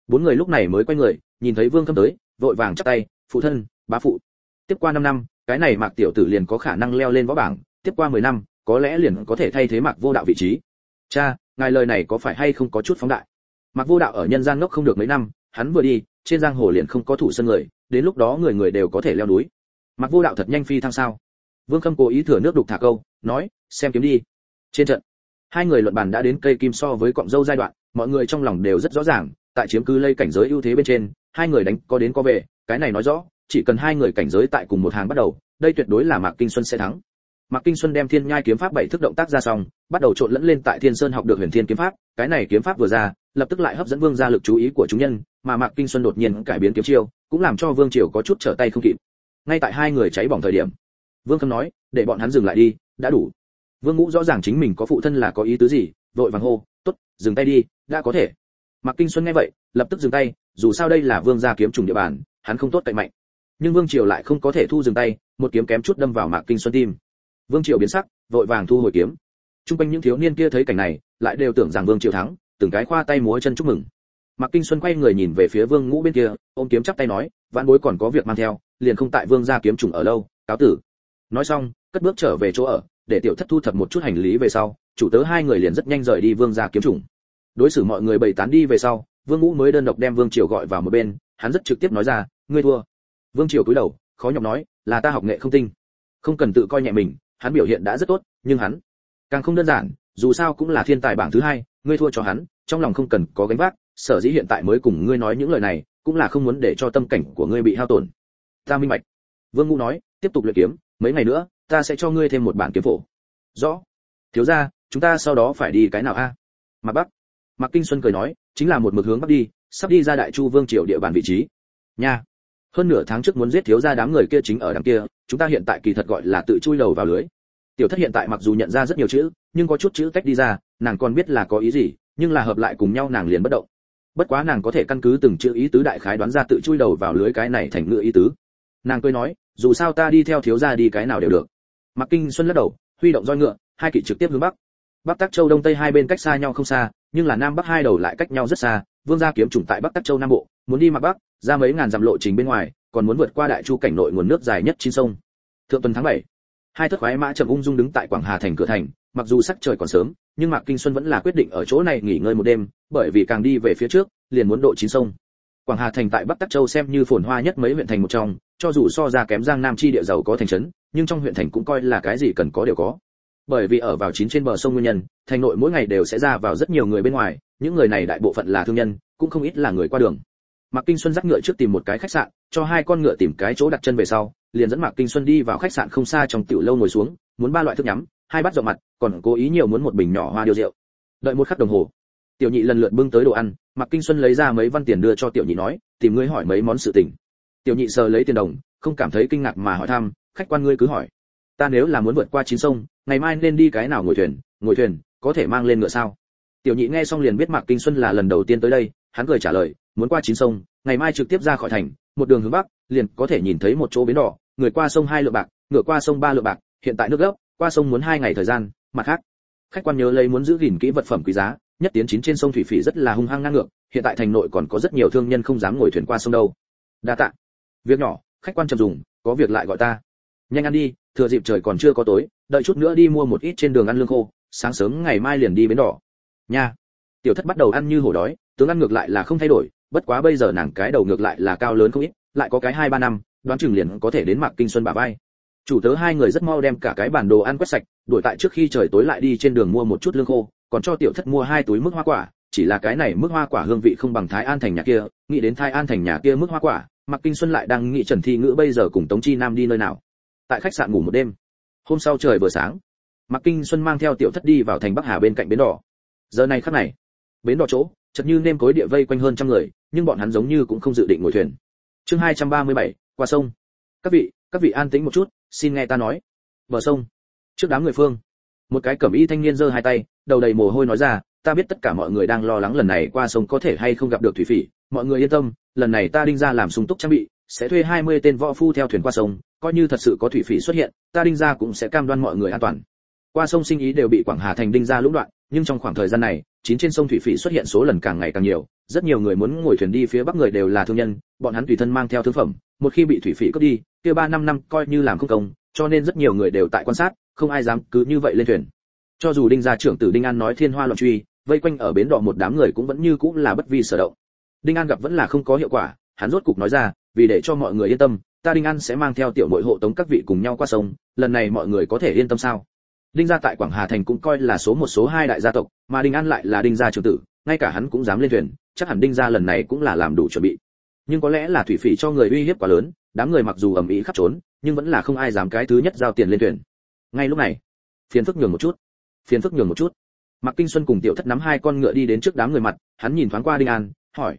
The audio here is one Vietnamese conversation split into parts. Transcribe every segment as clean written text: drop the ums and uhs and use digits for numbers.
Bốn người lúc này mới quay người, nhìn thấy Vương Khâm tới, vội vàng chắp tay, phụ thân, bá phụ. Tiếp qua 5 năm, cái này Mạc tiểu tử liền có khả năng leo lên võ bảng, tiếp qua 10 năm, có lẽ liền có thể thay thế Mạc Vô Đạo vị trí. Cha, ngài lời này có phải hay không có chút phóng đại? Mạc Vô Đạo ở nhân gian ngốc không được mấy năm, hắn vừa đi, trên giang hồ liền không có thủ sân người, đến lúc đó người người đều có thể leo núi. Mạc Vô Đạo thật nhanh phi thăng sao? Vương Khâm cố ý thừa nước đục thả câu, nói, xem kiếm đi. Trên trận, hai người luận bàn đã đến cây kim so với cọng dâu giai đoạn, mọi người trong lòng đều rất rõ ràng, tại chiếm cứ lây cảnh giới ưu thế bên trên, hai người đánh có đến có về, cái này nói rõ, chỉ cần hai người cảnh giới tại cùng một hàng bắt đầu, đây tuyệt đối là Mạc Kinh Xuân sẽ thắng. Mạc Kinh Xuân đem Thiên Nhai kiếm pháp 7 thức động tác ra xong, bắt đầu trộn lẫn lên tại Thiên Sơn học được Huyền Thiên kiếm pháp, cái này kiếm pháp vừa ra, lập tức lại hấp dẫn Vương gia lực chú ý của chúng nhân, mà Mạc Kinh Xuân đột nhiên cải biến kiếm chiêu, cũng làm cho Vương Triều có chút trở tay không kịp. Ngay tại hai người cháy bỏng thời điểm, Vương Khâm nói, để bọn hắn dừng lại đi, đã đủ. Vương Ngũ rõ ràng chính mình có phụ thân là có ý tứ gì, vội vàng hô, tốt, dừng tay đi, đã có thể. Mạc Kinh Xuân nghe vậy, lập tức dừng tay, dù sao đây là Vương gia kiếm trùng địa bàn, hắn không tốt cậy mạnh. Nhưng Vương Triều lại không có thể thu dừng tay, một kiếm kém chút đâm vào Mạc Kinh Xuân tim. Vương Triều biến sắc, vội vàng thu hồi kiếm. Trung quanh những thiếu niên kia thấy cảnh này, lại đều tưởng rằng Vương Triều thắng, từng cái khoa tay múa chân chúc mừng. Mạc Kinh Xuân quay người nhìn về phía Vương Ngũ bên kia, ôm kiếm chắp tay nói, vãn bối còn có việc mang theo, liền không tại Vương gia kiếm trùng ở lâu, cáo tử. Nói xong, cất bước trở về chỗ ở, để tiểu thất thu thập một chút hành lý về sau, chủ tớ hai người liền rất nhanh rời đi Vương gia kiếm trùng. Đối xử mọi người bày tán đi về sau, Vương Ngũ mới đơn độc đem Vương Triều gọi vào một bên, hắn rất trực tiếp nói ra, ngươi thua. Vương Triều cúi đầu, khó nhọc nói, là ta học nghệ không tinh. Không cần tự coi nhẹ mình, hắn biểu hiện đã rất tốt, nhưng hắn càng không đơn giản, dù sao cũng là thiên tài bảng thứ hai, ngươi thua cho hắn, trong lòng không cần có gánh vác, sở dĩ hiện tại mới cùng ngươi nói những lời này, cũng là không muốn để cho tâm cảnh của ngươi bị hao tổn. Ta minh bạch. Vương Ngũ nói, tiếp tục luyện kiếm, mấy ngày nữa, ta sẽ cho ngươi thêm một bản kiếm phổ. Rõ. Thiếu gia, chúng ta sau đó phải đi cái nào a? Mạc Bắc. Mạc Kinh Xuân cười nói, chính là một mực hướng bắc đi, sắp đi ra Đại Chu Vương triều địa bàn vị trí. Nha. Hơn nửa tháng trước muốn giết thiếu gia đám người kia chính ở đằng kia, chúng ta hiện tại kỳ thật gọi là tự chui đầu vào lưới. Tiểu thất hiện tại mặc dù nhận ra rất nhiều chữ, nhưng có chút chữ tách đi ra, nàng còn biết là có ý gì, nhưng là hợp lại cùng nhau nàng liền bất động. Bất quá nàng có thể căn cứ từng chữ ý tứ đại khái đoán ra tự chui đầu vào lưới cái này thành ngữ ý tứ. Nàng cười nói, dù sao ta đi theo thiếu gia đi cái nào đều được. Mạc Kinh Xuân lắc đầu, huy động roi ngựa, hai kỵ trực tiếp hướng bắc. Bắc Tắc Châu đông tây hai bên cách xa nhau không xa, nhưng là nam bắc hai đầu lại cách nhau rất xa. Vương gia kiếm trùng tại Bắc Tắc Châu nam bộ, muốn đi Mạc Bắc, ra mấy ngàn dặm lộ trình bên ngoài, còn muốn vượt qua Đại Chu cảnh nội nguồn nước dài nhất chín sông. Thượng tuần tháng 7, hai thất khoái mã chậm ung dung đứng tại Quảng Hà thành cửa thành, mặc dù sắc trời còn sớm, nhưng Mạc Kinh Xuân vẫn là quyết định ở chỗ này nghỉ ngơi một đêm, bởi vì càng đi về phía trước, liền muốn độ chín sông. Quảng Hà thành tại Bắc Tắc Châu xem như phồn hoa nhất mấy huyện thành một trong, cho dù so ra kém Giang Nam chi địa giàu có thành trấn, nhưng trong huyện thành cũng coi là cái gì cần có đều có. Bởi vì ở vào chín trên bờ sông nguyên nhân, thành nội mỗi ngày đều sẽ ra vào rất nhiều người bên ngoài, những người này đại bộ phận là thương nhân, cũng không ít là người qua đường. Mạc Kinh Xuân dắt ngựa trước tìm một cái khách sạn, cho hai con ngựa tìm cái chỗ đặt chân về sau, liền dẫn Mạc Kinh Xuân đi vào khách sạn không xa trong tiểu lâu ngồi xuống, muốn ba loại thức nhắm, hai bát rượu mặt, còn cố ý nhiều muốn một bình nhỏ hoa điều rượu. Đợi một khắc đồng hồ, tiểu nhị lần lượt bưng tới đồ ăn, Mạc Kinh Xuân lấy ra mấy văn tiền đưa cho tiểu nhị nói, tìm ngươi hỏi mấy món sự tình. Tiểu nhị sờ lấy tiền đồng, không cảm thấy kinh ngạc mà hỏi thăm, khách quan ngươi cứ hỏi. Ta nếu là muốn vượt qua chín sông, ngày mai nên đi cái nào ngồi thuyền, có thể mang lên ngựa sao? Tiểu nhị nghe xong liền biết Mạc Kinh Xuân là lần đầu tiên tới đây, hắn cười trả lời, muốn qua chín sông, ngày mai trực tiếp ra khỏi thành, một đường hướng bắc, liền có thể nhìn thấy một chỗ bến đỏ, người qua sông 2 lượng bạc, ngựa qua sông 3 lượng bạc, hiện tại nước gấp, qua sông muốn 2 ngày thời gian, mặt khác, khách quan nhớ lấy muốn giữ gìn kỹ vật phẩm quý giá, nhất tiến chín trên sông thủy phỉ rất là hung hăng ngang ngược, hiện tại thành nội còn có rất nhiều thương nhân không dám ngồi thuyền qua sông đâu. Đa tạ. Việc nhỏ, khách quan trầm dùng, có việc lại gọi ta. Nhanh ăn đi, thừa dịp trời còn chưa có tối, đợi chút nữa đi mua một ít trên đường ăn lương khô, sáng sớm ngày mai liền đi bến đỏ. Nha. Tiểu thất bắt đầu ăn như hổ đói, tướng ăn ngược lại là không thay đổi, bất quá bây giờ nàng cái đầu ngược lại là cao lớn không ít, lại có cái 2-3 năm, đoán chừng liền có thể đến Mạc Kinh Xuân bả vai. Chủ tớ hai người rất mau đem cả cái bản đồ ăn quét sạch, đuổi tại trước khi trời tối lại đi trên đường mua một chút lương khô, còn cho tiểu thất mua 2 túi mức hoa quả, chỉ là cái này mức hoa quả hương vị không bằng Thái An thành nhà kia, nghĩ đến Thái An thành nhà kia mức hoa quả, Mạc Kinh Xuân lại đang nghĩ Trần Thi Ngữ bây giờ cùng Tống Chi Nam đi nơi nào. Tại khách sạn ngủ một đêm. Hôm sau trời vừa sáng, Mạc Kinh Xuân mang theo tiểu thất đi vào thành Bắc Hà bên cạnh bến đỏ. Giờ này khắc này, bến đỏ chỗ, chợt như nêm cối địa vây quanh hơn trăm người, nhưng bọn hắn giống như cũng không dự định ngồi thuyền. Chương 237, qua sông. Các vị an tĩnh một chút, xin nghe ta nói. Bờ sông, trước đám người phương, một cái cẩm y thanh niên giơ hai tay, đầu đầy mồ hôi nói ra, ta biết tất cả mọi người đang lo lắng lần này qua sông có thể hay không gặp được thủy phỉ, mọi người yên tâm, lần này ta Đinh gia làm sung túc trang bị, sẽ thuê 20 tên võ phu theo thuyền qua sông, coi như thật sự có thủy phỉ xuất hiện, ta Đinh gia cũng sẽ cam đoan mọi người an toàn. Qua sông sinh ý đều bị Quảng Hà thành Đinh gia lũng đoạn, nhưng trong khoảng thời gian này, chín trên sông thủy phỉ xuất hiện số lần càng ngày càng nhiều, rất nhiều người muốn ngồi thuyền đi phía bắc người đều là thương nhân, bọn hắn tùy thân mang theo thương phẩm, một khi bị thủy phỉ cướp đi, kia 3-5 năm coi như làm không công, cho nên rất nhiều người đều tại quan sát, không ai dám cứ như vậy lên thuyền. Cho dù Đinh gia trưởng tử Đinh An nói thiên hoa loạn truy, vây quanh ở bến đò một đám người cũng vẫn như cũng là bất vi sở động. Đinh An gặp vẫn là không có hiệu quả, hắn rốt cục nói ra, vì để cho mọi người yên tâm, ta Đinh An sẽ mang theo tiểu muội hộ tống các vị cùng nhau qua sông, lần này mọi người có thể yên tâm sao? Đinh gia tại Quảng Hà thành cũng coi là số 1 số 2 đại gia tộc, mà Đinh An lại là Đinh gia trưởng tử, ngay cả hắn cũng dám lên thuyền, chắc hẳn Đinh gia lần này cũng là làm đủ chuẩn bị. Nhưng có lẽ là thủy phỉ cho người uy hiếp quá lớn, đám người mặc dù ầm ĩ khắp trốn, nhưng vẫn là không ai dám cái thứ nhất giao tiền lên thuyền. Ngay lúc này, phiền phức nhường một chút. Mạc Kinh Xuân cùng Tiểu Thất nắm 2 con ngựa đi đến trước đám người mặt, hắn nhìn thoáng qua Đinh An, hỏi,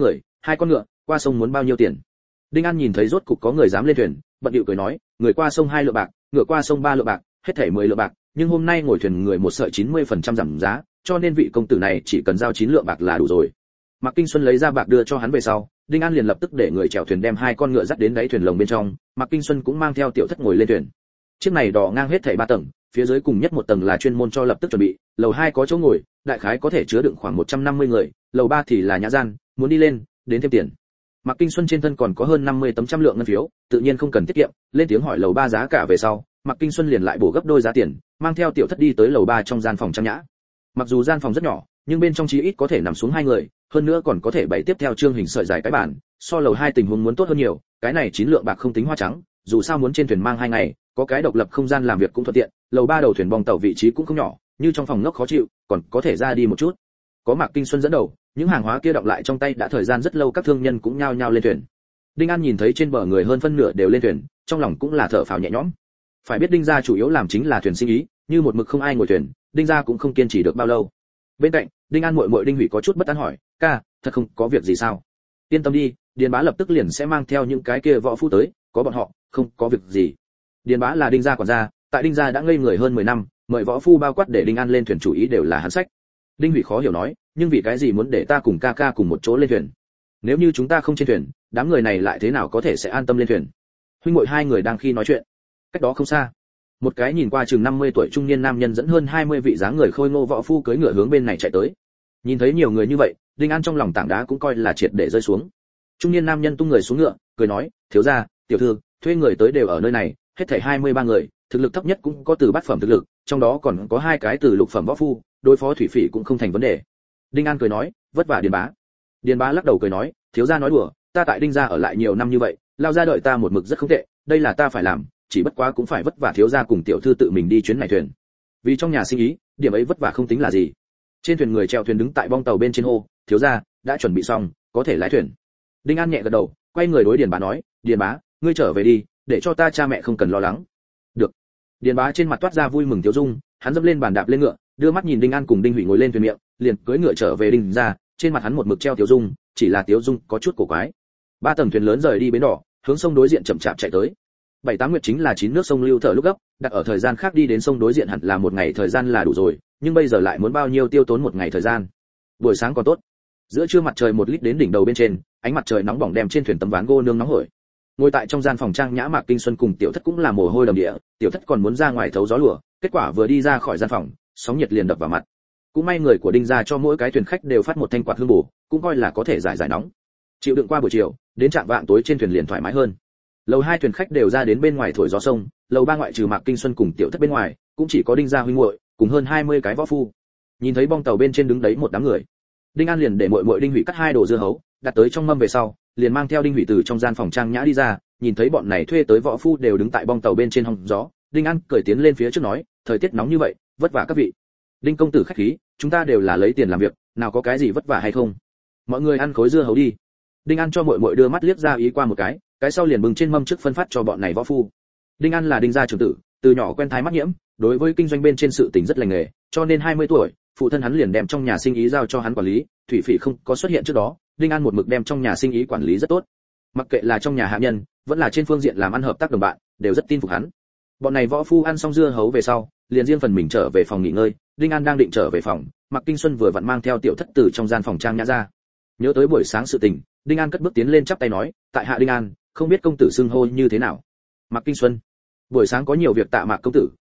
2 con ngựa, qua sông muốn bao nhiêu tiền? Đinh An nhìn thấy rốt cục có người dám lên thuyền, bận điệu cười nói, người qua sông 2 lượng bạc, ngựa qua sông 3 lượng bạc, hết thảy 10 lượng bạc, nhưng hôm nay ngồi thuyền người một sợi 90% giảm giá, cho nên vị công tử này chỉ cần giao 9 lượng bạc là đủ rồi. Mạc Kinh Xuân lấy ra bạc đưa cho hắn về sau, Đinh An liền lập tức để người chèo thuyền đem 2 con ngựa dắt đến đáy thuyền lồng bên trong, Mạc Kinh Xuân cũng mang theo Tiểu Thất ngồi lên thuyền. Chiếc này đò ngang hết thảy 3 tầng, phía dưới cùng nhất một tầng là chuyên môn cho lập tức chuẩn bị, lầu 2 có chỗ ngồi, đại khái có thể chứa đựng khoảng 150 người, lầu 3 thì là nhã gian, muốn đi lên, đến thêm tiền. Mạc Kinh Xuân trên thân còn có hơn 50 tấm trăm lượng ngân phiếu, tự nhiên không cần tiết kiệm, lên tiếng hỏi lầu 3 giá cả về sau, Mạc Kinh Xuân liền lại bổ gấp đôi giá tiền, mang theo Tiểu Thất đi tới lầu 3 trong gian phòng trang nhã. Mặc dù gian phòng rất nhỏ, nhưng bên trong chí ít có thể nằm xuống 2 người, hơn nữa còn có thể bày tiếp theo chương hình sợi dài cái bản, so lầu 2 tình huống muốn tốt hơn nhiều, cái này 9 lượng bạc không tính hoa trắng, dù sao muốn trên thuyền mang 2 ngày, có cái độc lập không gian làm việc cũng thuận tiện, lầu 3 đầu thuyền bong tàu vị trí cũng không nhỏ, như trong phòng ngốc khó chịu, còn có thể ra đi một chút. Có Mạc Kinh Xuân dẫn đầu, những hàng hóa kia đọng lại trong tay đã thời gian rất lâu các thương nhân cũng nhao nhao lên thuyền. Đinh An nhìn thấy trên bờ người hơn phân nửa đều lên thuyền, trong lòng cũng là thở phào nhẹ nhõm. Phải biết Đinh gia chủ yếu làm chính là thuyền sinh ý, như một mực không ai ngồi thuyền, Đinh gia cũng không kiên trì được bao lâu. Bên cạnh, Đinh An muội muội Đinh Hủy có chút bất an hỏi, "Ca, thật không có việc gì sao?" "Yên tâm đi, Điền Bá lập tức liền sẽ mang theo những cái kia võ phu tới, có bọn họ, không có việc gì." Điền Bá là Đinh gia quản gia, tại Đinh gia đã ngây người hơn 10 năm, mời võ phu bao quát để Đinh An lên thuyền chủ ý đều là hắn sách. Đinh Hủy khó hiểu nói, "Nhưng vì cái gì muốn để ta cùng ca ca cùng một chỗ lên thuyền? Nếu như chúng ta không trên thuyền, đám người này lại thế nào có thể sẽ an tâm lên thuyền?" Huynh muội 2 người đang khi nói chuyện, cách đó không xa, một cái nhìn qua chừng 50 tuổi trung niên nam nhân dẫn hơn 20 vị dáng người khôi ngô võ phu cưỡi ngựa hướng bên này chạy tới. Nhìn thấy nhiều người như vậy, Đinh An trong lòng tảng đá cũng coi là triệt để rơi xuống. Trung niên nam nhân tung người xuống ngựa, cười nói, "Thiếu gia, tiểu thư, thuê người tới đều ở nơi này, hết thảy 23 người, thực lực thấp nhất cũng có từ bát phẩm thực lực, trong đó còn có 2 cái từ lục phẩm võ phu, đối phó thủy phỉ cũng không thành vấn đề." Đinh An cười nói, "Vất vả Điền Bá." Điền Bá lắc đầu cười nói, "Thiếu gia nói đùa, ta tại Đinh gia ở lại nhiều năm như vậy, lao gia đợi ta một mực rất không tệ, đây là ta phải làm, chỉ bất quá cũng phải vất vả thiếu gia cùng tiểu thư tự mình đi chuyến này thuyền. Vì trong nhà sinh ý, điểm ấy vất vả không tính là gì." Trên thuyền người chèo thuyền đứng tại bong tàu bên trên hô, "Thiếu gia, đã chuẩn bị xong, có thể lái thuyền." Đinh An nhẹ gật đầu, quay người đối Điền Bá nói, "Điền Bá, ngươi trở về đi, để cho ta cha mẹ không cần lo lắng." "Được." Điền Bá trên mặt toát ra vui mừng tiêu dung, hắn dẫm lên bàn đạp lên ngựa, đưa mắt nhìn Đinh An cùng Đinh Hủy ngồi lên thuyền miệng, liền cưỡi ngựa trở về Đinh gia, trên mặt hắn một mực treo tiêu dung, chỉ là tiêu dung có chút cổ quái. 3 tầng thuyền lớn rời đi bến đỏ, hướng sông đối diện chậm chạp chạy tới. 7-8 nguyệt chính là 9 nước sông lưu thở lúc gấp, đặt ở thời gian khác đi đến sông đối diện hẳn là 1 ngày thời gian là đủ rồi, nhưng bây giờ lại muốn bao nhiêu tiêu tốn 1 ngày thời gian. Buổi sáng còn tốt, giữa trưa mặt trời 1 lít đến đỉnh đầu bên trên, ánh mặt trời nóng bỏng đem trên thuyền tấm ván gỗ nương nóng hổi. Ngồi tại trong gian phòng trang nhã Mạc Kinh Xuân cùng Tiểu Thất cũng là mồ hôi đầm địa, Tiểu Thất còn muốn ra ngoài thấu gió lùa, kết quả vừa đi ra khỏi gian phòng, sóng nhiệt liền đập vào mặt. Cũng may người của Đinh gia cho mỗi cái thuyền khách đều phát một thanh quạt hương bổ, cũng coi là có thể giải nóng. Chịu đựng qua buổi chiều, đến trạm vạng tối trên thuyền liền thoải mái hơn. Lầu 2 thuyền khách đều ra đến bên ngoài thổi gió sông, lầu 3 ngoại trừ Mạc Kinh Xuân cùng Tiểu Thất bên ngoài, cũng chỉ có Đinh gia huynh muội, cùng hơn 20 cái võ phu. Nhìn thấy bong tàu bên trên đứng đấy một đám người, Đinh An liền để muội muội Đinh Hủy cắt 2 đồ dưa hấu, đặt tới trong mâm về sau, liền mang theo Đinh Hủy từ trong gian phòng trang nhã đi ra, nhìn thấy bọn này thuê tới võ phu đều đứng tại bong tàu bên trên hong gió, Đinh An cười tiến lên phía trước nói, "Thời tiết nóng như vậy, vất vả các vị. Đinh công tử khách khí, chúng ta đều là lấy tiền làm việc, nào có cái gì vất vả hay không. Mọi người ăn khối dưa hấu đi." Đinh An cho muội muội đưa mắt liếc ra ý qua một cái sau liền bưng trên mâm trước phân phát cho bọn này võ phu. Đinh An là Đinh gia trưởng tử, từ nhỏ quen thái mắt nhiễm, đối với kinh doanh bên trên sự tình rất lành nghề, cho nên 20 tuổi, phụ thân hắn liền đem trong nhà sinh ý giao cho hắn quản lý, thủy phỉ không có xuất hiện trước đó, Đinh An một mực đem trong nhà sinh ý quản lý rất tốt. Mặc kệ là trong nhà hạ nhân, vẫn là trên phương diện làm ăn hợp tác đồng bạn, đều rất tin phục hắn. Bọn này võ phu ăn xong dưa hấu về sau, liền riêng phần mình trở về phòng nghỉ ngơi, Đinh An đang định trở về phòng, Mạc Kinh Xuân vừa vặn mang theo Tiểu Thất từ trong gian phòng trang nhã ra. Nhớ tới buổi sáng sự tình, Đinh An cất bước tiến lên chắp tay nói, "Tại hạ Đinh An, không biết công tử xưng hô như thế nào?" "Mạc Kinh Xuân." "Buổi sáng có nhiều việc tạ Mạc công tử,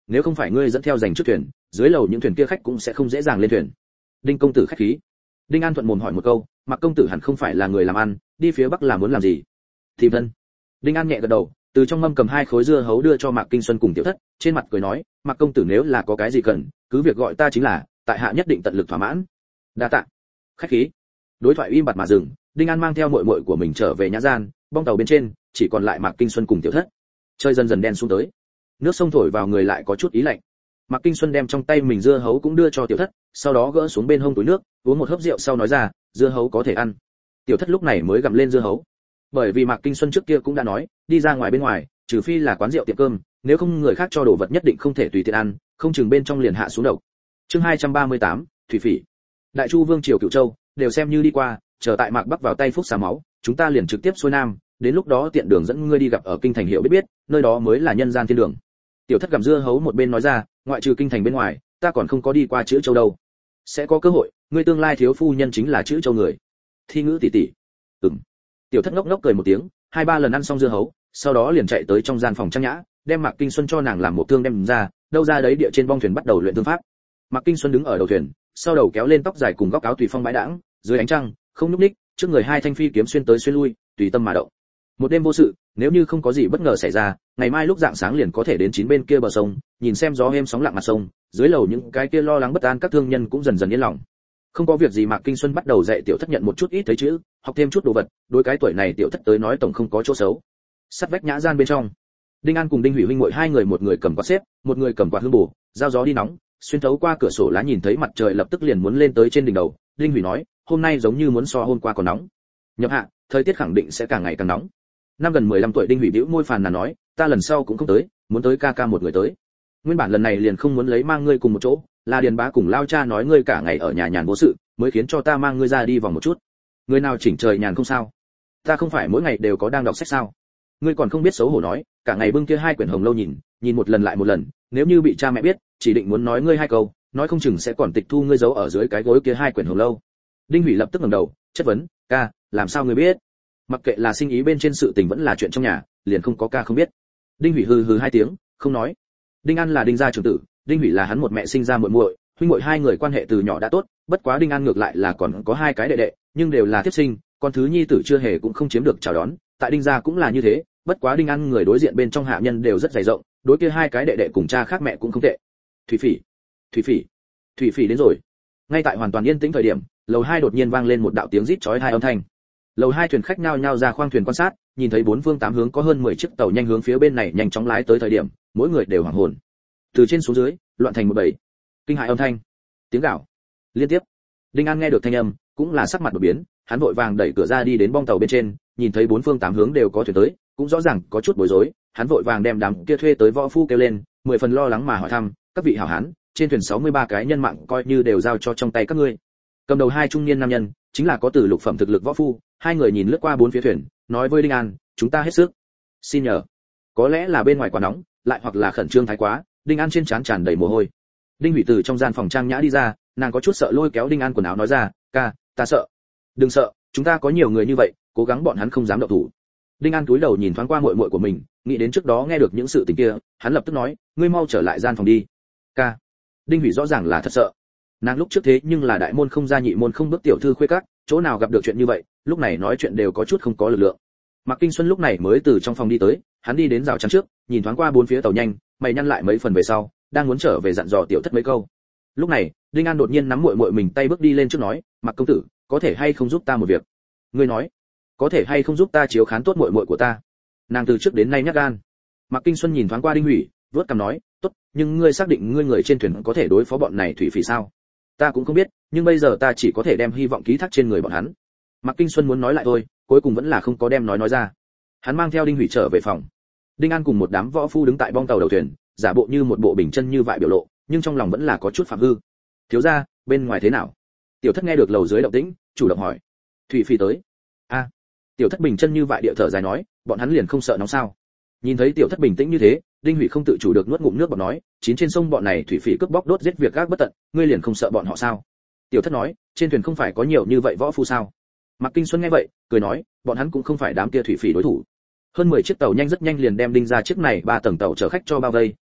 nếu không phải ngươi dẫn theo dành trước thuyền, dưới lầu những thuyền kia khách cũng sẽ không dễ dàng lên thuyền. Đinh công tử khách khí. Đinh An thuận mồm hỏi một câu, Mạc công tử hẳn không phải là người làm ăn, đi phía bắc là muốn làm gì? Tìm thân. Đinh An nhẹ gật đầu, từ trong mâm cầm 2 khối dưa hấu đưa cho Mạc Kinh Xuân cùng Tiểu Thất, trên mặt cười nói, Mạc công tử nếu là có cái gì cần, cứ việc gọi ta chính là, tại hạ nhất định tận lực thỏa mãn. Đa tạ. Khách khí. Đối thoại im bặt mà dừng, Đinh An mang theo muội muội của mình trở về nhã gian, bong tàu bên trên chỉ còn lại Mạc Kinh Xuân cùng Tiểu Thất. Trời dần dần đen xuống tới, nước sông thổi vào người lại có chút ý lạnh. Mạc Kinh Xuân đem trong tay mình dưa hấu cũng đưa cho Tiểu Thất, sau đó gỡ xuống bên hông túi nước, uống một hớp rượu sau nói ra, dưa hấu có thể ăn. Tiểu Thất lúc này mới gặm lên dưa hấu. Bởi vì Mạc Kinh Xuân trước kia cũng đã nói, đi ra ngoài bên ngoài, trừ phi là quán rượu tiệm cơm, nếu không người khác cho đồ vật nhất định không thể tùy tiện ăn, không chừng bên trong liền hạ xuống độc. Chương 238, Thủy Phỉ. Đại Chu Vương triều Cửu Châu đều xem như đi qua, chờ tại Mạc Bắc vào tay phúc xà máu, chúng ta liền trực tiếp xuôi nam, đến lúc đó tiện đường dẫn ngươi đi gặp ở kinh thành hiệu biết, nơi đó mới là nhân gian thiên đường. Tiểu Thất gặm dưa hấu một bên nói ra, ngoại trừ kinh thành bên ngoài, ta còn không có đi qua Chữ Châu đâu. Sẽ có cơ hội, ngươi tương lai thiếu phu nhân chính là Chữ Châu người. Thi Ngữ tỷ tỷ. Ừm. Tiểu Thất ngốc ngốc cười một tiếng, 2-3 lần ăn xong dưa hấu, sau đó liền chạy tới trong gian phòng trang nhã, đem Mạc Kinh Xuân cho nàng làm một thương đem ra, đâu ra đấy địa trên bong thuyền bắt đầu luyện thương pháp. Mạc Kinh Xuân đứng ở đầu thuyền, sau đầu kéo lên tóc dài cùng góc áo tùy phong bãi đãng, dưới ánh trăng, không nhúc nhích, trước người 2 thanh phi kiếm xuyên tới xuyên lui, tùy tâm mà động. Một đêm vô sự, nếu như không có gì bất ngờ xảy ra, ngày mai lúc rạng sáng liền có thể đến 9 bên kia bờ sông, nhìn xem gió êm sóng lặng mặt sông, dưới lầu những cái kia lo lắng bất an các thương nhân cũng dần dần yên lòng. Không có việc gì Mạc Kinh Xuân bắt đầu dạy Tiểu Thất nhận một chút ít thấy chữ, học thêm chút đồ vật, đối cái tuổi này Tiểu Thất tới nói tổng không có chỗ xấu. Sắt vách nhã gian bên trong, Đinh An cùng Đinh Hủy huynh muội 2 người, một người cầm quạt xếp, một người cầm quạt hương bổ, giao gió đi nóng, xuyên thấu qua cửa sổ lá nhìn thấy mặt trời lập tức liền muốn lên tới trên đỉnh đầu. Đinh Hủy nói, hôm nay giống như muốn so hôm qua còn nóng. Nhập hạ, thời tiết khẳng định sẽ càng ngày càng nóng. Năm gần 15 tuổi Đinh Hủy bĩu môi phàn nàn nói, ta lần sau cũng không tới, muốn tới ca ca một người tới. Nguyên bản lần này liền không muốn lấy mang ngươi cùng một chỗ, là Điền Bá cùng lao cha nói ngươi cả ngày ở nhà nhàn vô sự, mới khiến cho ta mang ngươi ra đi vòng một chút. Người nào chỉnh trời nhàn không sao? Ta không phải mỗi ngày đều có đang đọc sách sao? Ngươi còn không biết xấu hổ nói, cả ngày bưng kia 2 quyển Hồng Lâu nhìn, nhìn một lần lại một lần, nếu như bị cha mẹ biết, chỉ định muốn nói ngươi 2 câu, nói không chừng sẽ còn tịch thu ngươi giấu ở dưới cái gối kia 2 quyển Hồng Lâu. Đinh Hủy lập tức ngẩng đầu, chất vấn, ca, làm sao ngươi biết? Mặc kệ là sinh ý bên trên sự tình vẫn là chuyện trong nhà, liền không có ca không biết. Đinh Hủy hừ hừ 2 tiếng, không nói. Đinh An là Đinh gia trưởng tử, Đinh Hủy là hắn một mẹ sinh ra muội muội, huynh muội 2 người quan hệ từ nhỏ đã tốt, bất quá Đinh An ngược lại là còn có 2 cái đệ đệ, nhưng đều là tiếp sinh, con thứ nhi tử chưa hề cũng không chiếm được chào đón, tại Đinh gia cũng là như thế, bất quá Đinh An người đối diện bên trong hạ nhân đều rất dày rộng, đối kia 2 cái đệ đệ cùng cha khác mẹ cũng không tệ. Thủy Phỉ, Thủy Phỉ, Thủy Phỉ đến rồi. Ngay tại hoàn toàn yên tĩnh thời điểm, lầu 2 đột nhiên vang lên một đạo tiếng rít chói tai âm thanh. Lầu 2 thuyền khách nhao nhao ra khoang thuyền quan sát, nhìn thấy 4 phương 8 hướng có hơn 10 chiếc tàu nhanh hướng phía bên này nhanh chóng lái tới thời điểm, mỗi người đều hoảng hồn. Từ trên xuống dưới, loạn thành một bầy. Kinh hãi âm thanh, tiếng gào liên tiếp. Đinh An nghe được thanh âm, cũng là sắc mặt đổi biến, hắn vội vàng đẩy cửa ra đi đến bong tàu bên trên, nhìn thấy 4 phương 8 hướng đều có thuyền tới, cũng rõ ràng có chút bối rối, hắn vội vàng đem đám kia thuê tới võ phu kêu lên, 10 phần lo lắng mà hỏi thăm, các vị hảo hán, trên thuyền 63 cái nhân mạng coi như đều giao cho trong tay các ngươi. Cầm đầu 2 trung niên nam nhân, chính là có từ lục phẩm thực lực võ phu, 2 người nhìn lướt qua 4 phía thuyền, nói với Đinh An, chúng ta hết sức. Xin nhờ. Có lẽ là bên ngoài quá nóng, lại hoặc là khẩn trương thái quá, Đinh An trên trán tràn đầy mồ hôi. Đinh Hủy từ trong gian phòng trang nhã đi ra, nàng có chút sợ lôi kéo Đinh An quần áo nói ra, ca, ta sợ. Đừng sợ, chúng ta có nhiều người như vậy, cố gắng bọn hắn không dám động thủ. Đinh An cúi đầu nhìn thoáng qua muội muội của mình, nghĩ đến trước đó nghe được những sự tình kia, hắn lập tức nói, ngươi mau trở lại gian phòng đi. Ca. Đinh Hủy rõ ràng là thật sợ. Nàng lúc trước thế nhưng là đại môn không ra nhị môn không bước tiểu thư khuê các, chỗ nào gặp được chuyện như vậy, lúc này nói chuyện đều có chút không có lực lượng. Mạc Kinh Xuân lúc này mới từ trong phòng đi tới, hắn đi đến rào chắn trước, nhìn thoáng qua 4 phía tàu nhanh, mày nhăn lại mấy phần về sau, đang muốn trở về dặn dò Tiểu Thất mấy câu. Lúc này, Đinh An đột nhiên nắm muội muội mình tay bước đi lên trước nói, "Mạc công tử, có thể hay không giúp ta một việc?" "Ngươi nói, có thể hay không giúp ta chiếu khán tốt muội muội của ta?" Nàng từ trước đến nay nhát gan. Mạc Kinh Xuân nhìn thoáng qua Đinh Hủy, vuốt cằm nói, "Tốt, nhưng ngươi xác định ngươi người trên thuyền có thể đối phó bọn này thủy phỉ sao?" "Ta cũng không biết, nhưng bây giờ ta chỉ có thể đem hy vọng ký thác trên người bọn hắn." Mạc Kinh Xuân muốn nói lại thôi, cuối cùng vẫn là không có đem nói ra. Hắn mang theo Đinh Hủy trở về phòng. Đinh An cùng một đám võ phu đứng tại bong tàu đầu thuyền, giả bộ như một bộ bình chân như vậy biểu lộ, nhưng trong lòng vẫn là có chút phạm hư. "Thiếu gia, bên ngoài thế nào?" Tiểu Thất nghe được lầu dưới động tĩnh, chủ động hỏi. "Thủy phỉ tới." "A." Tiểu Thất bình chân như vậy địa thở dài nói, "Bọn hắn liền không sợ nóng sao?" Nhìn thấy Tiểu Thất bình tĩnh như thế, Đinh Hủy không tự chủ được nuốt ngụm nước bọt nói, "Chín trên sông bọn này thủy phỉ cướp bóc đốt giết việc gác bất tận, ngươi liền không sợ bọn họ sao?" Tiểu Thất nói, "Trên thuyền không phải có nhiều như vậy võ phu sao?" Mạc Kinh Xuân nghe vậy, cười nói, "Bọn hắn cũng không phải đám kia thủy phỉ đối thủ." Hơn 10 chiếc tàu nhanh rất nhanh liền đem Đinh ra chiếc này 3 tầng tàu chở khách cho bao vây,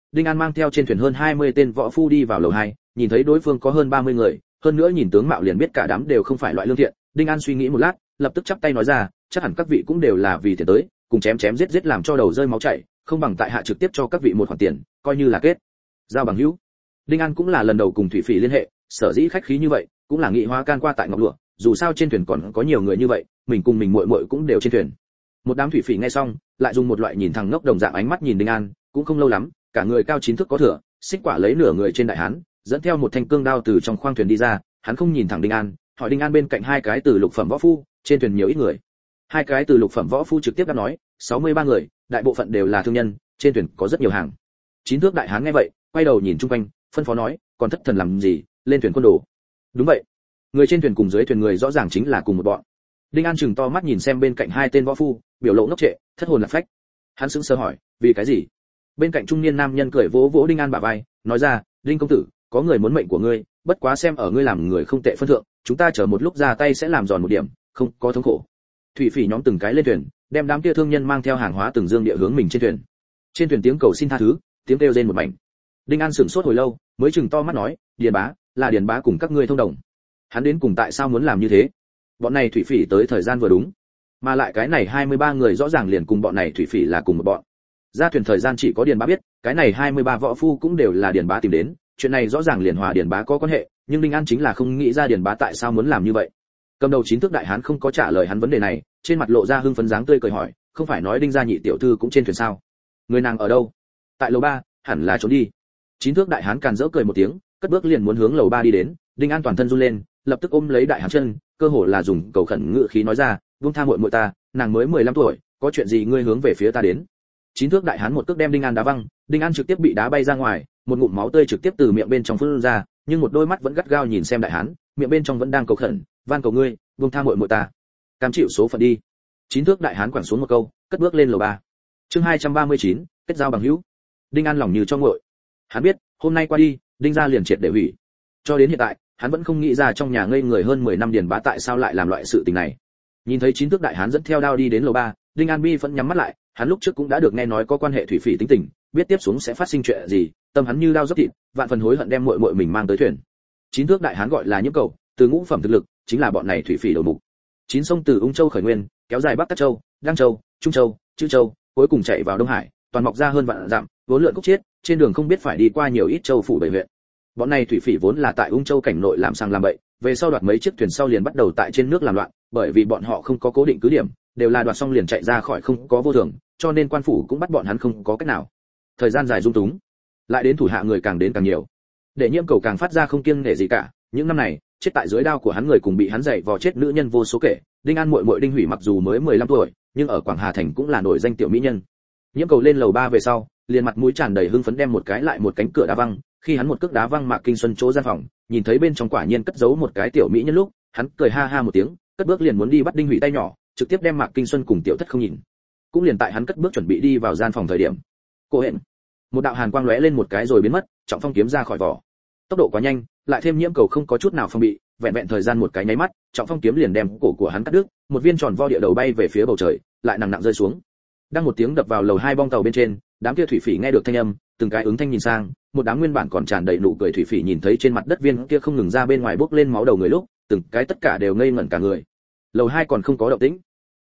Đinh An mang theo trên thuyền hơn 20 tên võ phu đi vào lầu 2, nhìn thấy đối phương có hơn 30 người, hơn nữa nhìn tướng mạo liền biết cả đám đều không phải loại lương thiện. Đinh An suy nghĩ một lát, lập tức chắp tay nói ra, chắc hẳn các vị cũng đều là vì tiền tới, cùng chém chém giết giết làm cho đầu rơi máu chảy, không bằng tại hạ trực tiếp cho các vị một khoản tiền, coi như là kết giao bằng hữu. Đinh An cũng là lần đầu cùng thủy phỉ liên hệ, sở dĩ khách khí như vậy, cũng là nghị hóa can qua tại Ngọc Lụa, dù sao trên thuyền còn có nhiều người như vậy, mình cùng mình muội muội cũng đều trên thuyền. Một đám thủy phỉ nghe xong, lại dùng một loại nhìn thằng ngốc đồng dạng ánh mắt nhìn Đinh An, cũng không lâu lắm, cả người cao 9 thước có thừa, xích quả lấy nửa người trên đại hán, dẫn theo một thanh cương đao từ trong khoang thuyền đi ra, hắn không nhìn thẳng Đinh An, hỏi Đinh An bên cạnh hai cái từ lục phẩm võ phu, trên thuyền nhiều ít người. Hai cái từ lục phẩm võ phu trực tiếp đáp nói, 63 người, đại bộ phận đều là thương nhân, trên thuyền có rất nhiều hàng. 9 thước đại hán nghe vậy, quay đầu nhìn chung quanh, phân phó nói, còn thất thần làm gì, lên thuyền quân đồ. Đúng vậy. Người trên thuyền cùng dưới thuyền người rõ ràng chính là cùng một bọn. Đinh An chừng to mắt nhìn xem bên cạnh hai tên võ phu, biểu lộ ngốc trệ, thất hồn lạc phách. Hắn sững sờ hỏi, vì cái gì? Bên cạnh trung niên nam nhân cười vỗ vỗ Đinh An bả vai, nói ra, Đinh công tử, có người muốn mệnh của ngươi, bất quá xem ở ngươi làm người không tệ phân thượng, chúng ta chờ một lúc ra tay sẽ làm giòn một điểm, không có thống khổ. Thủy phỉ nhóm từng cái lên thuyền, đem đám kia thương nhân mang theo hàng hóa từng dương địa hướng mình trên thuyền. Trên thuyền tiếng cầu xin tha thứ, tiếng kêu rên một mảnh. Đinh An sửng sốt hồi lâu, mới chừng to mắt nói, Điền bá, là Điền bá cùng các ngươi thông đồng. Hắn đến cùng tại sao muốn làm như thế? Bọn này thủy phỉ tới thời gian vừa đúng, mà lại cái này 23 người rõ ràng liền cùng bọn này thủy phỉ là cùng một bọn. Ra thuyền thời gian chỉ có Điền bá biết, cái này 23 võ phu cũng đều là Điền bá tìm đến, chuyện này rõ ràng liền hòa Điền bá có quan hệ, nhưng Đinh An chính là không nghĩ ra Điền bá tại sao muốn làm như vậy. Cầm đầu 9 thước đại hán không có trả lời hắn vấn đề này, trên mặt lộ ra hưng phấn dáng tươi cười hỏi, không phải nói Đinh gia nhị tiểu thư cũng trên thuyền sao? Người nàng ở đâu? Tại lầu 3, hẳn là trốn đi. 9 thước đại hán càn rỡ cười một tiếng, cất bước liền muốn hướng lầu 3 đi đến. Đinh An toàn thân run lên, lập tức ôm lấy đại hán chân, cơ hồ là dùng cầu khẩn ngữ khí nói ra, buông tha muội muội ta, nàng mới 15 tuổi, có chuyện gì ngươi hướng về phía ta đến. 9 thước đại hán một cước đem Đinh An đá văng, Đinh An trực tiếp bị đá bay ra ngoài, một ngụm máu tươi trực tiếp từ miệng bên trong phun ra, nhưng một đôi mắt vẫn gắt gao nhìn xem đại hán, miệng bên trong vẫn đang cầu khẩn, van cầu ngươi, buông tha muội muội ta, cam chịu số phận đi. 9 thước đại hán quẳng xuống một câu, cất bước lên lầu 3. Chương 239, kết giao bằng hữu. Đinh An lòng như cho nguội. Hắn biết, hôm nay qua đi, Đinh gia liền triệt để hủy. Cho đến hiện tại, hắn vẫn không nghĩ ra trong nhà ngây người hơn 10 năm Điền bá tại sao lại làm loại sự tình này. Nhìn thấy 9 thước đại hán dẫn theo đao đi đến lầu 3, Đinh An bi vẫn nhắm mắt lại, hắn lúc trước cũng đã được nghe nói có quan hệ thủy phỉ tính tình, biết tiếp xuống sẽ phát sinh chuyện gì, tâm hắn như đao dốc thịt, vạn phần hối hận đem muội muội mình mang tới thuyền. 9 thước đại hán gọi là Nhiễm Cầu, từ ngũ phẩm thực lực, chính là bọn này thủy phỉ đầu mục. 9 sông từ Ung Châu khởi nguyên, kéo dài Bắc Tắc Châu, Đăng Châu, Trung Châu, Chư Châu, cuối cùng chạy vào Đông Hải, toàn mọc ra hơn vạn dặm, vốn lượn khúc chiết, trên đường không biết phải đi qua nhiều ít châu phủ bảy huyện. Bọn này thủy phỉ vốn là tại Ung Châu cảnh nội làm sang làm bậy, về sau đoạt mấy chiếc thuyền sau liền bắt đầu tại trên nước làm loạn, bởi vì bọn họ không có cố định cứ điểm, đều là đoạt xong liền chạy ra khỏi không có vô thường, cho nên quan phủ cũng bắt bọn hắn không có cách nào. Thời gian dài dung túng, lại đến thủ hạ người càng đến càng nhiều. Để Nhiễm Cầu càng phát ra không kiêng nể gì cả, những năm này, chết tại dưới đao của hắn người cùng bị hắn dạy vò chết nữ nhân vô số kể. Đinh An muội muội Đinh Hủy mặc dù mới 15 tuổi, nhưng ở Quảng Hà thành cũng là nổi danh tiểu mỹ nhân. Nhiễm Cầu lên lầu 3 về sau, liền mặt mũi tràn đầy hưng phấn đem một cái lại một cánh cửa đá văng, khi hắn một cước đá văng Mạc Kinh Xuân chỗ gian phòng, nhìn thấy bên trong quả nhiên cất giấu một cái tiểu mỹ nhân lúc, hắn cười ha ha một tiếng, cất bước liền muốn đi bắt Đinh Hủy tay nhỏ, trực tiếp đem Mạc Kinh Xuân cùng tiểu thất không nhìn. Cũng liền tại hắn cất bước chuẩn bị đi vào gian phòng thời điểm, cô hẹn một đạo hàn quang lóe lên một cái rồi biến mất, trọng phong kiếm ra khỏi vỏ. Tốc độ quá nhanh, lại thêm Nhiễm Cầu không có chút nào phòng bị, vẹn vẹn thời gian một cái nháy mắt, trọng phong kiếm liền đem cổ của hắn cắt đứt, một viên tròn vo địa đầu bay về phía bầu trời, lại nặng nặng rơi xuống. Đang một tiếng đập vào lầu 2 bong tàu bên trên, đám kia thủy phỉ nghe được thanh âm, từng cái ứng thanh nhìn sang, một đám nguyên bản còn tràn đầy nụ cười thủy phỉ nhìn thấy trên mặt đất viên kia không ngừng ra bên ngoài bốc lên máu đầu người lúc, từng cái tất cả đều ngây ngẩn cả người. Lầu 2 còn không có động tĩnh.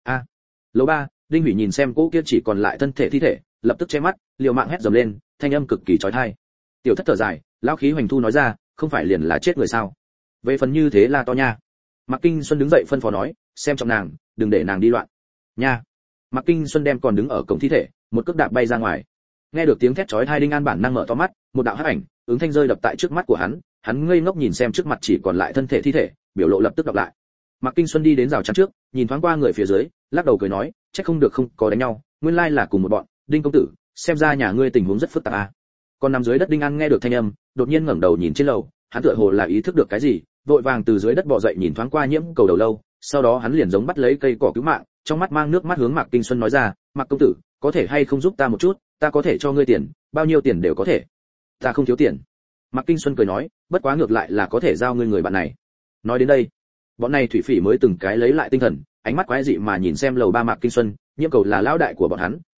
Lầu 3, Đinh Hủy nhìn xem cô kia chỉ còn lại thân thể thi thể, lập tức che mắt, liều mạng hét dầm lên, thanh âm cực kỳ chói tai. Tiểu thất thở dài, lão khí hoành thu nói ra, không phải liền là chết người sao? Về phần như thế là to nha. Mạc Kinh Xuân đứng dậy phân phó nói, xem trọng nàng, đừng để nàng đi loạn. Nha. Mạc Kinh Xuân đem còn đứng ở cổng thi thể, một cước đạp bay ra ngoài. Nghe được tiếng thét chói tai, Đinh An bản năng mở to mắt, một đạo hắc ảnh, ứng thanh rơi đập tại trước mắt của hắn ngây ngốc nhìn xem trước mặt chỉ còn lại thân thể thi thể, biểu lộ lập tức đọc lại. Mạc Kinh Xuân đi đến rào chắn trước, nhìn thoáng qua người phía dưới, lắc đầu cười nói, chắc không được không có đánh nhau, nguyên lai là cùng một bọn. Đinh công tử, xem ra nhà ngươi tình huống rất phức tạp à. Còn nằm dưới đất Đinh An nghe được thanh âm, đột nhiên ngẩng đầu nhìn trên lầu, hắn tựa hồ là ý thức được cái gì, vội vàng từ dưới đất bò dậy nhìn thoáng qua Nhiễm Cầu đầu lâu, sau đó hắn liền giống bắt lấy cây cỏ cứu mạng, trong mắt mang nước mắt hướng Mạc Kinh Xuân nói ra, Mạc công tử, có thể hay không giúp ta một chút, ta có thể cho ngươi tiền, bao nhiêu tiền đều có thể. Ta không thiếu tiền. Mạc Kinh Xuân cười nói, bất quá ngược lại là có thể giao ngươi người bạn này. Nói đến đây, bọn này thủy phỉ mới từng cái lấy lại tinh thần, ánh mắt quái dị mà nhìn xem lầu 3 Mạc Kinh Xuân, Nhiễm Cầu là lão đại của bọn hắn,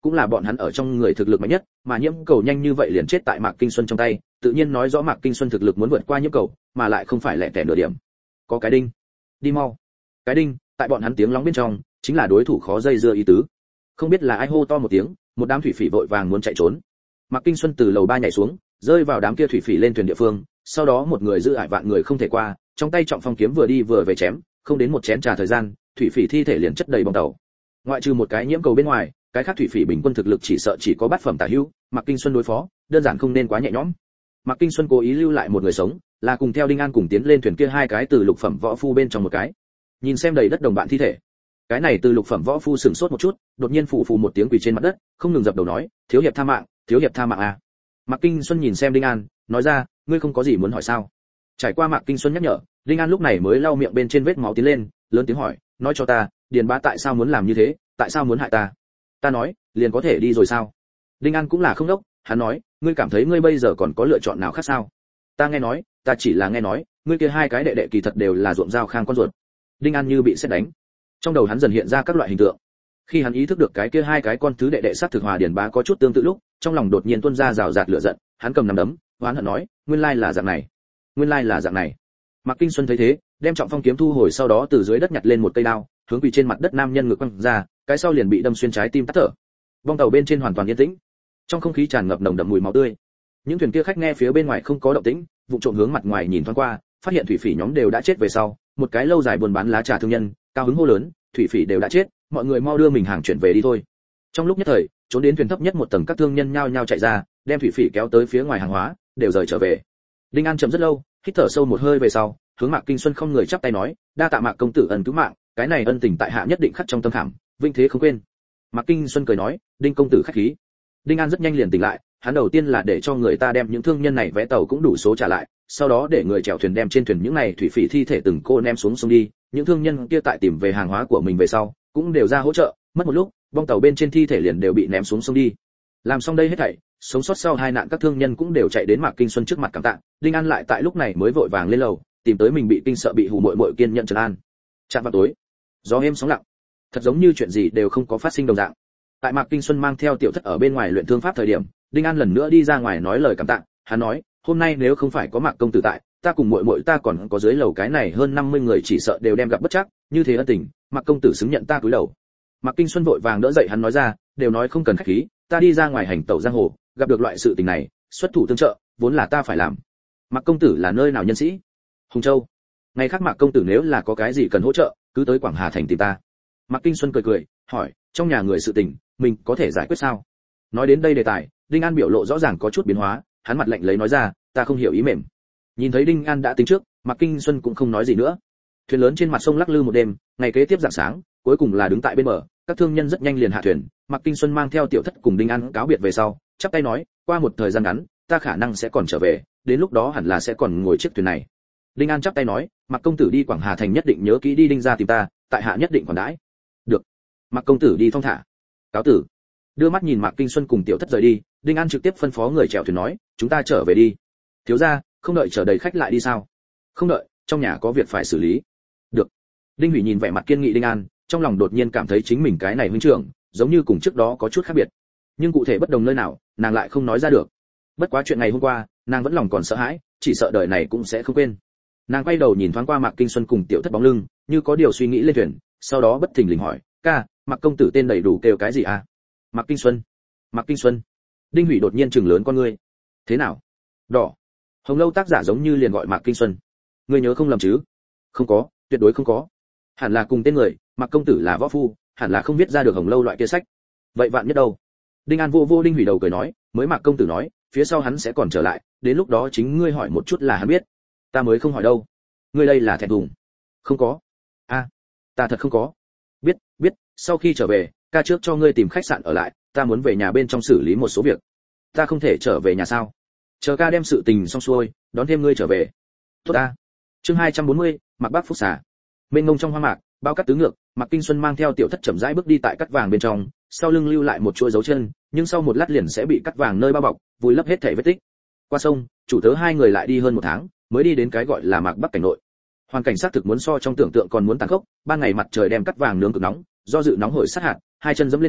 cũng là bọn hắn ở trong người thực lực mạnh nhất, mà Nhiễm Cầu nhanh như vậy liền chết tại Mạc Kinh Xuân trong tay, tự nhiên nói rõ Mạc Kinh Xuân thực lực muốn vượt qua Nhiễm Cầu, mà lại không phải lẻ tẻ nửa điểm. Có cái đinh, đi mau. Cái đinh, tại bọn hắn tiếng lóng bên trong, chính là đối thủ khó dây dưa ý tứ. Không biết là ai hô to một tiếng, một đám thủy phỉ vội vàng muốn chạy trốn. Mạc Kinh Xuân từ lầu 3 nhảy xuống, rơi vào đám kia thủy phỉ lên thuyền địa phương, sau đó một người giữ ải vạn người không thể qua, trong tay trọng phong kiếm vừa đi vừa về chém, không đến một chén trà thời gian, thủy phỉ thi thể liền chất đầy bong tàu. Ngoại trừ một cái Nhiễm Cầu bên ngoài, cái khác thủy phỉ bình quân thực lực chỉ sợ chỉ có bát phẩm tả hữu, Mạc Kinh Xuân đối phó, đơn giản không nên quá nhẹ nhõm. Mạc Kinh Xuân cố ý lưu lại một người sống, là cùng theo Đinh An cùng tiến lên thuyền kia hai cái từ lục phẩm võ phu bên trong một cái. Nhìn xem đầy đất đồng bạn thi thể, cái này từ lục phẩm võ phu sửng sốt một chút, đột nhiên phụ một tiếng quỳ trên mặt đất, không ngừng dập đầu nói, thiếu hiệp tha mạng, thiếu hiệp tha mạng à. Mạc Kinh Xuân nhìn xem Đinh An, nói ra, ngươi không có gì muốn hỏi sao? Trải qua Mạc Kinh Xuân nhắc nhở, Đinh An lúc này mới lau miệng bên trên vết máu tiến lên, lớn tiếng hỏi, nói cho ta, Điền Bá tại sao muốn làm như thế, tại sao muốn hại ta? Ta nói, liền có thể đi rồi sao? Đinh An cũng là không đốc, hắn nói, ngươi cảm thấy ngươi bây giờ còn có lựa chọn nào khác sao? Ta nghe nói, ta chỉ là nghe nói, ngươi kia hai cái đệ đệ kỳ thật đều là ruộng dao khang con ruột. Đinh An như bị sét đánh, trong đầu hắn dần hiện ra các loại hình tượng. Khi hắn ý thức được cái kia hai cái con thứ đệ đệ sát thực hòa Điền Bá có chút tương tự lúc, trong lòng đột nhiên tuôn ra rào rạt lửa giận, hắn cầm nắm đấm, oán hận nói, nguyên lai là dạng này, nguyên lai là dạng này. Mạc Kinh Xuân thấy thế, đem trọng phong kiếm thu hồi, sau đó từ dưới đất nhặt lên một cây đao, hướng quỳ trên mặt đất nam nhân ngực quăng ra, cái sau liền bị đâm xuyên trái tim tắt thở. Bong tàu bên trên hoàn toàn yên tĩnh, trong không khí tràn ngập nồng đậm mùi máu tươi. Những thuyền kia khách nghe phía bên ngoài không có động tĩnh, vụng trộm hướng mặt ngoài nhìn thoáng qua, phát hiện thủy phỉ nhóm đều đã chết về sau, một cái lâu dài buôn bán lá trà thương nhân, cao hứng hô lớn, thủy phỉ đều đã chết, mọi người mau đưa mình hàng chuyển về đi thôi. Trong lúc nhất thời, trốn đến thuyền thấp nhất một tầng các thương nhân nhao nhao chạy ra, đem thủy phỉ kéo tới phía ngoài hàng hóa, đều rời trở về. Đinh An chậm rất lâu, hít thở sâu một hơi về sau, hướng Mạc Kinh Xuân không người chắp tay nói, đa tạ Mạc công tử ân cứu mạng, cái này ân tình tại hạ nhất định khắc trong tâm khảm, vinh thế không quên. Mạc Kinh Xuân cười nói, Đinh công tử khách khí. Đinh An rất nhanh liền tỉnh lại, hắn đầu tiên là để cho người ta đem những thương nhân này vé tàu cũng đủ số trả lại, sau đó để người chèo thuyền đem trên thuyền những này thủy phỉ thi thể từng cô ném xuống sông đi, những thương nhân kia tại tìm về hàng hóa của mình về sau, cũng đều ra hỗ trợ, mất một lúc, bong tàu bên trên thi thể liền đều bị ném xuống sông đi. Làm xong đây hết thảy, sống sót sau hai nạn các thương nhân cũng đều chạy đến Mạc Kinh Xuân trước mặt cảm tạ, Đinh An lại tại lúc này mới vội vàng lên lầu, tìm tới mình bị kinh sợ bị hù muội muội kiên nhận trấn an. Chạm vào tối, gió êm sóng lặng, thật giống như chuyện gì đều không có phát sinh đồng dạng. Tại Mạc Kinh Xuân mang theo tiểu thất ở bên ngoài luyện thương pháp thời điểm, Đinh An lần nữa đi ra ngoài nói lời cảm tạ, hắn nói, hôm nay nếu không phải có Mạc công tử tại, ta cùng muội muội ta còn có dưới lầu cái này hơn 50 người chỉ sợ đều đem gặp bất trắc, như thế ân tình, Mạc công tử xứng nhận ta cúi đầu. Mạc Kinh Xuân vội vàng đỡ dậy hắn nói ra, đều nói không cần khách khí, ta đi ra ngoài hành tẩu giang hồ, gặp được loại sự tình này, xuất thủ tương trợ, vốn là ta phải làm. Mạc công tử là nơi nào nhân sĩ? Hùng Châu. Ngày khác Mạc công tử nếu là có cái gì cần hỗ trợ, cứ tới Quảng Hà thành tìm ta. Mạc Kinh Xuân cười cười, hỏi, trong nhà người sự tình, mình có thể giải quyết sao? Nói đến đây đề tài, Đinh An biểu lộ rõ ràng có chút biến hóa, hắn mặt lạnh lấy nói ra, ta không hiểu ý mềm. Nhìn thấy Đinh An đã tính trước, Mạc Kinh Xuân cũng không nói gì nữa. Thuyền lớn trên mặt sông lắc lư một đêm, ngày kế tiếp rạng sáng, cuối cùng là đứng tại bên bờ, các thương nhân rất nhanh liền hạ thuyền, Mạc Kinh Xuân mang theo tiểu thất cùng Đinh An cáo biệt về sau, chắp tay nói, qua một thời gian ngắn, ta khả năng sẽ còn trở về, đến lúc đó hẳn là sẽ còn ngồi chiếc thuyền này. Đinh An chắp tay nói, Mạc công tử đi Quảng Hà thành nhất định nhớ kỹ đi Đinh gia tìm ta, tại hạ nhất định còn đãi. Được. Mạc công tử đi thong thả. Cáo tử. Đưa mắt nhìn Mạc Kinh Xuân cùng tiểu thất rời đi, Đinh An trực tiếp phân phó người chèo thuyền nói, chúng ta trở về đi. Thiếu gia, không đợi chờ đầy khách lại đi sao? Không đợi, trong nhà có việc phải xử lý. Được. Đinh Hủy nhìn vẻ mặt kiên nghị Đinh An, trong lòng đột nhiên cảm thấy chính mình cái này huynh trưởng, giống như cùng trước đó có chút khác biệt. Nhưng cụ thể bất đồng nơi nào, nàng lại không nói ra được. Bất quá chuyện ngày hôm qua, nàng vẫn lòng còn sợ hãi, chỉ sợ đời này cũng sẽ không quên. Nàng quay đầu nhìn thoáng qua Mạc Kinh Xuân cùng tiểu thất bóng lưng, như có điều suy nghĩ lên thuyền, sau đó bất thình lình hỏi, ca, Mạc công tử tên đầy đủ kêu cái gì à? Mạc Kinh Xuân. Mạc Kinh Xuân. Đinh Hủy đột nhiên trừng lớn con ngươi. Thế nào? Đỏ. Hồng Lâu tác giả giống như liền gọi Mạc Kinh Xuân. Ngươi nhớ không lầm chứ? Không có, tuyệt đối không có. Hẳn là cùng tên người, Mạc công tử là võ phu, hẳn là không viết ra được Hồng Lâu loại kia sách. Vậy vạn nhất đâu? Đinh An vô Đinh Hủy đầu cười nói, mới Mạc công tử nói, phía sau hắn sẽ còn trở lại, đến lúc đó chính ngươi hỏi một chút là hắn biết. Ta mới không hỏi đâu. Ngươi đây là thẹn thùng. Không có. A, ta thật không có. Biết, sau khi trở về, ca trước cho ngươi tìm khách sạn ở lại, ta muốn về nhà bên trong xử lý một số việc. Ta không thể trở về nhà sao? Chờ ca đem sự tình xong xuôi, đón thêm ngươi trở về. Tốt ta. Chương 240, Mạc Bắc Phúc Xà. Mênh mông trong hoang mạc, bao cát tứ ngược, Mạc Kinh Xuân mang theo tiểu thất chậm rãi bước đi tại cắt vàng bên trong, sau lưng lưu lại một chuỗi dấu chân, nhưng sau một lát liền sẽ bị cắt vàng nơi bao bọc, vùi lấp hết thảy vết tích. Qua sông, chủ tớ hai người lại đi hơn một tháng, mới đi đến cái gọi là Mạc Bắc cảnh nội. Hoàn cảnh xác thực muốn so trong tưởng tượng còn muốn tàn khốc, ban ngày mặt trời đem cắt vàng nướng cực nóng, do dự nóng hổi sát hạt, hai chân dẫm lên trên,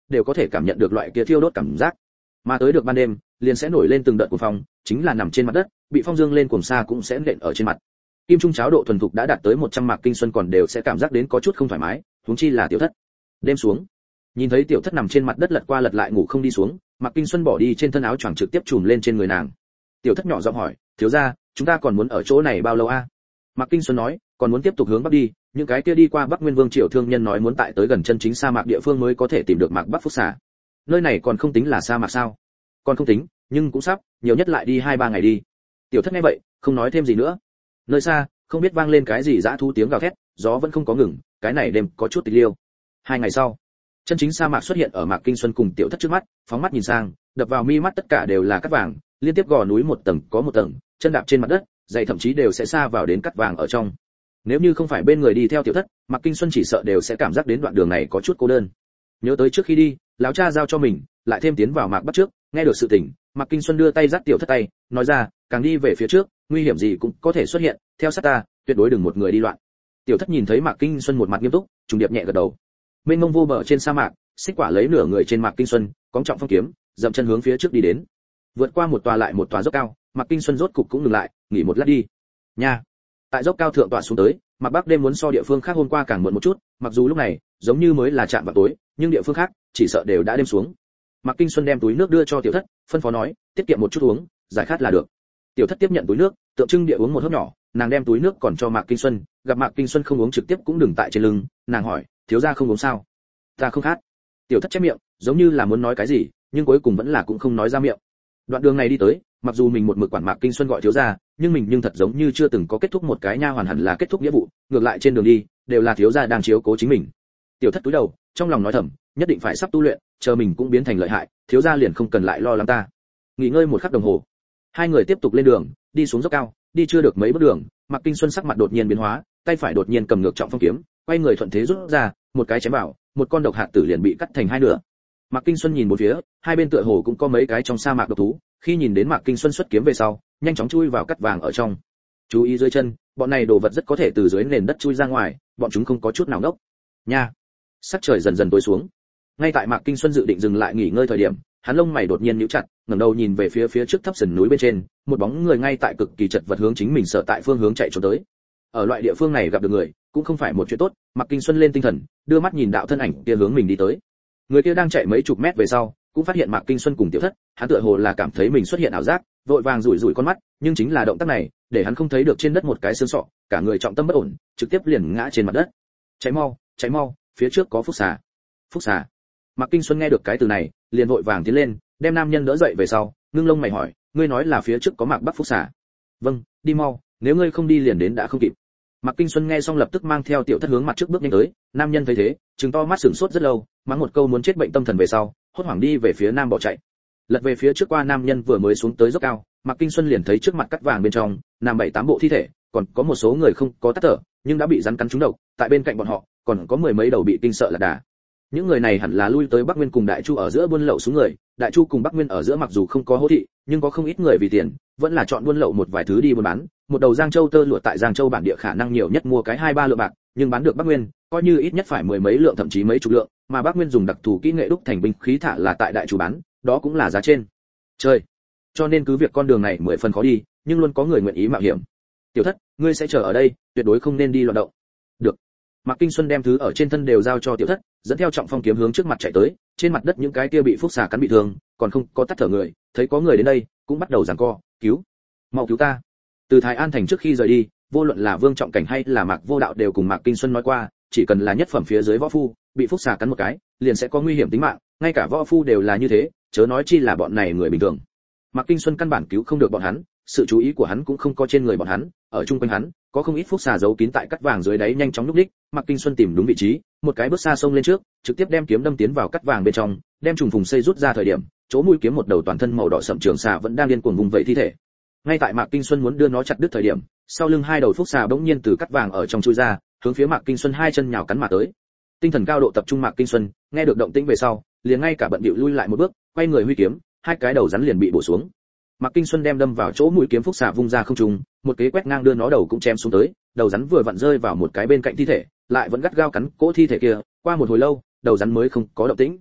đều có thể cảm nhận được loại kia thiêu đốt cảm giác. Mà tới được ban đêm, liền sẽ nổi lên từng đợt cuồng phong, chính là nằm trên mặt đất, bị phong dương lên cuồng sa cũng sẽ nện ở trên mặt. Kim trung cháo độ thuần thục đã đạt tới 100 Mạc Kinh Xuân còn đều sẽ cảm giác đến có chút không thoải mái, huống chi là Tiểu Thất. Đêm xuống, nhìn thấy Tiểu Thất nằm trên mặt đất lật qua lật lại ngủ không đi xuống, Mạc Kinh Xuân bỏ đi trên thân áo choàng trực tiếp trùm lên trên người nàng. Tiểu Thất nhỏ giọng hỏi, thiếu gia, chúng ta còn muốn ở chỗ này bao lâu a? Mạc Kinh Xuân nói, còn muốn tiếp tục hướng bắc đi, những cái kia đi qua Bắc Nguyên Vương triều thương nhân nói muốn tại tới gần chân chính sa mạc địa phương mới có thể tìm được Mạc Bắc Phúc Xà. Nơi này còn không tính là sa mạc sao? Còn không tính, nhưng cũng sắp, nhiều nhất lại đi 2-3 ngày đi. Tiểu Thất nghe vậy, không nói thêm gì nữa. Nơi xa, không biết vang lên cái gì dã thú tiếng gào thét, gió vẫn không có ngừng, cái này đêm có chút tịch liêu. 2 ngày sau, chân chính sa mạc xuất hiện ở Mạc Kinh Xuân cùng Tiểu Thất trước mắt, phóng mắt nhìn sang, đập vào mi mắt tất cả đều là cát vàng, liên tiếp gò núi một tầng có một tầng, chân đạp trên mặt đất, giày thậm chí đều sẽ xa vào đến cát vàng ở trong. Nếu như không phải bên người đi theo Tiểu Thất, Mạc Kinh Xuân chỉ sợ đều sẽ cảm giác đến đoạn đường này có chút cô đơn. Nhớ tới trước khi đi, lão cha giao cho mình, lại thêm tiến vào Mạc Bắc trước, nghe được sự tình, Mạc Kinh Xuân đưa tay dắt Tiểu Thất tay, nói ra, càng đi về phía trước, nguy hiểm gì cũng có thể xuất hiện, theo sát ta, tuyệt đối đừng một người đi loạn. Tiểu Thất nhìn thấy Mạc Kinh Xuân một mặt nghiêm túc, trùng điệp nhẹ gật đầu. Mênh mông vô bờ trên sa mạc, Xích Quả lấy nửa người trên Mạc Kinh Xuân, cóng trọng phong kiếm, dậm chân hướng phía trước đi đến. Vượt qua một tòa lại một tòa dốc cao, Mạc Kinh Xuân rốt cục cũng ngừng lại, nghỉ một lát đi. Nha. Tại dốc cao thượng tọa xuống tới, Mạc Bắc đêm muốn so địa phương khác hôm qua càng muộn một chút, mặc dù lúc này giống như mới là chạm vào tối, nhưng địa phương khác chỉ sợ đều đã đêm xuống. Mạc Kinh Xuân đem túi nước đưa cho Tiểu Thất, phân phó nói, tiết kiệm một chút uống, giải khát là được. Tiểu Thất tiếp nhận túi nước, tượng trưng địa uống một hớp nhỏ, nàng đem túi nước còn cho Mạc Kinh Xuân, gặp Mạc Kinh Xuân không uống trực tiếp cũng đừng tại trên lưng, nàng hỏi, thiếu gia không uống sao? Ta không khát. Tiểu Thất chép miệng, giống như là muốn nói cái gì, nhưng cuối cùng vẫn là cũng không nói ra miệng. Đoạn đường này đi tới, mặc dù mình một mực quản Mạc Kinh Xuân gọi thiếu gia, nhưng mình nhưng thật giống như chưa từng có kết thúc một cái nha hoàn hẳn là kết thúc nghĩa vụ, ngược lại trên đường đi đều là thiếu gia đang chiếu cố chính mình. Tiểu Thất cúi đầu, trong lòng nói thầm, nhất định phải sắp tu luyện, chờ mình cũng biến thành lợi hại, thiếu gia liền không cần lại lo lắng ta. Nghỉ ngơi một khắc đồng hồ, hai người tiếp tục lên đường, đi xuống dốc cao, đi chưa được mấy bước đường, Mạc Kinh Xuân sắc mặt đột nhiên biến hóa, tay phải đột nhiên cầm ngược trọng phong kiếm, quay người thuận thế rút ra, một cái chém vào, một con độc hạt tử liền bị cắt thành hai nửa. Mạc Kinh Xuân nhìn một phía, hai bên tựa hồ cũng có mấy cái trong sa mạc độc thú, khi nhìn đến Mạc Kinh Xuân xuất kiếm về sau, nhanh chóng chui vào cắt vàng ở trong. Chú ý dưới chân, bọn này đồ vật rất có thể từ dưới nền đất chui ra ngoài, bọn chúng không có chút nào ngốc. Nha. Sắc trời dần dần tối xuống. Ngay tại Mạc Kinh Xuân dự định dừng lại nghỉ ngơi thời điểm, hắn lông mày đột nhiên nhíu chặt, ngẩng đầu nhìn về phía trước thấp sườn núi bên trên, một bóng người ngay tại cực kỳ chật vật hướng chính mình sở tại phương hướng chạy trốn tới. Ở loại địa phương này gặp được người, cũng không phải một chuyện tốt, Mạc Kinh Xuân lên tinh thần, đưa mắt nhìn đạo thân ảnh kia hướng mình đi tới. Người kia đang chạy mấy chục mét về sau, cũng phát hiện Mạc Kinh Xuân cùng Tiểu Thất, hắn tựa hồ là cảm thấy mình xuất hiện ảo giác, vội vàng rủi rủi con mắt, nhưng chính là động tác này, để hắn không thấy được trên đất một cái xương sọ, cả người trọng tâm bất ổn, trực tiếp liền ngã trên mặt đất. Cháy mau, phía trước có Phúc Xà. Phúc Xà. Mạc Kinh Xuân nghe được cái từ này, liền vội vàng tiến lên, đem nam nhân đỡ dậy về sau, ngưng lông mày hỏi, ngươi nói là phía trước có Mạc Bắc Phúc Xà? Vâng, đi mau, nếu ngươi không đi liền đến đã không kịp. Mạc Kinh Xuân nghe xong lập tức mang theo Tiểu Thất hướng mặt trước bước nhanh tới, nam nhân thấy thế, trừng to mắt sửng sốt rất lâu, mắng một câu muốn chết bệnh tâm thần về sau, hốt hoảng đi về phía nam bỏ chạy. Lật về phía trước qua nam nhân vừa mới xuống tới dốc cao, Mạc Kinh Xuân liền thấy trước mặt cắt vàng bên trong, nằm 7-8 bộ thi thể, còn có một số người không có tắt thở, nhưng đã bị rắn cắn trúng đầu, tại bên cạnh bọn họ, còn có mười mấy đầu bị kinh sợ là đà. Những người này hẳn là lui tới Bắc Nguyên cùng Đại Chu ở giữa buôn lậu xuống người, Đại Chu cùng Bắc Nguyên ở giữa mặc dù không có hỗ thị, nhưng có không ít người vì tiền, vẫn là chọn buôn lậu một vài thứ đi buôn bán. Một đầu Giang Châu tơ lụa tại Giang Châu bản địa khả năng nhiều nhất mua cái 2-3 lượng bạc, nhưng bán được Bắc Nguyên, coi như ít nhất phải mười mấy lượng thậm chí mấy chục lượng, mà Bắc Nguyên dùng đặc thù kỹ nghệ đúc thành binh khí thả là tại Đại Chu bán, đó cũng là giá trên trời. Cho nên cứ việc con đường này 10 phần khó đi, nhưng luôn có người nguyện ý mạo hiểm. Tiểu Thất, ngươi sẽ chờ ở đây, tuyệt đối không nên đi loạn động. Được. Mạc Kinh Xuân đem thứ ở trên thân đều giao cho Tiểu Thất, dẫn theo trọng phong kiếm hướng trước mặt chạy tới, trên mặt đất những cái kia bị Phúc Xà cắn bị thương, còn không có tắt thở người, thấy có người đến đây, cũng bắt đầu giằng co, mau cứu ta. Từ Thái An thành trước khi rời đi, vô luận là Vương Trọng Cảnh hay là Mạc Vô Đạo đều cùng Mạc Kinh Xuân nói qua, chỉ cần là nhất phẩm phía dưới võ phu, bị Phúc Xà cắn một cái, liền sẽ có nguy hiểm tính mạng, ngay cả võ phu đều là như thế, chớ nói chi là bọn này người bình thường. Mạc Kinh Xuân căn bản cứu không được bọn hắn, sự chú ý của hắn cũng không có trên người bọn hắn, ở chung quanh hắn, có không ít Phúc Xà giấu kín tại cắt vàng dưới đáy nhanh chóng lúc đích, Mạc Kinh Xuân tìm đúng vị trí, một cái bước xa xông lên trước, trực tiếp đem kiếm đâm tiến vào cắt vàng bên trong, đem trùng phùng xây rút ra thời điểm, chỗ mũi kiếm một đầu toàn thân màu đỏ sậm trường xà vẫn đang điên cuồng vùng vẫy thi thể. Ngay tại Mạc Kinh Xuân muốn đưa nó chặt đứt thời điểm, sau lưng hai đầu Phúc Xà bỗng nhiên từ cắt vàng ở trong chui ra, hướng phía Mạc Kinh Xuân hai chân nhào cắn mà tới. Tinh thần cao độ tập trung Mạc Kinh Xuân, nghe được động tĩnh về sau, liền ngay cả bận bịu lui lại một bước, quay người huy kiếm, hai cái đầu rắn liền bị bổ xuống. Mạc Kinh Xuân đem đâm vào chỗ mũi kiếm Phúc Xà vung ra không trung, một kế quét ngang đưa nó đầu cũng chém xuống tới, đầu rắn vừa vặn rơi vào một cái bên cạnh thi thể, lại vẫn gắt gao cắn cỗ thi thể kia, qua một hồi lâu, đầu rắn mới không có động tĩnh.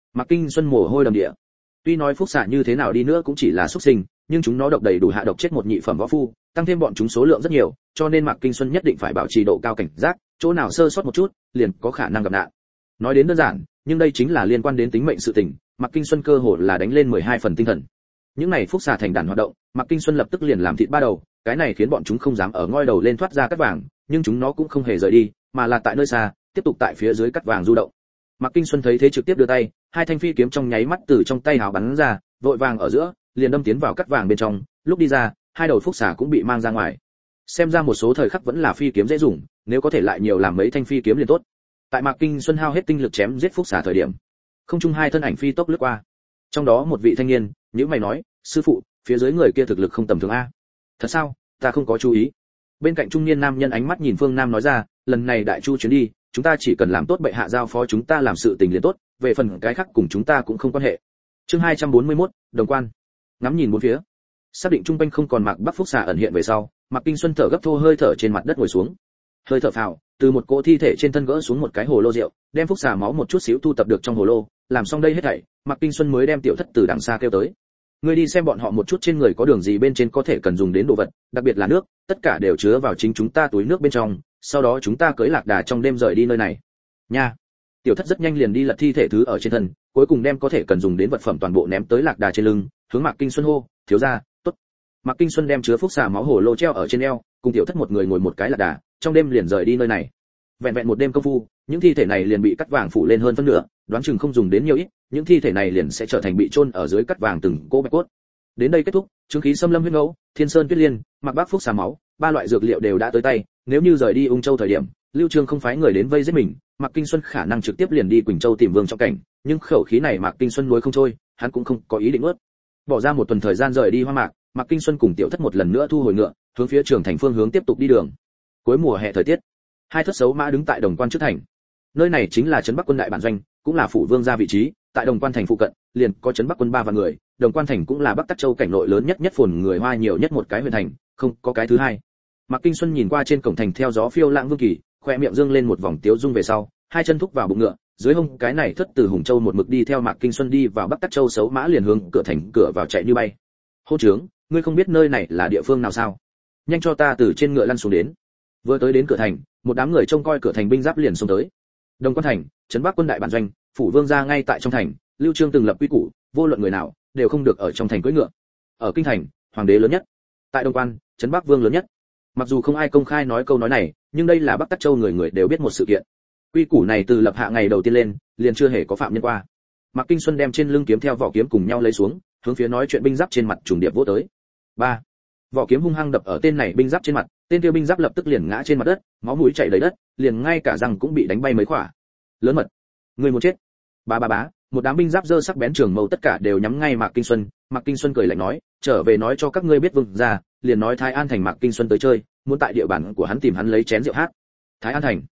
Mạc Kinh Xuân mồ hôi đầm địa. Tuy nói phúc xạ như thế nào đi nữa cũng chỉ là xuất sinh, nhưng chúng nó độc đầy đủ hạ độc chết một nhị phẩm võ phu, tăng thêm bọn chúng số lượng rất nhiều, cho nên Mạc Kinh Xuân nhất định phải bảo trì độ cao cảnh giác, chỗ nào sơ sót một chút, liền có khả năng gặp nạn. Nói đến đơn giản, nhưng đây chính là liên quan đến tính mệnh sự tình, Mạc Kinh Xuân cơ hồ là đánh lên 12 phần tinh thần. Những này phúc xà thành đàn hoạt động, Mạc Kinh Xuân lập tức liền làm thịt ba đầu, cái này khiến bọn chúng không dám ở ngoi đầu lên thoát ra cắt vàng, nhưng chúng nó cũng không hề rời đi, mà là tại nơi xa, tiếp tục tại phía dưới cắt vàng du động. Mạc Kinh Xuân thấy thế trực tiếp đưa tay, hai thanh phi kiếm trong nháy mắt từ trong tay hào bắn ra, vội vàng ở giữa, liền đâm tiến vào cắt vàng bên trong, lúc đi ra, hai đầu phúc xà cũng bị mang ra ngoài. Xem ra một số thời khắc vẫn là phi kiếm dễ dùng, nếu có thể lại nhiều làm mấy thanh phi kiếm liền tốt. Tại Mạc Kinh Xuân hao hết tinh lực chém giết phúc xà thời điểm, không trung hai thân ảnh phi tốc lướt qua. Trong đó một vị thanh niên, nhíu mày nói, sư phụ, phía dưới người kia thực lực không tầm thường a. Thật sao? Ta không có chú ý. Bên cạnh trung niên nam nhân ánh mắt nhìn phương nam nói ra, lần này đại chu chuyến đi, chúng ta chỉ cần làm tốt bệ hạ giao phó chúng ta làm sự tình liền tốt, về phần cái khác cùng chúng ta cũng không quan hệ. Chương 241, đồng quan. Ngắm nhìn bốn phía, xác định trung quanh không còn Mạc Bắc phúc xà ẩn hiện về sau, Mạc Kinh Xuân thở gấp thô hơi thở trên mặt đất ngồi xuống. Hơi thở phào, từ một cỗ thi thể trên thân gỡ xuống một cái hồ lô rượu, đem phúc xà máu một chút xíu thu tập được trong hồ lô, làm xong đây hết thảy, Mạc Kinh Xuân mới đem tiểu thất từ đằng xa kêu tới. Ngươi đi xem bọn họ một chút trên người có đường gì bên trên có thể cần dùng đến đồ vật, đặc biệt là nước, tất cả đều chứa vào chính chúng ta túi nước bên trong, sau đó chúng ta cưỡi lạc đà trong đêm rời đi nơi này. Nha. Tiểu thất rất nhanh liền đi lật thi thể thứ ở trên thân, cuối cùng đem có thể cần dùng đến vật phẩm toàn bộ ném tới lạc đà trên lưng, hướng Mạc Kinh Xuân hô, thiếu gia, tốt. Mạc Kinh Xuân đem chứa phúc xà máu hồ lô treo ở trên eo, cùng tiểu thất một người ngồi một cái lạc đà, trong đêm liền rời đi nơi này. Vẹn vẹn một đêm công phu, những thi thể này liền bị cắt vàng phủ lên hơn phân nửa, đoán chừng không dùng đến nhiều ít, những thi thể này liền sẽ trở thành bị chôn ở dưới cắt vàng từng cỗ bạch cốt. Đến đây kết thúc, chứng khí xâm lâm huyết ngẫu, thiên sơn tuyết liên, Mạc Bắc phúc xà máu, ba loại dược liệu đều đã tới tay, nếu như rời đi Ung Châu thời điểm, Lưu Trương không phái người đến vây giết mình, Mạc Kinh Xuân khả năng trực tiếp liền đi Quỳnh Châu tìm Vương Trọng Cảnh, nhưng khẩu khí này Mạc Kinh Xuân nuối không trôi, hắn cũng không có ý định nuốt. Bỏ ra một tuần thời gian rời đi Hoa Mạc, Mạc Kinh Xuân cùng tiểu thất một lần nữa thu hồi ngựa, hướng phía Trường Thành phương hướng tiếp tục đi đường. Cuối mùa hè thời tiết, hai thất xấu mã đứng tại Đồng Quan trước thành. Nơi này chính là trấn Bắc quân đại bản doanh, cũng là phủ vương gia vị trí, tại Đồng Quan thành phụ cận, liền có trấn Bắc quân 3 vạn người, Đồng Quan thành cũng là Bắc Tắc Châu cảnh nội lớn nhất phồn người Hoa nhiều nhất một cái huyện thành, không có cái thứ hai. Mạc Kinh Xuân nhìn qua trên cổng thành theo gió phiêu lãng vương kỳ, khoe miệng dương lên một vòng tiếu dung về sau, hai chân thúc vào bụng ngựa, dưới hông cái này thất từ Hùng Châu một mực đi theo Mạc Kinh Xuân đi vào Bắc Tắc Châu xấu mã liền hướng cửa thành cửa vào chạy như bay. Hô trướng, ngươi không biết nơi này là địa phương nào sao? Nhanh cho ta từ trên ngựa lăn xuống đến. Vừa tới đến cửa thành, một đám người trông coi cửa thành binh giáp liền xông tới. Đồng Quan thành, trấn Bắc quân đại bản doanh, phủ vương gia ngay tại trong thành, Lưu Trương từng lập quy củ, vô luận người nào đều không được ở trong thành cưỡi ngựa. Ở kinh thành, hoàng đế lớn nhất, tại Đồng Quan, trấn Bắc vương lớn nhất. Mặc dù không ai công khai nói câu nói này, nhưng đây là Bắc Tắc Châu người người đều biết một sự kiện. Quy củ này từ lập hạ ngày đầu tiên lên, liền chưa hề có phạm nhân qua. Mạc Kinh Xuân đem trên lưng kiếm theo vỏ kiếm cùng nhau lấy xuống, hướng phía nói chuyện binh giáp trên mặt trùng điệp vỗ tới. 3. Vỏ kiếm hung hăng đập ở tên này binh giáp trên mặt, tên kia binh giáp lập tức liền ngã trên mặt đất, máu mũi chảy đầy đất, liền ngay cả răng cũng bị đánh bay mấy khỏa. Lớn mật, người muốn chết. Bá bá bá, một đám binh giáp giơ sắc bén trường mâu tất cả đều nhắm ngay Mạc Kinh Xuân. Mạc Kinh Xuân cười lạnh nói, trở về nói cho các ngươi biết vương gia, liền nói Thái An thành Mạc Kinh Xuân tới chơi, muốn tại địa bàn của hắn tìm hắn lấy chén rượu hát. Thái An thành,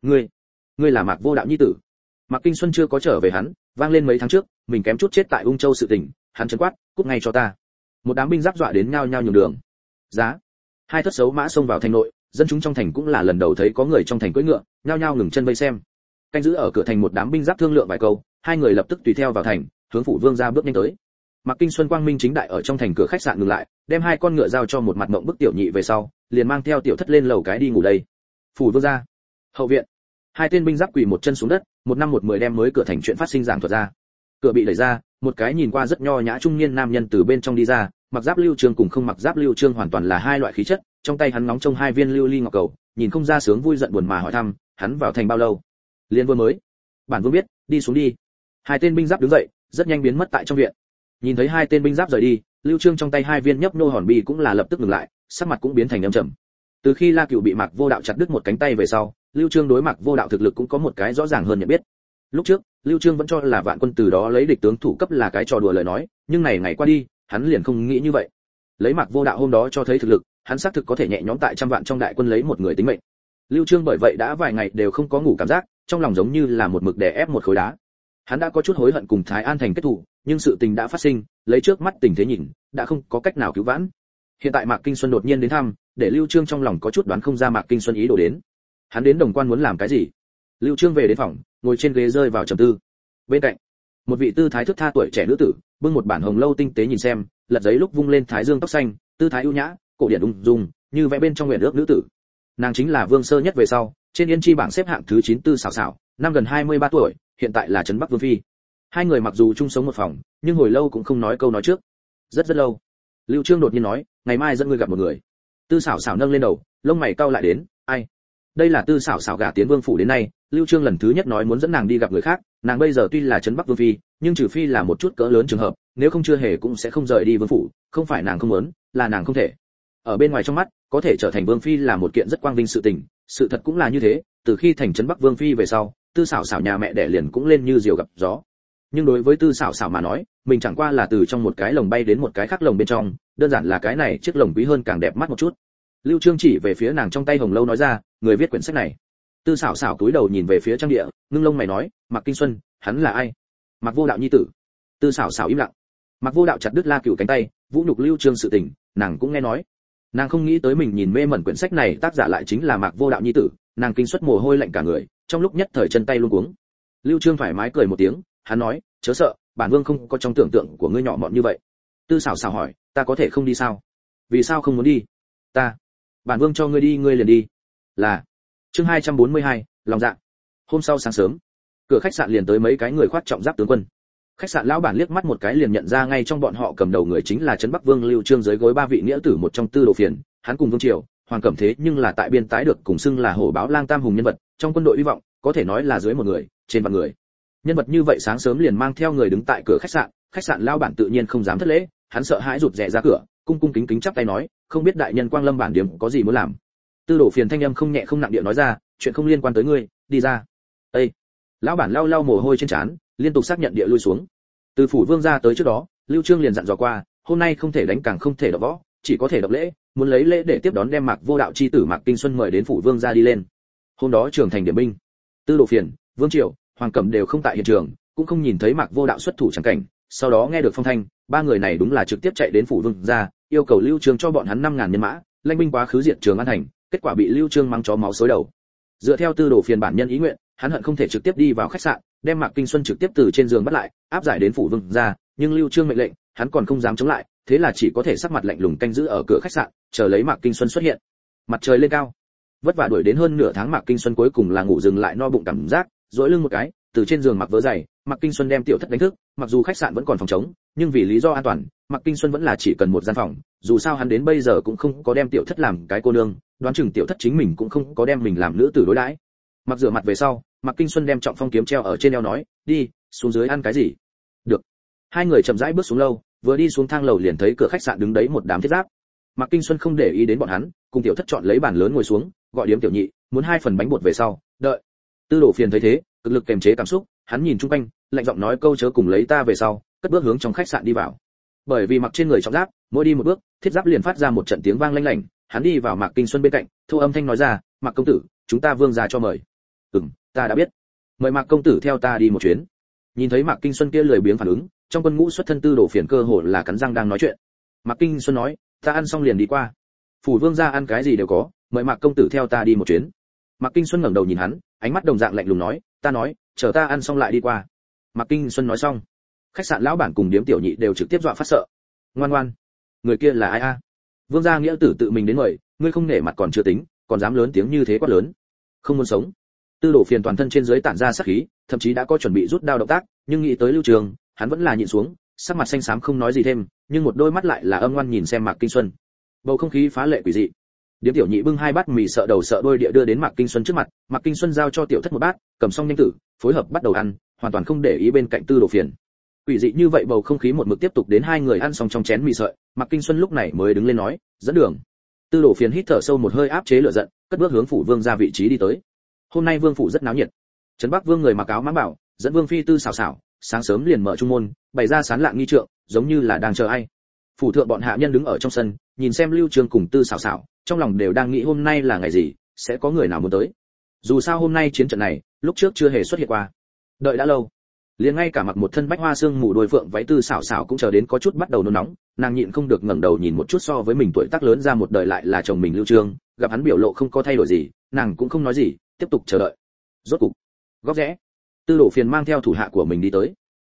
ngươi là Mạc Vô Đạo nhi tử. Mạc Kinh Xuân chưa có trở về hắn, vang lên mấy tháng trước, mình kém chút chết tại Ung Châu sự tình, hắn trấn quát, cút ngay cho ta. Một đám binh giáp dọa đến nhao nhao nhường đường. Giá. Hai thất xấu mã xông vào thành nội, dân chúng trong thành cũng là lần đầu thấy có người trong thành cưỡi ngựa, nhao nhao ngừng chân vây xem. Canh giữ ở cửa thành một đám binh giáp thương lượng vài câu, hai người lập tức tùy theo vào thành, hướng phủ vương gia bước nhanh tới. Mạc Kinh Xuân quang minh chính đại ở trong thành cửa khách sạn ngừng lại, đem hai con ngựa giao cho một mặt mộng bức tiểu nhị về sau, liền mang theo tiểu thất lên lầu cái đi ngủ đây. Phủ vương gia, hậu viện. Hai tên binh giáp quỳ một chân xuống đất, một năm một mười đem mới cửa thành chuyện phát sinh giảng thuật ra. Cửa bị đẩy ra, một cái nhìn qua rất nho nhã trung niên nam nhân từ bên trong đi ra, mặc giáp Lưu Trương cùng không mặc giáp Lưu Trương hoàn toàn là hai loại khí chất, trong tay hắn nóng trông hai viên lưu ly ngọc cầu, nhìn không ra sướng vui giận buồn mà hỏi thăm, hắn vào thành bao lâu? Liên vừa mới. Bản vương biết, đi xuống đi. Hai tên binh giáp đứng dậy, rất nhanh biến mất tại trong viện. Nhìn thấy hai tên binh giáp rời đi, Lưu Trương trong tay hai viên nhấp nô hòn bi cũng là lập tức ngừng lại, sắc mặt cũng biến thành âm trầm. Từ khi La Cửu bị Mạc Vô Đạo chặt đứt một cánh tay về sau, Lưu Trương đối Mạc Vô Đạo thực lực cũng có một cái rõ ràng hơn nhận biết. Lúc trước, Lưu Trương vẫn cho là Vạn Quân từ đó lấy địch tướng thủ cấp là cái trò đùa lời nói, nhưng ngày qua đi, hắn liền không nghĩ như vậy. Lấy Mạc Vô Đạo hôm đó cho thấy thực lực, hắn xác thực có thể nhẹ nhõm tại trăm vạn trong đại quân lấy một người tính mệnh. Lưu Trương bởi vậy đã vài ngày đều không có ngủ cảm giác, trong lòng giống như là một mực đè ép một khối đá. Hắn đã có chút hối hận cùng Thái An thành kết thù, nhưng sự tình đã phát sinh, lấy trước mắt tình thế nhìn, đã không có cách nào cứu vãn. Hiện tại Mạc Kinh Xuân đột nhiên đến thăm, để Lưu Trương trong lòng có chút đoán không ra Mạc Kinh Xuân ý đồ đến. Hắn đến Đồng Quan muốn làm cái gì? Lưu Trương về đến phòng, ngồi trên ghế rơi vào trầm tư. Bên cạnh, một vị tư thái thước tha tuổi trẻ nữ tử bưng một bản hồng lâu tinh tế nhìn xem, lật giấy lúc vung lên thái dương tóc xanh, tư thái ưu nhã, cổ điển ung dung, như vẽ bên trong nguyện ước nữ tử. Nàng chính là Vương Sơ Nhất về sau, trên Yên Chi bảng xếp hạng thứ 9 Tư Xảo Xảo, năm gần 23 tuổi, hiện tại là trấn Bắc Vương phi. Hai người mặc dù chung sống một phòng, nhưng hồi lâu cũng không nói câu nói trước. Rất lâu. Lưu Trương đột nhiên nói, ngày mai dẫn ngươi gặp một người. Tư Xảo Xảo nâng lên đầu, lông mày cau lại đến, ai? Đây là Tư Xảo Xảo gả tiến vương phủ đến nay, Lưu Trương lần thứ nhất nói muốn dẫn nàng đi gặp người khác, nàng bây giờ tuy là trấn Bắc Vương phi, nhưng trừ phi là một chút cỡ lớn trường hợp, nếu không chưa hề cũng sẽ không rời đi vương phủ, không phải nàng không muốn, là nàng không thể. Ở bên ngoài trong mắt, có thể trở thành vương phi là một kiện rất quang vinh sự tình, sự thật cũng là như thế, từ khi thành trấn Bắc Vương phi về sau, Tư Xảo Xảo nhà mẹ đẻ liền cũng lên như diều gặp gió. Nhưng đối với Tư Xảo Xảo mà nói, mình chẳng qua là từ trong một cái lồng bay đến một cái khác lồng bên trong, đơn giản là cái này chiếc lồng quý hơn càng đẹp mắt một chút. Lưu Trương chỉ về phía nàng trong tay hồng lâu nói ra, người viết quyển sách này. Tư Xảo Xảo cúi đầu nhìn về phía trang địa, ngưng lông mày nói, Mạc Kinh Xuân, hắn là ai? Mạc Vô Đạo nhi tử. Tư Xảo Xảo im lặng. Mạc Vô Đạo chặt đứt La Cửu cánh tay, vũ nhục Lưu Trương sự tình, nàng cũng nghe nói. Nàng không nghĩ tới mình nhìn mê mẩn quyển sách này tác giả lại chính là Mạc Vô Đạo nhi tử, nàng kinh suất mồ hôi lạnh cả người, trong lúc nhất thời chân tay luống cuống. Lưu Trương thoải mái cười một tiếng, hắn nói, chớ sợ, bản vương không có trong tưởng tượng của ngươi nhỏ mọn như vậy. Tư Xảo Xảo hỏi, ta có thể không đi sao? Vì sao không muốn đi? Bản vương cho ngươi đi ngươi liền đi. Là. Chương 242, lòng dạ. Hôm sau sáng sớm, cửa khách sạn liền tới mấy cái người khoác trọng giáp tướng quân. Khách sạn lão bản liếc mắt một cái liền nhận ra ngay trong bọn họ cầm đầu người chính là trấn Bắc Vương Lưu Trương dưới gối ba vị nghĩa tử một trong Tư Đồ Phiền, hắn cùng Vương Triều, Hoàng Cẩm Thế nhưng là tại biên tái được cùng xưng là hổ báo lang tam hùng nhân vật, trong quân đội hy vọng, có thể nói là dưới một người, trên vạn người. Nhân vật như vậy sáng sớm liền mang theo người đứng tại cửa khách sạn lão bản tự nhiên không dám thất lễ, hắn sợ hãi rụt rè ra cửa, cung cung kính kính chắp tay nói, không biết đại nhân Quang Lâm bản điểm có gì muốn làm. Tư Đồ Phiền thanh âm không nhẹ không nặng địa nói ra, chuyện không liên quan tới ngươi, đi ra. Ê! Lão bản lau lau mồ hôi trên trán, liên tục xác nhận địa lui xuống. Từ phủ vương ra tới trước đó, Lưu Trương liền dặn dò qua, hôm nay không thể đánh càng không thể đọ võ, chỉ có thể đọc lễ, muốn lấy lễ để tiếp đón đem Mạc Vô Đạo chi tử Mạc Kinh Xuân mời đến phủ vương ra đi lên. Hôm đó trường thành điểm binh, Tư Đồ Phiền, Vương Triều, Hoàng Cẩm đều không tại hiện trường, cũng không nhìn thấy Mạc Vô Đạo xuất thủ chẳng cảnh. Sau đó nghe được phong thanh, ba người này đúng là trực tiếp chạy đến phủ vương ra, yêu cầu Lưu Trương cho bọn hắn 5.000 nhân mã, lãnh binh quá khứ diệt Trường An thành, kết quả bị Lưu Trương mắng chó máu xối đầu. Dựa theo Tư Đồ Phiền bản nhân ý nguyện, hắn hận không thể trực tiếp đi vào khách sạn, đem Mạc Kinh Xuân trực tiếp từ trên giường bắt lại, áp giải đến phủ vương ra, nhưng Lưu Trương mệnh lệnh, hắn còn không dám chống lại, thế là chỉ có thể sắc mặt lạnh lùng canh giữ ở cửa khách sạn, chờ lấy Mạc Kinh Xuân xuất hiện. Mặt trời lên cao, vất vả đuổi đến hơn nửa tháng Mạc Kinh Xuân cuối cùng là ngủ dừng lại no bụng cảm giác, duỗi lưng một cái, từ trên giường mặc vớ giày, Mạc Kinh Xuân đem tiểu thất đánh thức, mặc dù khách sạn vẫn còn phòng trống, nhưng vì lý do an toàn, Mạc Kinh Xuân vẫn là chỉ cần một gian phòng, dù sao hắn đến bây giờ cũng không có đem tiểu thất làm cái cô nương, đoán chừng tiểu thất chính mình cũng không có đem mình làm nữ tử đối đãi. Mặc rửa mặt về sau, Mạc Kinh Xuân đem trọng phong kiếm treo ở trên eo nói, đi, xuống dưới ăn cái gì? Được. Hai người chậm rãi bước xuống lâu, vừa đi xuống thang lầu liền thấy cửa khách sạn đứng đấy một đám thiết giáp. Mạc Kinh Xuân không để ý đến bọn hắn, cùng tiểu thất chọn lấy bàn lớn ngồi xuống, gọi điếm tiểu nhị, muốn 2 phần bánh bột về sau, đợi. Tư Đồ Phiền thấy thế, cực lực kềm chế cảm xúc, hắn nhìn chung quanh, lạnh giọng nói câu chớ cùng lấy ta về sau, cất bước hướng trong khách sạn đi vào. Bởi vì mặc trên người trọng giáp, mỗi đi một bước, thiết giáp liền phát ra một trận tiếng vang lanh lảnh, hắn đi vào Mạc Kinh Xuân bên cạnh, thu âm thanh nói ra, Mạc công tử, chúng ta vương gia cho mời. Ta đã biết. Mời Mạc công tử theo ta đi một chuyến. Nhìn thấy Mạc Kinh Xuân kia lười biếng phản ứng, trong quân ngũ xuất thân Tư Đồ Phiền cơ hồ là cắn răng đang nói chuyện. Mạc Kinh Xuân nói, ta ăn xong liền đi qua. Phủ vương gia ăn cái gì đều có, mời Mạc công tử theo ta đi một chuyến. Mạc Kinh Xuân ngẩng đầu nhìn hắn, ánh mắt đồng dạng lạnh lùng nói, ta nói, chờ ta ăn xong lại đi qua. Mạc Kinh Xuân nói xong, khách sạn lão bản cùng điếm tiểu nhị đều trực tiếp dọa phát sợ. Ngoan ngoan, người kia là ai a? Vương gia nghĩa tử tự mình đến mời, ngươi không nể mặt còn chưa tính, còn dám lớn tiếng như thế quát lớn. Không muốn sống. Tư Đồ Phiền toàn thân trên dưới tản ra sát khí, thậm chí đã có chuẩn bị rút đao động tác, nhưng nghĩ tới Lưu Trường, hắn vẫn là nhịn xuống, sắc mặt xanh xám không nói gì thêm, nhưng một đôi mắt lại là âm ngoan nhìn xem Mạc Kinh Xuân. Bầu không khí phá lệ quỷ dị. Điếm tiểu nhị bưng 2 bát mì sợ đầu sợ đuôi địa đưa đến Mạc Kinh Xuân trước mặt, Mạc Kinh Xuân giao cho tiểu thất một bát, cầm xong nhanh tử, phối hợp bắt đầu ăn, hoàn toàn không để ý bên cạnh Tư Đồ Phiền. Quỷ dị như vậy bầu không khí một mực tiếp tục đến 2 người ăn xong trong chén mì sợi, Mạc Kinh Xuân lúc này mới đứng lên nói, dẫn đường. Tư Đồ Phiền hít thở sâu một hơi áp chế lửa giận, cất bước hướng phủ vương ra vị trí đi tới. Hôm nay vương phủ rất náo nhiệt. Trấn Bắc Vương người mặc áo mãng bảo, dẫn vương phi Tư Xảo Xảo, sáng sớm liền mở trung môn, bày ra sán lạng nghi trượng, giống như là đang chờ ai. Phủ thượng bọn hạ nhân đứng ở trong sân, nhìn xem Lưu Trường cùng Tư Xảo Xảo, trong lòng đều đang nghĩ hôm nay là ngày gì, sẽ có người nào muốn tới. Dù sao hôm nay chiến trận này, lúc trước chưa hề xuất hiện qua. Đợi đã lâu, liền ngay cả mặc một thân bách hoa xương mù đôi phượng váy Tư Xảo Xảo cũng chờ đến có chút bắt đầu nôn nóng, nàng nhịn không được ngẩng đầu nhìn một chút so với mình tuổi tác lớn ra một đời lại là chồng mình Lưu Trường, gặp hắn biểu lộ không có thay đổi gì, nàng cũng không nói gì, tiếp tục chờ đợi. Rốt cục, góc rẽ, Tư Đồ Phiền mang theo thủ hạ của mình đi tới.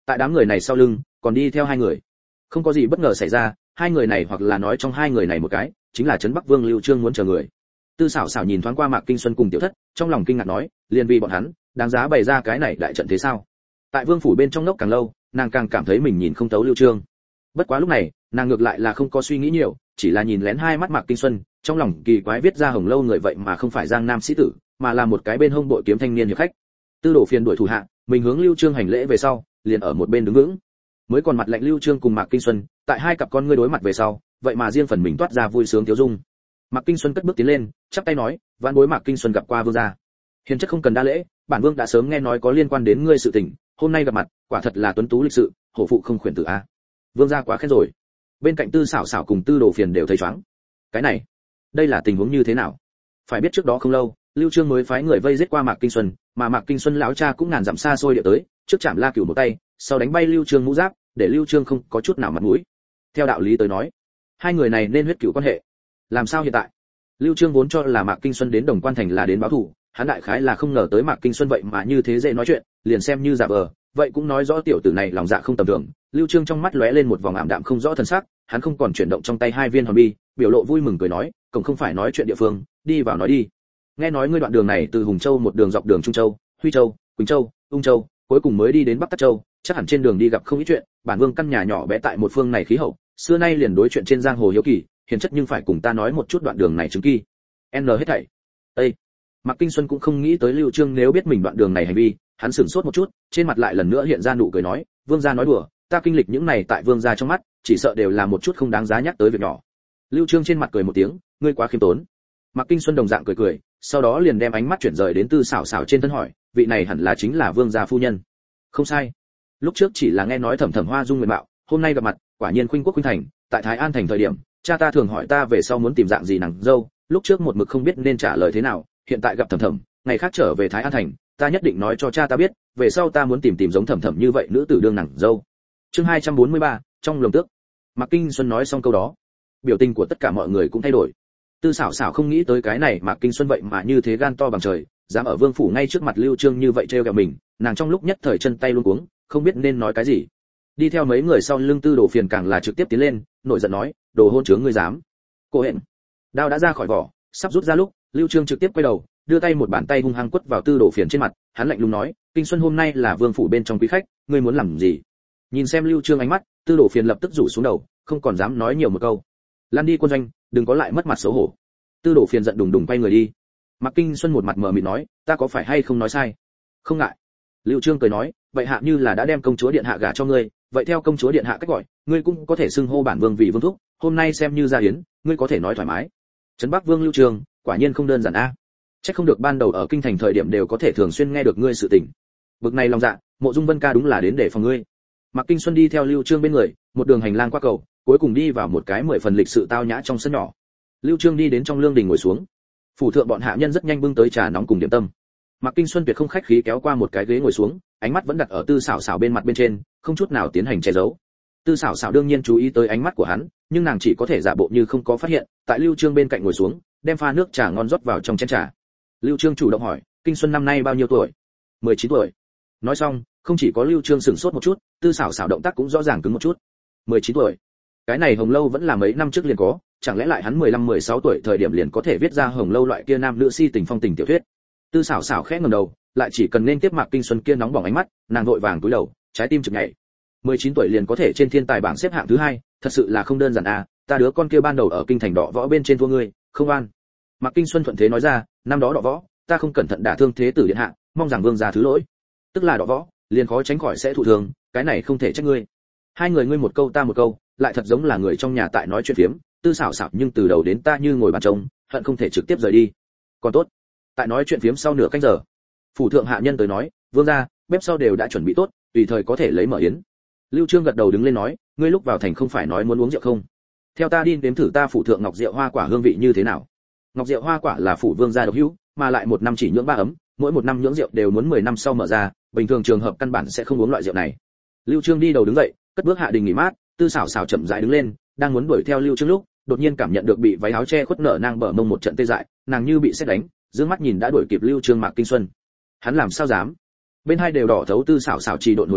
Tại đám người này sau lưng còn đi theo hai người. Không có gì bất ngờ xảy ra, hai người này hoặc là nói trong hai người này một cái chính là trấn Bắc Vương Lưu Trương muốn chờ người. Tư Sảo Sảo nhìn thoáng qua Mạc Kinh Xuân cùng Tiểu Thất, trong lòng kinh ngạc nói, liền vì bọn hắn, đáng giá bày ra cái này đại trận thế sao? Tại vương phủ bên trong nốc càng lâu, nàng càng cảm thấy mình nhìn không thấu Lưu Trương. Bất quá lúc này, nàng ngược lại là không có suy nghĩ nhiều, chỉ là nhìn lén hai mắt Mạc Kinh Xuân, trong lòng kỳ quái viết ra Hồng Lâu người vậy mà không phải Giang Nam sĩ tử, mà là một cái bên hông bội kiếm thanh niên hiệp khách. Tư Đồ Phiền đuổi thủ hạ, mình hướng Lưu Trương hành lễ về sau, liền ở một bên đứng vững. Mới còn mặt lạnh Lưu Trương cùng Mạc Kinh Xuân, tại hai cặp con ngươi đối mặt về sau, vậy mà riêng phần mình toát ra vui sướng tiêu dung. Mạc Kinh Xuân cất bước tiến lên, chắp tay nói, vãn bối Mạc Kinh Xuân gặp qua vương gia. Hiền chất không cần đa lễ, bản vương đã sớm nghe nói có liên quan đến ngươi sự tình, hôm nay gặp mặt, quả thật là tuấn tú lịch sự, hổ phụ không khuyển tử a. Vương gia quá khen rồi. Bên cạnh Tư Sảo Sảo cùng Tư Đồ Phiền đều thấy choáng. Cái này, đây là tình huống như thế nào? Phải biết trước đó không lâu, Lưu Trương mới phái người vây giết qua Mạc Kinh Xuân, mà Mạc Kinh Xuân lão cha cũng ngàn dặm xa xôi địa tới, trước chạm La Cửu một tay, sau đánh bay Lưu Trương mũ giáp, để Lưu Trương không có chút nào mặt mũi. Theo đạo lý tới nói, hai người này nên huyết cửu quan hệ. Làm sao hiện tại? Lưu Trương vốn cho là Mạc Kinh Xuân đến Đồng Quan thành là đến báo thù, hắn đại khái là không ngờ tới Mạc Kinh Xuân vậy mà như thế dễ nói chuyện, liền xem như giả vờ, vậy cũng nói rõ tiểu tử này lòng dạ không tầm thường. Lưu Trương trong mắt lóe lên một vòng ảm đạm không rõ thần sắc, hắn không còn chuyển động trong tay hai viên hòn bi, biểu lộ vui mừng cười nói, cổng không phải nói chuyện địa phương, đi vào nói đi. Nghe nói ngươi đoạn đường này từ Hùng Châu một đường dọc đường Trung Châu, Huy Châu, Quỳnh Châu, Ung Châu, cuối cùng mới đi đến Bắc Tắc Châu, chắc hẳn trên đường đi gặp không ít chuyện, bản vương căn nhà nhỏ bé tại một phương này khí hậu, xưa nay liền đối chuyện trên giang hồ hiếu kỳ, hiền chất nhưng phải cùng ta nói một chút đoạn đường này chứng kỳ. N hết thảy. Ê! Mạc Kinh Xuân cũng không nghĩ tới Lưu Trương nếu biết mình đoạn đường này hành vi, hắn sửng sốt một chút, trên mặt lại lần nữa hiện ra nụ cười nói, vương gia nói đùa, ta kinh lịch những này tại vương gia trong mắt, chỉ sợ đều là một chút không đáng giá nhắc tới việc nhỏ. Lưu Trương trên mặt cười một tiếng, ngươi quá khiêm tốn. Mạc Kinh Xuân đồng dạng cười cười, sau đó liền đem ánh mắt chuyển rời đến Tư Sảo Sảo trên thân hỏi, vị này hẳn là chính là vương gia phu nhân. Không sai. Lúc trước chỉ là nghe nói Thẩm Thẩm Hoa dung nguyện mạo, hôm nay gặp mặt, quả nhiên khuynh quốc khuynh thành, tại Thái An thành thời điểm, cha ta thường hỏi ta về sau muốn tìm dạng gì nàng dâu, lúc trước một mực không biết nên trả lời thế nào, hiện tại gặp Thẩm Thẩm, ngày khác trở về Thái An thành, ta nhất định nói cho cha ta biết, về sau ta muốn tìm giống Thẩm Thẩm như vậy nữ tử đương nàng dâu. Chương 243, trong lồng tước. Mạc Kinh Xuân nói xong câu đó, biểu tình của tất cả mọi người cũng thay đổi. Tư Sảo Sảo không nghĩ tới cái này Mạc Kinh Xuân vậy mà như thế gan to bằng trời, dám ở vương phủ ngay trước mặt Lưu Trương như vậy trêu ghẹo mình, nàng trong lúc nhất thời chân tay luống cuống, không biết nên nói cái gì. Đi theo mấy người sau lưng Tư Đồ Phiền càng là trực tiếp tiến lên, nổi giận nói, đồ hôn chướng ngươi dám. Cô hẹn. Đao đã ra khỏi vỏ, sắp rút ra lúc, Lưu Trương trực tiếp quay đầu, đưa tay một bàn tay hung hăng quất vào Tư Đồ Phiền trên mặt, hắn lạnh lùng nói, Kinh Xuân hôm nay là vương phủ bên trong quý khách, ngươi muốn làm gì? Nhìn xem Lưu Trương ánh mắt, Tư Đồ Phiền lập tức rủ xuống đầu, không còn dám nói nhiều một câu. Lan đi quân doanh, đừng có lại mất mặt xấu hổ. Tư Đồ Phiền giận đùng đùng quay người đi. Mạc Kinh Xuân một mặt mờ mịt nói, ta có phải hay không nói sai? Không ngại. Lưu Trương cười nói, vậy hạ như là đã đem công chúa điện hạ gả cho ngươi, vậy theo công chúa điện hạ cách gọi, ngươi cũng có thể xưng hô bản vương vì vương thúc, hôm nay xem như gia yến, ngươi có thể nói thoải mái. Trấn Bắc Vương Lưu Trương, quả nhiên không đơn giản a. Chắc không được ban đầu ở kinh thành thời điểm đều có thể thường xuyên nghe được ngươi sự tình. Bực này lòng dạ, Mộ Dung Vân Ca đúng là đến để phòng ngươi. Mạc Kinh Xuân đi theo Lưu Trương bên người, một đường hành lang qua cầu, cuối cùng đi vào một cái 10 phần lịch sự tao nhã trong sân nhỏ. Lưu Trương đi đến trong lương đình ngồi xuống. Phủ thượng bọn hạ nhân rất nhanh bưng tới trà nóng cùng điểm tâm. Mạc Kinh Xuân tuyệt không khách khí kéo qua một cái ghế ngồi xuống, ánh mắt vẫn đặt ở Tư Sảo Sảo bên mặt bên trên, không chút nào tiến hành che giấu. Tư Sảo Sảo đương nhiên chú ý tới ánh mắt của hắn, nhưng nàng chỉ có thể giả bộ như không có phát hiện, tại Lưu Trương bên cạnh ngồi xuống, đem pha nước trà ngon rót vào trong chén trà. Lưu Trương chủ động hỏi, Kinh Xuân năm nay bao nhiêu tuổi? 19 tuổi. Nói xong, không chỉ có Lưu Trương sửng sốt một chút, Tư Sảo Sảo động tác cũng rõ ràng cứng một chút. 19 tuổi. Cái này Hồng Lâu vẫn là mấy năm trước liền có, chẳng lẽ lại hắn 15-16 tuổi thời điểm liền có thể viết ra Hồng Lâu loại kia nam nữ si tình phong tình tiểu thuyết. Tư Sảo Sảo khẽ ngẩng đầu, lại chỉ cần nên tiếp Mạc Kinh Xuân kia nóng bỏng ánh mắt, nàng vội vàng cúi đầu, trái tim chực nhảy. 19 tuổi liền có thể trên thiên tài bảng xếp hạng thứ 2, thật sự là không đơn giản a, ta đứa con kia ban đầu ở kinh thành đọ võ bên trên thua ngươi, không an. Mạc Kinh Xuân thuận thế nói ra, năm đó đọ võ, ta không cẩn thận đả thương thế tử điện hạ, mong rằng vương gia thứ lỗi. Tức là đọ võ, liền khó tránh khỏi sẽ thụ thương, cái này không thể trách ngươi. Hai người ngươi một câu ta một câu, lại thật giống là người trong nhà tại nói chuyện phiếm, Tư Sảo Sảo nhưng từ đầu đến ta như ngồi bàn trông, hận không thể trực tiếp rời đi. Còn tốt, tại nói chuyện phiếm sau nửa canh giờ, phủ thượng hạ nhân tới nói, vương gia, bếp sau đều đã chuẩn bị tốt, tùy thời có thể lấy mở yến. Lưu Trương gật đầu đứng lên nói, ngươi lúc vào thành không phải nói muốn uống rượu không? Theo ta đi đếm thử ta phủ thượng ngọc rượu hoa quả hương vị như thế nào. Ngọc rượu hoa quả là phủ vương gia độc hữu, mà lại một năm chỉ nhưỡng 3 ấm, mỗi một năm nhưỡng rượu đều muốn 10 năm sau mở ra, bình thường trường hợp căn bản sẽ không uống loại rượu này. Lưu Trương đi đầu đứng dậy, cất bước hạ đình nghỉ mát, Tư Sảo Sảo chậm rãi đứng lên, đang muốn đuổi theo Lưu Trương lúc, đột nhiên cảm nhận được bị váy áo che khuất nở nang bờ mông một trận tê dại, nàng như bị sét đánh, dương mắt nhìn đã đuổi kịp Lưu Trương Mạc Kinh Xuân. Hắn làm sao dám? Bên hai đều đỏ thấu Tư Sảo Sảo trì độn hồi lâu,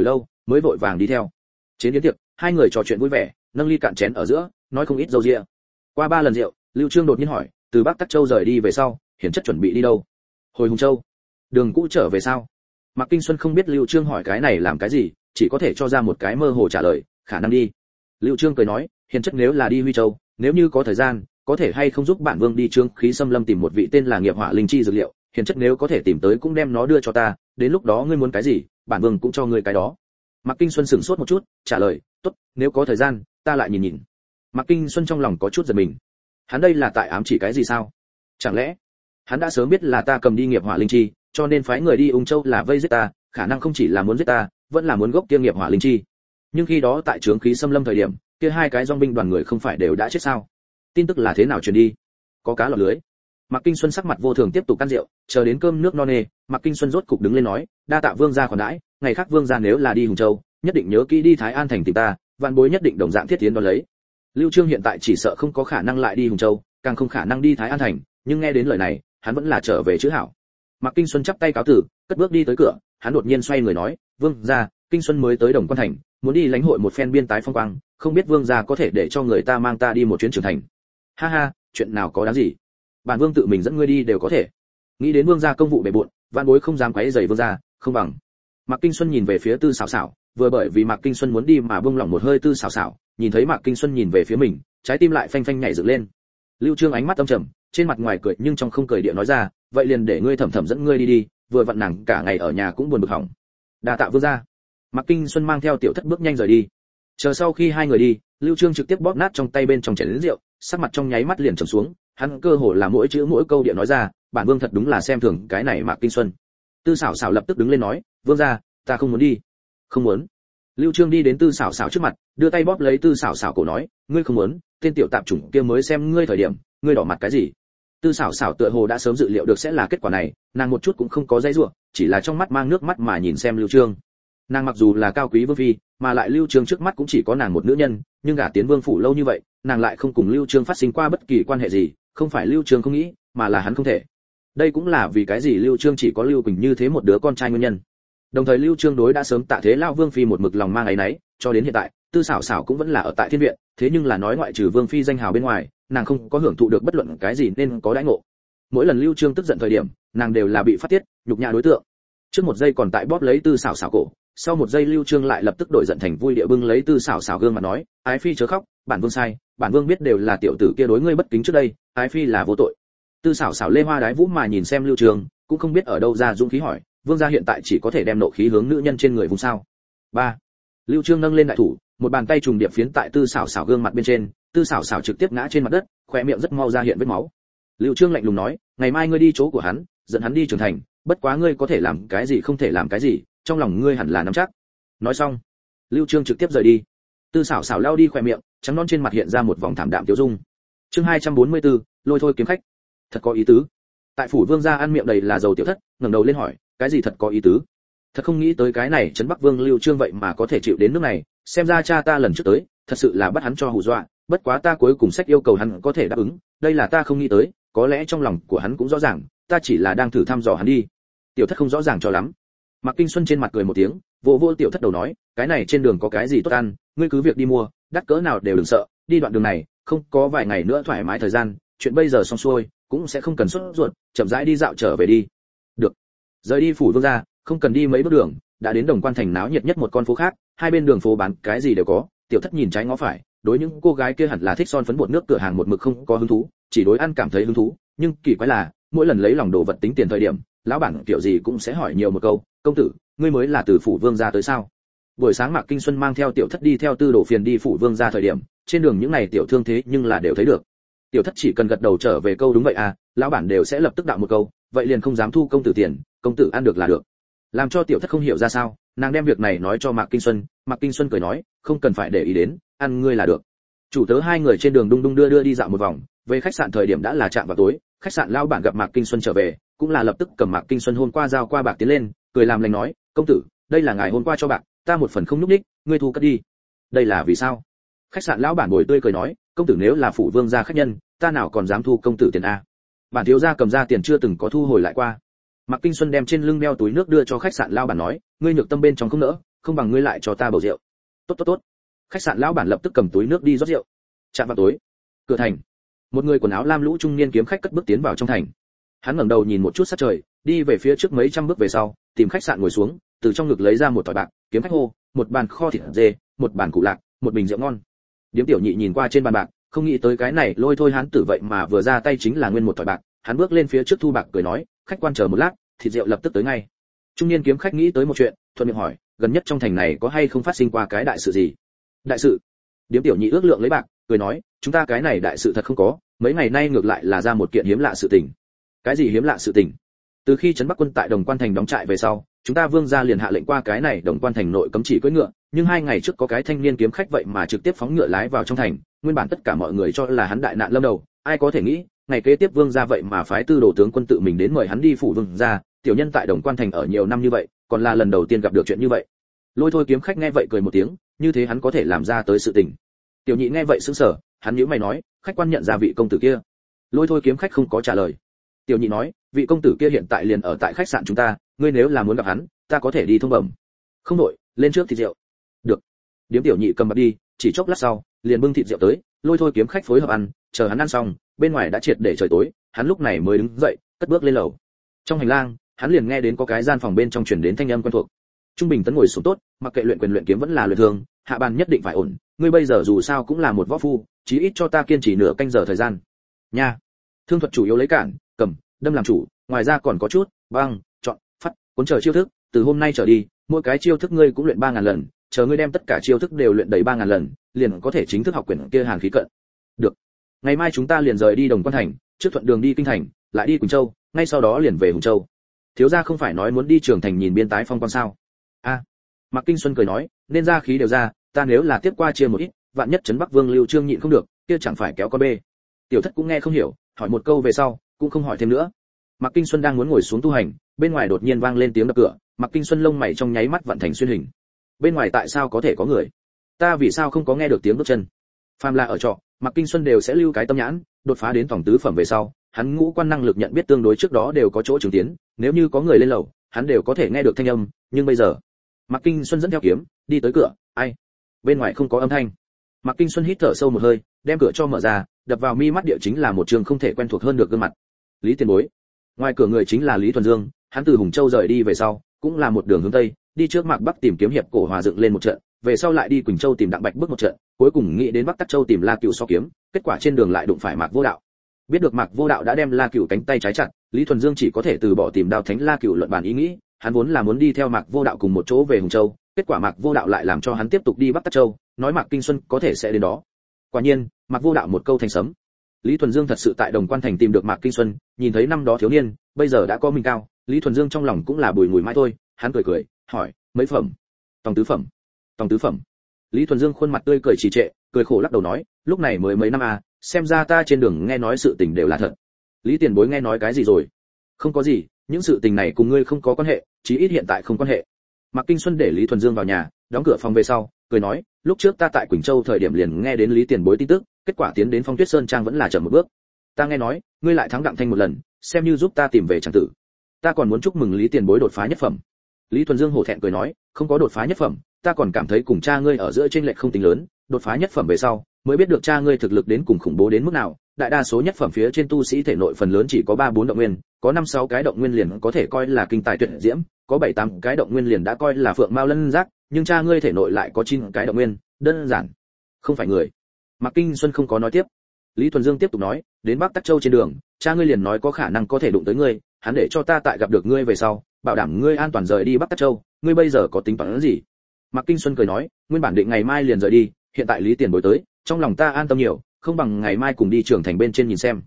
mới vội vàng đi theo. Trên yến tiệc, hai người trò chuyện vui vẻ, nâng ly cạn chén ở giữa, nói không ít dâu dịa. Qua 3 lần rượu, Lưu Trương đột nhiên hỏi, từ Bắc Tắc Châu rời đi về sau, Hiển Chất chuẩn bị đi đâu? Hồi Hùng Châu. Đường cũ trở về sao? Mạc Kinh Xuân không biết Lưu Trương hỏi cái này làm cái gì, chỉ có thể cho ra một cái mơ hồ trả lời, khả năng đi. Lưu Trương cười nói, Hiển Chất nếu là đi Huy Châu, nếu như có thời gian, có thể hay không giúp bản vương đi Trương Khí Xâm Lâm tìm một vị tên là Nghiệp Hỏa Linh Chi dược liệu, Hiển Chất nếu có thể tìm tới cũng đem nó đưa cho ta, đến lúc đó ngươi muốn cái gì, bản vương cũng cho ngươi cái đó. Mạc Kinh Xuân sững sốt một chút, trả lời, tốt, nếu có thời gian, ta lại nhìn nhìn. Mạc Kinh Xuân trong lòng có chút giật mình. Hắn đây là tại ám chỉ cái gì sao? Chẳng lẽ hắn đã sớm biết là ta cầm đi Nghiệp Hỏa Linh Chi, cho nên phái người đi Ung Châu là vây giết ta, khả năng không chỉ là muốn giết ta, vẫn là muốn gốc kia Nghiệp Hỏa Linh Chi. Nhưng khi đó tại Trướng Khí Xâm Lâm thời điểm, kia hai cái dòng binh đoàn người không phải đều đã chết sao? Tin tức là thế nào truyền đi? Có cá lọt lưới. Mạc Kinh Xuân sắc mặt vô thường tiếp tục căn rượu, chờ đến cơm nước no nê, Mạc Kinh Xuân rốt cục đứng lên nói, đa tạ vương gia khoản đãi, ngày khác vương gia nếu là đi Hùng Châu, nhất định nhớ kỹ đi Thái An thành tìm ta, vạn bối nhất định đồng dạng thiết tiến đón lấy. Lưu Trương hiện tại chỉ sợ không có khả năng lại đi Hùng Châu, càng không khả năng đi Thái An thành, nhưng nghe đến lời này, hắn vẫn là trở về chữ hảo. Mạc Kinh Xuân chắp tay cáo từ, cất bước đi tới cửa, hắn đột nhiên xoay người nói, vương gia, Kinh Xuân mới tới Đồng Quan thành, muốn đi lãnh hội một phen biên tái phong quang, không biết vương gia có thể để cho người ta mang ta đi một chuyến trưởng thành. Ha ha, chuyện nào có đáng gì, bản vương tự mình dẫn ngươi đi đều có thể. Nghĩ đến vương gia công vụ bề bộn, vạn bối không dám quấy rầy vương gia, không bằng. Mạc Kinh Xuân nhìn về phía Tư Sảo Sảo, vừa bởi vì Mạc Kinh Xuân muốn đi mà buông lỏng một hơi Tư Sảo Sảo, nhìn thấy Mạc Kinh Xuân nhìn về phía mình, trái tim lại phanh phanh nhảy dựng lên. Lưu Trương ánh mắt âm trầm, trên mặt ngoài cười nhưng trong không cười địa nói ra, vậy liền để ngươi Thẩm Thẩm dẫn ngươi đi đi, vừa vặn nàng cả ngày ở nhà cũng buồn bực hỏng. Đa tạ vương gia. Mạc Kinh Xuân mang theo Tiểu Thất bước nhanh rời đi. Chờ sau khi hai người đi, Lưu Trương trực tiếp bóp nát trong tay bên trong chén rượu, sắc mặt trong nháy mắt liền trầm xuống, hắn cơ hồ là mỗi chữ mỗi câu địa nói ra, bản vương thật đúng là xem thường cái này Mạc Kinh Xuân. Tư Sảo Sảo lập tức đứng lên nói, vương gia, ta không muốn đi. Không muốn. Lưu Trương đi đến Tư Sảo Sảo trước mặt, đưa tay bóp lấy Tư Sảo Sảo cổ nói, ngươi không muốn, tên tiểu tạp chủng kia mới xem ngươi thời điểm, ngươi đỏ mặt cái gì? Tư Sảo Sảo tựa hồ đã sớm dự liệu được sẽ là kết quả này, nàng một chút cũng không có dây rủa, chỉ là trong mắt mang nước mắt mà nhìn xem Lưu Trương. Nàng mặc dù là cao quý vương phi, mà lại Lưu Trương trước mắt cũng chỉ có nàng một nữ nhân, nhưng gả tiến vương phủ lâu như vậy, nàng lại không cùng Lưu Trương phát sinh qua bất kỳ quan hệ gì, không phải Lưu Trương không nghĩ, mà là hắn không thể. Đây cũng là vì cái gì Lưu Trương chỉ có Lưu Quỳnh như thế một đứa con trai nguyên nhân. Đồng thời Lưu Trương đối đã sớm tạ thế lao vương phi một mực lòng mang ấy nấy, cho đến hiện tại, Tư Sảo Sảo cũng vẫn là ở tại thiên viện, thế nhưng là nói ngoại trừ vương phi danh hào bên ngoài, nàng không có hưởng thụ được bất luận cái gì nên có đãi ngộ. Mỗi lần Lưu Trương tức giận thời điểm, nàng đều là bị phát tiết, nhục nhã đối tượng. Trước một giây còn tại bóp lấy Tư Sảo Sảo cổ, sau một giây Lưu Trương lại lập tức đổi giận thành vui địa bưng lấy Tư Sảo Sảo gương mặt nói, ái phi chớ khóc, bản vương sai, bản vương biết đều là tiểu tử kia đối ngươi bất kính trước đây, ái phi là vô tội. Tư Sảo Sảo lê hoa đái vũ mà nhìn xem Lưu Trương, cũng không biết ở đâu ra dũng khí hỏi, vương gia hiện tại chỉ có thể đem nộ khí hướng nữ nhân trên người vùng sao? 3. Lưu Trương nâng lên đại thủ, một bàn tay trùng điệp phiến tại Tư Sảo Sảo gương mặt bên trên, Tư Sảo Sảo trực tiếp ngã trên mặt đất, khóe miệng rất mau ra hiện vết máu. Lưu Trương lạnh lùng nói, ngày mai ngươi đi chỗ của hắn, dẫn hắn đi trưởng thành, bất quá ngươi có thể làm cái gì không thể làm cái gì, trong lòng ngươi hẳn là nắm chắc. Nói xong, Lưu Trương trực tiếp rời đi. Tư Sảo Sảo lao đi khóe miệng, trắng non trên mặt hiện ra một vòng thảm đạm tiêu dung. Chương 244, lôi thôi kiếm khách. Thật có ý tứ. Tại phủ vương gia ăn miệng đầy là dầu Tiểu Thất, ngẩng đầu lên hỏi, cái gì thật có ý tứ? Thật không nghĩ tới cái này trấn Bắc Vương Lưu Trương vậy mà có thể chịu đến nước này, xem ra cha ta lần trước tới, thật sự là bắt hắn cho hù dọa, bất quá ta cuối cùng sách yêu cầu hắn có thể đáp ứng, đây là ta không nghĩ tới, có lẽ trong lòng của hắn cũng rõ ràng, ta chỉ là đang thử thăm dò hắn đi. Tiểu Thất không rõ ràng cho lắm. Mạc Kinh Xuân trên mặt cười một tiếng, vỗ vỗ Tiểu Thất đầu nói, cái này trên đường có cái gì tốt ăn, ngươi cứ việc đi mua, đắt cỡ nào đều đừng sợ, đi đoạn đường này, không có vài ngày nữa thoải mái thời gian, chuyện bây giờ xong xuôi, cũng sẽ không cần sốt ruột, chậm rãi đi dạo trở về đi. Được. Rời đi phủ vương gia, không cần đi mấy bước đường, đã đến Đồng Quan thành náo nhiệt nhất một con phố khác, hai bên đường phố bán cái gì đều có, Tiểu Thất nhìn trái ngó phải, đối những cô gái kia hẳn là thích son phấn bột nước cửa hàng một mực không có hứng thú, chỉ đối ăn cảm thấy hứng thú, nhưng kỳ quái là, mỗi lần lấy lòng đồ vật tính tiền thời điểm, lão bản kiểu gì cũng sẽ hỏi nhiều một câu, công tử, ngươi mới là từ phủ vương gia tới sao? Buổi sáng Mạc Kinh Xuân mang theo Tiểu Thất đi theo Tư Đồ Phiền đi phủ vương gia thời điểm, trên đường những này tiểu thương thế nhưng là đều thấy được. Tiểu Thất chỉ cần gật đầu trở về câu đúng vậy à, lão bản đều sẽ lập tức đạo một câu, vậy liền không dám thu công tử tiền, công tử ăn được là được. Làm cho Tiểu Thất không hiểu ra sao, nàng đem việc này nói cho Mạc Kinh Xuân cười nói, không cần phải để ý đến, ăn ngươi là được. Chủ tớ hai người trên đường đung đung đưa đi dạo một vòng, về khách sạn thời điểm đã là chạm vào tối, khách sạn lão bản gặp Mạc Kinh Xuân trở về, cũng là lập tức cầm Mạc Kinh Xuân hôm qua giao qua bạc tiến lên, cười làm lành nói, công tử, đây là ngài hôm qua cho bạc, ta một phần không núc đích, ngươi thu cất đi. Đây là vì sao? Khách sạn lão bản bồi tươi cười nói, công tử nếu là phủ vương gia khách nhân, ta nào còn dám thu công tử tiền a? Bản thiếu gia cầm ra tiền chưa từng có thu hồi lại qua. Mạc Kinh Xuân đem trên lưng đeo túi nước đưa cho khách sạn lão bản nói, ngươi nhược tâm bên trong không nỡ, không bằng ngươi lại cho ta bầu rượu. Tốt tốt tốt. Khách sạn lão bản lập tức cầm túi nước đi rót rượu. Chạm vào tối, cửa thành, một người quần áo lam lũ trung niên kiếm khách cất bước tiến vào trong thành. Hắn ngẩng đầu nhìn một chút sát trời, đi về phía trước mấy trăm bước về sau, tìm khách sạn ngồi xuống, từ trong ngực lấy ra một thỏi bạc, kiếm khách hô, một bàn kho thịt dê, một bàn củ lạc, một bình rượu ngon. Điếm tiểu nhị nhìn qua trên bàn bạc, không nghĩ tới cái này lôi thôi hắn tử vậy mà vừa ra tay chính là nguyên một thỏi bạc. Hắn bước lên phía trước thu bạc cười nói, khách quan chờ một lát, thịt rượu lập tức tới ngay. Trung niên kiếm khách nghĩ tới một chuyện, thuận miệng hỏi, gần nhất trong thành này có hay không phát sinh qua cái đại sự gì? Đại sự? Điếm tiểu nhị ước lượng lấy bạc, cười nói, chúng ta cái này đại sự thật không có, mấy ngày nay ngược lại là ra một kiện hiếm lạ sự tình. Cái gì hiếm lạ sự tình? Từ khi trấn Bắc quân tại Đồng Quan thành đóng trại về sau, chúng ta vương gia liền hạ lệnh qua cái này Đồng Quan thành nội cấm chỉ cưỡi ngựa, nhưng 2 ngày trước có cái thanh niên kiếm khách vậy mà trực tiếp phóng ngựa lái vào trong thành, nguyên bản tất cả mọi người cho là hắn đại nạn lâm đầu, ai có thể nghĩ, ngày kế tiếp vương gia vậy mà phái tư đồ tướng quân tự mình đến mời hắn đi phủ vương gia, tiểu nhân tại Đồng Quan thành ở nhiều năm như vậy, còn là lần đầu tiên gặp được chuyện như vậy. Lôi thôi kiếm khách nghe vậy cười một tiếng, như thế hắn có thể làm ra tới sự tình. Tiểu nhị nghe vậy sững sờ, hắn nhíu mày nói, khách quan nhận ra vị công tử kia. Lôi thôi kiếm khách không có trả lời. Tiểu nhị nói, vị công tử kia hiện tại liền ở tại khách sạn chúng ta, ngươi nếu là muốn gặp hắn, ta có thể đi thông bẩm. Không đổi, lên trước thịt rượu. Được. Điếm tiểu nhị cầm bạc đi, chỉ chốc lát sau, liền bưng thịt rượu tới, lôi thôi kiếm khách phối hợp ăn, chờ hắn ăn xong, bên ngoài đã triệt để trời tối, hắn lúc này mới đứng dậy, cất bước lên lầu. Trong hành lang, hắn liền nghe đến có cái gian phòng bên trong truyền đến thanh âm quen thuộc. Trung Bình Tấn ngồi xuống tốt, mặc kệ luyện quyền luyện kiếm vẫn là luyện thương, hạ bàn nhất định phải ổn, ngươi bây giờ dù sao cũng là một võ phu, chí ít cho ta kiên trì nửa canh giờ thời gian. Nha. Thương thuật chủ yếu lấy cản, cầm, đâm làm chủ, ngoài ra còn có chút băng, chọn, phát, cuốn chờ chiêu thức, từ hôm nay trở đi, mỗi cái chiêu thức ngươi cũng luyện 3000 lần, chờ ngươi đem tất cả chiêu thức đều luyện đầy 3000 lần, liền có thể chính thức học quyển kia Hàn khí cận. Được. Ngày mai chúng ta liền rời đi Đồng Quan thành, trước thuận đường đi Kinh thành, lại đi Quỳnh Châu, ngay sau đó liền về Hùng Châu. Thiếu gia không phải nói muốn đi Trường Thành nhìn biên tái phong quan sao? A. Mạc Kinh Xuân cười nói, nên ra khí đều ra, ta nếu là tiếp qua chia một ít, vạn nhất trấn Bắc Vương Lưu Trương nhịn không được, kia chẳng phải kéo con bê. Tiểu Thất cũng nghe không hiểu, hỏi một câu về sau, cũng không hỏi thêm nữa. Mạc Kinh Xuân đang muốn ngồi xuống tu hành, bên ngoài đột nhiên vang lên tiếng đập cửa, Mạc Kinh Xuân lông mày trong nháy mắt vặn thành xuyên hình. Bên ngoài tại sao có thể có người? Ta vì sao không có nghe được tiếng bước chân? Phàm là ở trọ, Mạc Kinh Xuân đều sẽ lưu cái tâm nhãn, đột phá đến tổng tứ phẩm về sau, hắn ngũ quan năng lực nhận biết tương đối trước đó đều có chỗ trưởng tiến, nếu như có người lên lầu, hắn đều có thể nghe được thanh âm, nhưng bây giờ, Mạc Kinh Xuân dẫn theo kiếm, đi tới cửa, ai? Bên ngoài không có âm thanh. Mạc Kinh Xuân hít thở sâu một hơi, đem cửa cho mở ra, đập vào mi mắt địa chính là một trường không thể quen thuộc hơn được gương mặt. Lý Tiền Bối. Ngoài cửa người chính là Lý Thuần Dương, hắn từ Hùng Châu rời đi về sau, cũng là một đường hướng tây, đi trước Mạc Bắc tìm kiếm hiệp cổ hòa dựng lên một trận, về sau lại đi Quỳnh Châu tìm Đặng Bạch bước một trận, cuối cùng nghĩ đến Bắc Tắc Châu tìm La Cửu so kiếm, kết quả trên đường lại đụng phải Mạc Vô Đạo. Biết được Mạc Vô Đạo đã đem La Cửu cánh tay trái chặt, Lý Thuần Dương chỉ có thể từ bỏ tìm Đao Thánh La Cửu luận bàn ý nghĩ, hắn vốn là muốn đi theo Mạc Vô Đạo cùng một chỗ về Hùng Châu, kết quả Mạc Vô Đạo lại làm cho hắn tiếp tục đi Bắc Tắc Châu, nói Mạc Kinh Xuân có thể sẽ đến đó. Quả nhiên, Mạc Vô Đạo một câu thành sấm. Lý Thuần Dương thật sự tại Đồng Quan thành tìm được Mạc Kinh Xuân, nhìn thấy năm đó thiếu niên, bây giờ đã có mình cao, Lý Thuần Dương trong lòng cũng là bùi ngùi mãi thôi, hắn cười cười, hỏi, mấy phẩm? Tòng tứ phẩm. Tòng tứ phẩm. Lý Thuần Dương khuôn mặt tươi cười trì trệ, cười khổ lắc đầu nói, lúc này mới mấy năm à, xem ra ta trên đường nghe nói sự tình đều là thật. Lý Tiền Bối nghe nói cái gì rồi? Không có gì, những sự tình này cùng ngươi không có quan hệ, chí ít hiện tại không quan hệ. Mạc Kinh Xuân để Lý Thuần Dương vào nhà, đóng cửa phòng về sau, cười nói, lúc trước ta tại Quỳnh Châu thời điểm liền nghe đến Lý Tiền Bối tin tức, kết quả tiến đến Phong Tuyết Sơn trang vẫn là chậm một bước. Ta nghe nói, ngươi lại thắng Đặng Thanh một lần, xem như giúp ta tìm về chẳng tử. Ta còn muốn chúc mừng Lý Tiền Bối đột phá nhất phẩm. Lý Thuần Dương hổ thẹn cười nói, không có đột phá nhất phẩm, ta còn cảm thấy cùng cha ngươi ở giữa chênh lệch không tính lớn, đột phá nhất phẩm về sau, mới biết được cha ngươi thực lực đến cùng khủng bố đến mức nào, đại đa số nhất phẩm phía trên tu sĩ thể nội phần lớn chỉ có 3-4 động nguyên, có 5-6 cái động nguyên liền có thể coi là kinh tài tuyệt diễm, có 7-8 cái động nguyên liền đã coi là phượng mao lân giác, nhưng cha ngươi thể nội lại có 9 cái động nguyên, đơn giản không phải người. Mạc Kinh Xuân không có nói tiếp. Lý Thuần Dương tiếp tục nói, đến Bắc Tắc Châu trên đường, cha ngươi liền nói có khả năng có thể đụng tới ngươi, hắn để cho ta tại gặp được ngươi về sau, bảo đảm ngươi an toàn rời đi Bắc Tắc Châu, ngươi bây giờ có tính toán gì? Mạc Kinh Xuân cười nói, nguyên bản định ngày mai liền rời đi, hiện tại Lý Tiền Bối tới, trong lòng ta an tâm nhiều, không bằng ngày mai cùng đi Trường Thành bên trên nhìn xem.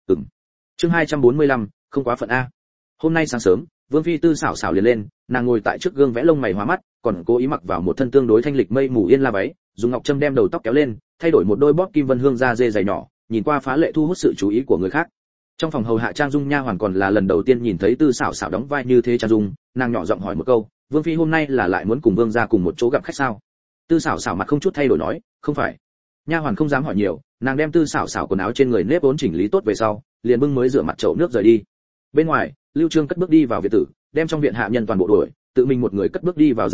Chương 245, không quá phận a. Hôm nay sáng sớm, Vương Phi Tư xảo xảo liền lên, nàng ngồi tại trước gương vẽ lông mày hóa mắt, còn cố ý mặc vào một thân tương đối thanh lịch mây mù yên la váy, dùng ngọc châm đem đầu tóc kéo lên, thay đổi một đôi bóp kim vân hương da dê dày nhỏ, nhìn qua phá lệ thu hút sự chú ý của người khác. Trong phòng hầu hạ trang dung nha hoàn còn là lần đầu tiên nhìn thấy Tư xảo xảo đóng vai như thế trang dung, nàng nhỏ giọng hỏi một câu, Vương Phi hôm nay là lại muốn cùng Vương gia cùng một chỗ gặp khách sao? Tư xảo xảo mặt không chút thay đổi nói, không phải. Nha hoàn không dám hỏi nhiều, nàng đem Tư xảo xảo quần áo trên người nếp vốn chỉnh lý tốt về sau, liền bưng mới rửa mặt chậu nước rời đi. Bên ngoài, Lưu Trương cất bước đi vào viện tử, đem trong viện hạ nhân toàn bộ đuổi, tự mình một người cất bước đi vào gian phòng,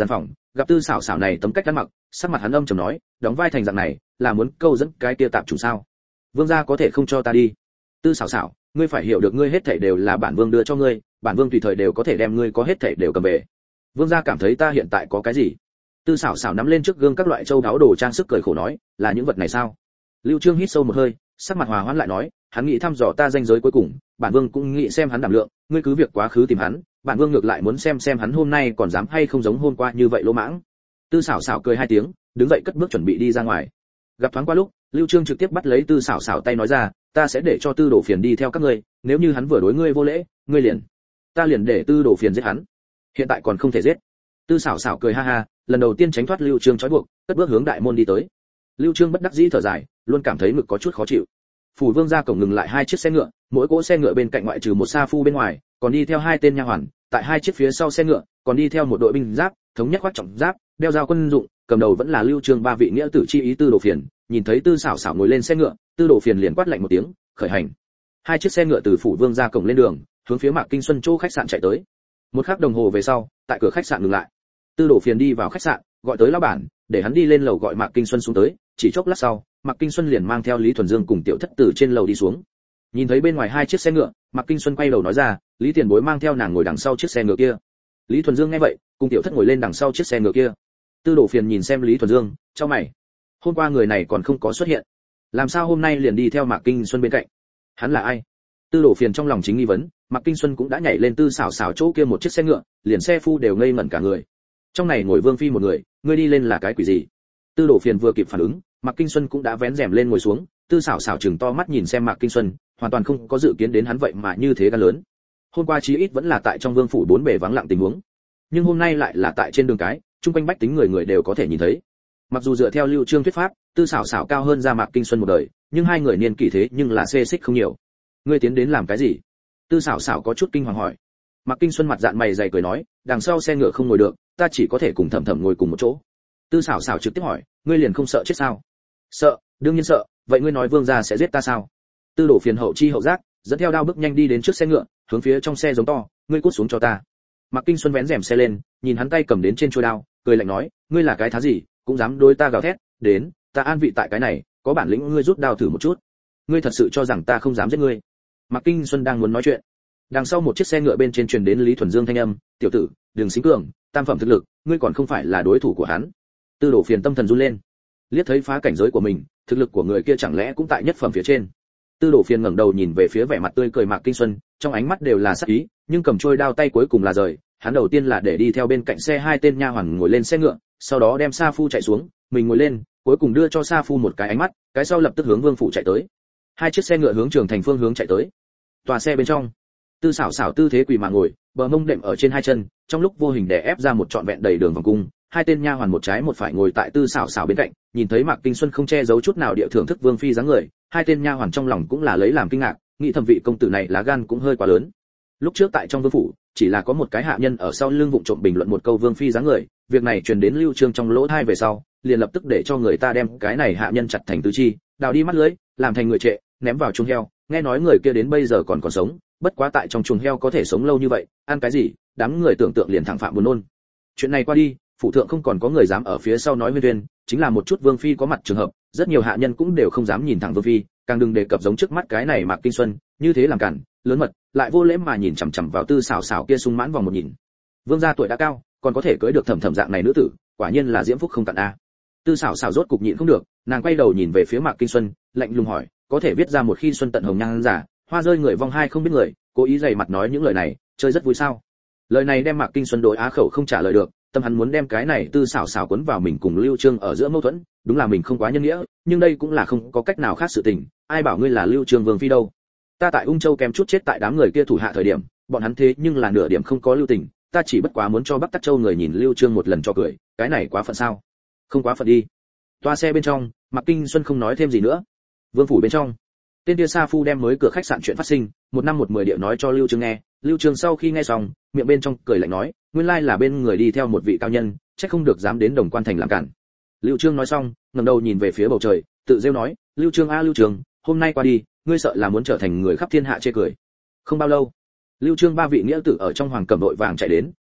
gặp Tư Sảo Sảo này tấm cách ăn mặc, sắc mặt hắn âm trầm nói, đóng vai thành dạng này, là muốn câu dẫn cái kia tạp chủ sao? Vương gia có thể không cho ta đi. Tư Sảo Sảo, ngươi phải hiểu được ngươi hết thảy đều là bản vương đưa cho ngươi, bản vương tùy thời đều có thể đem ngươi có hết thảy đều cầm về. Vương gia cảm thấy ta hiện tại có cái gì? Tư Sảo Sảo nắm lên trước gương các loại châu đáo đồ trang sức cười khổ nói, là những vật này sao? Lưu Trương hít sâu một hơi, sắc mặt hòa hoãn lại nói, hắn nghĩ thăm dò ta danh giới cuối cùng, bản vương cũng nghĩ xem hắn đảm lượng, ngươi cứ việc quá khứ tìm hắn, bản vương ngược lại muốn xem hắn hôm nay còn dám hay không giống hôm qua như vậy lỗ mãng. Tư Sảo Sảo cười hai tiếng, đứng dậy cất bước chuẩn bị đi ra ngoài. Gặp thoáng qua lúc, Lưu Trương trực tiếp bắt lấy Tư Sảo Sảo tay nói ra, ta sẽ để cho Tư Đồ Phiền đi theo các ngươi, nếu như hắn vừa đối ngươi vô lễ, ngươi ta liền để Tư Đồ Phiền giết hắn. Hiện tại còn không thể giết. Tư Sảo Sảo cười ha ha, lần đầu tiên tránh thoát Lưu Trương trói buộc, cất bước hướng đại môn đi tới. Lưu Trương bất đắc dĩ thở dài, luôn cảm thấy ngực có chút khó chịu. Phủ Vương gia cổng ngừng lại hai chiếc xe ngựa, mỗi cỗ xe ngựa bên cạnh ngoại trừ một sa phu bên ngoài, còn đi theo hai tên nha hoàn, tại hai chiếc phía sau xe ngựa, còn đi theo một đội binh giáp, thống nhất khoác trọng giáp, đeo dao quân dụng, cầm đầu vẫn là Lưu Trương ba vị nghĩa tử chi ý Tư Đồ Phiền, nhìn thấy Tư Sảo Sảo ngồi lên xe ngựa, Tư Đồ Phiền liền quát lạnh một tiếng, khởi hành. Hai chiếc xe ngựa từ phủ Vương gia cổng lên đường, hướng phía Mạc Kinh Xuân chỗ khách sạn chạy tới. Một khắc đồng hồ về sau, tại cửa khách sạn ngừng lại. Tư Đồ Phiền đi vào khách sạn, gọi tới lão bản, để hắn đi lên lầu gọi Mạc Kinh Xuân xuống tới, chỉ chốc lát sau, Mạc Kinh Xuân liền mang theo Lý Thuần Dương cùng Tiểu Thất từ trên lầu đi xuống. Nhìn thấy bên ngoài hai chiếc xe ngựa, Mạc Kinh Xuân quay đầu nói ra, Lý Tiền Bối mang theo nàng ngồi đằng sau chiếc xe ngựa kia. Lý Thuần Dương nghe vậy, cùng Tiểu Thất ngồi lên đằng sau chiếc xe ngựa kia. Tư Đồ Phiền nhìn xem Lý Thuần Dương, chau mày. Hôm qua người này còn không có xuất hiện, làm sao hôm nay liền đi theo Mạc Kinh Xuân bên cạnh? Hắn là ai? Tư Đồ Phiền trong lòng chính nghi vấn, Mạc Kinh Xuân cũng đã nhảy lên Tư Sảo Sảo chỗ kia một chiếc xe ngựa, liền xe phu đều ngây ngẩn cả người. Trong này ngồi Vương phi một người, ngươi đi lên là cái quỷ gì? Tư Đồ Phiền vừa kịp phản ứng, Mạc Kinh Xuân cũng đã vén rèm lên ngồi xuống, Tư Sảo Sảo trừng to mắt nhìn xem Mạc Kinh Xuân, hoàn toàn không có dự kiến đến hắn vậy mà như thế gan lớn. Hôm qua chí ít vẫn là tại trong vương phủ bốn bề vắng lặng tình huống, nhưng hôm nay lại là tại trên đường cái, chung quanh bách tính người người đều có thể nhìn thấy. Mặc dù dựa theo Lưu Trương thuyết pháp, Tư Sảo Sảo cao hơn ra Mạc Kinh Xuân một đời, nhưng hai người niên kỷ thế nhưng là xê xích không nhiều. Ngươi tiến đến làm cái gì? Tư Sảo Sảo có chút kinh hoàng hỏi. Mạc Kinh Xuân mặt dạn mày dày cười nói, đằng sau xe ngựa không ngồi được, ta chỉ có thể cùng Thẩm Thẩm ngồi cùng một chỗ. Tư Sảo Sảo trực tiếp hỏi, ngươi liền không sợ chết sao? Sợ, đương nhiên sợ, vậy ngươi nói Vương gia sẽ giết ta sao? Tư Đồ Phiền hậu chi hậu giác, dẫn theo đao bước nhanh đi đến trước xe ngựa, hướng phía trong xe giống to, ngươi cút xuống cho ta. Mạc Kinh Xuân vén rèm xe lên, nhìn hắn tay cầm đến trên chuôi đao, cười lạnh nói, ngươi là cái thá gì, cũng dám đối ta gào thét, đến, ta an vị tại cái này, có bản lĩnh ngươi rút đao thử một chút. Ngươi thật sự cho rằng ta không dám giết ngươi? Mạc Kinh Xuân đang muốn nói chuyện, đằng sau một chiếc xe ngựa bên trên truyền đến Lý Thuần Dương thanh âm, tiểu tử, đừng xính cường, tam phẩm thực lực, ngươi còn không phải là đối thủ của hắn. Tư Đồ Phiền tâm thần run lên, liếc thấy phá cảnh giới của mình, thực lực của người kia chẳng lẽ cũng tại nhất phẩm phía trên. Tư Đồ Phiền ngẩng đầu nhìn về phía vẻ mặt tươi cười Mạc Kinh Xuân, trong ánh mắt đều là sát ý, nhưng cầm trôi đao tay cuối cùng là rời, hắn đầu tiên là để đi theo bên cạnh xe hai tên nha hoàn ngồi lên xe ngựa, sau đó đem Sa Phu chạy xuống, mình ngồi lên, cuối cùng đưa cho Sa Phu một cái ánh mắt, cái sau lập tức hướng vương phủ chạy tới. Hai chiếc xe ngựa hướng Trường Thành phương hướng chạy tới. Tòa xe bên trong, Tư Sảo Sảo tư thế quỳ mà ngồi, bờ mông đệm ở trên hai chân, trong lúc vô hình đè ép ra một trọn vẹn đầy đường vòng cung. Hai tên nha hoàn một trái một phải ngồi tại Tư Sảo Sảo bên cạnh, nhìn thấy Mạc Kinh Xuân không che giấu chút nào địa thưởng thức vương phi dáng người, hai tên nha hoàn trong lòng cũng là lấy làm kinh ngạc, nghĩ thẩm vị công tử này lá gan cũng hơi quá lớn. Lúc trước tại trong vương phủ, chỉ là có một cái hạ nhân ở sau lưng vụng trộm bình luận một câu vương phi dáng người, việc này truyền đến Lưu Trương trong lỗ tai về sau, liền lập tức để cho người ta đem cái này hạ nhân chặt thành tứ chi, đào đi mắt lưỡi, làm thành người trệ, ném vào chuồng heo, nghe nói người kia đến bây giờ còn sống, bất quá tại trong chuồng heo có thể sống lâu như vậy, ăn cái gì, đám người tưởng tượng liền thẳng phạm buồn nôn. Chuyện này qua đi, phủ thượng không còn có người dám ở phía sau nói huyên thuyên, chính là một chút vương phi có mặt trường hợp, rất nhiều hạ nhân cũng đều không dám nhìn thẳng vương phi, càng đừng đề cập giống trước mắt cái này Mạc Kinh Xuân, như thế làm cản, lớn mật, lại vô lễ mà nhìn chằm chằm vào Tư Sảo Sảo kia sung mãn vòng một nhìn. Vương gia tuổi đã cao, còn có thể cưới được Thẩm Thẩm dạng này nữ tử, quả nhiên là diễm phúc không tận a. Tư Sảo Sảo rốt cục nhịn không được, nàng quay đầu nhìn về phía Mạc Kinh Xuân, lạnh lùng hỏi, có thể viết ra một khi xuân tận hồng nhan giả, hoa rơi người vong hai không biết người, cố ý dày mặt nói những lời này, chơi rất vui sao? Lời này đem Mạc Kinh Xuân đối á khẩu không trả lời được, tâm hắn muốn đem cái này Tư Sảo Sảo cuốn vào mình cùng Lưu Trương ở giữa mâu thuẫn, đúng là mình không quá nhân nghĩa, nhưng đây cũng là không có cách nào khác sự tình, ai bảo ngươi là Lưu Trương vương phi đâu. Ta tại Ung Châu kém chút chết tại đám người kia thủ hạ thời điểm, bọn hắn thế nhưng là nửa điểm không có lưu tình, ta chỉ bất quá muốn cho Bắc Tắc Châu người nhìn Lưu Trương một lần cho cười, cái này quá phận sao? Không quá phận đi. Toa xe bên trong, Mạc Kinh Xuân không nói thêm gì nữa. Vương phủ bên trong, tên kia Sa Phu đem mới cửa khách sạn chuyện phát sinh, một năm một mười điệu nói cho Lưu Trương nghe. Lưu Trương sau khi nghe xong, miệng bên trong cười lạnh nói, nguyên lai là bên người đi theo một vị cao nhân, chắc không được dám đến Đồng Quan thành làm cản. Lưu Trương nói xong, ngẩng đầu nhìn về phía bầu trời, tự rêu nói, Lưu Trương a Lưu Trương, hôm nay qua đi, ngươi sợ là muốn trở thành người khắp thiên hạ chê cười. Không bao lâu, Lưu Trương ba vị nghĩa tử ở trong hoàng cẩm đội vàng chạy đến,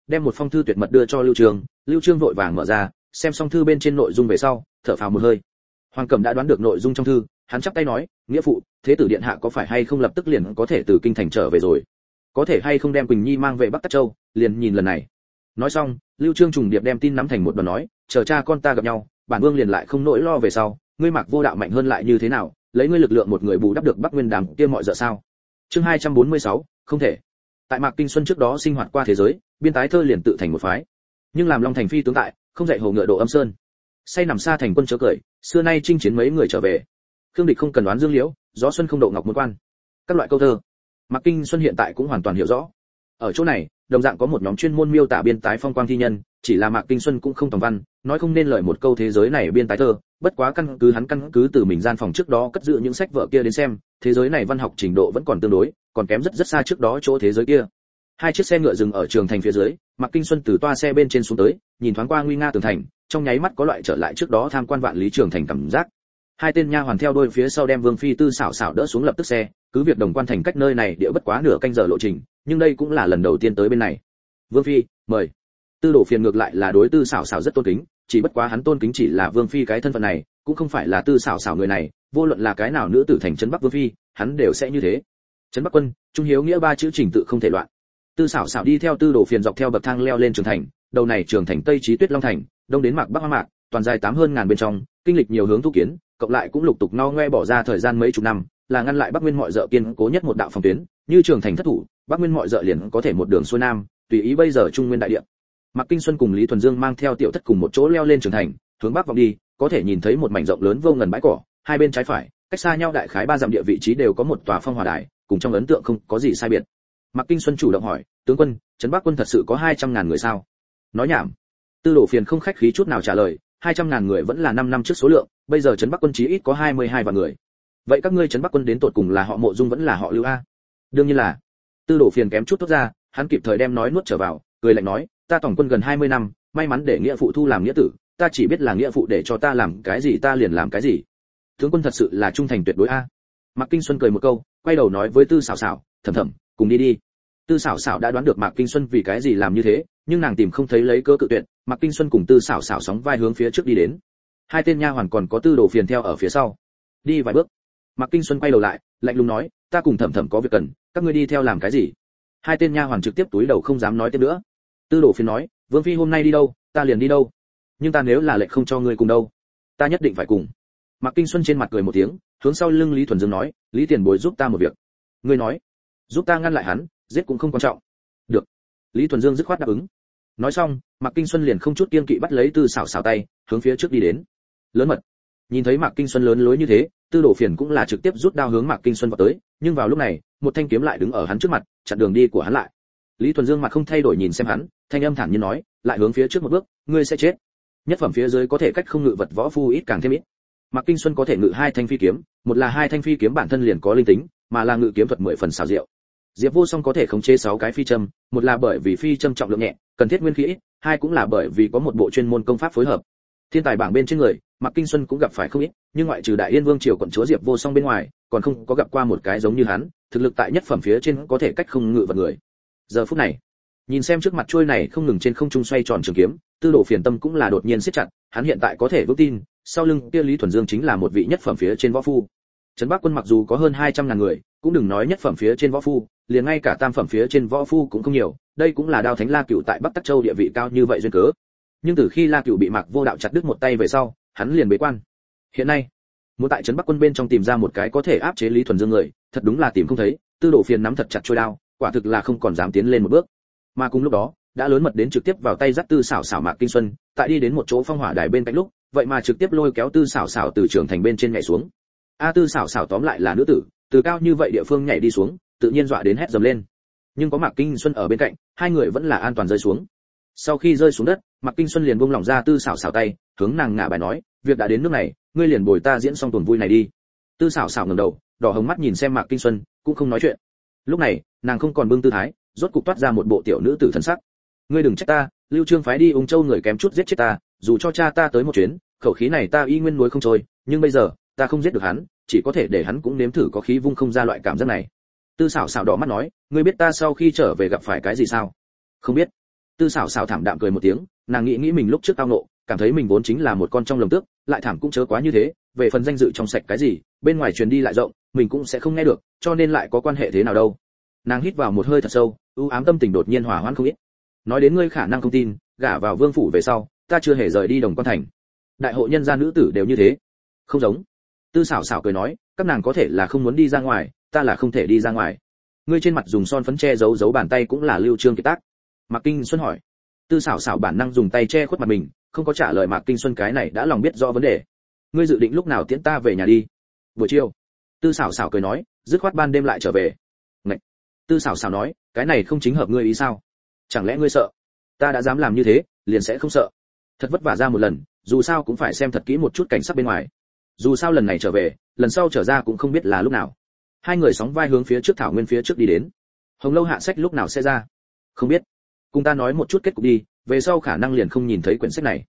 đem một phong thư tuyệt mật đưa cho Lưu Trương vội vàng mở ra, xem xong thư bên trên nội dung về sau, thở phào một hơi. Hoàng Cẩm đã đoán được nội dung trong thư, hắn chắp tay nói, nghĩa phụ, thế tử điện hạ có phải hay không lập tức liền có thể từ kinh thành trở về rồi? Có thể hay không đem Quỳnh Nhi mang về Bắc Tắc Châu, liền nhìn lần này. Nói xong, Lưu Trương trùng điệp đem tin nắm thành một đoàn nói, chờ cha con ta gặp nhau, bản vương liền lại không nỗi lo về sau, ngươi Mạc Vô Đạo mạnh hơn lại như thế nào, lấy ngươi lực lượng một người bù đắp được Bắc Nguyên Đàm kia mọi giờ sao? Chương 246, không thể. Tại Mạc Kinh Xuân trước đó sinh hoạt qua thế giới, biên tái thơ liền tự thành một phái. Nhưng làm Long Thành phi tướng tại, không dạy hồ ngựa độ âm sơn. Say nằm xa thành quân chớ cười, xưa nay chinh chiến mấy người trở về. Khương địch không cần đoán dương liễu, gió xuân không độ ngọc muốn quan. Các loại câu thơ, Mạc Kinh Xuân hiện tại cũng hoàn toàn hiểu rõ. Ở chỗ này, đồng dạng có một nhóm chuyên môn miêu tả biên tái phong quang thi nhân, chỉ là Mạc Kinh Xuân cũng không tòng văn, nói không nên lời một câu thế giới này biên tái thơ, bất quá căn cứ từ mình gian phòng trước đó cất giữ những sách vở kia đến xem, thế giới này văn học trình độ vẫn còn tương đối, còn kém rất xa trước đó chỗ thế giới kia. Hai chiếc xe ngựa dừng ở trường thành phía dưới, Mạc Kinh Xuân từ toa xe bên trên xuống tới, nhìn thoáng qua nguy nga tường thành, trong nháy mắt có loại trở lại trước đó tham quan vạn lý trường thành cảm giác. Hai tên nha hoàn theo đuôi phía sau đem Vương phi Tư xảo xảo đỡ xuống lập tức xe, cứ việc Đồng Quan thành cách nơi này địa bất quá nửa canh giờ lộ trình, nhưng đây cũng là lần đầu tiên tới bên này. Vương phi, mời. Tư Đồ Phiền ngược lại là đối Tư xảo xảo rất tôn kính, chỉ bất quá hắn tôn kính chỉ là Vương phi cái thân phận này, cũng không phải là Tư xảo xảo người này, vô luận là cái nào nữ tử thành trấn Bắc Vương phi, hắn đều sẽ như thế. Trấn Bắc quân, trung hiếu nghĩa ba chữ trình tự không thể loạn. Tư xảo xảo đi theo Tư Đồ Phiền dọc theo bậc thang leo lên trường thành, đầu này trường thành tây chí Tuyết Long thành, đông đến Mạc Bắc Hoa Mạc, toàn dài 8 hơn ngàn bên trong, kinh lịch nhiều hướng thu kiến, cộng lại cũng lục tục no ngoe bỏ ra thời gian mấy chục năm, là ngăn lại Bắc Nguyên mọi dợ kiên cố nhất một đạo phòng tuyến, như trường thành thất thủ, Bắc Nguyên mọi dợ liền có thể một đường xuôi nam, tùy ý bây giờ Trung Nguyên đại địa. Mạc Kinh Xuân cùng Lý Thuần Dương mang theo tiểu thất cùng một chỗ leo lên trường thành, hướng bắc vọng đi, có thể nhìn thấy một mảnh rộng lớn vô ngần bãi cỏ, hai bên trái phải, cách xa nhau đại khái 3 dặm địa vị trí đều có một tòa phong hỏa đài, cùng trong ấn tượng không có gì sai biệt. Mạc Kinh Xuân chủ động hỏi, tướng quân, trấn Bắc quân thật sự có 200.000 người sao? Nói nhảm. Tư Đồ Phiền không khách khí chút nào trả lời, 200.000 người vẫn là 5 năm trước số lượng, bây giờ trấn Bắc quân chí ít có 22 vạn người. Vậy các ngươi trấn Bắc quân đến tột cùng là họ Mộ Dung vẫn là họ Lưu a? Đương nhiên là. Tư Đồ Phiền kém chút thốt ra, hắn kịp thời đem nói nuốt trở vào, cười lạnh nói, ta tổng quân gần 20 năm, may mắn để nghĩa phụ thu làm nghĩa tử, ta chỉ biết là nghĩa phụ để cho ta làm cái gì ta liền làm cái gì. Tướng quân thật sự là trung thành tuyệt đối a. Mạc Kinh Xuân cười một câu, quay đầu nói với Tư xảo xảo, thầm thầm, cùng đi đi. Tư xảo xảo đã đoán được Mạc Kinh Xuân vì cái gì làm như thế, nhưng nàng tìm không thấy lấy cớ cự tuyệt, Mạc Kinh Xuân cùng Tư xảo xảo sóng vai hướng phía trước đi đến. Hai tên nha hoàn còn có Tư Đồ Phiền theo ở phía sau. Đi vài bước, Mạc Kinh Xuân quay đầu lại, lạnh lùng nói, ta cùng thầm thầm có việc cần, các ngươi đi theo làm cái gì? Hai tên nha hoàn trực tiếp túi đầu không dám nói tiếp nữa. Tư Đồ Phiền nói, Vương phi hôm nay đi đâu, ta liền đi đâu. Nhưng ta nếu là lệnh không cho ngươi cùng đâu, ta nhất định phải cùng. Mạc Kinh Xuân trên mặt cười một tiếng, hướng sau lưng Lý Thuần Dương nói, Lý Tiền Bối giúp ta một việc. Ngươi nói, giúp ta ngăn lại hắn, giết cũng không quan trọng. Được. Lý Thuần Dương dứt khoát đáp ứng. Nói xong, Mạc Kinh Xuân liền không chút kiêng kỵ bắt lấy Tư xảo xảo tay, hướng phía trước đi đến. Lớn mật. Nhìn thấy Mạc Kinh Xuân lớn lối như thế, Tư Đồ Phiền cũng là trực tiếp rút đao hướng Mạc Kinh Xuân vào tới, nhưng vào lúc này, một thanh kiếm lại đứng ở hắn trước mặt, chặn đường đi của hắn lại. Lý Thuần Dương mặt không thay đổi nhìn xem hắn, thanh âm thản nhiên nói, lại hướng phía trước một bước, ngươi sẽ chết. Nhất phẩm phía dưới có thể cách không ngự vật võ phu ít càng thêm ít. Mạc Kinh Xuân có thể ngự 2 thanh phi kiếm, một là 2 thanh phi kiếm bản thân liền có linh tính, mà là ngự kiếm thuật 10 phần xảo diệu. Diệp Vô Song có thể khống chế 6 cái phi châm, một là bởi vì phi châm trọng lượng nhẹ, cần thiết nguyên khí ít, hai cũng là bởi vì có một bộ chuyên môn công pháp phối hợp. Thiên tài bảng bên trên người, Mạc Kinh Xuân cũng gặp phải không ít, nhưng ngoại trừ Đại Yên Vương triều quận chúa Diệp Vô Song bên ngoài, còn không có gặp qua một cái giống như hắn, thực lực tại nhất phẩm phía trên có thể cách không ngự vật người. Giờ phút này, nhìn xem trước mặt chuôi này không ngừng trên không trung xoay tròn trường kiếm, Tư Đồ Phiền tâm cũng là đột nhiên siết chặt, hắn hiện tại có thể vững tin, sau lưng kia Lý Thuần Dương chính là một vị nhất phẩm phía trên võ phu. Trấn Bắc quân mặc dù có hơn 200.000 người, cũng đừng nói nhất phẩm phía trên võ phu, liền ngay cả tam phẩm phía trên võ phu cũng không nhiều, đây cũng là Đao Thánh La Cửu tại Bắc Tắc Châu địa vị cao như vậy duyên cớ. Nhưng từ khi La Cửu bị Mạc Vô Đạo chặt đứt một tay về sau, hắn liền bế quan. Hiện nay, muốn tại Trấn Bắc quân bên trong tìm ra một cái có thể áp chế Lý Thuần Dương người, thật đúng là tìm không thấy. Tư Đồ Phiền nắm thật chặt chuôi đao, quả thực là không còn dám tiến lên một bước. Mà cùng lúc đó, đã lớn mật đến trực tiếp vào tay dắt Tư xảo xảo Mạc Kinh Xuân, tại đi đến một chỗ phong hỏa đài bên cạnh lúc, vậy mà trực tiếp lôi kéo Tư xảo xảo từ trường thành bên trên nhảy xuống. Tư xảo xảo tóm lại là nữ tử, từ cao như vậy địa phương nhảy đi xuống, tự nhiên dọa đến hét dầm lên. Nhưng có Mạc Kinh Xuân ở bên cạnh, hai người vẫn là an toàn rơi xuống. Sau khi rơi xuống đất, Mạc Kinh Xuân liền buông lỏng ra Tư xảo xảo tay, hướng nàng ngả bài nói, việc đã đến nước này, ngươi liền bồi ta diễn xong tuần vui này đi. Tư xảo xảo ngẩng đầu, đỏ hồng mắt nhìn xem Mạc Kinh Xuân, cũng không nói chuyện. Lúc này, nàng không còn bưng tư thái, rốt cục toát ra một bộ tiểu nữ tử thần sắc. Ngươi đừng trách ta, Lưu Trương phái đi Ung Châu người kém chút giết chết ta, dù cho cha ta tới một chuyến, khẩu khí này ta y nguyên nuối không trôi, nhưng bây giờ, ta không giết được hắn, chỉ có thể để hắn cũng nếm thử có khí vung không ra loại cảm giác này. Tư xảo xảo đỏ mắt nói, ngươi biết ta sau khi trở về gặp phải cái gì sao? Không biết. Tư Sảo Sảo thảm đạm cười một tiếng, nàng nghĩ nghĩ mình lúc trước tao nộ, cảm thấy mình vốn chính là một con trong lồng tước, lại thảm cũng chớ quá như thế, về phần danh dự trong sạch cái gì, bên ngoài truyền đi lại rộng, mình cũng sẽ không nghe được, cho nên lại có quan hệ thế nào đâu. Nàng hít vào một hơi thật sâu, u ám tâm tình đột nhiên hòa hoãn không ít. Nói đến ngươi khả năng không tin, gả vào vương phủ về sau, ta chưa hề rời đi Đồng Quan thành. Đại hộ nhân gia nữ tử đều như thế. Không giống. Tư Sảo Sảo cười nói, các nàng có thể là không muốn đi ra ngoài, ta là không thể đi ra ngoài. Ngươi trên mặt dùng son phấn che giấu bàn tay cũng là Lưu Trương kiệt tác. Mạc Kinh Xuân hỏi. Tư Sảo Sảo bản năng dùng tay che khuất mặt mình, không có trả lời Mạc Kinh Xuân, cái này đã lòng biết rõ vấn đề. Ngươi dự định lúc nào tiễn ta về nhà đi? Buổi chiều. Tư Sảo Sảo cười nói, dứt khoát ban đêm lại trở về. Ngậy. Tư Sảo Sảo nói, cái này không chính hợp ngươi ý sao? Chẳng lẽ ngươi sợ? Ta đã dám làm như thế, liền sẽ không sợ. Thật vất vả ra một lần, dù sao cũng phải xem thật kỹ một chút cảnh sắc bên ngoài. Dù sao lần này trở về, lần sau trở ra cũng không biết là lúc nào. Hai người sóng vai hướng phía trước thảo nguyên phía trước đi đến. Hồng Lâu hạ sách lúc nào sẽ ra? Không biết. Cùng ta nói một chút kết cục đi, về sau khả năng liền không nhìn thấy quyển sách này.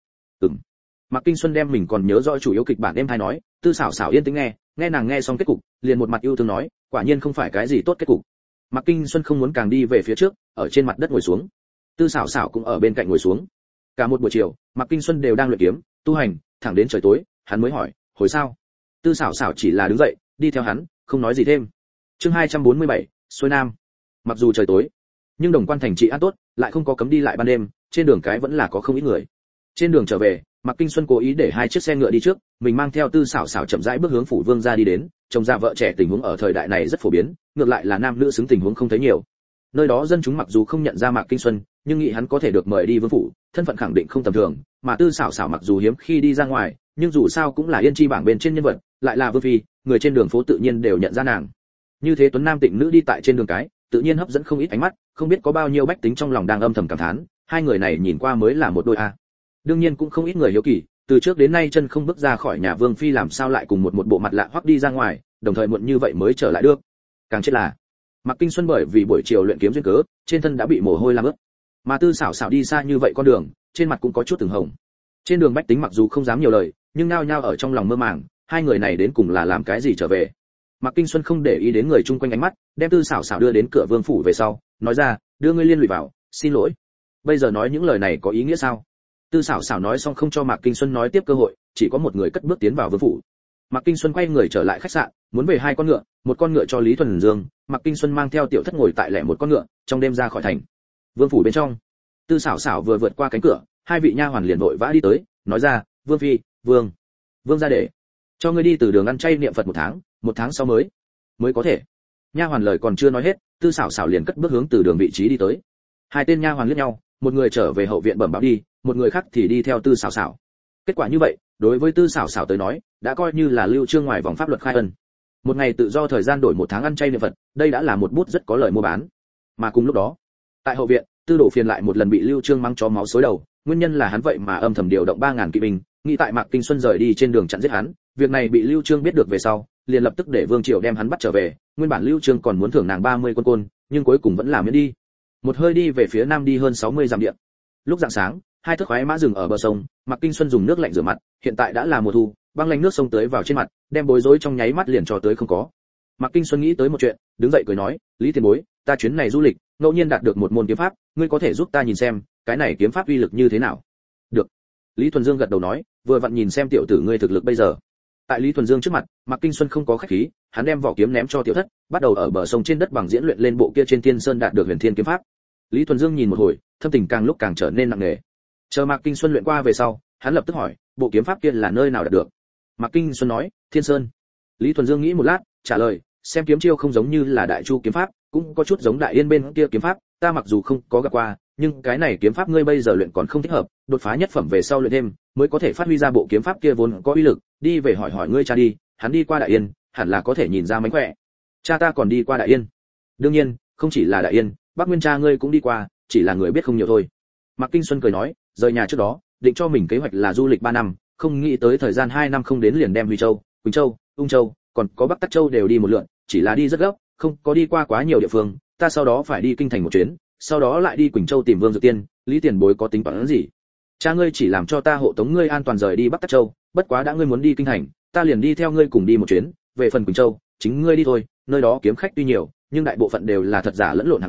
Mạc Kinh Xuân đem mình còn nhớ rõ chủ yếu kịch bản em thay nói, Tư Sảo Sảo yên tĩnh nghe, nghe nàng nghe xong kết cục, liền một mặt yêu thương nói, quả nhiên không phải cái gì tốt kết cục. Mạc Kinh Xuân không muốn càng đi về phía trước, ở trên mặt đất ngồi xuống. Tư Sảo Sảo cũng ở bên cạnh ngồi xuống. Cả một buổi chiều, Mạc Kinh Xuân đều đang luyện kiếm, tu hành, thẳng đến trời tối, hắn mới hỏi, hồi sao? Tư Sảo Sảo chỉ là đứng dậy, đi theo hắn, không nói gì thêm. Chương 247, xuôi nam. Mặc dù trời tối, nhưng Đồng Quan thành trị an tốt, lại không có cấm đi lại ban đêm, trên đường cái vẫn là có không ít người. Trên đường trở về, Mạc Kinh Xuân cố ý để hai chiếc xe ngựa đi trước, mình mang theo Tư Sảo Sảo chậm rãi bước hướng phủ vương gia đi đến, chồng già vợ trẻ tình huống ở thời đại này rất phổ biến, ngược lại là nam nữ xứng tình huống không thấy nhiều. Nơi đó dân chúng mặc dù không nhận ra Mạc Kinh Xuân, nhưng nghĩ hắn có thể được mời đi vương phủ, thân phận khẳng định không tầm thường, mà Tư Sảo Sảo mặc dù hiếm khi đi ra ngoài, nhưng dù sao cũng là yên chi bảng bên trên nhân vật, lại là vương phi, người trên đường phố tự nhiên đều nhận ra nàng. Như thế tuấn nam tịnh nữ đi tại trên đường cái, tự nhiên hấp dẫn không ít ánh mắt, không biết có bao nhiêu bách tính trong lòng đang âm thầm cảm thán, hai người này nhìn qua mới là một đôi a. Đương nhiên cũng không ít người hiếu kỳ, từ trước đến nay chân không bước ra khỏi nhà vương phi làm sao lại cùng một bộ mặt lạ hoắc đi ra ngoài, đồng thời muộn như vậy mới trở lại được. Càng chết là Mạc Kinh Xuân bởi vì buổi chiều luyện kiếm duyên cớ, trên thân đã bị mồ hôi làm ướt. Mà Tư Sảo Sảo đi xa như vậy con đường, trên mặt cũng có chút từng hồng. Trên đường bách tính mặc dù không dám nhiều lời, nhưng nao nhao ở trong lòng mơ màng, hai người này đến cùng là làm cái gì trở về. Mạc Kinh Xuân không để ý đến người chung quanh ánh mắt, đem Tư Sảo Sảo đưa đến cửa vương phủ về sau, nói ra, đưa ngươi liên lụy vào, xin lỗi. Bây giờ nói những lời này có ý nghĩa sao? Tư Sảo Sảo nói xong không cho Mạc Kinh Xuân nói tiếp cơ hội, chỉ có một người cất bước tiến vào vương phủ. Mạc Kinh Xuân quay người trở lại khách sạn, muốn về hai con ngựa, một con ngựa cho Lý Thuần Dương, Mạc Kinh Xuân mang theo Tiểu Thất ngồi tại lẻ một con ngựa, trong đêm ra khỏi thành. Vương phủ bên trong, Tư Sảo Sảo vừa vượt qua cánh cửa, hai vị nha hoàn liền vội vã đi tới, nói ra, vương phi, vương gia để cho ngươi đi từ đường ăn chay niệm Phật một tháng sau mới có thể. Nha hoàn lời còn chưa nói hết, Tư Sảo Sảo liền cất bước hướng từ đường vị trí đi tới. Hai tên nha hoàn liếc nhau, một người trở về hậu viện bẩm báo đi, một người khác thì đi theo Tư Sảo Sảo. Kết quả như vậy, đối với Tư Sảo Sảo tới nói, đã coi như là Lưu Trương ngoài vòng pháp luật khai ân. Một ngày tự do thời gian đổi một tháng ăn chay niệm Phật, đây đã là một bút rất có lợi mua bán. Mà cùng lúc đó, tại hậu viện, Tư Đổ Phiền lại một lần bị Lưu Trương mắng chó máu xối đầu, nguyên nhân là hắn vậy mà âm thầm điều động 3000 kỵ binh, nghĩ tại Mạc Kinh Xuân rời đi trên đường chặn giết hắn, việc này bị Lưu Trương biết được về sau, liền lập tức để Vương Triều đem hắn bắt trở về, nguyên bản Lưu Trương còn muốn thưởng nàng 30 quân côn, nhưng cuối cùng vẫn làm miễn đi. Một hơi đi về phía nam đi hơn 60 dặm địa. Lúc rạng sáng, hai thất khoái mã dừng ở bờ sông, Mạc Kinh Xuân dùng nước lạnh rửa mặt, hiện tại đã là mùa thu, băng lạnh nước sông tưới vào trên mặt, đem bối rối trong nháy mắt liền cho tới không có. Mạc Kinh Xuân nghĩ tới một chuyện, đứng dậy cười nói, Lý tiền bối, ta chuyến này du lịch, ngẫu nhiên đạt được một môn kiếm pháp, ngươi có thể giúp ta nhìn xem, cái này kiếm pháp uy lực như thế nào? Được. Lý Thuần Dương gật đầu nói, vừa vặn nhìn xem tiểu tử ngươi thực lực bây giờ. Tại Lý Thuần Dương trước mặt, Mạc Kinh Xuân không có khách khí, hắn đem vỏ kiếm ném cho Tiểu Thất, bắt đầu ở bờ sông trên đất bằng diễn luyện lên bộ kia trên Thiên Sơn đạt được Huyền Thiên kiếm pháp. Lý Thuần Dương nhìn một hồi, thâm tình càng lúc càng trở nên nặng nề. Chờ Mạc Kinh Xuân luyện qua về sau, hắn lập tức hỏi, bộ kiếm pháp kia là nơi nào đạt được? Mạc Kinh Xuân nói, Thiên Sơn. Lý Thuần Dương nghĩ một lát, trả lời, xem kiếm chiêu không giống như là Đại Chu kiếm pháp, cũng có chút giống Đại Yên bên kia kiếm pháp, ta mặc dù không có gặp qua, nhưng cái này kiếm pháp ngươi bây giờ luyện còn không thích hợp, đột phá nhất phẩm về sau luyện thêm, mới có thể phát huy ra bộ kiếm pháp kia vốn có uy lực, đi về hỏi hỏi ngươi cha đi, hắn đi qua Đại Yên, hẳn là có thể nhìn ra mánh khỏe. Cha ta còn đi qua Đại Yên. Đương nhiên, không chỉ là Đại Yên, Bắc Nguyên cha ngươi cũng đi qua, chỉ là người biết không nhiều thôi. Mạc Kinh Xuân cười nói, rời nhà trước đó, định cho mình kế hoạch là du lịch 3 năm, không nghĩ tới thời gian 2 năm không đến liền đem Huy Châu, Quỳnh Châu, Ung Châu, còn có Bắc Tắc Châu đều đi một lượt, chỉ là đi rất gấp, không có đi qua quá nhiều địa phương, ta sau đó phải đi kinh thành một chuyến, sau đó lại đi Quỳnh Châu tìm Vương Dược Tiên, Lý tiền bối có tính toán gì? Cha ngươi chỉ làm cho ta hộ tống ngươi an toàn rời đi Bắc Tắc Châu, bất quá đã ngươi muốn đi kinh thành, ta liền đi theo ngươi cùng đi một chuyến, về phần Quỳnh Châu, chính ngươi đi thôi, nơi đó kiếm khách tuy nhiều, nhưng đại bộ phận đều là thật giả lẫn lộn hàng người,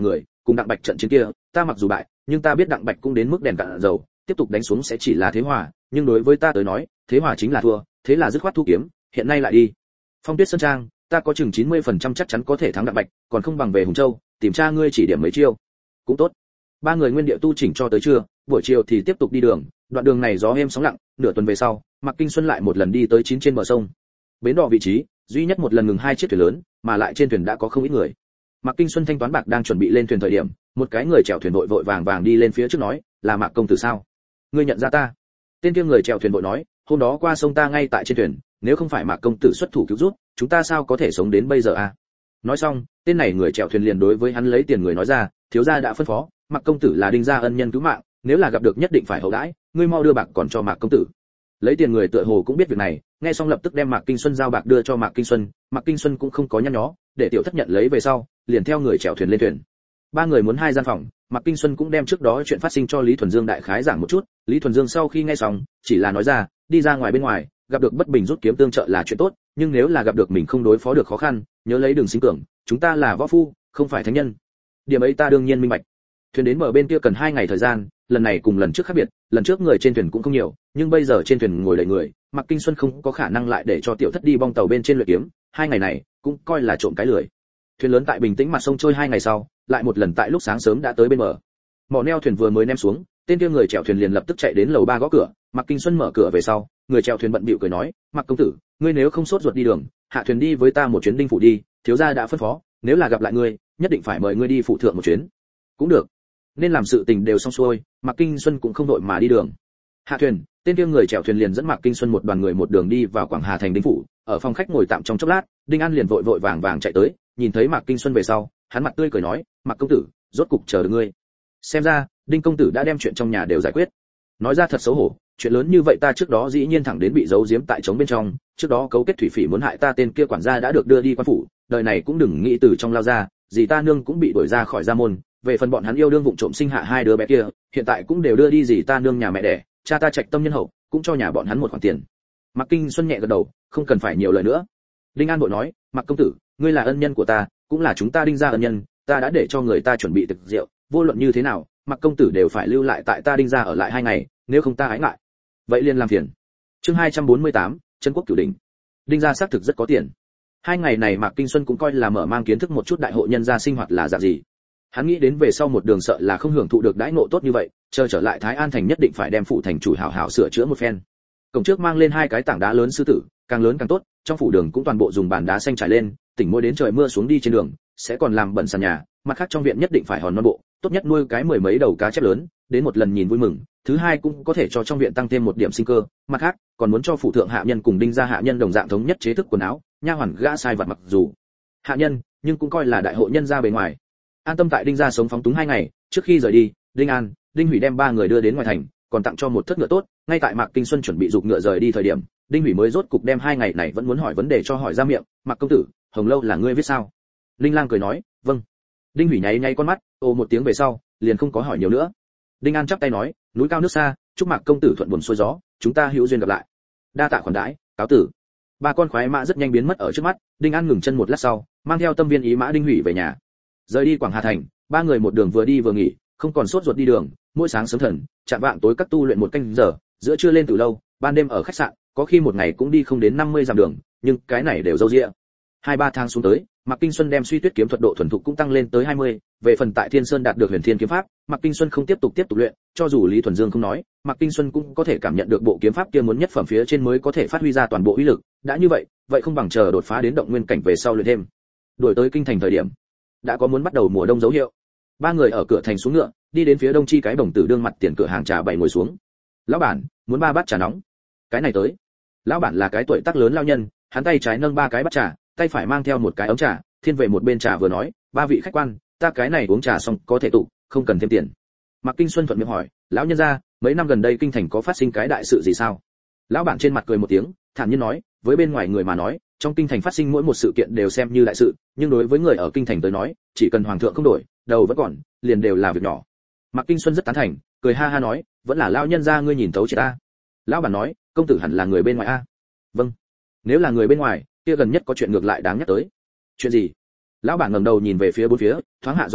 cùng Đặng Bạch trận chiến kia, ta mặc dù bại, nhưng ta biết Đặng Bạch cũng đến mức đèn cạn dầu, tiếp tục đánh xuống sẽ chỉ là thế hòa, nhưng đối với ta tới nói, thế hòa chính là thua, thế là dứt khoát thu kiếm, hiện nay lại đi. Phong Tuyết Sơn Trang, ta có chừng 90% chắc chắn có thể thắng Đặng Bạch, còn không bằng về Hùng Châu, tìm cha ngươi chỉ điểm mấy chiêu. Cũng tốt. Ba người nguyên địa tu chỉnh cho tới trưa, buổi chiều thì tiếp tục đi đường, đoạn đường này gió êm sóng lặng, nửa tuần về sau, Mạc Kinh Xuân lại một lần đi tới 9 trên bờ sông. Bến đò vị trí, duy nhất một lần ngừng 2 chiếc thuyền lớn, mà lại trên thuyền đã có không ít người. Mạc Kinh Xuân thanh toán bạc đang chuẩn bị lên thuyền thời điểm, một cái người chèo thuyền vội vội vàng vàng đi lên phía trước nói, là Mạc công tử sao? Ngươi nhận ra ta? Tên kia người chèo thuyền vội nói, hôm đó qua sông ta ngay tại trên thuyền, nếu không phải Mạc công tử xuất thủ cứu giúp, chúng ta sao có thể sống đến bây giờ à? Nói xong, tên này người chèo thuyền liền đối với hắn lấy tiền người nói ra, thiếu gia đã phân phó, Mạc công tử là Đinh gia ân nhân cứu mạng, nếu là gặp được nhất định phải hậu đãi, ngươi mau đưa bạc còn cho Mạc công tử. Lấy tiền người tựa hồ cũng biết việc này, nghe xong lập tức đem Mạc Kinh Xuân giao bạc đưa cho Mạc Kinh Xuân, Mạc Kinh Xuân cũng không có nhăn nhó, để tiểu thất nhận lấy về sau, liền theo người chèo thuyền lên thuyền. Ba người muốn 2 gian phòng, Mạc Kinh Xuân cũng đem trước đó chuyện phát sinh cho Lý Thuần Dương đại khái giảng một chút, Lý Thuần Dương sau khi nghe xong, chỉ là nói ra, đi ra ngoài bên ngoài, gặp được bất bình rút kiếm tương trợ là chuyện tốt, nhưng nếu là gặp được mình không đối phó được khó khăn, nhớ lấy đường sinh cường, chúng ta là võ phu, không phải thánh nhân. Điểm ấy ta đương nhiên minh bạch. Thuyền đến bờ bên kia cần 2 ngày thời gian, lần này cùng lần trước khác biệt, lần trước người trên thuyền cũng không nhiều, nhưng bây giờ trên thuyền ngồi đầy người, Mạc Kinh Xuân không có khả năng lại để cho tiểu thất đi bong tàu bên trên luyện kiếm, 2 ngày này cũng coi là trộm cái lười. Thuyền lớn tại bình tĩnh mặt sông trôi 2 ngày sau, lại một lần tại lúc sáng sớm đã tới bên bờ. Mỏ neo thuyền vừa mới ném xuống, tên kia người chèo thuyền liền lập tức chạy đến lầu 3 gõ cửa, Mạc Kinh Xuân mở cửa về sau, người chèo thuyền bận bịu cười nói, "Mạc công tử, ngươi nếu không sốt ruột đi đường, hạ thuyền đi với ta một chuyến Đinh phủ đi, thiếu gia đã phân phó, nếu là gặp lại ngươi, nhất định phải mời ngươi đi phụ thượng một chuyến." Cũng được. Nên làm sự tình đều xong xuôi, Mạc Kinh Xuân cũng không đội mà đi đường. Hạ thuyền, tên kia người chèo thuyền liền dẫn Mạc Kinh Xuân một đoàn người một đường đi vào Quảng Hà thành Đinh phủ, ở phòng khách ngồi tạm trong chốc lát, Đinh An liền vội vội vàng vàng chạy tới, nhìn thấy Mạc Kinh Xuân về sau, hắn mặt tươi cười nói, "Mạc công tử, rốt cục chờ được ngươi. Xem ra, Đinh công tử đã đem chuyện trong nhà đều giải quyết." Nói ra thật xấu hổ, chuyện lớn như vậy ta trước đó dĩ nhiên thẳng đến bị giấu giếm tại trống bên trong, trước đó cấu kết thủy phỉ muốn hại ta tên kia quản gia đã được đưa đi quan phủ, đời này cũng đừng nghĩ từ trong lao ra, dì ta nương cũng bị đuổi ra khỏi gia môn, về phần bọn hắn yêu đương vụng trộm sinh hạ 2 đứa bé kia, hiện tại cũng đều đưa đi dì ta nương nhà mẹ đẻ, cha ta trạch tâm nhân hậu, cũng cho nhà bọn hắn một khoản tiền. Mạc Kinh Xuân nhẹ gật đầu, không cần phải nhiều lời nữa. Đinh An vội nói, "Mạc công tử, ngươi là ân nhân của ta, cũng là chúng ta Đinh gia ân nhân, ta đã để cho người ta chuẩn bị thực rượu, vô luận như thế nào, Mạc công tử đều phải lưu lại tại ta Đinh gia ở lại 2 ngày, nếu không ta ái ngại." Vậy liền làm phiền. Chương 248, Trấn Quốc Cửu Đỉnh. Đinh gia xác thực rất có tiền. 2 ngày này Mạc Kinh Xuân cũng coi là mở mang kiến thức một chút đại hội nhân gia sinh hoạt là dạng gì. Hắn nghĩ đến về sau một đường sợ là không hưởng thụ được đãi ngộ tốt như vậy, chờ trở lại Thái An thành nhất định phải đem phủ thành chủ hảo hảo sửa chữa một phen. Cổng trước mang lên 2 cái tảng đá lớn sư tử, càng lớn càng tốt, trong phủ đường cũng toàn bộ dùng bàn đá xanh trải lên, tỉnh mỗi đến trời mưa xuống đi trên đường, sẽ còn làm bẩn sàn nhà, mặt khác trong viện nhất định phải hòn non bộ, tốt nhất nuôi cái 10 mấy đầu cá chép lớn, đến một lần nhìn vui mừng, thứ hai cũng có thể cho trong viện tăng thêm một điểm sinh cơ, mặt khác, còn muốn cho phủ thượng hạ nhân cùng Đinh gia hạ nhân đồng dạng thống nhất chế thức quần áo, nha hoàn gã sai vặt mặc dù hạ nhân, nhưng cũng coi là đại hội nhân gia bề ngoài. An tâm tại Đinh gia sống phóng túng 2 ngày, trước khi rời đi, Đinh An, Đinh Hủy đem 3 người đưa đến ngoài thành, còn tặng cho một thất ngựa tốt, ngay tại Mạc Kinh Xuân chuẩn bị dục ngựa rời đi thời điểm, Đinh Hủy mới rốt cục đem 2 ngày này vẫn muốn hỏi vấn đề cho hỏi ra miệng, "Mạc công tử, Hồng Lâu là ngươi viết sao?" Đinh Lang cười nói, "Vâng." Đinh Hủy nháy nháy con mắt, ồ một tiếng về sau, liền không có hỏi nhiều nữa. Đinh An chắp tay nói, "Núi cao nước xa, chúc Mạc công tử thuận buồm xuôi gió, chúng ta hữu duyên gặp lại. Đa tạ khoản đãi, cáo tử." 3 con khoái mã rất nhanh biến mất ở trước mắt, Đinh An ngừng chân một lát sau, mang theo tâm viên ý mã Đinh Hủy về nhà. Rời đi Quảng Hà thành, 3 người một đường vừa đi vừa nghỉ, không còn sốt ruột đi đường, mỗi sáng sớm thần, chạm vạng tối các tu luyện 1 canh giờ, giữa trưa lên từ lâu, ban đêm ở khách sạn, có khi một ngày cũng đi không đến 50 dặm đường, nhưng cái này đều dâu dịa. 2-3 tháng xuống tới, Mạc Kinh Xuân đem Suy Tuyết kiếm thuật độ thuần thục cũng tăng lên tới 20, về phần tại Thiên Sơn đạt được Huyền Thiên kiếm pháp, Mạc Kinh Xuân không tiếp tục luyện, cho dù Lý Thuần Dương không nói, Mạc Kinh Xuân cũng có thể cảm nhận được bộ kiếm pháp kia muốn nhất phẩm phía trên mới có thể phát huy ra toàn bộ uy lực, đã như vậy, vậy không bằng chờ đột phá đến động nguyên cảnh về sau luyện thêm. Đuổi tới kinh thành thời điểm, đã có muốn bắt đầu mùa đông dấu hiệu. 3 người ở cửa thành xuống ngựa, đi đến phía đông chi cái bồng tử đương mặt tiền cửa hàng trà bày ngồi xuống. "Lão bản, muốn 3 bát trà nóng." Cái này tới. Lão bản là cái tuổi tác lớn lão nhân, hắn tay trái nâng 3 cái bát trà, tay phải mang theo một cái ống trà, thiên về một bên trà vừa nói, "3 vị khách quan, ta cái này uống trà xong có thể tụ, không cần thêm tiền." Mạc Kinh Xuân thuận miệng hỏi, "Lão nhân gia, mấy năm gần đây kinh thành có phát sinh cái đại sự gì sao?" Lão bản trên mặt cười một tiếng, thản nhiên nói, "Với bên ngoài người mà nói, trong kinh thành phát sinh mỗi một sự kiện đều xem như đại sự, nhưng đối với người ở kinh thành tới nói, chỉ cần hoàng thượng không đổi, đầu vẫn còn, liền đều là việc nhỏ." Mạc Kinh Xuân rất tán thành, cười ha ha nói, "Vẫn là lão nhân gia ngươi nhìn thấu triệt ta." Lão bản nói, "Công tử hẳn là người bên ngoài a?" "Vâng." "Nếu là người bên ngoài, kia gần nhất có chuyện ngược lại đáng nhắc tới." "Chuyện gì?" Lão bản ngẩng đầu nhìn về phía bốn phía, thoáng hạ giọng nói,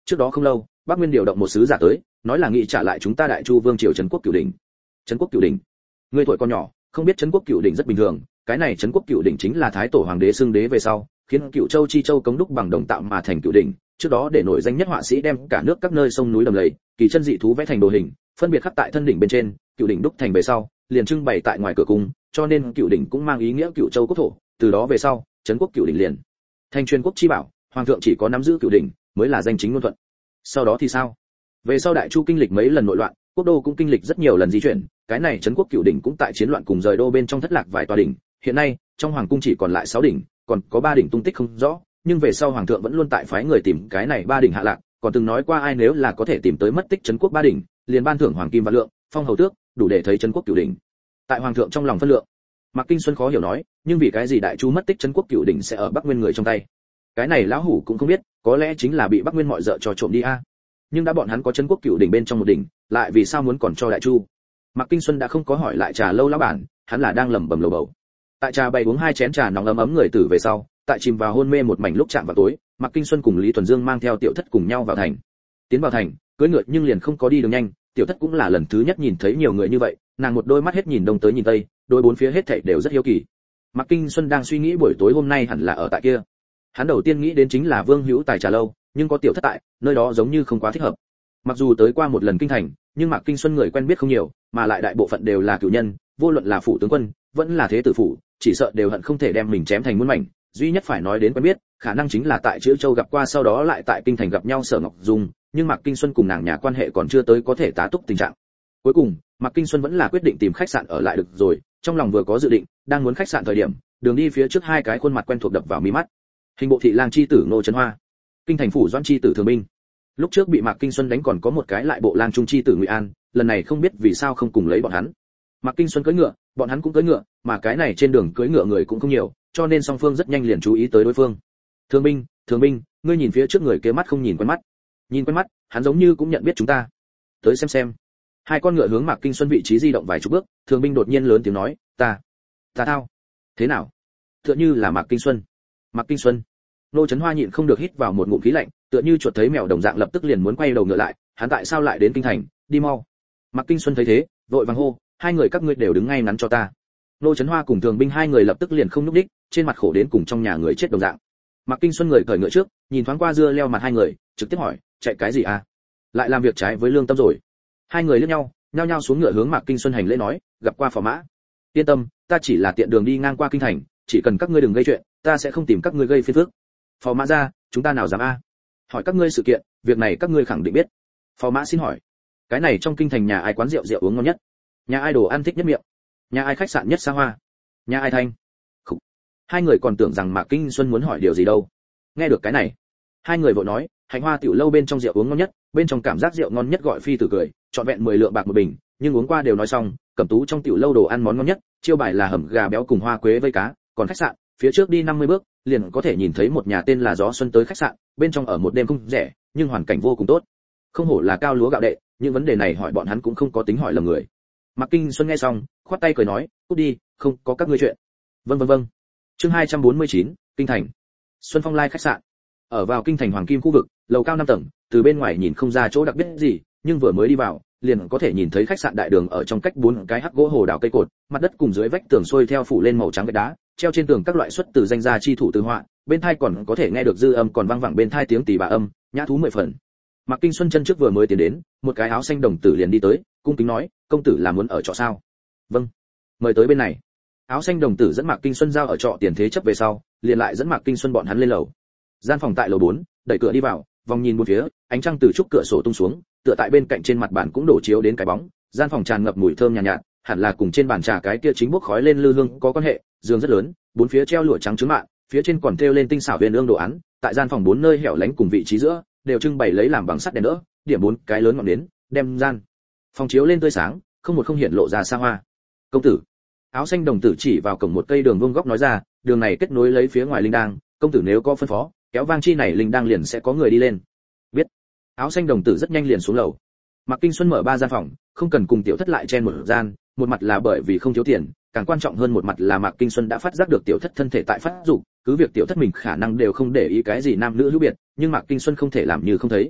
Trước đó không lâu, Bắc Nguyên điều động một sứ giả tới, nói là nghị trả lại chúng ta Đại Chu vương triều Trấn Quốc Cửu Đỉnh. Trấn Quốc Cửu Đỉnh? Ngươi tuổi còn nhỏ, không biết Trấn Quốc Cửu Đỉnh rất bình thường, cái này Trấn Quốc Cửu Đỉnh chính là thái tổ hoàng đế xưng đế về sau, khiến Cửu Châu chi châu cống đúc bằng đồng tạo mà thành Cửu Đỉnh, trước đó để nổi danh nhất họa sĩ đem cả nước các nơi sông núi đầm lầy, kỳ chân dị thú vẽ thành đồ hình, phân biệt khắc tại thân đỉnh bên trên, Cửu Đỉnh đúc thành về sau, liền trưng bày tại ngoài cửa cung, cho nên Cửu Đỉnh cũng mang ý nghĩa Cửu Châu quốc thổ, từ đó về sau, Trấn Quốc Cửu Đỉnh liền thành truyền quốc chi bảo, hoàng thượng chỉ có nắm giữ Cửu Đỉnh mới là danh chính ngôn thuận. Sau đó thì sao? Về sau Đại Chu kinh lịch mấy lần nội loạn, quốc đô cũng kinh lịch rất nhiều lần di chuyển, cái này Trấn Quốc Cửu Đỉnh cũng tại chiến loạn cùng rời đô bên trong thất lạc vài tòa đỉnh, hiện nay trong hoàng cung chỉ còn lại 6 đỉnh, còn có 3 đỉnh tung tích không rõ, nhưng về sau hoàng thượng vẫn luôn tại phái người tìm cái này 3 đỉnh hạ lạc, còn từng nói qua ai nếu là có thể tìm tới mất tích Trấn Quốc 3 đỉnh, liền ban thưởng hoàng kim vạn lượng, phong hầu tước, đủ để thấy Trấn Quốc Cửu Đỉnh tại hoàng thượng trong lòng phân lượng. Mạc Kinh Xuân khó hiểu nói, nhưng vì cái gì Đại Chu mất tích Trấn Quốc Cửu Đỉnh sẽ ở Bắc Nguyên người trong tay? Cái này lão hủ cũng không biết, có lẽ chính là bị Bắc Nguyên mọi dợ cho trộm đi a. Nhưng đã bọn hắn có Trấn Quốc Cửu Đỉnh bên trong một đỉnh, lại vì sao muốn còn cho Đại Chu? Mạc Kinh Xuân đã không có hỏi lại Trà Lâu lão bản, hắn là đang lẩm bẩm lầu bầu. Tại trà bày uống 2 chén trà nóng ấm ấm người tử về sau, tại chìm vào hôn mê một mảnh lúc chạm vào tối, Mạc Kinh Xuân cùng Lý Thuần Dương mang theo Tiểu Thất cùng nhau vào thành. Tiến vào thành, cưỡi ngựa nhưng liền không có đi đường nhanh, Tiểu Thất cũng là lần thứ nhất nhìn thấy nhiều người như vậy, nàng một đôi mắt hết nhìn đông tới nhìn tây, đôi bốn phía hết thảy đều rất hiếu kỳ. Mạc Kinh Xuân đang suy nghĩ buổi tối hôm nay hẳn là ở tại kia. Hắn đầu tiên nghĩ đến chính là Vương Hữu Tài Trà Lâu, nhưng có Tiểu Thất tại, nơi đó giống như không quá thích hợp. Mặc dù tới qua một lần kinh thành, nhưng Mạc Kinh Xuân người quen biết không nhiều, mà lại đại bộ phận đều là cửu nhân, vô luận là phủ tướng quân, vẫn là thế tử phủ, chỉ sợ đều hận không thể đem mình chém thành muôn mảnh. Duy nhất phải nói đến quen biết, khả năng chính là tại Chữ Châu gặp qua sau đó lại tại kinh thành gặp nhau Sở Ngọc Dung, nhưng Mạc Kinh Xuân cùng nàng nhà quan hệ còn chưa tới có thể tá túc tình trạng. Cuối cùng, Mạc Kinh Xuân vẫn là quyết định tìm khách sạn ở lại được rồi, trong lòng vừa có dự định, đang muốn khách sạn thời điểm, đường đi phía trước 2 cái khuôn mặt quen thuộc đập vào mi mắt. Hình bộ thị lang chi tử Ngô Trấn Hoa, kinh thành phủ Doãn chi tử Thường Minh. Lúc trước bị Mạc Kinh Xuân đánh còn có một cái lại bộ lang trung chi tử Ngụy An, lần này không biết vì sao không cùng lấy bọn hắn. Mạc Kinh Xuân cưỡi ngựa, bọn hắn cũng cưỡi ngựa, mà cái này trên đường cưỡi ngựa người cũng không nhiều, cho nên song phương rất nhanh liền chú ý tới đối phương. Thường Minh, ngươi nhìn phía trước người kia mắt không nhìn quen mắt. Nhìn quen mắt, hắn giống như cũng nhận biết chúng ta. Tới xem. 2 con ngựa hướng Mạc Kinh Xuân vị trí di động vài chục bước, Thường Minh đột nhiên lớn tiếng nói, ta thao. Thế nào? Tựa như là Mạc Kinh Xuân. Nô Trấn Hoa nhịn không được hít vào một ngụm khí lạnh, tựa như chuột thấy mèo đồng dạng lập tức liền muốn quay đầu ngựa lại, hắn tại sao lại đến kinh thành, đi mau. Mạc Kinh Xuân thấy thế, vội vàng hô, 2 người các ngươi đều đứng ngay ngắn cho ta. Nô Trấn Hoa cùng Thường Binh 2 người lập tức liền không nhúc đích, trên mặt khổ đến cùng trong nhà người chết đồng dạng. Mạc Kinh Xuân người cởi ngựa trước, nhìn thoáng qua dưa leo mặt 2 người, trực tiếp hỏi, chạy cái gì à? Lại làm việc trái với lương tâm rồi. 2 người liếc nhau, nhao nhao xuống ngựa hướng Mạc Kinh Xuân hành lễ nói, gặp qua phò mã. Yên tâm, ta chỉ là tiện đường đi ngang qua kinh thành, chỉ cần các ngươi đừng gây chuyện, ta sẽ không tìm các ngươi gây phiền phức. Phò mã ra, chúng ta nào dám a? Hỏi các ngươi sự kiện, việc này các ngươi khẳng định biết. Phò mã xin hỏi, cái này trong kinh thành nhà ai quán rượu uống ngon nhất? Nhà ai đồ ăn thích nhất miệng? Nhà ai khách sạn nhất xa hoa? Nhà ai thanh? Khủ. 2 người còn tưởng rằng Mạc Kinh Xuân muốn hỏi điều gì đâu. Nghe được cái này, 2 người vội nói, Hạnh Hoa tiểu lâu bên trong rượu uống ngon nhất, bên trong cảm giác rượu ngon nhất gọi phi tử cười, trọn vẹn 10 lượng bạc một bình, nhưng uống qua đều nói xong, Cẩm Tú trong tiểu lâu đồ ăn món ngon nhất, chiêu bài là hầm gà béo cùng hoa quế vây cá, còn khách sạn, phía trước đi 50 bước, liền có thể nhìn thấy một nhà tên là Gió Xuân tới khách sạn, bên trong ở một đêm không rẻ, nhưng hoàn cảnh vô cùng tốt. Không hổ là cao lúa gạo đệ, những vấn đề này hỏi bọn hắn cũng không có tính hỏi lầm người. Mạc Kinh Xuân nghe xong, khoát tay cười nói, cút đi, không có các ngươi chuyện. Vâng. Chương 249, kinh thành. Xuân Phong Lai khách sạn. Ở vào kinh thành Hoàng Kim khu vực, lầu cao 5 tầng, từ bên ngoài nhìn không ra chỗ đặc biệt gì, nhưng vừa mới đi vào, liền có thể nhìn thấy khách sạn đại đường ở trong cách 4 cái hắc gỗ hồ đào cây cột, mặt đất cùng dưới vách tường xuôi theo phủ lên màu trắng gạch đá, treo trên tường các loại xuất từ danh gia chi thủ từ họa, bên tai còn có thể nghe được dư âm còn vang vẳng bên tai tiếng tỳ bà âm, nhã thú 10 phần. Mạc Kinh Xuân chân trước vừa mới tiến đến, một cái áo xanh đồng tử liền đi tới, cung kính nói, công tử là muốn ở trọ sao? Vâng, mời tới bên này. Áo xanh đồng tử dẫn Mạc Kinh Xuân giao ở trọ tiền thế chấp về sau, liền lại dẫn Mạc Kinh Xuân bọn hắn lên lầu. Gian phòng tại lầu 4, đẩy cửa đi vào, vòng nhìn bốn phía, ánh trăng từ trúc cửa sổ tung xuống, tựa tại bên cạnh trên mặt bàn cũng đổ chiếu đến cái bóng, gian phòng tràn ngập mùi thơm nhàn nhạt, hẳn là cùng trên bàn trà cái kia chính bốc khói lên lư hương có quan hệ, giường rất lớn, bốn phía treo lụa trắng trứng mạn, phía trên còn treo lên tinh xảo huyền ương đồ án, tại gian phòng 4 nơi hẻo lánh cùng vị trí giữa, đều trưng bày lấy làm bằng sắt đèn đỡ, điểm 4 cái lớn ngọn nến, đem gian phòng chiếu lên tươi sáng, không hiện lộ ra xa hoa. Công tử. Áo xanh đồng tử chỉ vào cổng một cây đường vuông góc nói ra, đường này kết nối lấy phía ngoài linh đang, công tử nếu có phân phó, kéo vang chi này linh đang liền sẽ có người đi lên. Biết. Áo xanh đồng tử rất nhanh liền xuống lầu. Mạc Kinh Xuân mở 3 gian phòng, không cần cùng Tiểu Thất lại chen một gian, một mặt là bởi vì không thiếu tiền, càng quan trọng hơn một mặt là Mạc Kinh Xuân đã phát giác được Tiểu Thất thân thể tại phát dục, cứ việc Tiểu Thất mình khả năng đều không để ý cái gì nam nữ hữu biệt, nhưng Mạc Kinh Xuân không thể làm như không thấy.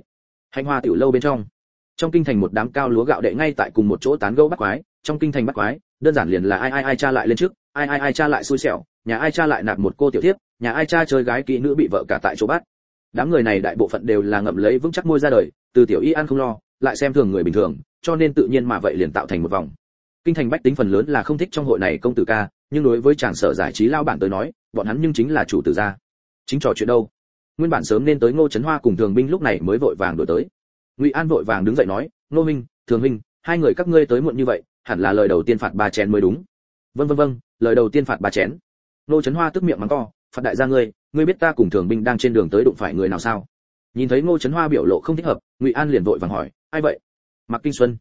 Hành Hoa tiểu lâu bên trong kinh thành một đám cao lúa gạo đệ ngay tại cùng một chỗ tán gẫu bắt quái. Trong kinh thành bắt quái đơn giản liền là ai cha lại lên trước, ai cha lại xui xẻo, nhà ai cha lại nạp một cô tiểu thiếp, nhà ai cha chơi gái kỹ nữ bị vợ cả tại chỗ bắt. Đám người này đại bộ phận đều là ngậm lấy vững chắc môi ra đời, từ tiểu y ăn không lo, lại xem thường người bình thường, cho nên tự nhiên mà vậy liền tạo thành một vòng. Kinh thành bách tính phần lớn là không thích trong hội này công tử ca, nhưng đối với chàng sở giải trí lao bản tới nói, bọn hắn nhưng chính là chủ tử gia. Chính trò chuyện đâu? Nguyên bản sớm nên tới Ngô Chấn Hoa cùng Thường Binh lúc này mới vội vàng đuổi tới. Ngụy An vội vàng đứng dậy nói, Ngô Minh, Thường Minh, hai người các ngươi tới muộn như vậy, hẳn là lời đầu tiên phạt 3 chén mới đúng. Vâng, lời đầu tiên phạt 3 chén. Ngô Chấn Hoa tức miệng mắng to, phạt đại gia ngươi biết ta cùng Thường Binh đang trên đường tới đụng phải người nào sao? Nhìn thấy Ngô Chấn Hoa biểu lộ không thích hợp, Ngụy An liền vội vàng hỏi, ai vậy? Mạc Kinh Xuân.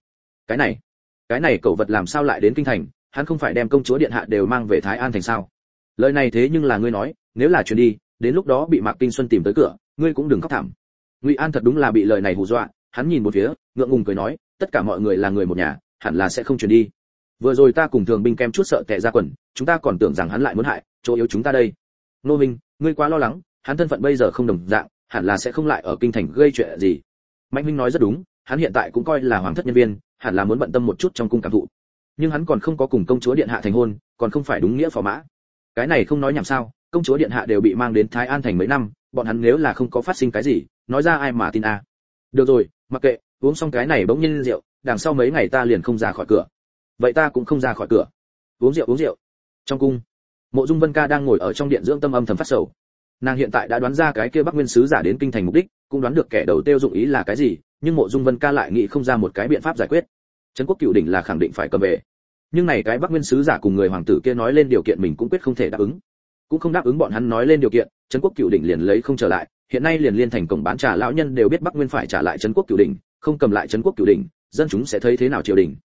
Cái này cẩu vật làm sao lại đến kinh thành, hắn không phải đem công chúa điện hạ đều mang về Thái An thành sao? Lời này thế nhưng là ngươi nói, nếu là truyền đi, đến lúc đó bị Mạc Kinh Xuân tìm tới cửa, ngươi cũng đừng khóc thảm. Ngụy An thật đúng là bị lời này hù dọa, hắn nhìn một phía, ngượng ngùng cười nói, tất cả mọi người là người một nhà, hẳn là sẽ không truyền đi. Vừa rồi ta cùng Thường Binh kem chút sợ tè ra quần, chúng ta còn tưởng rằng hắn lại muốn hại, chỗ yếu chúng ta đây. Nô Minh, ngươi quá lo lắng, hắn thân phận bây giờ không đồng dạng, hẳn là sẽ không lại ở kinh thành gây chuyện gì. Mạnh Minh nói rất đúng, hắn hiện tại cũng coi là hoàng thất nhân viên, hẳn là muốn bận tâm một chút trong cung cảm thụ. Nhưng hắn còn không có cùng công chúa điện hạ thành hôn, còn không phải đúng nghĩa phò mã. Cái này không nói nhảm sao, công chúa điện hạ đều bị mang đến Thái An thành mấy năm, bọn hắn nếu là không có phát sinh cái gì, nói ra ai mà tin a. Được rồi, mặc kệ, uống xong cái này bỗng nhiên rượu, đằng sau mấy ngày ta liền không ra khỏi cửa. Vậy ta cũng không ra khỏi cửa. Uống rượu. Trong cung, Mộ Dung Vân Ca đang ngồi ở trong điện dưỡng tâm âm thầm phát sầu. Nàng hiện tại đã đoán ra cái kia Bắc Nguyên sứ giả đến kinh thành mục đích, cũng đoán được kẻ đầu tiêu dụng ý là cái gì, nhưng Mộ Dung Vân Ca lại nghĩ không ra một cái biện pháp giải quyết. Trấn Quốc Cửu Đỉnh là khẳng định phải cầm về, nhưng này cái Bắc Nguyên sứ giả cùng người hoàng tử kia nói lên điều kiện mình cũng quyết không thể đáp ứng, cũng không đáp ứng bọn hắn nói lên điều kiện, Trấn Quốc Cửu Đỉnh liền lấy không trở lại. Hiện nay liền liên thành cổng bán trà lão nhân đều biết Bắc Nguyên phải trả lại Trấn Quốc Cửu Đỉnh, không cầm lại Trấn Quốc Cửu Đỉnh, dân chúng sẽ thấy thế nào triều đình?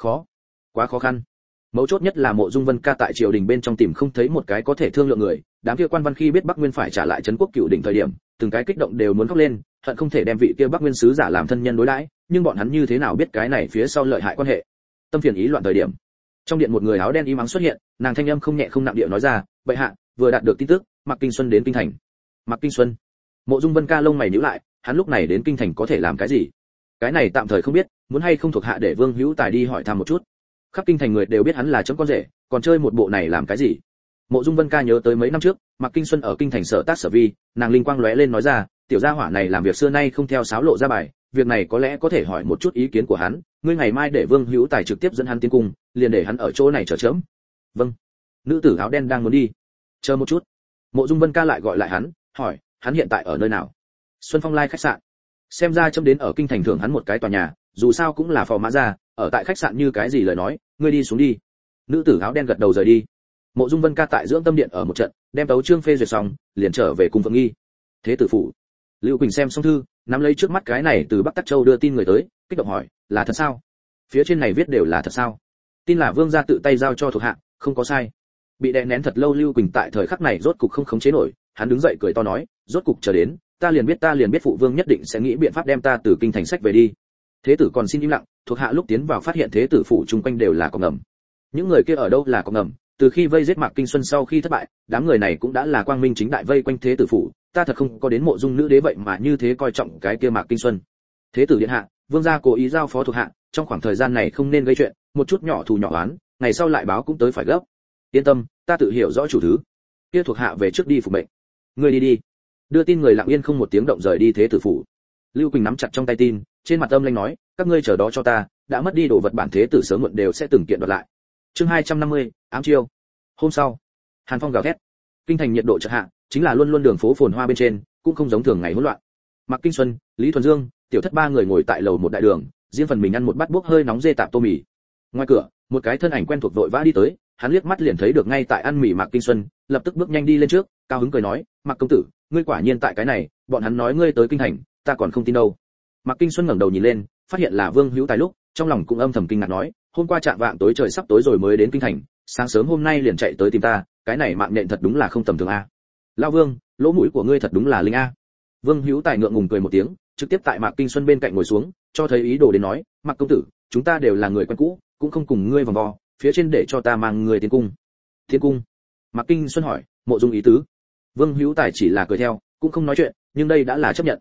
Quá khó khăn. Mấu chốt nhất là Mộ Dung Vân Ca tại triều đình bên trong tìm không thấy một cái có thể thương lượng người, đám kia quan văn khi biết Bắc Nguyên phải trả lại Trấn Quốc Cửu Đỉnh thời điểm, từng cái kích động đều muốn khóc lên, hận không thể đem vị kia Bắc Nguyên sứ giả làm thân nhân đối đãi, nhưng bọn hắn như thế nào biết cái này phía sau lợi hại quan hệ. Tâm phiền ý loạn thời điểm, trong điện một người áo đen im ắng xuất hiện, nàng thanh âm không nhẹ không nặng điệu nói ra, bệ hạ vừa đạt được tin tức, Mạc Kinh Xuân đến kinh thành. Mạc Kinh Xuân? Mộ Dung Vân Ca lông mày nhíu lại, hắn lúc này đến kinh thành có thể làm cái gì? Cái này tạm thời không biết, muốn hay không thuộc hạ để Vương Hữu Tài đi hỏi thăm một chút. Khắp kinh thành người đều biết hắn là chấm con rể, còn chơi một bộ này làm cái gì? Mộ Dung Vân Ca nhớ tới mấy năm trước, Mạc Kinh Xuân ở kinh thành sở tác sở vi, nàng linh quang lóe lên nói ra, tiểu gia hỏa này làm việc xưa nay không theo sáo lộ ra bài, việc này có lẽ có thể hỏi một chút ý kiến của hắn, ngươi ngày mai để Vương Hữu Tài trực tiếp dẫn hắn tiến cung, liền để hắn ở chỗ này chờ chớm. Vâng. Nữ tử áo đen đang muốn đi. Chờ một chút. Mộ Dung Vân Ca lại gọi lại hắn, hỏi, hắn hiện tại ở nơi nào? Xuân Phong Lai khách sạn. Xem ra chấm đến ở kinh thành thưởng hắn một cái tòa nhà, dù sao cũng là phò mã gia, ở tại khách sạn như cái gì lời nói, ngươi đi xuống đi. Nữ tử áo đen gật đầu rời đi. Mộ Dung Vân Ca tại dưỡng tâm điện ở một trận, đem tấu chương phê duyệt xong, liền trở về cung Phượng Nghi. Thế tử phủ. Lưu Quỳnh xem xong thư, nắm lấy trước mắt cái này từ Bắc Tắc Châu đưa tin người tới, kích động hỏi, là thật sao? Phía trên này viết đều là thật sao? Tin là vương gia tự tay giao cho thuộc hạ, không có sai. Bị đè nén thật lâu Lưu Quỳnh tại thời khắc này rốt cục không khống chế nổi, hắn đứng dậy cười to nói, rốt cục chờ đến, ta liền biết phụ vương nhất định sẽ nghĩ biện pháp đem ta từ kinh thành sách về đi. Thế tử còn xin im lặng, thuộc hạ lúc tiến vào phát hiện thế tử phủ chung quanh đều là cọc ngầm. Những người kia ở đâu là cọc ngầm? Từ khi vây giết Mạc Kinh Xuân sau khi thất bại, đám người này cũng đã là quang minh chính đại vây quanh thế tử phủ, ta thật không có đến Mộ Dung nữ đế vậy mà như thế coi trọng cái kia Mạc Kinh Xuân. Thế tử điện hạ, vương gia cố ý giao phó thuộc hạ, trong khoảng thời gian này không nên gây chuyện, một chút nhỏ thù nhỏ oán, ngày sau lại báo cũng tới phải gấp. Yên tâm, ta tự hiểu rõ chủ thứ. Kia thuộc hạ về trước đi phục mệnh. Ngươi đi đi. Đưa tin người lặng yên không một tiếng động rời đi thế tử phủ. Lưu Quỳnh nắm chặt trong tay tin, trên mặt âm lãnh nói, các ngươi chờ đó cho ta, đã mất đi đồ vật bản thế tử sớm muộn đều sẽ từng kiện đoạt lại. Chương 250, ám chiêu. Hôm sau, hàn phong gào thét, kinh thành nhiệt độ chợt hạ, chính là luôn luôn đường phố phồn hoa bên trên, cũng không giống thường ngày hỗn loạn. Mạc Kinh Xuân, Lý Thuần Dương, tiểu thất ba người ngồi tại lầu một đại đường, riêng phần mình ăn một bát bốc hơi nóng dê tạp tô mì. Ngoài cửa, một cái thân ảnh quen thuộc vội vã đi tới, hắn liếc mắt liền thấy được ngay tại ăn mì Mạc Kinh Xuân, lập tức bước nhanh đi lên trước, cao hứng cười nói, Mạc công tử, ngươi quả nhiên tại cái này, bọn hắn nói ngươi tới kinh thành, ta còn không tin đâu. Mạc Kinh Xuân ngẩng đầu nhìn lên, phát hiện là Vương Hữu Tài lúc, trong lòng cũng âm thầm kinh ngạc nói, hôm qua chạng vạng tối trời sắp tối rồi mới đến kinh thành, sáng sớm hôm nay liền chạy tới tìm ta, cái này mạng nhện thật đúng là không tầm thường a. Lão Vương, lỗ mũi của ngươi thật đúng là linh a. Vương Hữu Tài ngượng ngùng cười một tiếng, trực tiếp tại Mạc Kinh Xuân bên cạnh ngồi xuống, cho thấy ý đồ đến nói, Mạc công tử, chúng ta đều là người quen cũ, cũng không cùng ngươi vòng vo, phía trên để cho ta mang người tiến cung. Tiến cung? Mạc Kinh Xuân hỏi, Mộ Dung ý tứ. Vương Hữu Tài chỉ là cười theo, cũng không nói chuyện, nhưng đây đã là chấp nhận.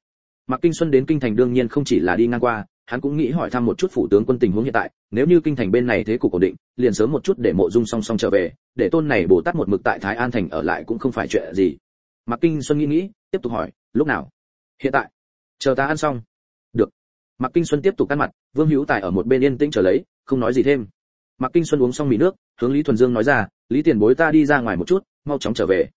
Mạc Kinh Xuân đến kinh thành đương nhiên không chỉ là đi ngang qua, hắn cũng nghĩ hỏi thăm một chút phủ tướng quân tình huống hiện tại, nếu như kinh thành bên này thế cục ổn định, liền sớm một chút để Mộ Dung song song trở về, để tôn này Bồ Tát một mực tại Thái An thành ở lại cũng không phải chuyện gì. Mạc Kinh Xuân nghĩ, tiếp tục hỏi, lúc nào? Hiện tại. Chờ ta ăn xong. Được. Mạc Kinh Xuân tiếp tục ăn mặt, Vương Hữu Tài ở một bên yên tĩnh chờ lấy, không nói gì thêm. Mạc Kinh Xuân uống xong mì nước, hướng Lý Thuần Dương nói ra, Lý Tiền Bối ta đi ra ngoài một chút, mau chóng trở về.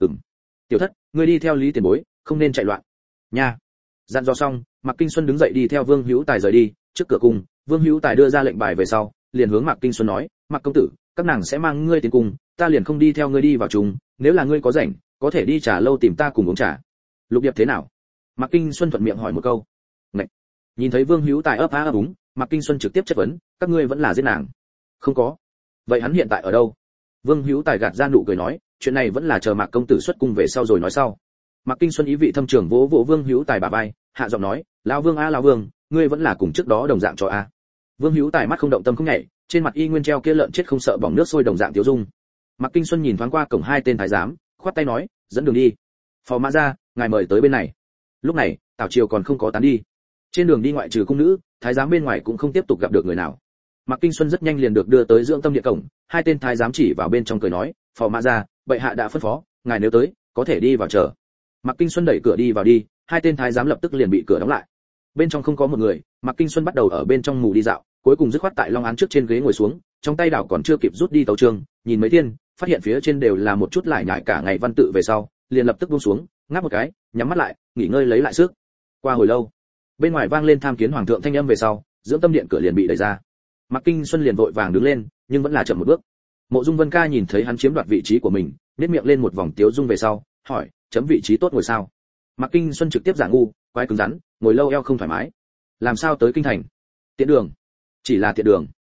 Tiểu Thất, ngươi đi theo Lý Tiền Bối, không nên chạy loạn. Nha. Dặn dò xong, Mạc Kinh Xuân đứng dậy đi theo Vương Hữu Tài rời đi, trước cửa cung, Vương Hữu Tài đưa ra lệnh bài về sau, liền hướng Mạc Kinh Xuân nói, Mạc công tử, các nàng sẽ mang ngươi tiến cung, ta liền không đi theo ngươi đi vào chung, nếu là ngươi có rảnh, có thể đi trà lâu tìm ta cùng uống trà. Lục Điệp thế nào? Mạc Kinh Xuân thuận miệng hỏi một câu. Ngậy. Nhìn thấy Vương Hữu Tài ấp á ấp úng, Mạc Kinh Xuân trực tiếp chất vấn, các ngươi vẫn là giết nàng? Không có. Vậy hắn hiện tại ở đâu? Vương Hữu Tài gạt ra nụ cười nói, chuyện này vẫn là chờ Mạc công tử xuất cung về sau rồi nói sau. Mạc Kinh Xuân ý vị thâm trường vỗ vỗ Vương Hữu Tài bả vai, hạ giọng nói, lão Vương a lão Vương, ngươi vẫn là cùng trước đó đồng dạng cho a. Vương Hữu Tài mắt không động tâm không nhảy, trên mặt y nguyên treo kia lợn chết không sợ bỏng nước sôi đồng dạng tiêu dung. Mạc Kinh Xuân nhìn thoáng qua cổng hai tên thái giám, khoát tay nói, dẫn đường đi. Phò mã ra, ngài mời tới bên này. Lúc này, Tào Triều còn không có tán đi. Trên đường đi ngoại trừ cung nữ, thái giám bên ngoài cũng không tiếp tục gặp được người nào. Mạc Kinh Xuân rất nhanh liền được đưa tới dưỡng tâm điện cổng, hai tên thái giám chỉ vào bên trong cười nói, phò mã ra, bệ hạ đã phân phó, ngài nếu tới, có thể đi vào chờ. Mạc Kinh Xuân đẩy cửa đi vào đi, hai tên thái giám lập tức liền bị cửa đóng lại. Bên trong không có một người, Mạc Kinh Xuân bắt đầu ở bên trong mù đi dạo, cuối cùng dứt khoát tại long án trước trên ghế ngồi xuống, trong tay đảo còn chưa kịp rút đi tấu chương, nhìn mấy thiên, phát hiện phía trên đều là một chút lại nhải cả ngày văn tự về sau, liền lập tức buông xuống, ngáp một cái, nhắm mắt lại, nghỉ ngơi lấy lại sức. Qua hồi lâu, bên ngoài vang lên tham kiến hoàng thượng thanh âm về sau, dưỡng tâm điện cửa liền bị đẩy ra. Mạc Kinh Xuân liền vội vàng đứng lên, nhưng vẫn là chậm một bước. Mộ Dung Vân Ca nhìn thấy hắn chiếm đoạt vị trí của mình, nhếch miệng lên một vòng tiếu dung về sau, hỏi, chấm vị trí tốt ngồi sao? Mạc Kinh Xuân trực tiếp giả ngu, quái cứng rắn, ngồi lâu eo không thoải mái. Làm sao tới kinh thành? Tiện đường. Chỉ là tiện đường.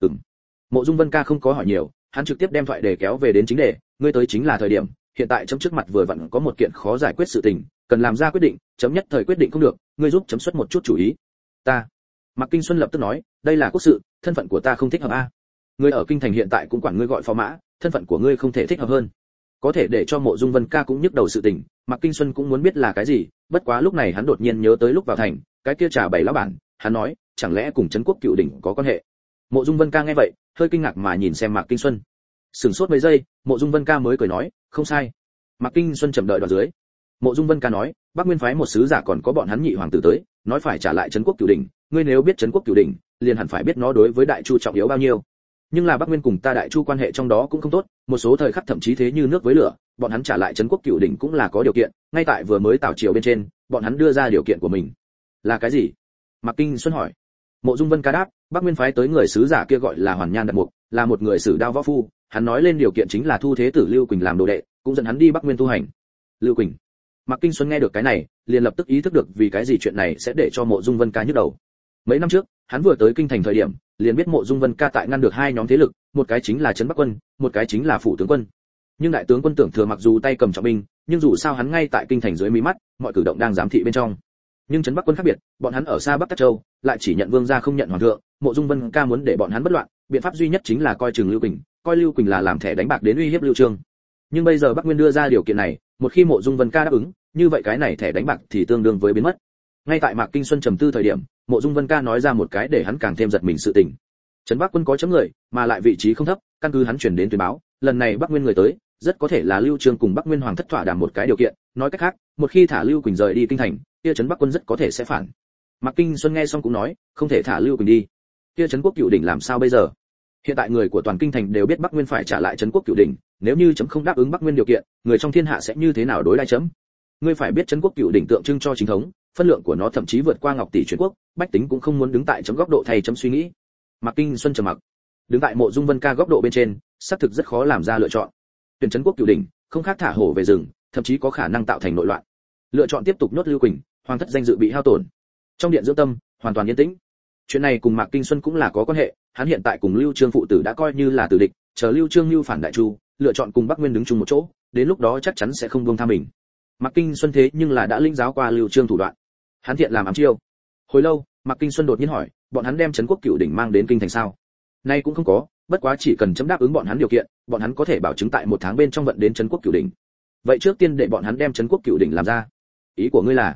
Mộ Dung Vân Ca không có hỏi nhiều, hắn trực tiếp đem thoại đề kéo về đến chính đề, ngươi tới chính là thời điểm, hiện tại chấm trước mặt vừa vặn có một kiện khó giải quyết sự tình, cần làm ra quyết định, chấm nhất thời quyết định không được, ngươi giúp chấm xuất một chút chủ ý. Ta. Mạc Kinh Xuân lập tức nói, đây là quốc sự, thân phận của ta không thích hợp a. Ngươi ở kinh thành hiện tại cũng quản ngươi gọi phó mã, thân phận của ngươi không thể thích hợp hơn. Có thể để cho Mộ Dung Vân Ca cũng nhức đầu sự tình, Mạc Kinh Xuân cũng muốn biết là cái gì, bất quá lúc này hắn đột nhiên nhớ tới lúc vào thành, cái kia trà bảy lão bản, hắn nói, chẳng lẽ cùng trấn quốc cựu đỉnh có quan hệ? Mộ Dung Vân Ca nghe vậy, hơi kinh ngạc mà nhìn xem Mạc Kinh Xuân. Sửng sốt mấy giây, Mộ Dung Vân Ca mới cười nói, không sai. Mạc Kinh Xuân chậm đợi đoạn dưới. Mộ Dung Vân Ca nói, Bắc Nguyên phái một sứ giả còn có bọn hắn nhị hoàng tử tới, nói phải trả lại trấn quốc cửu đỉnh, ngươi nếu biết trấn quốc cửu đỉnh, liền hẳn phải biết nó đối với Đại Chu trọng yếu bao nhiêu. Nhưng là Bắc Nguyên cùng ta Đại Chu quan hệ trong đó cũng không tốt, một số thời khắc thậm chí thế như nước với lửa, bọn hắn trả lại trấn quốc cửu đỉnh cũng là có điều kiện, ngay tại vừa mới Tào triều bên trên, bọn hắn đưa ra điều kiện của mình. Là cái gì? Mạc Kinh Xuân hỏi. Mộ Dung Vân Ca đáp, Bắc Nguyên phái tới người sứ giả kia gọi là Hoàn Nhan Đặt Mục, là một người sử đao võ phu, hắn nói lên điều kiện chính là thu thế tử Lưu Quỳnh làm đồ đệ, cũng dẫn hắn đi Bắc Nguyên tu hành. Lưu Quỳnh. Mạc Kinh Xuân nghe được cái này, liền lập tức ý thức được vì cái gì chuyện này sẽ để cho Mộ Dung Vân Ca nhức đầu. Mấy năm trước, hắn vừa tới kinh thành thời điểm, liền biết Mộ Dung Vân Ca tại ngăn được hai nhóm thế lực, một cái chính là trấn Bắc quân, một cái chính là phủ tướng quân. Nhưng đại tướng quân Tưởng Thừa mặc dù tay cầm trọng binh, nhưng dù sao hắn ngay tại kinh thành dưới mí mắt, mọi cử động đang giám thị bên trong. Nhưng trấn Bắc quân khác biệt, bọn hắn ở xa Bắc Tắc Châu, lại chỉ nhận vương gia không nhận hoàng thượng, Mộ Dung Vân Ca muốn để bọn hắn bất loạn, biện pháp duy nhất chính là coi chừng Lưu Quỳnh, coi Lưu Quỳnh là làm thẻ đánh bạc đến uy hiếp Lưu Trương. Nhưng bây giờ Bắc Nguyên đưa ra điều kiện này, một khi Mộ Dung Vân Ca đáp ứng, như vậy cái này thẻ đánh bạc thì tương đương với biến mất. Ngay tại Mạc Kinh Xuân trầm tư thời điểm, Mộ Dung Vân Ca nói ra một cái để hắn càng thêm giật mình sự tình. Trấn Bắc quân có chấm người, mà lại vị trí không thấp, căn cứ hắn truyền đến tuyên báo, lần này Bắc Nguyên người tới, rất có thể là Lưu Trương cùng Bắc Nguyên hoàng thất thỏa đàm một cái điều kiện, nói cách khác, một khi thả Lưu Quỳnh rời đi kinh thành, kia trấn Bắc quân rất có thể sẽ phản. Mạc Kinh Xuân nghe xong cũng nói, không thể thả Lưu Quỳnh đi. Kia trấn quốc cửu đỉnh làm sao bây giờ? Hiện tại người của toàn kinh thành đều biết Bắc Nguyên phải trả lại trấn quốc cửu đỉnh, nếu như chấm không đáp ứng Bắc Nguyên điều kiện, người trong thiên hạ sẽ như thế nào đối đãi chấm? Ngươi phải biết trấn quốc cửu đỉnh tượng trưng cho chính thống, phân lượng của nó thậm chí vượt qua Ngọc tỷ truyền quốc, bách tính cũng không muốn đứng tại chấm góc độ thay chấm suy nghĩ. Mạc Kinh Xuân trầm mặc. Đứng tại Mộ Dung Vân Ca góc độ bên trên, xác thực rất khó làm ra lựa chọn. Tuyển trấn quốc cửu đỉnh, không khác thả hổ về rừng, thậm chí có khả năng tạo thành nội loạn. Lựa chọn tiếp tục nhốt Lưu Quỳnh, hoàng thất danh dự bị hao tổn. Trong điện dưỡng tâm, hoàn toàn yên tĩnh. Chuyện này cùng Mạc Kinh Xuân cũng là có quan hệ, hắn hiện tại cùng Lưu Trương phụ tử đã coi như là tử địch, chờ Lưu Trương lưu phản Đại Chu, lựa chọn cùng Bắc Nguyên đứng chung một chỗ, đến lúc đó chắc chắn sẽ không buông tha mình. Mạc Kinh Xuân thế nhưng là đã linh giáo qua Lưu Trương thủ đoạn. Hắn thiện làm ám chiêu. Hồi lâu, Mạc Kinh Xuân đột nhiên hỏi, bọn hắn đem trấn quốc cửu đỉnh mang đến kinh thành sao? Nay cũng không có, bất quá chỉ cần chấm đáp ứng bọn hắn điều kiện, bọn hắn có thể bảo chứng tại một tháng bên trong vận đến trấn quốc cửu đỉnh. Vậy trước tiên để bọn hắn đem trấn quốc cửu đỉnh làm ra. Ý của ngươi là?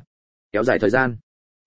kéo dài thời gian.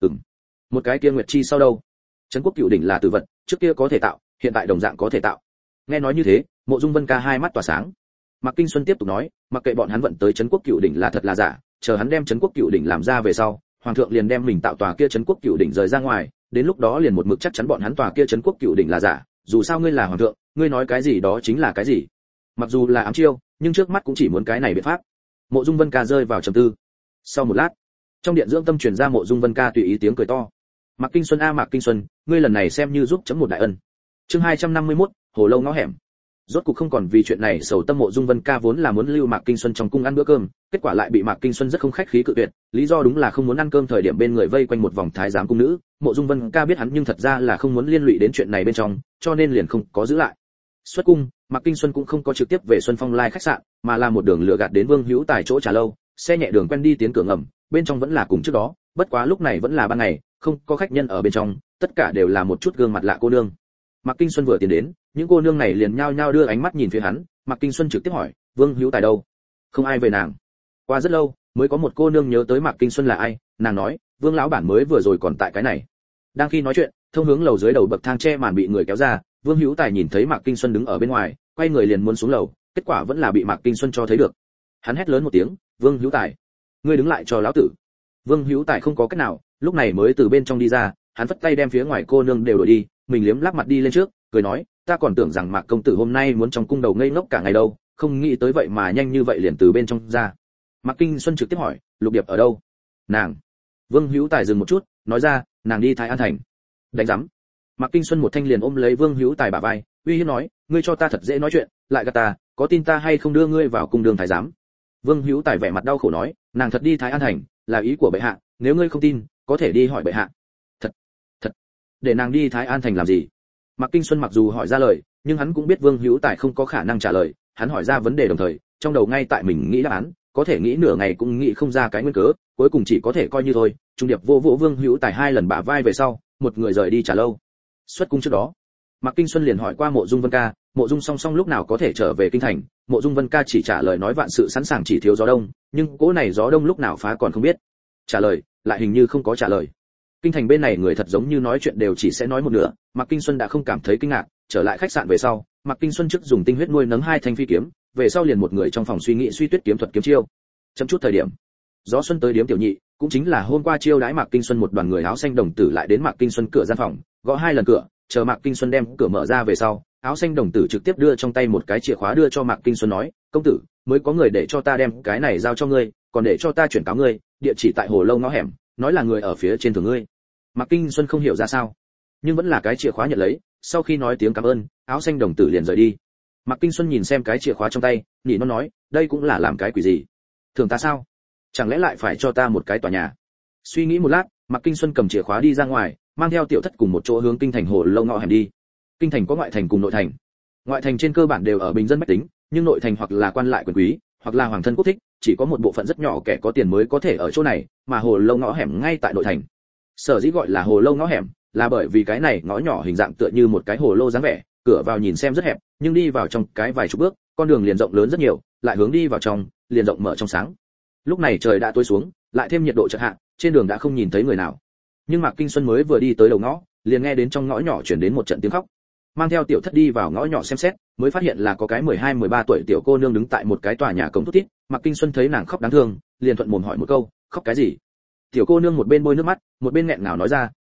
Một cái kia nguyệt chi sau đâu? Trấn Quốc Cửu đỉnh là tử vật, trước kia có thể tạo, hiện tại đồng dạng có thể tạo. Nghe nói như thế, Mộ Dung Vân Ca hai mắt tỏa sáng. Mạc Kinh Xuân tiếp tục nói, mặc kệ bọn hắn vận tới Trấn Quốc Cửu đỉnh là thật là giả, chờ hắn đem Trấn Quốc Cửu đỉnh làm ra về sau, hoàng thượng liền đem mình tạo tòa kia Trấn Quốc Cửu đỉnh rời ra ngoài, đến lúc đó liền một mực chắc chắn bọn hắn tòa kia Trấn Quốc Cửu đỉnh là giả, dù sao ngươi là hoàng thượng, ngươi nói cái gì đó chính là cái gì. Mặc dù là ám chiêu, nhưng trước mắt cũng chỉ muốn cái này biện pháp. Mộ Dung Vân Ca rơi vào trầm tư. Sau một lát, trong điện dưỡng tâm truyền ra Mộ Dung Vân Ca tùy ý tiếng cười to. Mạc Kinh Xuân a Mạc Kinh Xuân, ngươi lần này xem như giúp chấm một đại ân. Chương 251, Hồ Lâu ngõ hẻm. Rốt cục không còn vì chuyện này sầu tâm. Mộ Dung Vân Ca vốn là muốn lưu Mạc Kinh Xuân trong cung ăn bữa cơm, kết quả lại bị Mạc Kinh Xuân rất không khách khí cự tuyệt, lý do đúng là không muốn ăn cơm thời điểm bên người vây quanh một vòng thái giám cung nữ. Mộ Dung Vân Ca biết hắn nhưng thật ra là không muốn liên lụy đến chuyện này bên trong, cho nên liền không có giữ lại. Xuất cung, Mạc Kinh Xuân cũng không có trực tiếp về Xuân Phong Lai khách sạn, mà là một đường lựa gạt đến Vương Hữu Tài chỗ trà lâu, xe nhẹ đường quen đi tiến cửa ngầm, bên trong vẫn là cùng trước đó, bất quá lúc này vẫn là ban ngày, không có khách nhân ở bên trong, tất cả đều là một chút gương mặt lạ cô nương. Mạc Kinh Xuân vừa tiến đến, những cô nương này liền nhao nhao đưa ánh mắt nhìn phía hắn. Mạc Kinh Xuân trực tiếp hỏi, Vương Hữu Tài đâu? Không ai về nàng. Qua rất lâu, mới có một cô nương nhớ tới Mạc Kinh Xuân là ai, nàng nói, Vương lão bản mới vừa rồi còn tại cái này. Đang khi nói chuyện, thông hướng lầu dưới đầu bậc thang che màn bị người kéo ra, Vương Hữu Tài nhìn thấy Mạc Kinh Xuân đứng ở bên ngoài, quay người liền muốn xuống lầu, kết quả vẫn là bị Mạc Kinh Xuân cho thấy được. Hắn hét lớn một tiếng, Vương Hữu Tài, ngươi đứng lại cho lão tử. Vương Hữu Tài không có cách nào, lúc này mới từ bên trong đi ra, hắn vất tay đem phía ngoài cô nương đều đuổi đi, mình liếm láp mặt đi lên trước, cười nói, ta còn tưởng rằng Mạc công tử hôm nay muốn trong cung đầu ngây ngốc cả ngày đâu, không nghĩ tới vậy mà nhanh như vậy liền từ bên trong ra. Mạc Kinh Xuân trực tiếp hỏi, Lục Điệp ở đâu? Nàng. Vương Hữu Tài dừng một chút, nói ra, nàng đi Thái An thành. Đánh rắm. Mạc Kinh Xuân một thanh liền ôm lấy Vương Hữu Tài bả vai, uy hiếp nói, ngươi cho ta thật dễ nói chuyện, lại gạt ta, có tin ta hay không đưa ngươi vào cung đường thái giám? Vương Hữu Tài vẻ mặt đau khổ nói, nàng thật đi Thái An thành, là ý của bệ hạ, nếu ngươi không tin, có thể đi hỏi bệ hạ. Thật, để nàng đi Thái An thành làm gì? Mạc Kinh Xuân mặc dù hỏi ra lời, nhưng hắn cũng biết Vương Hữu Tài không có khả năng trả lời, hắn hỏi ra vấn đề đồng thời, trong đầu ngay tại mình nghĩ đáp án, có thể nghĩ nửa ngày cũng nghĩ không ra cái nguyên cớ, cuối cùng chỉ có thể coi như thôi. Trung điệp vô vỗ Vương Hữu Tài hai lần bả vai về sau, một người rời đi trả lâu. Xuất cung trước đó, Mạc Kinh Xuân liền hỏi qua Mộ Dung Vân Ca, Mộ Dung Song Song lúc nào có thể trở về kinh thành. Mộ Dung Vân Ca chỉ trả lời nói vạn sự sẵn sàng chỉ thiếu gió đông, nhưng cỗ này gió đông lúc nào phá còn không biết. Trả lời lại hình như không có trả lời. Kinh thành bên này người thật giống như nói chuyện đều chỉ sẽ nói một nửa. Mạc Kinh Xuân đã không cảm thấy kinh ngạc, trở lại khách sạn về sau, Mạc Kinh Xuân trước dùng tinh huyết nuôi nấng hai thanh phi kiếm, về sau liền một người trong phòng suy nghĩ suy tuyết kiếm thuật kiếm chiêu. Chấm chút thời điểm, gió xuân tới điếm tiểu nhị, cũng chính là hôm qua chiêu đãi Mạc Kinh Xuân một đoàn người áo xanh đồng tử lại đến Mạc Kinh Xuân cửa gian phòng, gõ hai lần cửa, chờ Mạc Kinh Xuân đem cửa mở ra về sau, áo xanh đồng tử trực tiếp đưa trong tay một cái chìa khóa đưa cho Mạc Kinh Xuân nói, công tử, mới có người để cho ta đem cái này giao cho ngươi, còn để cho ta chuyển cáo ngươi, địa chỉ tại Hồ Lâu ngõ hẻm, nói là người ở phía trên thường ngươi. Mạc Kinh Xuân không hiểu ra sao, nhưng vẫn là cái chìa khóa nhận lấy, sau khi nói tiếng cảm ơn, áo xanh đồng tử liền rời đi. Mạc Kinh Xuân nhìn xem cái chìa khóa trong tay, nhỉ nó nói, đây cũng là làm cái quỷ gì? Thường ta sao? Chẳng lẽ lại phải cho ta một cái tòa nhà? Suy nghĩ một lát, Mạc Kinh Xuân cầm chìa khóa đi ra ngoài, mang theo tiểu thất cùng một chỗ hướng kinh thành Hồ Lâu ngõ hẻm đi. Kinh thành có ngoại thành cùng nội thành. Ngoại thành trên cơ bản đều ở bình dân bách tính, nhưng nội thành hoặc là quan lại quyền quý, hoặc là hoàng thân quốc thích, chỉ có một bộ phận rất nhỏ kẻ có tiền mới có thể ở chỗ này, mà Hồ Lâu ngõ hẻm ngay tại nội thành. Sở dĩ gọi là Hồ Lâu ngõ hẻm, là bởi vì cái này ngõ nhỏ hình dạng tựa như một cái hồ lô dáng vẻ, cửa vào nhìn xem rất hẹp, nhưng đi vào trong cái vài chục bước, con đường liền rộng lớn rất nhiều, lại hướng đi vào trong, liền rộng mở trong sáng. Lúc này trời đã tối xuống, lại thêm nhiệt độ chợt hạ, trên đường đã không nhìn thấy người nào. Nhưng Mạc Kinh Xuân mới vừa đi tới đầu ngõ, liền nghe đến trong ngõ nhỏ truyền đến một trận tiếng khóc. Mang theo tiểu thất đi vào ngõ nhỏ xem xét, mới phát hiện là có cái 12-13 tuổi tiểu cô nương đứng tại một cái tòa nhà cổng thút thít. Mạc Kinh Xuân thấy nàng khóc đáng thương, liền thuận mồm hỏi một câu, khóc cái gì? Tiểu cô nương một bên bôi nước mắt, một bên nghẹn ngào nói ra,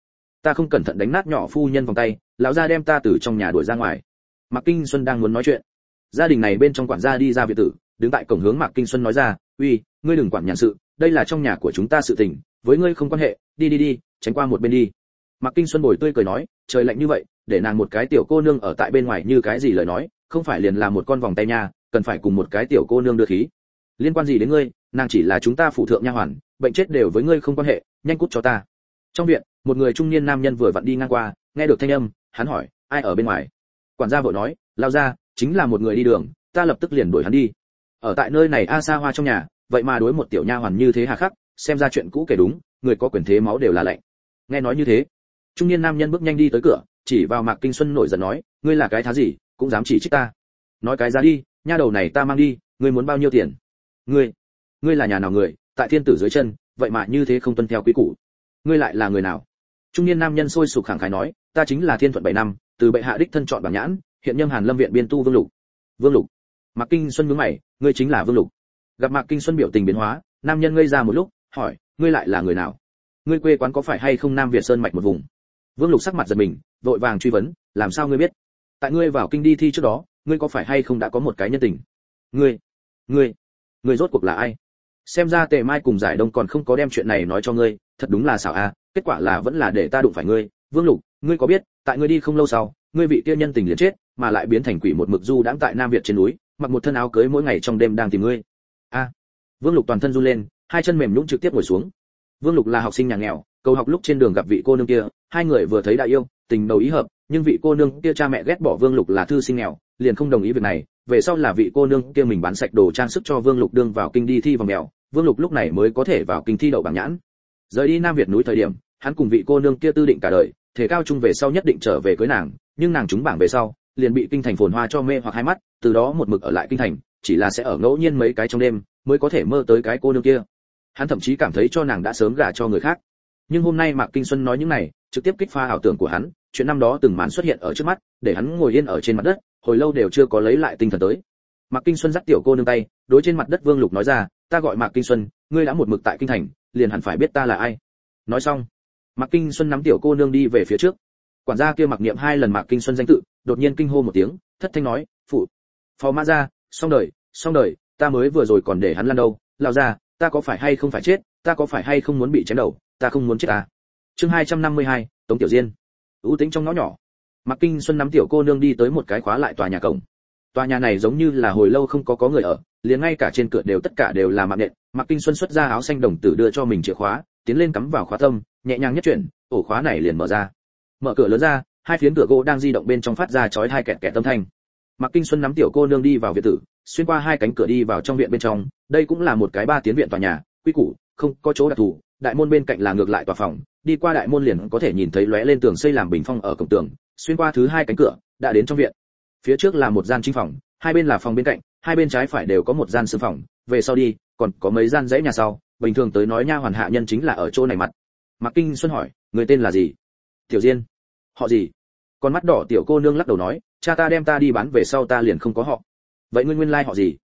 ta không cẩn thận đánh nát nhỏ phu nhân vòng tay, lão gia đem ta từ trong nhà đuổi ra ngoài. Mạc Kinh Xuân đang muốn nói chuyện, gia đình này bên trong quản gia đi ra viện tử, đứng tại cổng hướng Mạc Kinh Xuân nói ra, uy, ngươi đừng quản nhàn sự, đây là trong nhà của chúng ta sự tình, với ngươi không quan hệ, đi, tránh qua một bên đi. Mạc Kinh Xuân bồi tươi cười nói, trời lạnh như vậy, để nàng một cái tiểu cô nương ở tại bên ngoài như cái gì lời nói, không phải liền là một con vòng tay nha, cần phải cùng một cái tiểu cô nương đưa khí. Liên quan gì đến ngươi, nàng chỉ là chúng ta phụ thượng nha hoàn, bệnh chết đều với ngươi không quan hệ, nhanh cút cho ta. Trong viện, một người trung niên nam nhân vừa vặn đi ngang qua, nghe được thanh âm, hắn hỏi, ai ở bên ngoài? Quản gia vội nói, lao ra, chính là một người đi đường, ta lập tức liền đuổi hắn đi. Ở tại nơi này a xa hoa trong nhà, vậy mà đối một tiểu nha hoàn như thế hà khắc, xem ra chuyện cũ kể đúng, người có quyền thế máu đều là lạnh. Nghe nói như thế, trung niên nam nhân bước nhanh đi tới cửa, chỉ vào Mạc Kinh Xuân nổi giận nói, ngươi là cái thá gì, cũng dám chỉ trích ta? Nói cái giá đi, nha đầu này ta mang đi, ngươi muốn bao nhiêu tiền? Ngươi là nhà nào người, tại thiên tử dưới chân, vậy mà như thế không tuân theo quy củ. Ngươi lại là người nào? Trung niên nam nhân sôi sục khẳng khái nói, ta chính là Thiên Thuận 7 năm, từ bệ hạ đích thân chọn bảng nhãn, hiện nhâm Hàn Lâm viện biên tu Vương Lục. Vương Lục? Mạc Kinh Xuân nhướng mày, ngươi chính là Vương Lục? Gặp Mạc Kinh Xuân biểu tình biến hóa, nam nhân ngây ra một lúc, hỏi, ngươi lại là người nào? Ngươi quê quán có phải hay không Nam Việt Sơn mạch một vùng? Vương Lục sắc mặt giật mình, vội vàng truy vấn, làm sao ngươi biết? Tại ngươi vào kinh đi thi trước đó, ngươi có phải hay không đã có một cái nhân tình? Ngươi rốt cuộc là ai? Xem ra Tề Mai cùng Giải Đông còn không có đem chuyện này nói cho ngươi, thật đúng là xảo a, kết quả là vẫn là để ta đụng phải ngươi. Vương Lục, ngươi có biết, tại ngươi đi không lâu sau, ngươi vị kia nhân tình liền chết, mà lại biến thành quỷ một mực du đãng tại Nam Việt trên núi, mặc một thân áo cưới mỗi ngày trong đêm đang tìm ngươi. A. Vương Lục toàn thân run lên, hai chân mềm nhũn trực tiếp ngồi xuống. Vương Lục là học sinh nhà nghèo, cầu học lúc trên đường gặp vị cô nương kia, hai người vừa thấy đã yêu, tình đầu ý hợp, nhưng vị cô nương kia cha mẹ ghét bỏ Vương Lục là thư sinh nghèo, liền không đồng ý việc này, về sau là vị cô nương kia mình bán sạch đồ trang sức cho Vương Lục đương vào kinh đi thi vòng mèo, Vương Lục lúc này mới có thể vào kinh thi đậu bảng nhãn. Rời đi Nam Việt núi thời điểm, hắn cùng vị cô nương kia tư định cả đời, thể cao chung về sau nhất định trở về cưới nàng, nhưng nàng trúng bảng về sau, liền bị kinh thành phồn hoa cho mê hoặc hai mắt, từ đó một mực ở lại kinh thành, chỉ là sẽ ở ngẫu nhiên mấy cái trong đêm mới có thể mơ tới cái cô nương kia. Hắn thậm chí cảm thấy cho nàng đã sớm gả cho người khác. Nhưng hôm nay Mạc Kinh Xuân nói những này, trực tiếp kích phá ảo tưởng của hắn, chuyện năm đó từng màn xuất hiện ở trước mắt, để hắn ngồi yên ở trên mặt đất, hồi lâu đều chưa có lấy lại tinh thần tới. Mạc Kinh Xuân dắt tiểu cô nương tay, đối trên mặt đất Vương Lục nói ra, ta gọi Mạc Kinh Xuân, ngươi đã một mực tại kinh thành, liền hẳn phải biết ta là ai. Nói xong, Mạc Kinh Xuân nắm tiểu cô nương đi về phía trước. Quản gia kia mặc niệm hai lần Mạc Kinh Xuân danh tự, đột nhiên kinh hô một tiếng, thất thanh nói, phụ, phò mã gia, xong đời, ta mới vừa rồi còn để hắn lăn đâu, lao ra, ta có phải hay không phải chết, ta có phải hay không muốn bị chém đầu, ta không muốn chết à. Chương 252, Tống Tiểu Diên. U tĩnh trong ngõ nhỏ, Mạc Kinh Xuân nắm tiểu cô nương đi tới một cái khóa lại tòa nhà cổng. Tòa nhà này giống như là hồi lâu không có người ở, liền ngay cả trên cửa đều tất cả đều là mạng nện. Mạc Kinh Xuân xuất ra áo xanh đồng tử đưa cho mình chìa khóa, tiến lên cắm vào khóa tâm, nhẹ nhàng nhất chuyển, ổ khóa này liền mở ra. Mở cửa lớn ra, hai phiến cửa gỗ đang di động bên trong phát ra chói hai kẹt kẹt âm thanh. Mạc Kinh Xuân nắm tiểu cô nương đi vào viện tử, xuyên qua hai cánh cửa đi vào trong viện bên trong, đây cũng là một cái ba tiến viện tòa nhà, quy củ, không có chỗ đặc thù, đại môn bên cạnh là ngược lại tòa phòng, đi qua đại môn liền có thể nhìn thấy lóe lên tường xây làm bình phong ở cổng tường, xuyên qua thứ hai cánh cửa, đã đến trong viện. Phía trước là một gian chính phòng, hai bên là phòng bên cạnh, hai bên trái phải đều có một gian sương phòng, về sau đi, còn có mấy gian dãy nhà sau, bình thường tới nói nha hoàn hạ nhân chính là ở chỗ này mặt. Mạc Kinh Xuân hỏi, người tên là gì? Tiểu Diên. Họ gì? Con mắt đỏ tiểu cô nương lắc đầu nói, cha ta đem ta đi bán về sau ta liền không có họ. Vậy nguyên lai họ gì?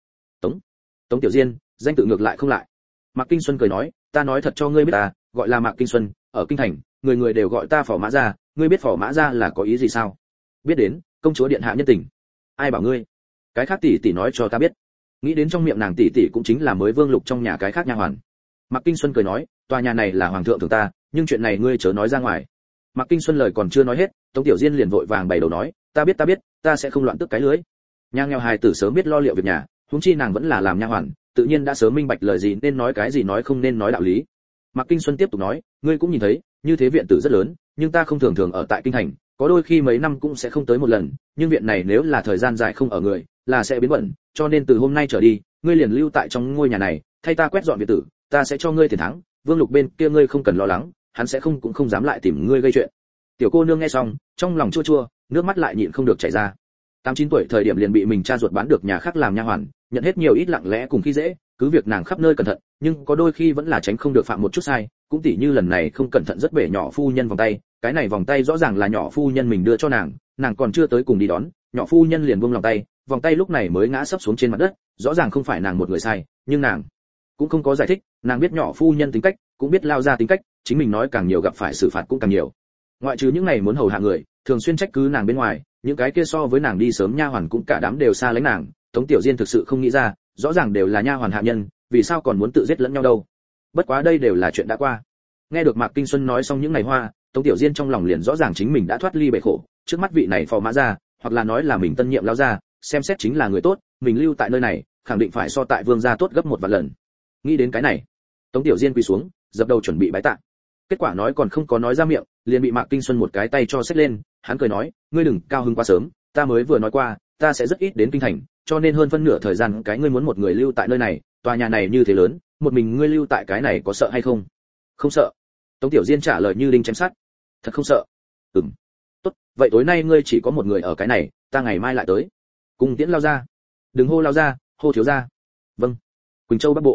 Tống Tiểu Diên, danh tự ngược lại không lại. Mạc Kinh Xuân cười nói, ta nói thật cho ngươi biết ta, gọi là Mạc Kinh Xuân, ở kinh thành, người người đều gọi ta Phò Mã Gia, ngươi biết Phò Mã Gia là có ý gì sao? Biết đến, công chúa điện hạ nhân tình. Ai bảo ngươi? Cái khác tỷ tỷ nói cho ta biết. Nghĩ đến trong miệng nàng tỷ tỷ cũng chính là mới Vương Lục trong nhà cái khác nha hoàn. Mạc Kinh Xuân cười nói, tòa nhà này là hoàng thượng thưởng ta, nhưng chuyện này ngươi chớ nói ra ngoài. Mạc Kinh Xuân lời còn chưa nói hết, Tống Tiểu Diên liền vội vàng bày đầu nói, ta biết, ta sẽ không loạn tức cái lưới. Nha nghèo hài tử sớm biết lo liệu việc nhà, huống chi nàng vẫn là làm nha hoàn, tự nhiên đã sớm minh bạch lời gì nên nói cái gì nói không nên nói đạo lý. Mạc Kinh Xuân tiếp tục nói, ngươi cũng nhìn thấy, như thế viện tử rất lớn, nhưng ta không thường thường ở tại kinh thành, có đôi khi mấy năm cũng sẽ không tới một lần, nhưng viện này nếu là thời gian dài không ở người, là sẽ biến bẩn, cho nên từ hôm nay trở đi, ngươi liền lưu tại trong ngôi nhà này, thay ta quét dọn viện tử, ta sẽ cho ngươi tiền thắng, Vương Lục bên kia ngươi không cần lo lắng, hắn sẽ cũng không dám lại tìm ngươi gây chuyện. Tiểu cô nương nghe xong, trong lòng chua chua, nước mắt lại nhịn không được chảy ra. 8-9 tuổi thời điểm liền bị mình cha ruột bán được nhà khác làm nha hoàn, nhận hết nhiều ít lặng lẽ cùng khi dễ, cứ việc nàng khắp nơi cẩn thận, nhưng có đôi khi vẫn là tránh không được phạm một chút sai, cũng tỉ như lần này không cẩn thận rất bể nhỏ phu nhân vòng tay, cái này vòng tay rõ ràng là nhỏ phu nhân mình đưa cho nàng còn chưa tới cùng đi đón, nhỏ phu nhân liền buông lòng tay, vòng tay lúc này mới ngã sấp xuống trên mặt đất, rõ ràng không phải nàng một người sai, nhưng nàng cũng không có giải thích, nàng biết nhỏ phu nhân tính cách, cũng biết lao ra tính cách, chính mình nói càng nhiều gặp phải xử phạt cũng càng nhiều. Ngoại trừ những này muốn hầu hạ người, thường xuyên trách cứ nàng bên ngoài, những cái kia so với nàng đi sớm nha hoàn cũng cả đám đều xa lánh nàng. Tống Tiểu Diên thực sự không nghĩ ra, rõ ràng đều là nha hoàn hạ nhân, vì sao còn muốn tự giết lẫn nhau đâu? Bất quá đây đều là chuyện đã qua. Nghe được Mạc Kinh Xuân nói xong những ngày hoa, Tống Tiểu Diên trong lòng liền rõ ràng chính mình đã thoát ly bể khổ, trước mắt vị này Phò Mã Gia, hoặc là nói là mình tân nhiệm lão gia, xem xét chính là người tốt, mình lưu tại nơi này, khẳng định phải so tại Vương gia tốt gấp 1 vạn lần. Nghĩ đến cái này, Tống Tiểu Diên quỳ xuống, dập đầu chuẩn bị bái tạ. Kết quả nói còn không có nói ra miệng, liền bị Mạc Kinh Xuân một cái tay cho xách lên, hắn cười nói, ngươi đừng cao hứng quá sớm, ta mới vừa nói qua, ta sẽ rất ít đến kinh thành, cho nên hơn phân nửa thời gian cái ngươi muốn một người lưu tại nơi này, tòa nhà này như thế lớn, một mình ngươi lưu tại cái này có sợ hay không? Không sợ. Tống Tiểu Diên trả lời như đinh chém sắt. Thật không sợ? Ừm. Tốt, vậy tối nay ngươi chỉ có một người ở cái này, ta ngày mai lại tới. Cùng tiễn lao ra. Đừng hô lao ra, hô thiếu gia. Vâng. Quỳnh Châu Bắc Bộ.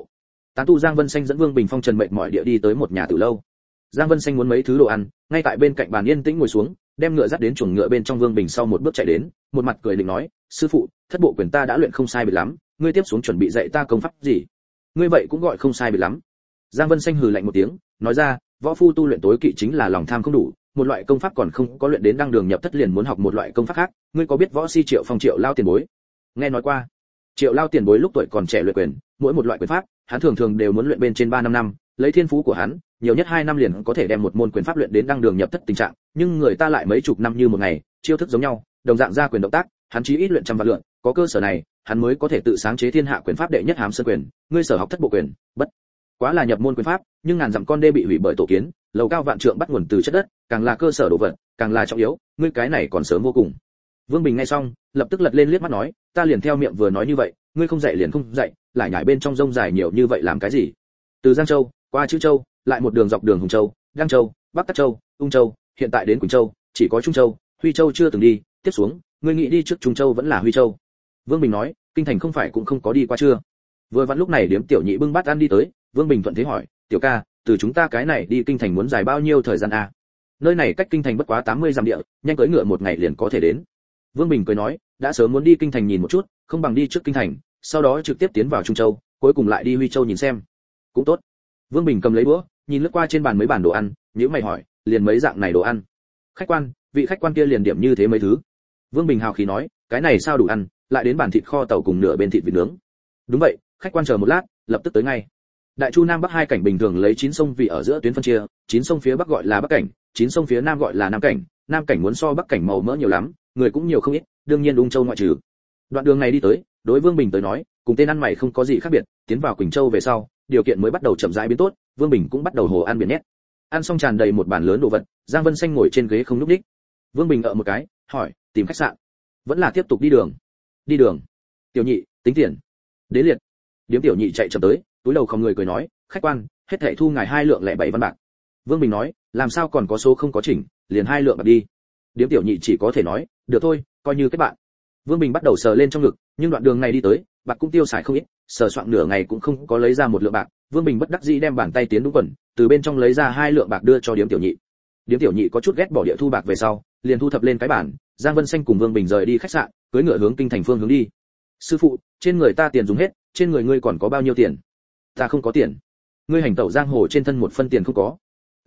Tán tu Giang Vân Xanh dẫn Vương Bình Phong trần mệt mỏi địa đi tới một nhà tử lâu. Giang Vân Xanh muốn mấy thứ đồ ăn, ngay tại bên cạnh bàn yên tĩnh ngồi xuống, đem ngựa dắt đến chuồng ngựa bên trong. Vương Bình sau một bước chạy đến, một mặt cười định nói, sư phụ, thất bộ quyền ta đã luyện không sai biệt lắm, ngươi tiếp xuống chuẩn bị dạy ta công pháp gì? Ngươi vậy cũng gọi không sai biệt lắm. Giang Vân Xanh hừ lạnh một tiếng, nói ra, võ phu tu luyện tối kỵ chính là lòng tham không đủ, một loại công pháp còn không có luyện đến đăng đường nhập thất liền muốn học một loại công pháp khác. Ngươi có biết võ si Triệu Phong Triệu lao tiền bối? Nghe nói qua. Triệu lao tiền bối lúc tuổi còn trẻ luyện quyền, mỗi một loại quyền pháp, hắn thường thường đều muốn luyện bên trên 3-5 năm, lấy thiên phú của hắn, nhiều nhất 2 năm liền có thể đem một môn quyền pháp luyện đến đăng đường nhập thất tình trạng, nhưng người ta lại mấy chục năm như một ngày, chiêu thức giống nhau, đồng dạng ra quyền động tác, hắn chí ít luyện trăm vạn lượt, có cơ sở này, hắn mới có thể tự sáng chế thiên hạ quyền pháp đệ nhất Hám Sơn quyền. Ngươi sở học thất bộ quyền, bất quá là nhập môn quyền pháp, nhưng ngàn dặm con đê bị hủy bởi tổ kiến, lầu cao vạn trượng bắt nguồn từ chất đất, càng là cơ sở đồ vật, càng là trọng yếu, ngươi cái này còn sớm vô cùng. Vương Bình nghe xong, lập tức lật lên liếc mắt nói, ta liền theo miệng vừa nói như vậy, ngươi không dạy liền không dạy, lại nhảy bên trong rông dài nhiều như vậy làm cái gì? Từ Giang Châu qua Chữ Châu, lại một đường dọc đường Hùng Châu, Đăng Châu, Bắc Cát Châu, Ung Châu, hiện tại đến Quỳnh Châu, chỉ có Trung Châu, Huy Châu chưa từng đi, tiếp xuống, ngươi nghĩ đi trước Trung Châu vẫn là Huy Châu? Vương Bình nói, kinh thành không phải cũng không có đi qua chưa? Vừa vặn lúc này Điếm Tiểu Nhị bưng bát ăn đi tới, Vương Bình thuận thế hỏi, tiểu ca, từ chúng ta cái này đi kinh thành muốn dài bao nhiêu thời gian a? Nơi này cách kinh thành bất quá 80 dặm địa, nhanh cưỡi ngựa một ngày liền có thể đến. Vương Bình cười nói, đã sớm muốn đi kinh thành nhìn một chút, không bằng đi trước kinh thành, sau đó trực tiếp tiến vào Trung Châu, cuối cùng lại đi Huy Châu nhìn xem. Cũng tốt. Vương Bình cầm lấy đũa, nhìn lướt qua trên bàn mấy bàn đồ ăn, nhíu mày hỏi, liền mấy dạng này đồ ăn? Khách quan, vị khách quan kia liền điểm như thế mấy thứ. Vương Bình hào khí nói, cái này sao đủ ăn, lại đến bàn thịt kho tàu cùng nửa bên thịt vịt nướng. Đúng vậy, khách quan chờ một lát, lập tức tới ngay. Đại Chu Nam Bắc hai cảnh bình thường lấy 9 sông vì ở giữa tuyến phân chia, 9 sông phía Bắc gọi là Bắc cảnh, 9 sông phía Nam gọi là Nam cảnh, Nam cảnh muốn so Bắc cảnh màu mỡ nhiều lắm, người cũng nhiều không ít, đương nhiên Ung Châu ngoại trừ. Đoạn đường này đi tới, đối Vương Bình tới nói, cùng tên ăn mày không có gì khác biệt, tiến vào Quỳnh Châu về sau, điều kiện mới bắt đầu chậm rãi biến tốt, Vương Bình cũng bắt đầu hồ ăn biển nhét. Ăn xong tràn đầy một bàn lớn đồ vật, Giang Vân Xanh ngồi trên ghế không nhúc nhích. Vương Bình ở một cái, hỏi, tìm khách sạn, vẫn là tiếp tục đi đường? Đi đường. Tiểu Nhị, tính tiền. Đến liệt. Điếm Tiểu Nhị chạy chậm tới, túi đầu không người cười nói, khách quan, hết thảy thu ngài 2 lượng lẻ 7 văn bạc. Vương Bình nói, làm sao còn có số không có chỉnh, liền 2 lượng bạc đi. Điếm Tiểu Nhị chỉ có thể nói, được thôi, coi như kết bạn. Vương Bình bắt đầu sờ lên trong ngực, nhưng đoạn đường này đi tới, bạc cũng tiêu xài không ít, sờ soạn nửa ngày cũng không có lấy ra 1 lượng bạc. Vương Bình bất đắc dĩ đem bàn tay tiến đúng quần, từ bên trong lấy ra 2 lượng bạc đưa cho Điếm Tiểu Nhị. Điếm Tiểu Nhị có chút ghét bỏ địa thu bạc về sau, liền thu thập lên cái bản. Giang Vân Xanh cùng Vương Bình rời đi khách sạn, cưỡi ngựa hướng kinh thành phương hướng đi. Sư phụ, trên người ta tiền dùng hết, trên người ngươi còn có bao nhiêu tiền? Ta không có tiền. Ngươi hành tẩu giang hồ trên thân 1 phân tiền không có.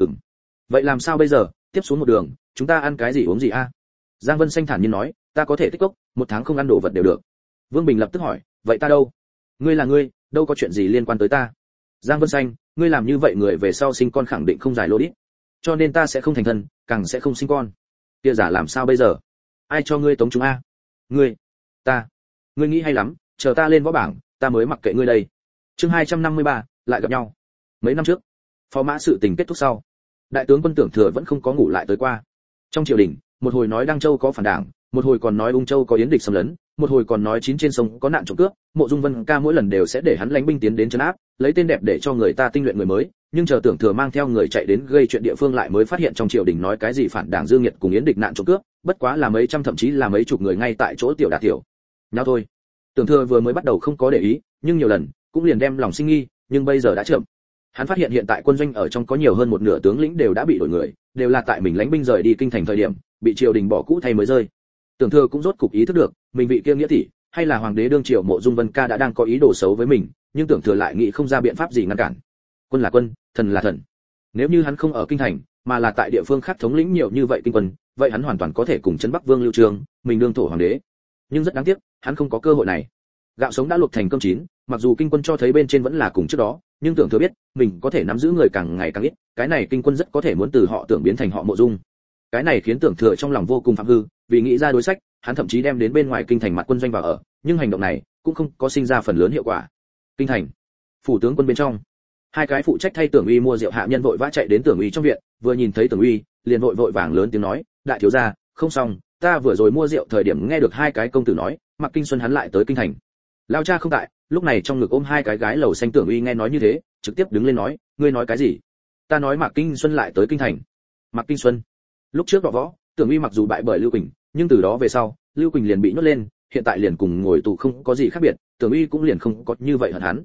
Vậy làm sao bây giờ, tiếp xuống một đường, chúng ta ăn cái gì uống gì a? Giang Vân Xanh thản nhiên nói, ta có thể tích cốc, 1 tháng không ăn đồ vật đều được. Vương Bình lập tức hỏi, vậy ta đâu? Ngươi là ngươi, đâu có chuyện gì liên quan tới ta. Giang Vân Xanh, ngươi làm như vậy người về sau sinh con khẳng định không giải lô đít, cho nên ta sẽ không thành thân, càng sẽ không sinh con. Kia giả làm sao bây giờ? Ai cho ngươi tống chúng a? Ngươi, ta, ngươi nghĩ hay lắm, chờ ta lên võ bảng, ta mới mặc kệ ngươi đây. Chương 253, lại gặp nhau. Mấy năm trước, phó mã sự tình kết thúc sau, đại tướng quân Tưởng Thừa vẫn không có ngủ lại tới qua. Trong triều đình, một hồi nói Đăng Châu có phản đảng, một hồi còn nói Ung Châu có yến địch xâm lấn, một hồi còn nói 9 trên sông có nạn trộm cướp. Mộ Dung Vân Ca mỗi lần đều sẽ để hắn lãnh binh tiến đến trấn áp, lấy tên đẹp để cho người ta tinh luyện người mới, nhưng chờ Tưởng Thừa mang theo người chạy đến gây chuyện địa phương lại mới phát hiện trong triều đình nói cái gì phản đảng dương nghiệt cùng yến địch nạn trộm cướp, bất quá là mấy trăm thậm chí là mấy chục người ngay tại chỗ tiểu đả tiểu nhau thôi. Tưởng Thừa vừa mới bắt đầu không có để ý, nhưng nhiều lần cũng liền đem lòng sinh nghi, nhưng bây giờ đã chậm. Hắn phát hiện hiện tại quân doanh ở trong có nhiều hơn một nửa tướng lĩnh đều đã bị đổi người, đều là tại mình lãnh binh rời đi kinh thành thời điểm, bị triều đình bỏ cũ thay mới rơi. Tưởng Thừa cũng rốt cục ý thức được, mình vị kia nghĩa tỷ, hay là hoàng đế đương triều Mộ Dung Vân Ca đã đang có ý đồ xấu với mình, nhưng Tưởng Thừa lại nghĩ không ra biện pháp gì ngăn cản. Quân là quân, thần là thần. Nếu như hắn không ở kinh thành, mà là tại địa phương khác thống lĩnh nhiều như vậy kinh quân, vậy hắn hoàn toàn có thể cùng trấn Bắc Vương Lưu Trường, mình đương thổ hoàng đế. Nhưng rất đáng tiếc, hắn không có cơ hội này. Gạo sống đã luộc thành cơm chín, mặc dù kinh quân cho thấy bên trên vẫn là cùng trước đó, nhưng Tưởng Thừa biết, mình có thể nắm giữ người càng ngày càng ít, cái này kinh quân rất có thể muốn từ họ Tưởng biến thành họ Mộ Dung. Cái này khiến Tưởng Thừa trong lòng vô cùng phạm hư, vì nghĩ ra đối sách, hắn thậm chí đem đến bên ngoài kinh thành mặt quân doanh vào ở, nhưng hành động này cũng không có sinh ra phần lớn hiệu quả. Kinh thành, phủ tướng quân bên trong, 2 cái phụ trách thay Tưởng Uy mua rượu hạ nhân vội vã chạy đến Tưởng Uy trong viện, vừa nhìn thấy Tưởng Uy, liền vội vàng lớn tiếng nói, đại thiếu gia, không xong, ta vừa rồi mua rượu thời điểm nghe được 2 cái công tử nói, Mạc Kinh Xuân hắn lại tới kinh thành. Lao cha không tại, lúc này trong ngực ôm 2 cái gái lầu xanh. Tưởng Uy nghe nói như thế, trực tiếp đứng lên nói, ngươi nói cái gì? Ta nói Mạc Kinh Xuân lại tới kinh thành. Mạc Kinh Xuân? Lúc trước đọ võ, Tưởng Uy mặc dù bại bởi Lưu Quỳnh, nhưng từ đó về sau, Lưu Quỳnh liền bị nhốt lên, hiện tại liền cùng ngồi tù không có gì khác biệt, Tưởng Uy cũng liền không có như vậy hận hắn.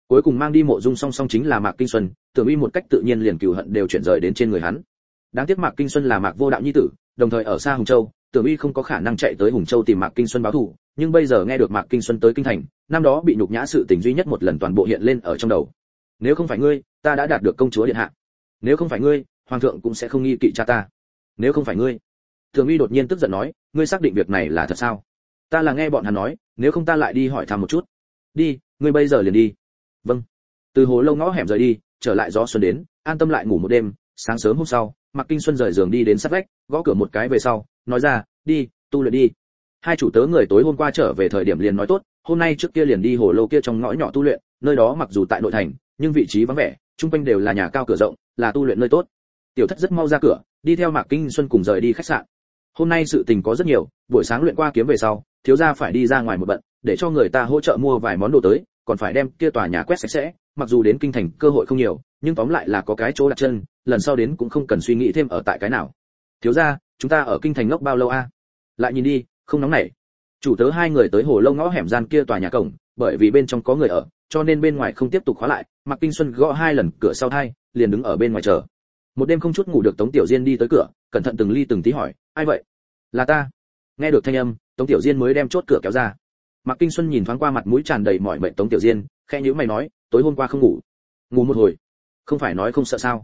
Cuối cùng mang đi Mộ Dung song song chính là Mạc Kinh Xuân, Tưởng Uy một cách tự nhiên liền cừu hận đều chuyển rời đến trên người hắn. Đáng tiếc Mạc Kinh Xuân là Mạc Vô Đạo nhi tử, đồng thời ở xa Hùng Châu, Tưởng Uy không có khả năng chạy tới Hùng Châu tìm Mạc Kinh Xuân báo thù, nhưng bây giờ nghe được Mạc Kinh Xuân tới kinh thành, năm đó bị nhục nhã sự tình duy nhất một lần toàn bộ hiện lên ở trong đầu. Nếu không phải ngươi, ta đã đạt được công chúa điện hạ. Nếu không phải ngươi, hoàng thượng cũng sẽ không nghi kỵ cha ta. Nếu không phải ngươi. Tưởng Uy đột nhiên tức giận nói, ngươi xác định việc này là thật sao? Ta là nghe bọn hắn nói, nếu không ta lại đi hỏi thăm một chút. Đi, ngươi bây giờ liền đi. Vâng. Từ Hồ Lâu ngõ hẻm rời đi, trở lại gió xuân đến, an tâm lại ngủ một đêm. Sáng sớm hôm sau, Mạc Kinh Xuân rời giường đi đến sát vách, gõ cửa một cái về sau, nói ra, đi, tu luyện đi. Hai chủ tớ người tối hôm qua trở về thời điểm liền nói tốt, hôm nay trước kia liền đi Hồ Lâu kia trong ngõ nhỏ tu luyện, nơi đó mặc dù tại nội thành, nhưng vị trí vắng vẻ, trung quanh đều là nhà cao cửa rộng, là tu luyện nơi tốt. Tiểu Thất rất mau ra cửa, đi theo Mạc Kinh Xuân cùng rời đi khách sạn. Hôm nay sự tình có rất nhiều, buổi sáng luyện qua kiếm về sau, thiếu gia phải đi ra ngoài một bận, để cho người ta hỗ trợ mua vài món đồ tới, còn phải đem kia tòa nhà quét sạch sẽ, mặc dù đến kinh thành cơ hội không nhiều, nhưng tóm lại là có cái chỗ đặt chân, lần sau đến cũng không cần suy nghĩ thêm ở tại cái nào. Thiếu gia, chúng ta ở kinh thành ngốc bao lâu a? Lại nhìn đi, không nóng nảy. Chủ tớ hai người tới Hồ Lâu ngõ hẻm gian kia tòa nhà cổng, bởi vì bên trong có người ở, cho nên bên ngoài không tiếp tục khóa lại. Mạc Kinh Xuân gõ hai lần cửa sau hai, liền đứng ở bên ngoài chờ. Một đêm không chút ngủ được Tống Tiểu Diên đi tới cửa, cẩn thận từng ly từng tí hỏi, ai vậy? Là ta. Nghe được thanh âm, Tống Tiểu Diên mới đem chốt cửa kéo ra. Mạc Kinh Xuân nhìn thoáng qua mặt mũi tràn đầy mỏi mệt Tống Tiểu Diên, khẽ nhíu mày nói, tối hôm qua không ngủ. Ngủ một hồi. Không phải nói không sợ sao?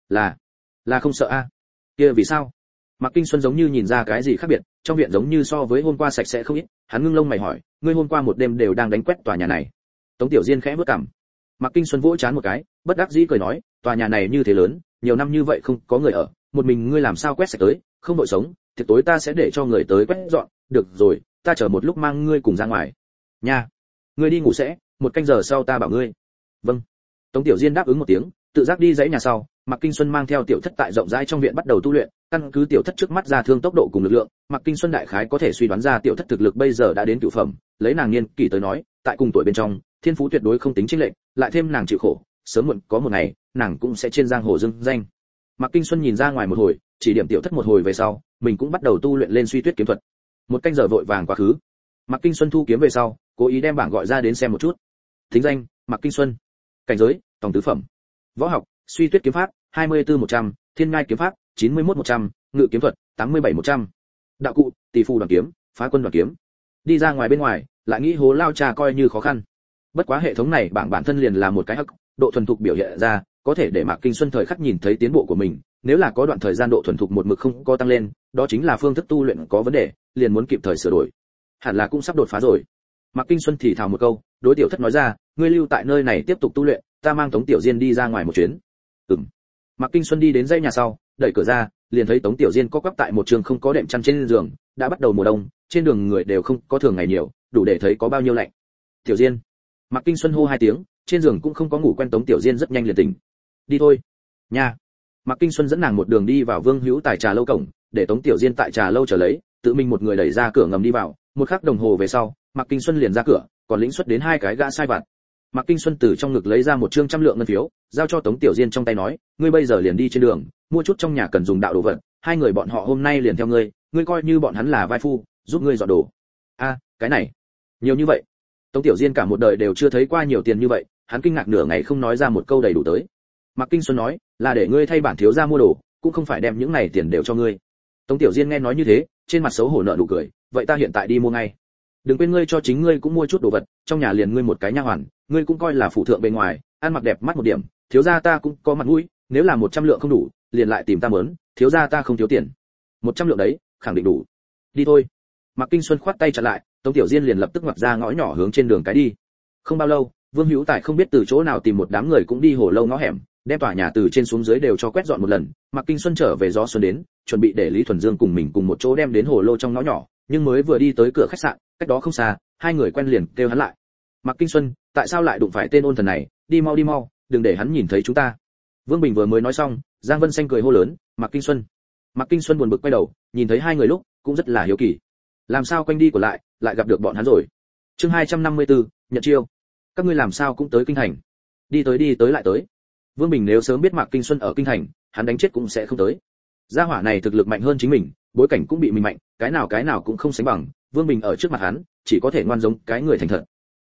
Là không sợ a. Kia vì sao? Mạc Kinh Xuân giống như nhìn ra cái gì khác biệt, trong viện giống như so với hôm qua sạch sẽ không ít, hắn ngưng lông mày hỏi, ngươi hôm qua một đêm đều đang đánh quét tòa nhà này. Tống Tiểu Diên khẽ bước cằm. Mạc Kinh Xuân vỗ chán một cái, bất đắc dĩ cười nói, tòa nhà này như thế lớn, nhiều năm như vậy không có người ở, một mình ngươi làm sao quét sạch tới, không đội sống, tiệc tối ta sẽ để cho người tới quét dọn, được rồi, ta chờ một lúc mang ngươi cùng ra ngoài. Nha. Ngươi đi ngủ sẽ, một canh giờ sau ta bảo ngươi. Vâng. Tống Tiểu Diên đáp ứng một tiếng, tự giác đi dãy nhà sau. Mạc Kinh Xuân mang theo Tiểu Thất tại rộng rãi trong viện bắt đầu tu luyện, căn cứ Tiểu Thất trước mắt ra thương tốc độ cùng lực lượng, Mạc Kinh Xuân đại khái có thể suy đoán ra Tiểu Thất thực lực bây giờ đã đến cửu phẩm, lấy nàng niên kỷ tới nói, tại cùng tuổi bên trong, thiên phú tuyệt đối không tính chênh lệch, lại thêm nàng chịu khổ, sớm muộn có một ngày, nàng cũng sẽ trên giang hồ dưng danh. Mạc Kinh Xuân nhìn ra ngoài một hồi, chỉ điểm Tiểu Thất một hồi về sau, mình cũng bắt đầu tu luyện lên Suy Tuyết kiếm thuật. Một canh giờ vội vàng quá khứ. Mạc Kinh Xuân thu kiếm về sau, cố ý đem bảng gọi ra đến xem một chút. Thính danh: Mạc Kinh Xuân. Cảnh giới: tòng tứ phẩm. Võ học: Suy Tuyết kiếm pháp 24-100, Thiên Ngai kiếm pháp 91-100, Ngự kiếm thuật 87-100. Đạo cụ: Tỷ Phù Đoàn kiếm, Phá Quân Đoàn kiếm. Đi ra ngoài bên ngoài, lại nghĩ hố lao trà coi như khó khăn. Bất quá hệ thống này bảng bản thân liền là một cái hắc, độ thuần thục biểu hiện ra, có thể để Mạc Kinh Xuân thời khắc nhìn thấy tiến bộ của mình, nếu là có đoạn thời gian độ thuần thục một mực không có tăng lên, đó chính là phương thức tu luyện có vấn đề, liền muốn kịp thời sửa đổi. Hẳn là cũng sắp đột phá rồi. Mạc Kinh Xuân thì thào một câu, đối Tiểu Thất nói ra, ngươi lưu tại nơi này tiếp tục tu luyện, ta mang Tống Tiểu Diên đi ra ngoài một chuyến. Mạc Kinh Xuân đi đến dãy nhà sau, đẩy cửa ra, liền thấy Tống Tiểu Diên co quắp tại một trường không có đệm chăn trên giường, đã bắt đầu mùa đông, trên đường người đều không có thường ngày nhiều, đủ để thấy có bao nhiêu lạnh. Tiểu Diên. Mạc Kinh Xuân hô hai tiếng, trên giường cũng không có ngủ quen Tống Tiểu Diên rất nhanh liền tỉnh. Đi thôi. Nha. Mạc Kinh Xuân dẫn nàng một đường đi vào Vương Hữu Tài trà lâu cổng, để Tống Tiểu Diên tại trà lâu chờ lấy, tự mình một người đẩy ra cửa ngầm đi vào, một khắc đồng hồ về sau, Mạc Kinh Xuân liền ra cửa, còn lĩnh xuất đến hai cái gã sai vặt. Mạc Kinh Xuân từ trong ngực lấy ra một trương 100 lượng ngân phiếu, giao cho Tống Tiểu Diên trong tay nói, ngươi bây giờ liền đi trên đường, mua chút trong nhà cần dùng đạo đồ vật, hai người bọn họ hôm nay liền theo ngươi, ngươi coi như bọn hắn là vai phu, giúp ngươi dọn đồ. A, cái này, nhiều như vậy. Tống Tiểu Diên cả một đời đều chưa thấy qua nhiều tiền như vậy, hắn kinh ngạc nửa ngày không nói ra một câu đầy đủ tới. Mạc Kinh Xuân nói, là để ngươi thay bản thiếu gia mua đồ, cũng không phải đem những này tiền đều cho ngươi. Tống Tiểu Diên nghe nói như thế, trên mặt xấu hổ nở nụ cười, vậy ta hiện tại đi mua ngay. Đừng quên ngươi cho chính ngươi cũng mua chút đồ vật, trong nhà liền ngươi một cái nha hoàn, ngươi cũng coi là phụ thượng bên ngoài, ăn mặc đẹp mắt một điểm, thiếu gia ta cũng có mặt mũi, nếu là 100 lượng không đủ, liền lại tìm ta mớn, thiếu gia ta không thiếu tiền. 100 lượng đấy, khẳng định đủ. Đi thôi. Mạc Kinh Xuân khoát tay chặn lại, Tống Tiểu Diên liền lập tức ngoặt ra ngõ nhỏ hướng trên đường cái đi. Không bao lâu, Vương Hữu Tài không biết từ chỗ nào tìm một đám người cũng đi Hồ Lâu ngõ hẻm, đem tòa nhà từ trên xuống dưới đều cho quét dọn một lần. Mạc Kinh Xuân trở về gió xuân đến, chuẩn bị để Lý Thuần Dương cùng mình cùng một chỗ đem đến Hồ Lô trong ngõ nhỏ, nhưng mới vừa đi tới cửa khách sạn, cách đó không xa, hai người quen liền kêu hắn lại. Mạc Kinh Xuân, tại sao lại đụng phải tên ôn thần này, đi mau, đừng để hắn nhìn thấy chúng ta. Vương Bình vừa mới nói xong, Giang Vân Xanh cười hô lớn, Mạc Kinh Xuân. Mạc Kinh Xuân buồn bực quay đầu, nhìn thấy hai người lúc, cũng rất là hiếu kỳ. Làm sao quanh đi của lại gặp được bọn hắn rồi. Chương 254, nhận chiêu. Các ngươi làm sao cũng tới kinh thành? Đi tới lại tới. Vương Bình nếu sớm biết Mạc Kinh Xuân ở kinh thành, hắn đánh chết cũng sẽ không tới. Gia hỏa này thực lực mạnh hơn chính mình, bối cảnh cũng bị mình mạnh, cái nào cũng không sánh bằng, Vương Bình ở trước mặt hắn, chỉ có thể ngoan giống cái người thành thật.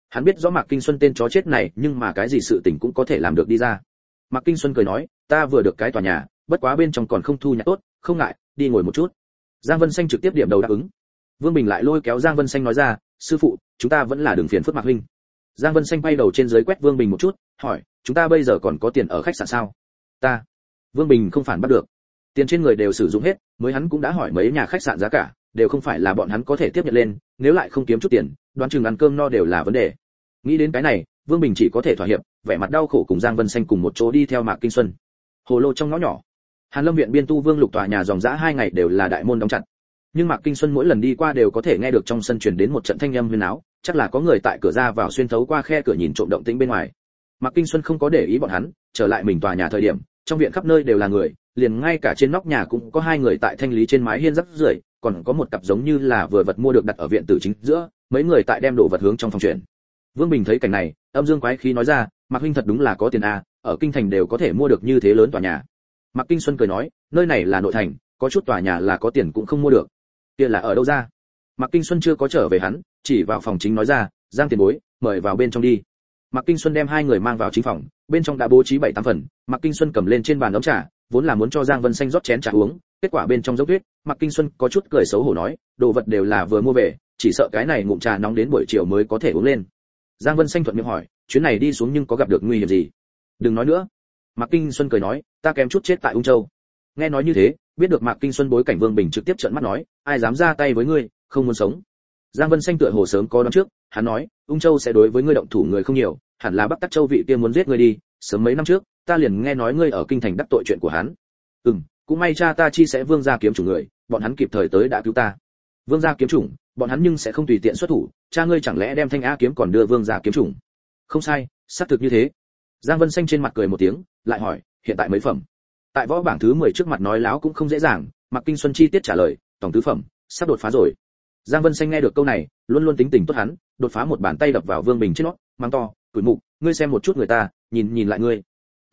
Hắn biết rõ Mạc Kinh Xuân tên chó chết này, nhưng mà cái gì sự tình cũng có thể làm được đi ra. Mạc Kinh Xuân cười nói, ta vừa được cái tòa nhà, bất quá bên trong còn không thu nhặt tốt, không ngại, đi ngồi một chút. Giang Vân Xanh trực tiếp điểm đầu đáp ứng. Vương Bình lại lôi kéo Giang Vân Xanh nói ra, sư phụ, chúng ta vẫn là đường phiền phức Mạc huynh. Giang Vân Xanh bay đầu trên dưới quét Vương Bình một chút, hỏi, chúng ta bây giờ còn có tiền ở khách sạn sao? Ta. Vương Bình không phản bắt được. Tiền trên người đều sử dụng hết, mới hắn cũng đã hỏi mấy nhà khách sạn giá cả, đều không phải là bọn hắn có thể tiếp nhận lên, nếu lại không kiếm chút tiền, đoán chừng ăn cơm no đều là vấn đề. Nghĩ đến cái này, Vương Bình chỉ có thể thỏa hiệp, vẻ mặt đau khổ cùng Giang Vân Xanh cùng một chỗ đi theo Mạc Kinh Xuân. Hồ lô trong ngõ nhỏ, Hàn Lâm viện biên tu Vương Lục tòa nhà dòng dã 2 ngày đều là đại môn đóng chặt. Nhưng Mạc Kinh Xuân mỗi lần đi qua đều có thể nghe được trong sân truyền đến một trận thanh âm huyên náo, chắc là có người tại cửa ra vào xuyên thấu qua khe cửa nhìn trộm động tĩnh bên ngoài. Mạc Kinh Xuân không có để ý bọn hắn, trở lại mình tòa nhà thời điểm, trong viện khắp nơi đều là người, liền ngay cả trên nóc nhà cũng có 2 người tại thanh lý trên mái hiên rắc rưởi, còn có một cặp giống như là vừa vật mua được đặt ở viện tử chính giữa, mấy người tại đem đồ vật hướng trong phòng chuyển. Vương Bình thấy cảnh này, âm dương quái khí nói ra, Mạc huynh thật đúng là có tiền a, ở kinh thành đều có thể mua được như thế lớn tòa nhà. Mạc Kinh Xuân cười nói, nơi này là nội thành, có chút tòa nhà là có tiền cũng không mua được. Kia là ở đâu ra? Mạc Kinh Xuân chưa có trở về hắn, chỉ vào phòng chính nói ra, Giang tiền bối, mời vào bên trong đi. Mạc Kinh Xuân đem 2 người mang vào chính phòng, bên trong đã bố trí 7-8 phần, Mạc Kinh Xuân cầm lên trên bàn ấm trà, vốn là muốn cho Giang Vân Xanh rót chén trà uống, kết quả bên trong dốc tuyết, Mạc Kinh Xuân có chút cười xấu hổ nói, đồ vật đều là vừa mua về, chỉ sợ cái này ngụm trà nóng đến buổi chiều mới có thể uống lên. Giang Vân Xanh thuận miệng hỏi, chuyến này đi xuống nhưng có gặp được nguy hiểm gì? Đừng nói nữa. Mạc Kinh Xuân cười nói, ta kém chút chết tại Ung Châu. Nghe nói như thế, biết được Mạc Kinh Xuân bối cảnh, Vương Bình trực tiếp trợn mắt nói, ai dám ra tay với ngươi, không muốn sống. Giang Vân Xanh tựa hồ sớm có đoán trước, hắn nói, Ung Châu sẽ đối với ngươi động thủ người không nhiều, hẳn là Bắc Tắc Châu vị kia muốn giết ngươi đi, sớm mấy năm trước, ta liền nghe nói ngươi ở kinh thành đắc tội chuyện của hắn. Cũng may cha ta chi sẽ Vương gia kiếm chủng người, bọn hắn kịp thời tới đã cứu ta. Vương gia kiếm chủng, bọn hắn nhưng sẽ không tùy tiện xuất thủ, cha ngươi chẳng lẽ đem Thanh A kiếm còn đưa Vương gia kiếm chủng? Không sai, xác thực như thế. Giang Vân Xanh trên mặt cười một tiếng, lại hỏi, hiện tại mấy phẩm? Tại võ bảng thứ 10 trước mặt nói láo cũng không dễ dàng, Mạc Kinh Xuân chi tiết trả lời, tổng tứ phẩm, sắp đột phá rồi. Giang Vân Xanh nghe được câu này, luôn luôn tính tình tốt hắn, đột phá một bàn tay đập vào Vương Bình trên nót, mang to, tuổi mục, ngươi xem một chút người ta, nhìn lại ngươi.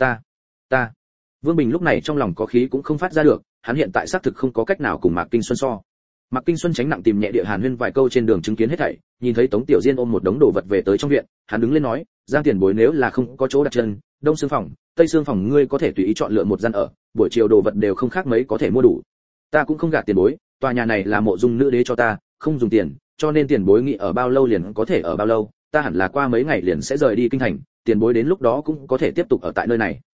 Ta. Vương Bình lúc này trong lòng có khí cũng không phát ra được, hắn hiện tại xác thực không có cách nào cùng Mạc Kinh Xuân so. Mạc Kinh Xuân tránh nặng tìm nhẹ địa hàn huyên vài câu trên đường chứng kiến hết thảy, nhìn thấy Tống Tiểu Diên ôm một đống đồ vật về tới trong viện, hắn đứng lên nói, Giang tiền bối nếu là không có chỗ đặt chân, đông xương phòng, tây xương phòng ngươi có thể tùy ý chọn lựa một gian ở, buổi chiều đồ vật đều không khác mấy có thể mua đủ. Ta cũng không gạt tiền bối, tòa nhà này là mộ dung nữ đế cho ta, không dùng tiền, cho nên tiền bối nghĩ ở bao lâu liền có thể ở bao lâu, ta hẳn là qua mấy ngày liền sẽ rời đi kinh thành, tiền bối đến lúc đó cũng có thể tiếp tục ở tại nơi này.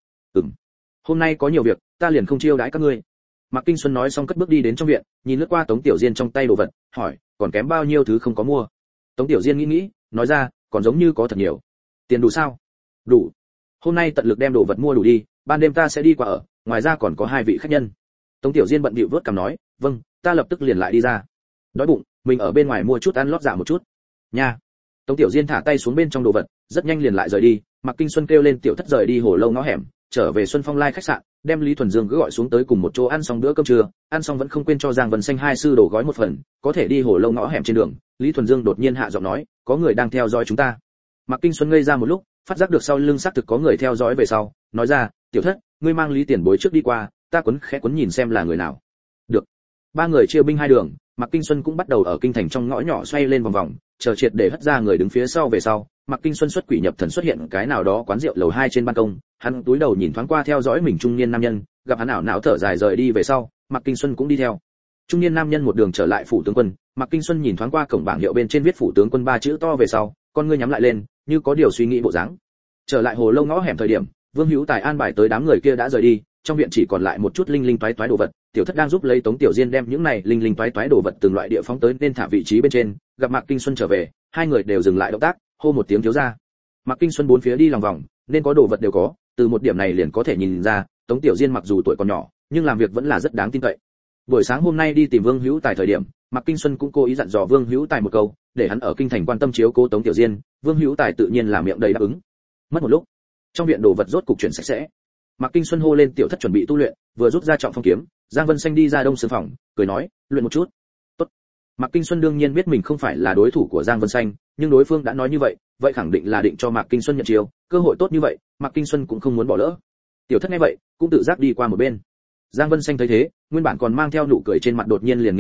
Hôm nay có nhiều việc, ta liền không chiêu đãi các ngươi. Mạc Kinh Xuân nói xong cất bước đi đến trong viện, nhìn lướt qua Tống Tiểu Diên trong tay đồ vật, hỏi, còn kém bao nhiêu thứ không có mua? Tống Tiểu Diên nghĩ, nói ra, còn giống như có thật nhiều. Tiền đủ sao? Đủ. Hôm nay tận lực đem đồ vật mua đủ đi, ban đêm ta sẽ đi qua ở, ngoài ra còn có 2 vị khách nhân. Tống Tiểu Diên bận bịu vớt cằm nói, vâng, ta lập tức liền lại đi ra. Đói bụng, mình ở bên ngoài mua chút ăn lót dạ một chút. Nha. Tống Tiểu Diên thả tay xuống bên trong đồ vật, rất nhanh liền lại rời đi. Mạc Kinh Xuân kêu lên Tiểu Thất rời đi hồ lâu ngõ hẻm, trở về Xuân Phong Lai khách sạn, đem Lý Thuần Dương cứ gọi xuống tới cùng một chỗ ăn xong bữa cơm trưa, ăn xong vẫn không quên cho Giang Vân Xanh 2 sư đồ gói một phần, có thể đi hồ lâu ngõ hẻm trên đường, Lý Thuần Dương đột nhiên hạ giọng nói, có người đang theo dõi chúng ta. Mạc Kinh Xuân ngây ra một lúc, phát giác được sau lưng xác thực có người theo dõi về sau, nói ra, Tiểu Thất, ngươi mang Lý tiền bối trước đi qua, ta quấn nhìn xem là người nào. Được. 3 người chia binh 2 đường, Mạc Kinh Xuân cũng bắt đầu ở kinh thành trong ngõ nhỏ xoay lên vòng vòng, chờ triệt để hất ra người đứng phía sau về sau, Mạc Kinh Xuân xuất quỷ nhập thần xuất hiện cái nào đó quán rượu lầu 2 trên ban công, hắn túi đầu nhìn thoáng qua theo dõi mình trung niên nam nhân, gặp hắn ảo não thở dài rời đi về sau, Mạc Kinh Xuân cũng đi theo. Trung niên nam nhân một đường trở lại phủ tướng quân, Mạc Kinh Xuân nhìn thoáng qua cổng bảng hiệu bên trên viết phủ tướng quân 3 chữ to về sau, con ngươi nhắm lại lên, như có điều suy nghĩ bộ dáng. Trở lại hồ lâu ngõ hẻm thời điểm, Vương Hữu Tài an bài tới đám người kia đã rời đi, trong viện chỉ còn lại một chút linh linh toái toái đồ vật, Tiểu Thất đang giúp lấy Tống Tiểu Diên đem những này linh linh toái toái đồ vật từng loại địa phóng tới nên thả vị trí bên trên, gặp Mạc Kinh Xuân trở về, 2 người đều dừng lại động tác, hô một tiếng thiếu gia. Mạc Kinh Xuân bốn phía đi lòng vòng, nên có đồ vật đều có, từ một điểm này liền có thể nhìn ra, Tống Tiểu Diên mặc dù tuổi còn nhỏ, nhưng làm việc vẫn là rất đáng tin cậy. Buổi sáng hôm nay đi tìm Vương Hữu Tài thời điểm, Mạc Kinh Xuân cũng cố ý dặn dò Vương Hữu Tài một câu, để hắn ở kinh thành quan tâm chiếu cố Tống Tiểu Diên, Vương Hữu Tài tự nhiên là miệng đầy đáp ứng. Mất một lúc, trong viện đồ vật rốt cục chuyển sạch sẽ. Mạc Kinh Xuân hô lên Tiểu Thất chuẩn bị tu luyện, vừa rút ra trọng phong kiếm, Giang Vân Xanh đi ra đông sương phòng, cười nói, luyện một chút. Tốt. Mạc Kinh Xuân đương nhiên biết mình không phải là đối thủ của Giang Vân Xanh, nhưng đối phương đã nói như vậy, vậy khẳng định là định cho Mạc Kinh Xuân nhận chiêu, cơ hội tốt như vậy, Mạc Kinh Xuân cũng không muốn bỏ lỡ. Tiểu Thất nghe vậy, cũng tự giác đi qua một bên. Giang Vân Xanh thấy thế, nguyên bản còn mang theo nụ cười trên mặt đột nhiên liền nghiêm túc,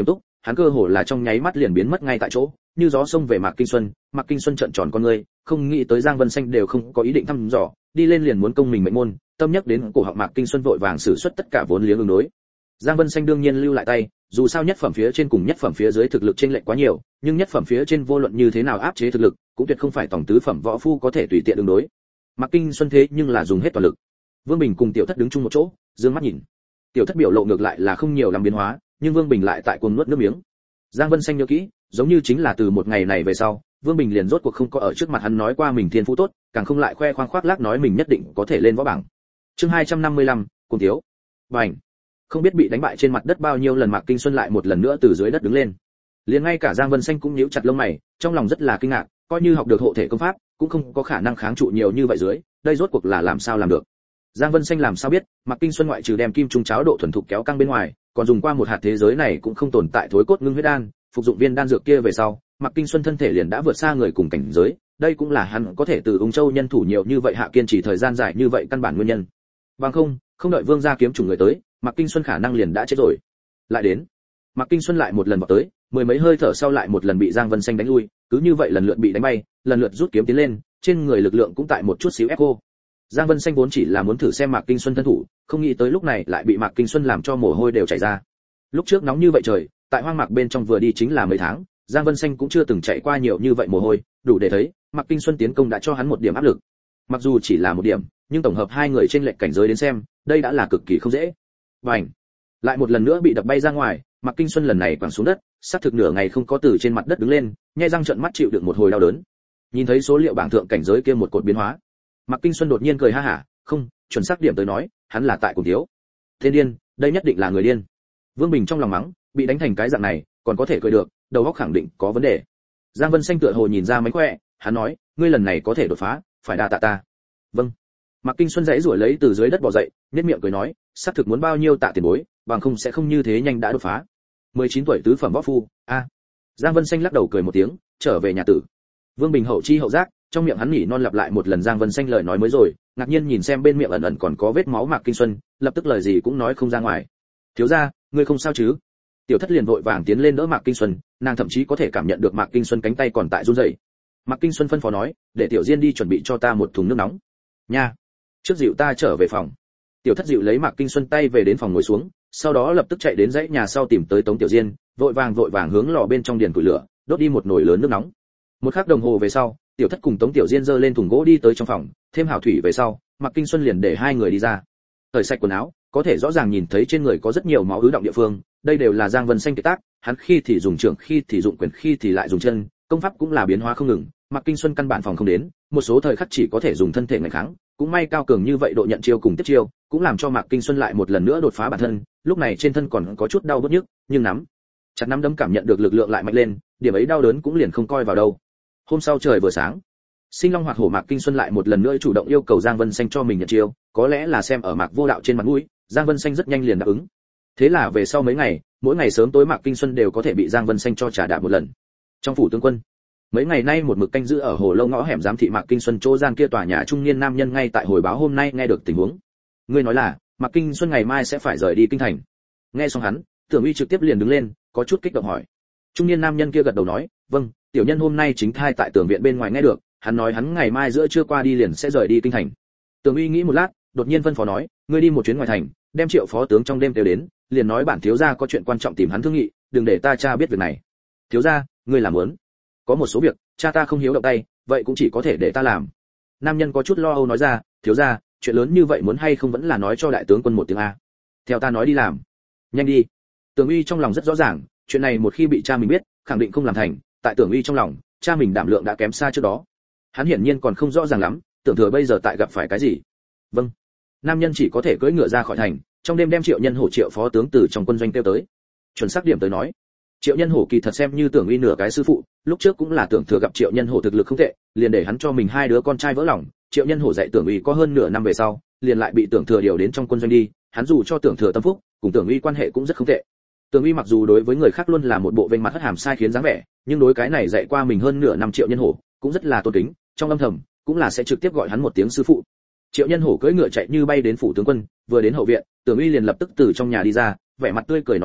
hắn cơ hồ là trong nháy mắt liền biến mất ngay tại chỗ, như gió xông về Mạc Kinh Xuân trợn tròn con ngươi, không nghĩ tới Giang Vân Xanh đều không có ý định thăm dò, đi lên liền muốn công mình mệnh môn, tâm nhắc đến cổ họng Mạc Kinh Xuân vội vàng sử xuất tất cả vốn liếng ứng đối. Giang Vân Xanh đương nhiên lưu lại tay, dù sao nhất phẩm phía trên cùng nhất phẩm phía dưới thực lực chênh lệch quá nhiều, nhưng nhất phẩm phía trên vô luận như thế nào áp chế thực lực, cũng tuyệt không phải tổng tứ phẩm võ phu có thể tùy tiện ứng đối. Mạc Kinh Xuân thế nhưng là dùng hết toàn lực. Vương Bình cùng Tiểu Thất đứng chung một chỗ, dương mắt nhìn. Tiểu Thất biểu lộ ngược lại là không nhiều làm biến hóa, nhưng Vương Bình lại tại cuồng nuốt nước miếng. Giang Vân Xanh nhớ kỹ, giống như chính là từ một ngày này về sau, Vương Bình liền rốt cuộc không có ở trước mặt hắn nói qua mình thiên phú tốt, càng không lại khoe khoang khoác lác nói mình nhất định có thể lên võ bảng. Chương 255, cùng thiếu. Bành. Không biết bị đánh bại trên mặt đất bao nhiêu lần Mạc Kinh Xuân lại một lần nữa từ dưới đất đứng lên. Liền ngay cả Giang Vân Xanh cũng nhíu chặt lông mày, trong lòng rất là kinh ngạc, coi như học được hộ thể công pháp, cũng không có khả năng kháng trụ nhiều như vậy dưới, đây rốt cuộc là làm sao làm được. Giang Vân Xanh làm sao biết, Mạc Kinh Xuân ngoại trừ đem kim trung cháo độ thuần thục kéo căng bên ngoài, còn dùng qua một hạt thế giới này cũng không tồn tại thối cốt ngưng huyết đan, phục dụng viên đan dược kia về sau, Mạc Kinh Xuân thân thể liền đã vượt xa người cùng cảnh giới, đây cũng là hắn có thể từ Ung Châu nhân thủ nhiều như vậy hạ kiên trì thời gian dài như vậy căn bản nguyên nhân. Bằng không đợi Vương gia kiếm chủ người tới, Mạc Kinh Xuân khả năng liền đã chết rồi. Lại đến, Mạc Kinh Xuân lại một lần vọt tới, mười mấy hơi thở sau lại một lần bị Giang Vân Xanh đánh lui, cứ như vậy lần lượt bị đánh bay, lần lượt rút kiếm tiến lên, trên người lực lượng cũng tại một chút xíu ép cô. Giang Vân Xanh vốn chỉ là muốn thử xem Mạc Kinh Xuân thân thủ, không nghĩ tới lúc này lại bị Mạc Kinh Xuân làm cho mồ hôi đều chảy ra. Lúc trước nóng như vậy trời, tại hoang mạc bên trong vừa đi chính là mấy tháng, Giang Vân Xanh cũng chưa từng chạy qua nhiều như vậy mồ hôi, đủ để thấy, Mạc Kinh Xuân tiến công đã cho hắn một điểm áp lực. Mặc dù chỉ là một điểm, nhưng tổng hợp hai người trên lệch cảnh giới đến xem, đây đã là cực kỳ không dễ. Bành! Lại một lần nữa bị đập bay ra ngoài, Mạc Kinh Xuân lần này quẳng xuống đất, sát thực nửa ngày không có từ trên mặt đất đứng lên, nhe răng trợn mắt chịu đựng một hồi đau đớn. Nhìn thấy số liệu bảng thượng cảnh giới kia một cột biến hóa, Mạc Kinh Xuân đột nhiên cười ha hả, không, chuẩn xác điểm tới nói, hắn là tại cùng thiếu. Thiên điên, đây nhất định là người điên. Vương Bình trong lòng mắng, bị đánh thành cái dạng này, còn có thể cười được, đầu óc khẳng định có vấn đề. Giang Vân Xanh tựa hồ nhìn ra mánh khỏe, hắn nói, ngươi lần này có thể đột phá, phải đa tạ ta. Vâng. Mạc Kinh Xuân dãy rủi lấy từ dưới đất bò dậy, nhếch miệng cười nói, xác thực muốn bao nhiêu tạ tiền bối, bằng không sẽ không như thế nhanh đã đột phá. 19 tuổi tứ phẩm võ phu, a. Giang Vân Xanh lắc đầu cười một tiếng, trở về nhà tử. Vương Bình hậu chi hậu giác, trong miệng hắn nhỉ non lặp lại một lần Giang Vân Xanh lời nói mới rồi, ngạc nhiên nhìn xem bên miệng ẩn ẩn còn có vết máu Mạc Kinh Xuân, lập tức lời gì cũng nói không ra ngoài. Thiếu gia, ngươi không sao chứ? Tiểu Thất liền vội vàng tiến lên đỡ Mạc Kinh Xuân, nàng thậm chí có thể cảm nhận được Mạc Kinh Xuân cánh tay còn tại run rẩy. Mạc Kinh Xuân phân phó nói, để Tiểu Diên đi chuẩn bị cho ta một thùng nước nóng. Nha. Trước dịu ta trở về phòng. Tiểu Thất dịu lấy Mạc Kinh Xuân tay về đến phòng ngồi xuống, sau đó lập tức chạy đến dãy nhà sau tìm tới Tống Tiểu Diên, vội vàng hướng lò bên trong điền củi lửa, đốt đi một nồi lớn nước nóng. Một khắc đồng hồ về sau, Tiểu Thất cùng Tống Tiểu Diên giơ lên thùng gỗ đi tới trong phòng, thêm hảo thủy về sau, Mạc Kinh Xuân liền để hai người đi ra. Cởi sạch quần áo, có thể rõ ràng nhìn thấy trên người có rất nhiều máu ứ động địa phương, đây đều là Giang Vân Xanh kiệt tác, hắn khi thì dùng trưởng, khi thì dụng quyền, khi thì lại dùng chân, công pháp cũng là biến hóa không ngừng, Mạc Kinh Xuân căn bản phòng không đến, một số thời khắc chỉ có thể dùng thân thể nghênh kháng, cũng may cao cường như vậy độ nhận chiêu cùng tiếp chiêu, cũng làm cho Mạc Kinh Xuân lại một lần nữa đột phá bản thân, lúc này trên thân còn có chút đau bứt nhức, nhưng chặt nắm đấm cảm nhận được lực lượng lại mạnh lên, điểm ấy đau đớn cũng liền không coi vào đâu. Hôm sau trời vừa sáng, Sinh Long Hoạt Hổ Mạc Kinh Xuân lại một lần nữa chủ động yêu cầu Giang Vân Xanh cho mình nhận chiêu, có lẽ là xem ở Mạc Vô Đạo trên mặt mũi, Giang Vân Xanh rất nhanh liền đáp ứng. Thế là về sau mấy ngày, mỗi ngày sớm tối Mạc Kinh Xuân đều có thể bị Giang Vân Xanh cho trả đạp một lần. Trong phủ tướng quân, mấy ngày nay một mực canh giữ ở hồ lâu ngõ hẻm giám thị Mạc Kinh Xuân chỗ gian kia tòa nhà trung niên nam nhân ngay tại hồi báo hôm nay nghe được tình huống. Ngươi nói là Mạc Kinh Xuân ngày mai sẽ phải rời đi kinh thành. Nghe xong hắn, Tưởng Uy trực tiếp liền đứng lên, có chút kích động hỏi. Trung niên nam nhân kia gật đầu nói, vâng, tiểu nhân hôm nay chính thai tại Tưởng viện bên ngoài nghe được, hắn nói hắn ngày mai giữa trưa qua đi liền sẽ rời đi kinh thành. Tưởng Uy nghĩ một lát, đột nhiên phân phó nói, ngươi đi một chuyến ngoài thành, đem Triệu phó tướng trong đêm kêu đến, liền nói bản thiếu gia có chuyện quan trọng tìm hắn thương nghị, đừng để ta cha biết việc này. Thiếu gia, ngươi làm muốn? Có một số việc, cha ta không hiếu động tay, vậy cũng chỉ có thể để ta làm. Nam nhân có chút lo âu nói ra, thiếu gia, chuyện lớn như vậy muốn hay không vẫn là nói cho đại tướng quân một tiếng a. Theo ta nói đi làm. Nhanh đi. Tưởng Uy trong lòng rất rõ ràng, chuyện này một khi bị cha mình biết, khẳng định không làm thành, tại Tưởng Uy trong lòng, cha mình đảm lượng đã kém xa trước đó. Hắn hiển nhiên còn không rõ ràng lắm, Tưởng Thừa bây giờ tại gặp phải cái gì. Vâng. Nam nhân chỉ có thể cưỡi ngựa ra khỏi thành, trong đêm đem Triệu Nhân Hổ Triệu phó tướng từ trong quân doanh kêu tới. Chuẩn xác điểm tới nói, Triệu Nhân Hổ kỳ thật xem như Tưởng Uy nửa cái sư phụ, lúc trước cũng là Tưởng Thừa gặp Triệu Nhân Hổ thực lực không tệ, liền để hắn cho mình hai đứa con trai vỡ lòng. Triệu Nhân Hổ dạy Tưởng Uy có hơn nửa năm về sau, liền lại bị Tưởng Thừa điều đến trong quân doanh đi, hắn dù cho Tưởng Thừa tâm phúc, cùng Tưởng Uy quan hệ cũng rất không tệ. Tưởng Uy mặc dù đối với người khác luôn là một bộ vênh mặt hất hàm sai khiến dáng vẻ, nhưng đối cái này dạy qua mình hơn nửa năm Triệu Nhân Hổ, cũng rất là tôn kính, trong âm thầm cũng là sẽ trực tiếp gọi hắn một tiếng sư phụ. Triệu Nhân Hổ cưỡi ngựa chạy như bay đến phủ tướng quân, vừa đến hậu viện, Tưởng Uy liền lập tức từ trong nhà đi ra, vẻ mặt tươi cười nói ra,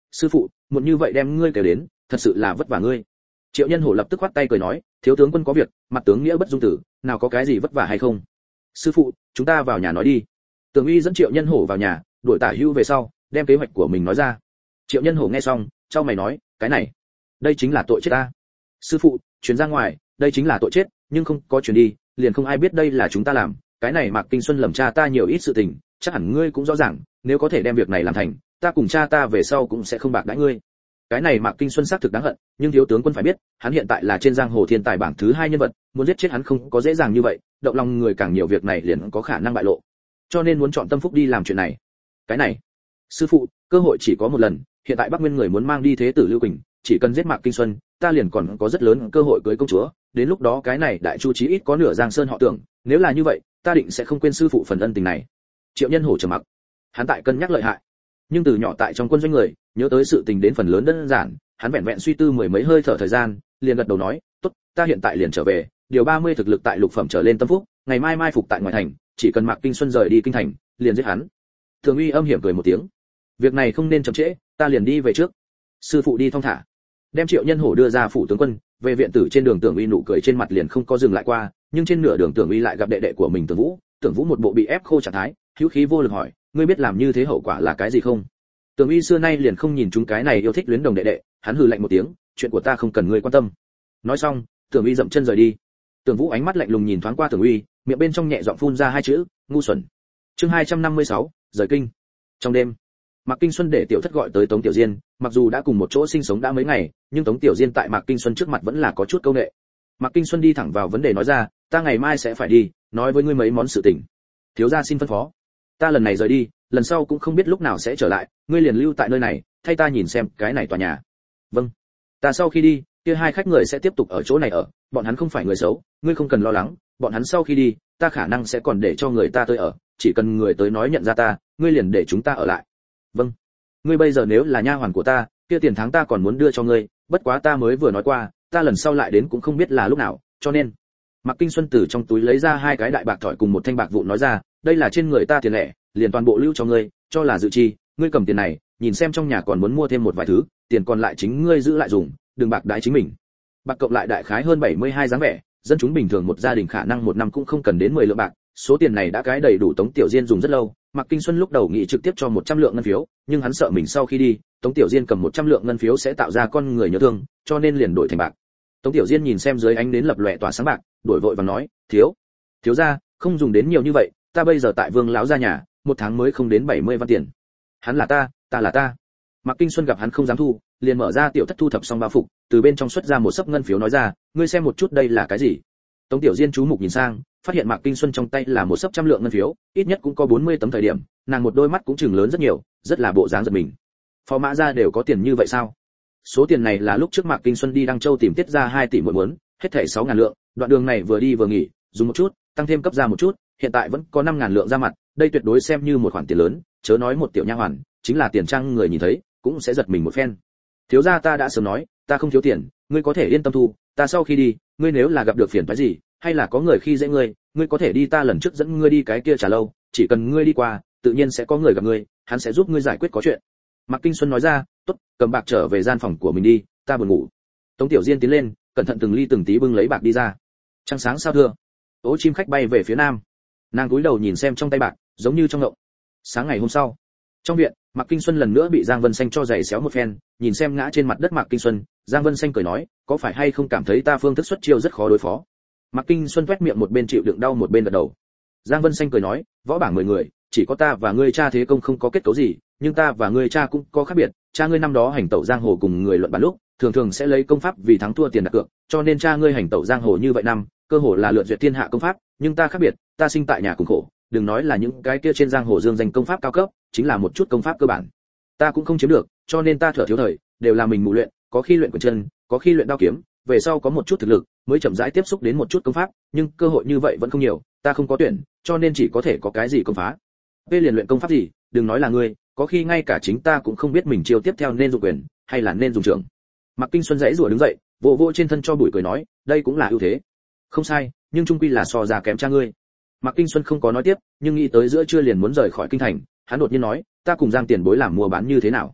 sư phụ, muộn như vậy đem ngươi kêu đến, thật sự là vất vả ngươi. Triệu Nhân Hổ lập tức khoát tay cười nói, thiếu tướng quân có việc, mặt tướng nghĩa bất dung tử, nào có cái gì vất vả hay không. Sư phụ, chúng ta vào nhà nói đi. Tưởng Uy dẫn Triệu Nhân Hổ vào nhà, đuổi Tả Hữu về sau, đem kế hoạch của mình nói ra. Triệu Nhân Hổ nghe xong, chau mày nói, cái này, đây chính là tội chết ta. Sư phụ, truyền ra ngoài, đây chính là tội chết, nhưng không có truyền đi, liền không ai biết đây là chúng ta làm. Cái này Mạc Kinh Xuân lầm cha ta nhiều ít sự tình, chắc hẳn ngươi cũng rõ ràng, nếu có thể đem việc này làm thành, ta cùng cha ta về sau cũng sẽ không bạc đãi ngươi. Cái này Mạc Kinh Xuân xác thực đáng hận, nhưng thiếu tướng quân phải biết, hắn hiện tại là trên giang hồ thiên tài bảng thứ 2 nhân vật, muốn giết chết hắn không có dễ dàng như vậy, động lòng người càng nhiều việc này liền có khả năng bại lộ. Cho nên muốn chọn tâm phúc đi làm chuyện này. Cái này, sư phụ, cơ hội chỉ có một lần, hiện tại Bắc Nguyên người muốn mang đi thế tử Lưu Quỳnh, chỉ cần giết Mạc Kinh Xuân, ta liền còn có rất lớn cơ hội cưới công chúa, đến lúc đó cái này đại chu chí ít có nửa Giang Sơn họ Tưởng, nếu là như vậy, ta định sẽ không quên sư phụ phần ân tình này. Triệu Nhân Hổ trầm mặc. Hắn tại cân nhắc lợi hại, nhưng từ nhỏ tại trong quân doanh người, nhớ tới sự tình đến phần lớn đơn giản, hắn vẹn vẹn suy tư mười mấy hơi thở thời gian, liền gật đầu nói, "Tốt, ta hiện tại liền trở về, điều 30 thực lực tại lục phẩm trở lên tâm phúc, ngày mai mai phục tại ngoài thành, chỉ cần Mạc Kinh Xuân rời đi kinh thành, liền giết hắn." Thường Uy âm hiểm cười một tiếng, "Việc này không nên chậm trễ, ta liền đi về trước." Sư phụ đi thong thả. Đem Triệu Nhân Hổ đưa ra phủ tướng quân, về viện tử trên đường Tưởng Uy nụ cười trên mặt liền không có dừng lại qua, nhưng trên nửa đường Tưởng Uy lại gặp đệ đệ của mình Tưởng Vũ một bộ bị ép khô trạng thái, hữu khí vô lực hỏi, "Ngươi biết làm như thế hậu quả là cái gì không?" Tưởng Uy xưa nay liền không nhìn chúng cái này yêu thích luyến đồng đệ đệ, hắn hừ lạnh một tiếng, "Chuyện của ta không cần ngươi quan tâm." Nói xong, Tưởng Uy dậm chân rời đi. Tưởng Vũ ánh mắt lạnh lùng nhìn thoáng qua Tưởng Uy, miệng bên trong nhẹ giọng phun ra hai chữ, "Ngu xuẩn." Chương 256, rời kinh. Trong đêm, Mạc Kinh Xuân để Tiểu Thất gọi tới Tống Tiểu Diên, mặc dù đã cùng một chỗ sinh sống đã mấy ngày, nhưng Tống Tiểu Diên tại Mạc Kinh Xuân trước mặt vẫn là có chút câu nệ. Mạc Kinh Xuân đi thẳng vào vấn đề nói ra, "Ta ngày mai sẽ phải đi, nói với ngươi mấy món sự tình." Thiếu gia xin phân phó. "Ta lần này rời đi, lần sau cũng không biết lúc nào sẽ trở lại, ngươi liền lưu tại nơi này, thay ta nhìn xem cái này tòa nhà." "Vâng." "Ta sau khi đi, kia hai khách người sẽ tiếp tục ở chỗ này ở, bọn hắn không phải người xấu, ngươi không cần lo lắng, bọn hắn sau khi đi, ta khả năng sẽ còn để cho người ta tới ở, chỉ cần người tới nói nhận ra ta, ngươi liền để chúng ta ở lại." "Vâng." "Ngươi bây giờ nếu là nha hoàn của ta, kia tiền tháng ta còn muốn đưa cho ngươi, bất quá ta mới vừa nói qua, ta lần sau lại đến cũng không biết là lúc nào, cho nên." Mạc Kinh Xuân từ trong túi lấy ra hai cái đại bạc thỏi cùng một thanh bạc vụn nói ra, "Đây là trên người ta tiền lẻ, liền toàn bộ lưu cho ngươi, cho là dự chi, ngươi cầm tiền này, nhìn xem trong nhà còn muốn mua thêm một vài thứ, tiền còn lại chính ngươi giữ lại dùng, đừng bạc đãi chính mình." Bạc cộng lại đại khái hơn 72 dáng vẻ, dân chúng bình thường một gia đình khả năng một năm cũng không cần đến 10 lượng bạc, số tiền này đã cái đầy đủ Tống Tiểu Diên dùng rất lâu. Mạc Kinh Xuân lúc đầu nghĩ trực tiếp cho 100 lượng ngân phiếu, nhưng hắn sợ mình sau khi đi, Tống Tiểu Diên cầm 100 lượng ngân phiếu sẽ tạo ra con người nhớ thương, cho nên liền đổi thành bạc. Tống Tiểu Diên nhìn xem dưới ánh đến lập lòe tỏa sáng bạc, đổi vội vàng nói, thiếu gia, không dùng đến nhiều như vậy, ta bây giờ tại Vương lão gia nhà, một tháng mới không đến 70 văn tiền." "Hắn là ta là ta." Mạc Kinh Xuân gặp hắn không dám thu, liền mở ra Tiểu Thất thu thập xong bao phục, từ bên trong xuất ra một xấp ngân phiếu nói ra, "Ngươi xem một chút đây là cái gì?" Tống Tiểu Diên chú mục nhìn sang, phát hiện Mạc Kinh Xuân trong tay là một xấp trăm lượng ngân phiếu, ít nhất cũng có 40 tấm thời điểm, nàng một đôi mắt cũng chừng lớn rất nhiều, rất là bộ dáng giật mình. Phó Mã gia đều có tiền như vậy sao? Số tiền này là lúc trước Mạc Kinh Xuân đi Đăng Châu tìm Tiết ra 2 tỷ muốn, hết thảy 6.000 lượng, đoạn đường này vừa đi vừa nghỉ, dùng một chút, tăng thêm cấp ra một chút, hiện tại vẫn có 5.000 lượng ra mặt, đây tuyệt đối xem như một khoản tiền lớn, chớ nói một tiểu nha hoàn, chính là tiền trang người nhìn thấy, cũng sẽ giật mình một phen. "Thiếu gia, ta đã sớm nói, ta không thiếu tiền, ngươi có thể yên tâm thu, ta sau khi đi, ngươi nếu là gặp được phiền toái gì, hay là có người khi dễ ngươi, ngươi có thể đi ta lần trước dẫn ngươi đi cái kia trà lâu, chỉ cần ngươi đi qua, tự nhiên sẽ có người gặp ngươi, hắn sẽ giúp ngươi giải quyết có chuyện." Mạc Kinh Xuân nói ra, "Tốt, cầm bạc trở về gian phòng của mình đi, ta buồn ngủ." Tống Tiểu Diên tiến lên, cẩn thận từng ly từng tí bưng lấy bạc đi ra. Trăng sáng sao thưa, ố chim khách bay về phía nam. Nàng cúi đầu nhìn xem trong tay bạc, giống như trong ngộng. Sáng ngày hôm sau, trong viện, Mạc Kinh Xuân lần nữa bị Giang Vân Xanh cho giày xéo một phen, nhìn xem ngã trên mặt đất Mạc Kinh Xuân, Giang Vân Xanh cười nói, "Có phải hay không cảm thấy ta phương thức xuất chiêu rất khó đối phó?" Mạc Kinh Xuân vét miệng một bên chịu đựng đau một bên gật đầu. Giang Vân Xanh cười nói, "Võ bảng 10 người, chỉ có ta và ngươi cha thế công không có kết cấu gì, nhưng ta và ngươi cha cũng có khác biệt, cha ngươi năm đó hành tẩu giang hồ cùng người luận bàn lúc, thường thường sẽ lấy công pháp vì thắng thua tiền đặt cược, cho nên cha ngươi hành tẩu giang hồ như vậy năm, cơ hồ là lượn duyệt thiên hạ công pháp, nhưng ta khác biệt, ta sinh tại nhà cùng khổ, đừng nói là những cái kia trên giang hồ dương danh công pháp cao cấp, chính là một chút công pháp cơ bản, ta cũng không chiếm được, cho nên ta thừa thiếu thời, đều là mình mù luyện, có khi luyện quyền chân, có khi luyện đao kiếm, về sau có một chút thực lực, mới chậm rãi tiếp xúc đến một chút công pháp, nhưng cơ hội như vậy vẫn không nhiều, ta không có tuyển, cho nên chỉ có thể có cái gì công phá. Về liền luyện công pháp gì, đừng nói là ngươi, có khi ngay cả chính ta cũng không biết mình chiêu tiếp theo nên dùng quyền hay là nên dùng trưởng." Mạc Kinh Xuân dãy rủa đứng dậy, vỗ vỗ trên thân cho bụi cười nói, "Đây cũng là ưu thế." "Không sai, nhưng chung quy là so ra kém cha ngươi." Mạc Kinh Xuân không có nói tiếp, nhưng nghĩ tới giữa trưa liền muốn rời khỏi kinh thành, hắn đột nhiên nói, "Ta cùng Giang tiền bối làm mua bán như thế nào?"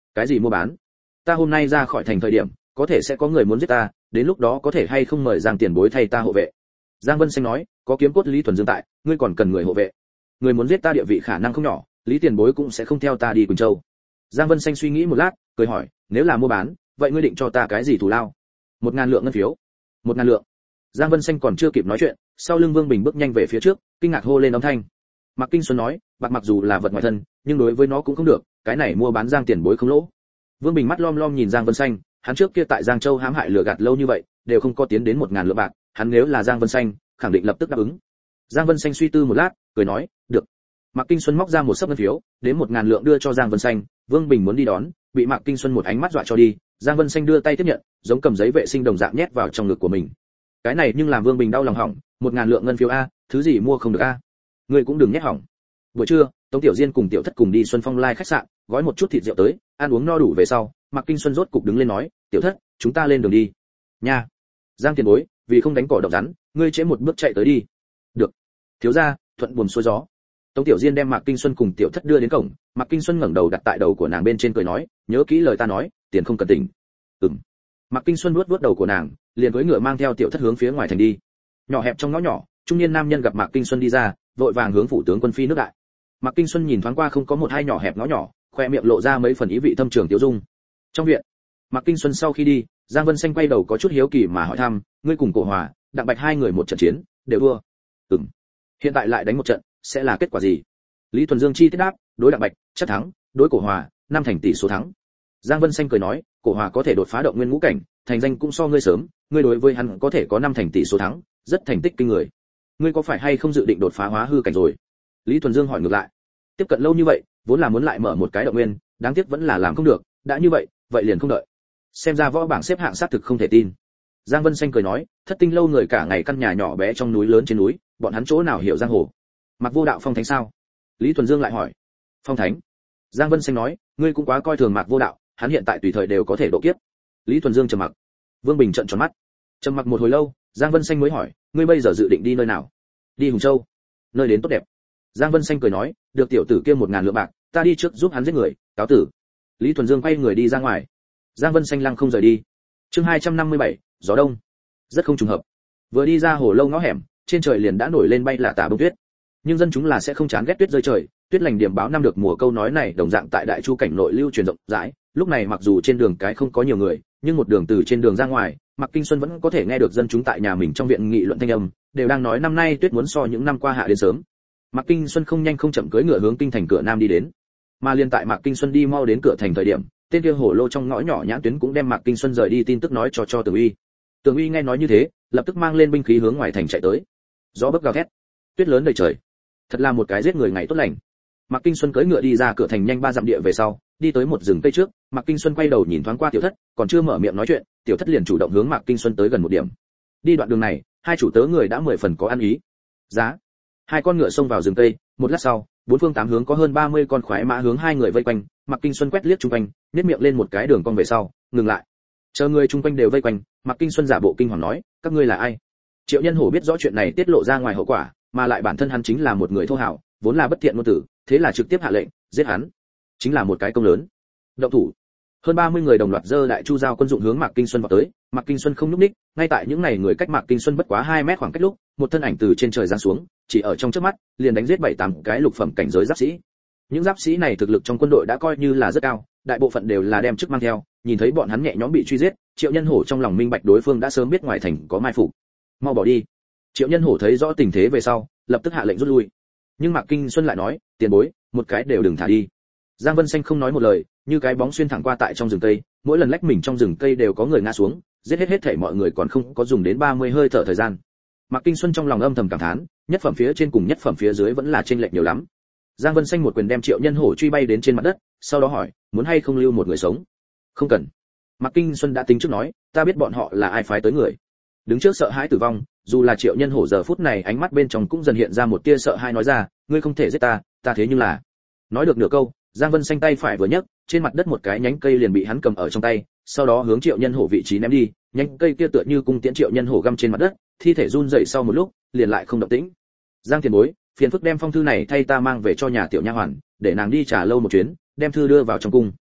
Cái gì mua bán? Ta hôm nay ra khỏi thành thời điểm, có thể sẽ có người muốn giết ta, đến lúc đó có thể hay không mời Giang tiền bối thay ta hộ vệ. Giang Vân Xanh nói, có kiếm cốt Lý Thuần Dương tại, ngươi còn cần người hộ vệ. Người muốn giết ta địa vị khả năng không nhỏ, Lý tiền bối cũng sẽ không theo ta đi Quỳnh Châu. Giang Vân Xanh suy nghĩ một lát, cười hỏi, nếu là mua bán, vậy ngươi định cho ta cái gì thù lao? 1.000 lượng ngân phiếu. 1.000 lượng. Giang Vân Xanh còn chưa kịp nói chuyện, sau lưng Vương Bình bước nhanh về phía trước, kinh ngạc hô lên âm thanh. Mạc Kinh Xuân nói, bạc mặc dù là vật ngoài thân, nhưng đối với nó cũng không được, cái này mua bán Giang tiền bối không lỗ. Vương Bình mắt lom lom nhìn Giang Vân Xanh, hắn trước kia tại Giang Châu hãm hại lừa gạt lâu như vậy, đều không có tiến đến 1.000 lượng bạc, hắn nếu là Giang Vân Xanh, khẳng định lập tức đáp ứng. Giang Vân Xanh suy tư một lát, cười nói, được. Mạc Kinh Xuân móc ra một sấp ngân phiếu, đến 1.000 lượng đưa cho Giang Vân Xanh, Vương Bình muốn đi đón, bị Mạc Kinh Xuân một ánh mắt dọa cho đi, Giang Vân Xanh đưa tay tiếp nhận, giống cầm giấy vệ sinh đồng dạng nhét vào trong ngực của mình. Cái này nhưng làm Vương Bình đau lòng hỏng, 1.000 lượng ngân phiếu a, thứ gì mua không được a. Ngươi cũng đừng nhét hỏng. Buổi trưa, Tống Tiểu Diên cùng Tiểu Thất cùng đi Xuân Phong Lai khách sạn, gói một chút thịt rượu tới, ăn uống no đủ về sau, Mạc Kinh Xuân rốt cục đứng lên nói, "Tiểu Thất, chúng ta lên đường đi." "Nha." Giang tiền bối, vì không đánh cỏ động rắn, ngươi trễ một bước chạy tới đi. "Được." Thiếu gia, thuận buồm xuôi gió. Tống Tiểu Diên đem Mạc Kinh Xuân cùng Tiểu Thất đưa đến cổng, Mạc Kinh Xuân ngẩng đầu đặt tại đầu của nàng bên trên cười nói, "Nhớ kỹ lời ta nói, tiền không cần tỉnh." "Ừm." Mạc Kinh Xuân vuốt đầu của nàng, liền cưỡi ngựa mang theo Tiểu Thất hướng phía ngoài thành đi. Nhỏ hẹp trong ngõ nhỏ, trung niên nam nhân gặp Mạc Kinh Xuân đi ra, vội vàng hướng phủ tướng quân phi nước đại. Mạc Kinh Xuân nhìn thoáng qua không có một hai nhỏ hẹp ngõ nhỏ, khoe miệng lộ ra mấy phần ý vị thâm trường tiêu dung. Trong viện, Mạc Kinh Xuân sau khi đi, Giang Vân Xanh quay đầu có chút hiếu kỳ mà hỏi thăm, ngươi cùng Cổ Hòa, Đặng Bạch hai người một trận chiến, đều thua. Ừm. Hiện tại lại đánh một trận, sẽ là kết quả gì? Lý Thuần Dương chi tiết đáp, đối Đặng Bạch, chắc thắng, đối Cổ Hòa, 5 thành tỷ số thắng. Giang Vân Xanh cười nói, Cổ Hòa có thể đột phá động nguyên ngũ cảnh, thành danh cũng so ngươi sớm, ngươi đối với hắn có thể có 5 thành tỷ số thắng, rất thành tích kinh người. Ngươi có phải hay không dự định đột phá hóa hư cảnh rồi? Lý Thuần Dương hỏi ngược lại. Tiếp cận lâu như vậy, vốn là muốn lại mở một cái động nguyên, đáng tiếc vẫn là làm không được, đã như vậy, vậy liền không đợi. Xem ra võ bảng xếp hạng xác thực không thể tin. Giang Vân Xanh cười nói, Thất Tinh lâu người cả ngày căn nhà nhỏ bé trong núi lớn trên núi, bọn hắn chỗ nào hiểu giang hồ? Mặc Vô Đạo phong thánh sao? Lý Thuần Dương lại hỏi. Phong thánh? Giang Vân Xanh nói, ngươi cũng quá coi thường Mạc Vô Đạo, hắn hiện tại tùy thời đều có thể độ kiếp. Lý Thuần Dương trầm mặc. Vương Bình trợn tròn mắt. Trầm mặc một hồi lâu, Giang Vân Xanh mới hỏi, ngươi bây giờ dự định đi nơi nào? Đi Hùng Châu. Nơi đến tốt đẹp. Giang Vân Xanh cười nói, được tiểu tử kia 1.000 lượng bạc, ta đi trước giúp hắn giết người, cáo tử. Lý Thuần Dương quay người đi ra ngoài. Giang Vân Xanh lăng không rời đi. Chương 257, gió đông. Rất không trùng hợp. Vừa đi ra hồ lâu ngõ hẻm, trên trời liền đã nổi lên bay là tả bông tuyết. Nhưng dân chúng là sẽ không chán ghét tuyết rơi trời, tuyết lành điểm báo năm được mùa câu nói này đồng dạng tại Đại Chu cảnh nội lưu truyền rộng rãi. Lúc này mặc dù trên đường cái không có nhiều người, nhưng một đường từ trên đường ra ngoài, Mạc Kinh Xuân vẫn có thể nghe được dân chúng tại nhà mình trong viện nghị luận thanh âm, đều đang nói năm nay tuyết muốn so những năm qua hạ đến sớm. Mạc Kinh Xuân không nhanh không chậm cưỡi ngựa hướng kinh thành cửa nam đi đến. Mà liên tại Mạc Kinh Xuân đi mau đến cửa thành thời điểm, tên kia hổ lô trong ngõ nhỏ nhãn tuyến cũng đem Mạc Kinh Xuân rời đi tin tức nói cho Tường Uy. Tường Uy nghe nói như thế, lập tức mang lên binh khí hướng ngoài thành chạy tới. Gió bấc gào thét, tuyết lớn đầy trời. Thật là một cái giết người ngày tốt lành. Mạc Kinh Xuân cưỡi ngựa đi ra cửa thành nhanh 3 dặm địa về sau, đi tới một rừng cây trước, Mạc Kinh Xuân quay đầu nhìn thoáng qua Tiểu Thất, còn chưa mở miệng nói chuyện, Tiểu Thất liền chủ động hướng Mạc Kinh Xuân tới gần một điểm. Đi đoạn đường này, hai chủ tớ người đã 10 phần có ăn ý. Giá. Hai con ngựa xông vào rừng cây, một lát sau, bốn phương tám hướng có hơn 30 con khoái mã hướng hai người vây quanh, Mạc Kinh Xuân quét liếc chung quanh, nhếch miệng lên một cái đường cong về sau, ngừng lại. Chờ người chung quanh đều vây quanh, Mạc Kinh Xuân giả bộ kinh hoàng nói, các ngươi là ai? Triệu Nhân Hổ biết rõ chuyện này tiết lộ ra ngoài hậu quả, mà lại bản thân hắn chính là một người thô hảo, vốn là bất thiện ngôn tử, thế là trực tiếp hạ lệnh, giết hắn. Chính là một cái công lớn. Động thủ. Hơn 30 người đồng loạt giơ đại chu dao quân dụng hướng Mạc Kinh Xuân vào tới, Mạc Kinh Xuân không nhúc nhích, ngay tại những này người cách Mạc Kinh Xuân bất quá 2 mét khoảng cách lúc, một thân ảnh từ trên trời giáng xuống, chỉ ở trong chớp mắt, liền đánh giết 7-8 cái lục phẩm cảnh giới giáp sĩ. Những giáp sĩ này thực lực trong quân đội đã coi như là rất cao, đại bộ phận đều là đem chức mang theo, nhìn thấy bọn hắn nhẹ nhõm bị truy giết, Triệu Nhân Hổ trong lòng minh bạch đối phương đã sớm biết ngoài thành có mai phục. Mau bỏ đi. Triệu Nhân Hổ thấy rõ tình thế về sau, lập tức hạ lệnh rút lui. Nhưng Mạc Kinh Xuân lại nói, tiền bối, một cái đều đừng thả đi. Giang Vân Xanh không nói một lời, như cái bóng xuyên thẳng qua tại trong rừng cây, mỗi lần lách mình trong rừng cây đều có người ngã xuống, giết hết thảy mọi người còn không có dùng đến 30 hơi thở thời gian. Mạc Kinh Xuân trong lòng âm thầm cảm thán, nhất phẩm phía trên cùng nhất phẩm phía dưới vẫn là chênh lệch nhiều lắm. Giang Vân Xanh một quyền đem Triệu Nhân Hổ truy bay đến trên mặt đất, sau đó hỏi, muốn hay không lưu một người sống? Không cần. Mạc Kinh Xuân đã tính trước nói, ta biết bọn họ là ai phái tới người. Đứng trước sợ hãi tử vong, dù là Triệu Nhân Hổ giờ phút này ánh mắt bên trong cũng dần hiện ra một tia sợ hãi nói ra, ngươi không thể giết ta, ta thế nhưng là. Nói được nửa câu, Giang Vân Xanh tay phải vừa nhấc, trên mặt đất một cái nhánh cây liền bị hắn cầm ở trong tay, sau đó hướng Triệu Nhân Hổ vị trí ném đi, nhánh cây kia tựa như cung tiễn Triệu Nhân Hổ găm trên mặt đất, thi thể run rẩy sau một lúc, liền lại không động tĩnh. Giang tiền bối, phiền phức đem phong thư này thay ta mang về cho nhà tiểu nha hoàn, để nàng đi trả lâu một chuyến, đem thư đưa vào trong cung.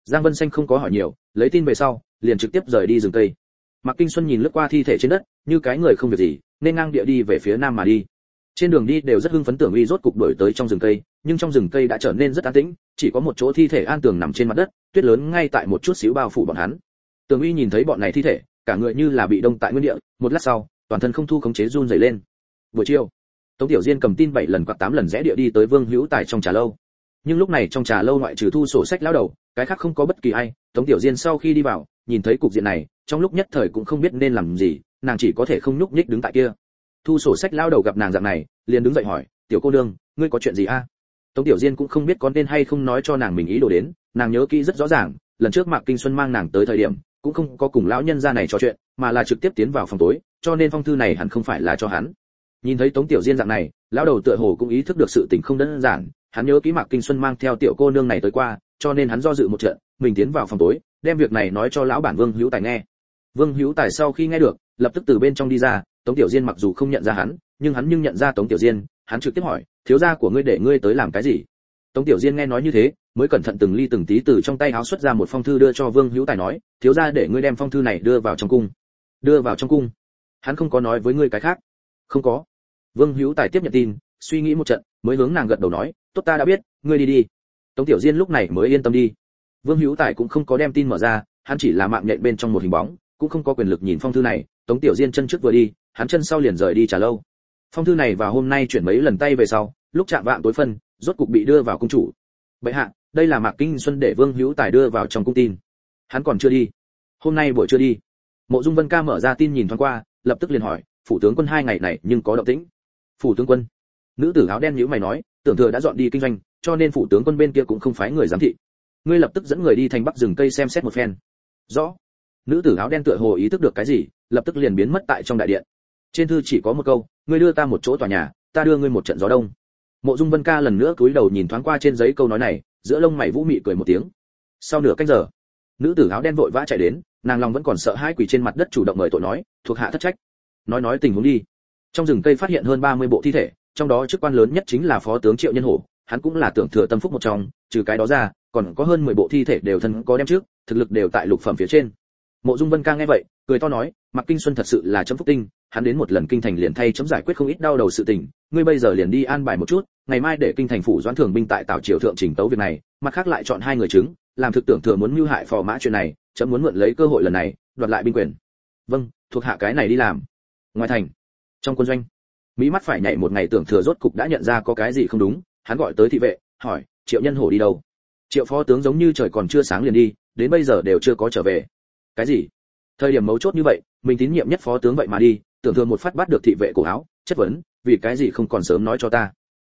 Giang Vân Xanh không có hỏi nhiều, lấy tin về sau, liền trực tiếp rời đi rừng cây. Mạc Kinh Xuân nhìn lướt qua thi thể trên đất, như cái người không việc gì, nên ngang địa đi về phía nam mà đi. Trên đường đi đều rất hưng phấn, Tưởng Uy rốt cục đuổi tới trong rừng cây, nhưng trong rừng cây đã trở nên rất an tĩnh, chỉ có một chỗ thi thể an tường nằm trên mặt đất, tuyết lớn ngay tại một chút xíu bao phủ bọn hắn. Tưởng Uy nhìn thấy bọn này thi thể, cả người như là bị đông tại nguyên địa, một lát sau, toàn thân không thu khống chế run rẩy lên. Buổi chiều, Tống Tiểu Diên cầm tin 7 lần quạt 8 lần rẽ địa đi tới Vương Hữu Tài trong trà lâu. Nhưng lúc này trong trà lâu ngoại trừ thu sổ sách lão đầu, cái khác không có bất kỳ ai. Tống Tiểu Diên sau khi đi vào, nhìn thấy cục diện này, trong lúc nhất thời cũng không biết nên làm gì, nàng chỉ có thể không nhúc nhích đứng tại kia. Thu sổ sách lão đầu gặp nàng dạng này, liền đứng dậy hỏi, "Tiểu cô nương, ngươi có chuyện gì a?" Tống Tiểu Diên cũng không biết có nên hay không nói cho nàng mình ý đồ đến, nàng nhớ kỹ rất rõ ràng, lần trước Mạc Kinh Xuân mang nàng tới thời điểm, cũng không có cùng lão nhân gia này trò chuyện, mà là trực tiếp tiến vào phòng tối, cho nên phong thư này hẳn không phải là cho hắn. Nhìn thấy Tống Tiểu Diên dạng này, lão đầu tựa hồ cũng ý thức được sự tình không đơn giản, hắn nhớ kỹ Mạc Kinh Xuân mang theo tiểu cô nương này tới qua, cho nên hắn do dự một trận, mình tiến vào phòng tối, đem việc này nói cho lão bản Vương Hữu Tài nghe. Vương Hữu Tài sau khi nghe được, lập tức từ bên trong đi ra, Tống Tiểu Diên mặc dù không nhận ra hắn, nhưng hắn nhận ra Tống Tiểu Diên, hắn trực tiếp hỏi, thiếu gia của ngươi để ngươi tới làm cái gì? Tống Tiểu Diên nghe nói như thế, mới cẩn thận từng ly từng tí từ trong tay áo xuất ra một phong thư đưa cho Vương Hữu Tài nói, thiếu gia để ngươi đem phong thư này đưa vào trong cung. Đưa vào trong cung? Hắn không có nói với ngươi cái khác? Không có. Vương Hữu Tài tiếp nhận tin, suy nghĩ một trận, mới hướng nàng gật đầu nói, tốt ta đã biết, ngươi đi đi. Tống Tiểu Diên lúc này mới yên tâm đi. Vương Hữu Tài cũng không có đem tin mở ra, hắn chỉ là mạng nhện bên trong một hình bóng, cũng không có quyền lực nhìn phong thư này. Tống Tiểu Diên chân trước vừa đi, hắn chân sau liền rời đi trà lâu. Phong thư này vào hôm nay chuyển mấy lần tay về sau, lúc chạm vạng tối phân, rốt cục bị đưa vào cung chủ. Bệ hạ, đây là Mạc Kinh Xuân để Vương Hữu Tài đưa vào trong cung tin. Hắn còn chưa đi. Hôm nay buổi trưa đi. Mộ Dung Vân Ca mở ra tin nhìn thoáng qua, lập tức liền hỏi, phủ tướng quân 2 ngày này nhưng có động tĩnh. Phủ tướng quân? Nữ tử áo đen nhíu mày nói, tưởng thừa đã dọn đi kinh doanh, cho nên phủ tướng quân bên kia cũng không phái người giám thị. Ngươi lập tức dẫn người đi thành Bắc rừng cây xem xét một phen. Rõ. Nữ tử áo đen tựa hồ ý thức được cái gì, lập tức liền biến mất tại trong đại điện. Trên thư chỉ có một câu, ngươi đưa ta một chỗ tòa nhà, ta đưa ngươi một trận gió đông. Mộ Dung Vân Ca lần nữa cúi đầu nhìn thoáng qua trên giấy câu nói này, giữa lông mày vũ mị cười một tiếng. Sau nửa canh giờ, nữ tử áo đen vội vã chạy đến, nàng lòng vẫn còn sợ hãi, quỳ trên mặt đất chủ động mời tội nói, thuộc hạ thất trách. Nói tình huống đi. Trong rừng cây phát hiện hơn 30 bộ thi thể, trong đó chức quan lớn nhất chính là phó tướng Triệu Nhân Hổ, hắn cũng là tưởng thừa tâm phúc một trong, trừ cái đó ra, còn có hơn 10 bộ thi thể đều thân có đem trước, thực lực đều tại lục phẩm phía trên. Mộ Dung Vân Ca nghe vậy, cười to nói, Mạc Kinh Xuân thật sự là chấm phúc tinh, hắn đến một lần kinh thành liền thay chấm giải quyết không ít đau đầu sự tình, ngươi bây giờ liền đi an bài một chút, ngày mai để kinh thành phủ doãn thường binh tại Tào triều thượng chỉnh tấu việc này, mặt khác lại chọn 2 người chứng, làm thực tưởng thừa muốn mưu hại phò mã chuyện này, chấm muốn mượn lấy cơ hội lần này, đoạt lại binh quyền. Vâng, thuộc hạ cái này đi làm. Ngoài thành, trong quân doanh, mỹ mắt phải nhảy một ngày, tưởng thừa rốt cục đã nhận ra có cái gì không đúng, hắn gọi tới thị vệ, hỏi, Triệu Nhân Hổ đi đâu? Triệu phó tướng giống như trời còn chưa sáng liền đi, đến bây giờ đều chưa có trở về. Cái gì? Thời điểm mấu chốt như vậy, mình tín nhiệm nhất phó tướng vậy mà đi, tưởng thừa một phát bắt được thị vệ cổ áo, chất vấn, vì cái gì không còn sớm nói cho ta?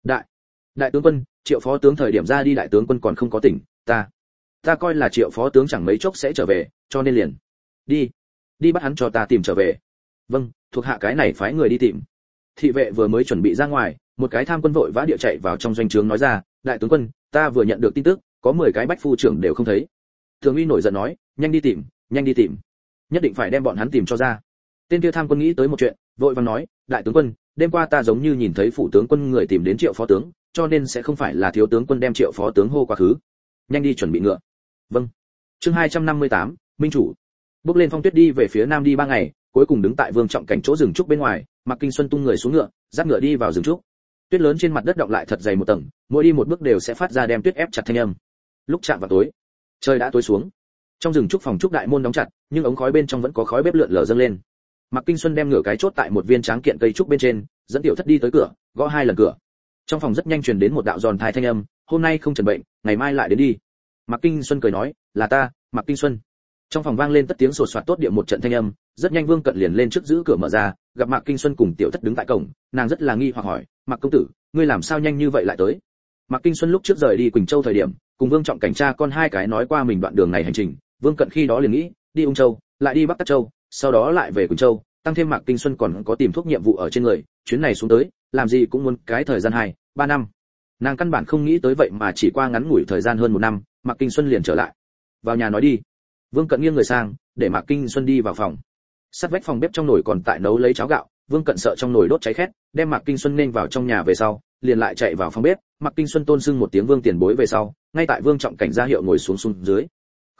Đại tướng quân, Triệu phó tướng thời điểm ra đi, đại tướng quân còn không có tỉnh, ta coi là Triệu phó tướng chẳng mấy chốc sẽ trở về, cho nên liền đi bắt hắn cho ta tìm trở về. Vâng, thuộc hạ cái này phái người đi tìm. Thị vệ vừa mới chuẩn bị ra ngoài, một cái tham quân vội vã địa chạy vào trong doanh trướng nói ra, đại tướng quân, ta vừa nhận được tin tức, có 10 cái bách phu trưởng đều không thấy. Thường uy nổi giận nói, nhanh đi tìm, nhất định phải đem bọn hắn tìm cho ra. Tên kia tham quân nghĩ tới một chuyện, vội vàng nói, đại tướng quân, đêm qua ta giống như nhìn thấy phủ tướng quân người tìm đến Triệu phó tướng, cho nên sẽ không phải là thiếu tướng quân đem Triệu phó tướng hô quá khứ. Nhanh đi chuẩn bị ngựa. Vâng. Chương 258, minh chủ. Bước lên phong tuyết đi về phía nam đi 3 ngày, cuối cùng đứng tại Vương Trọng Cảnh chỗ rừng trúc bên ngoài, Mạc Kinh Xuân tung người xuống ngựa, dắt ngựa đi vào rừng trúc. Tuyết lớn trên mặt đất đọng lại thật dày một tầng, mỗi đi một bước đều sẽ phát ra đem tuyết ép chặt thanh âm. Lúc chạm vào tối, trời đã tối xuống. Trong rừng trúc phòng trúc đại môn đóng chặt, nhưng ống khói bên trong vẫn có khói bếp lượn lờ dâng lên. Mạc Kinh Xuân đem ngựa cái chốt tại một viên tráng kiện cây trúc bên trên, dẫn tiểu thất đi tới cửa, gõ 2 lần cửa. Trong phòng rất nhanh truyền đến một đạo giòn thai thanh âm, hôm nay không trần bệnh, ngày mai lại đến đi. Mạc Kinh Xuân cười nói, là ta, Mạc Kinh Xuân. Trong phòng vang lên tất tiếng sột soạt tốt địa một trận thanh âm, rất nhanh Vương Cận liền lên trước giữ cửa mở ra, gặp Mạc Kinh Xuân cùng tiểu thất đứng tại cổng, nàng rất là nghi hoặc hỏi, Mạc công tử, ngươi làm sao nhanh như vậy lại tới? Mạc Kinh Xuân lúc trước rời đi Quỳnh Châu thời điểm, cùng Vương Trọng Cảnh cha con 2 cái nói qua mình đoạn đường này hành trình, Vương Cận khi đó liền nghĩ, đi Ung Châu, lại đi Bắc Tắc Châu, sau đó lại về Quỳnh Châu, tăng thêm Mạc Kinh Xuân còn có tìm thuốc nhiệm vụ ở trên người, chuyến này xuống tới, làm gì cũng muốn cái thời gian 2-3 năm. Nàng căn bản không nghĩ tới vậy mà chỉ qua ngắn ngủi thời gian hơn 1 năm, Mạc Kinh Xuân liền trở lại. Vào nhà nói đi. Vương Cận nghiêng người sang, để Mạc Kinh Xuân đi vào phòng. Sát vách phòng bếp trong nồi còn tại nấu lấy cháo gạo, Vương Cận sợ trong nồi đốt cháy khét, đem Mạc Kinh Xuân nên vào trong nhà về sau, liền lại chạy vào phòng bếp. Mạc Kinh Xuân tôn sưng một tiếng Vương tiền bối về sau, ngay tại Vương Trọng Cảnh ra hiệu ngồi xuống dưới.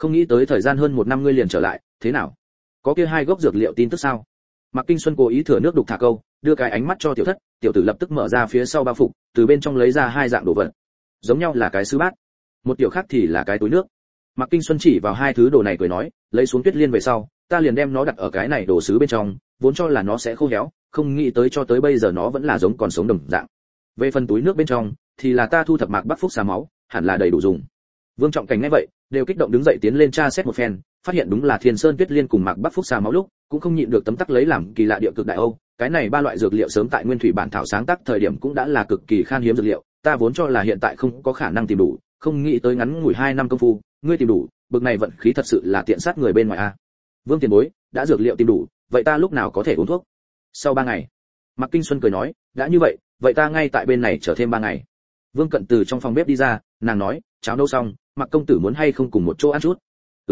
Không nghĩ tới thời gian hơn 1 năm ngươi liền trở lại, thế nào? Có kia 2 gốc dược liệu tin tức sao? Mạc Kinh Xuân cố ý thừa nước đục thả câu, đưa cái ánh mắt cho tiểu thất, tiểu tử lập tức mở ra phía sau bao phục, từ bên trong lấy ra 2 dạng đồ vật. Giống nhau là cái sứ bát, một tiểu khác thì là cái túi nước. Mạc Kinh Xuân chỉ vào 2 thứ đồ này cười nói, lấy xuống Tuyết Liên về sau, ta liền đem nó đặt ở cái này đồ sứ bên trong, vốn cho là nó sẽ khô héo, không nghĩ tới cho tới bây giờ nó vẫn là giống còn sống đồng dạng. Về phần túi nước bên trong, thì là ta thu thập Mạc Bắc Phúc xà máu, hẳn là đầy đủ dùng. Vương Trọng Cảnh nghe vậy, đều kích động đứng dậy tiến lên tra xét một phen, phát hiện đúng là Thiên Sơn Tuyết Liên cùng Mạc Bắc Phúc xà máu lúc, cũng không nhịn được tấm tắc lấy làm kỳ lạ địa cực đại Âu, cái này 3 loại dược liệu sớm tại Nguyên Thủy bản thảo sáng tác thời điểm cũng đã là cực kỳ khan hiếm dược liệu, ta vốn cho là hiện tại không có khả năng tìm đủ, không nghĩ tới ngắn ngủi 2 năm công phu, ngươi tìm đủ, bực này vận khí thật sự là tiện sát người bên ngoài a. Vương tiền bối, đã dược liệu tìm đủ, vậy ta lúc nào có thể uống thuốc? Sau 3 ngày. Mạc Kinh Xuân cười nói, đã như vậy, vậy ta ngay tại bên này chờ thêm 3 ngày. Vương Cận từ trong phòng bếp đi ra, nàng nói, cháo nấu xong, Mạc công tử muốn hay không cùng một chỗ ăn chút?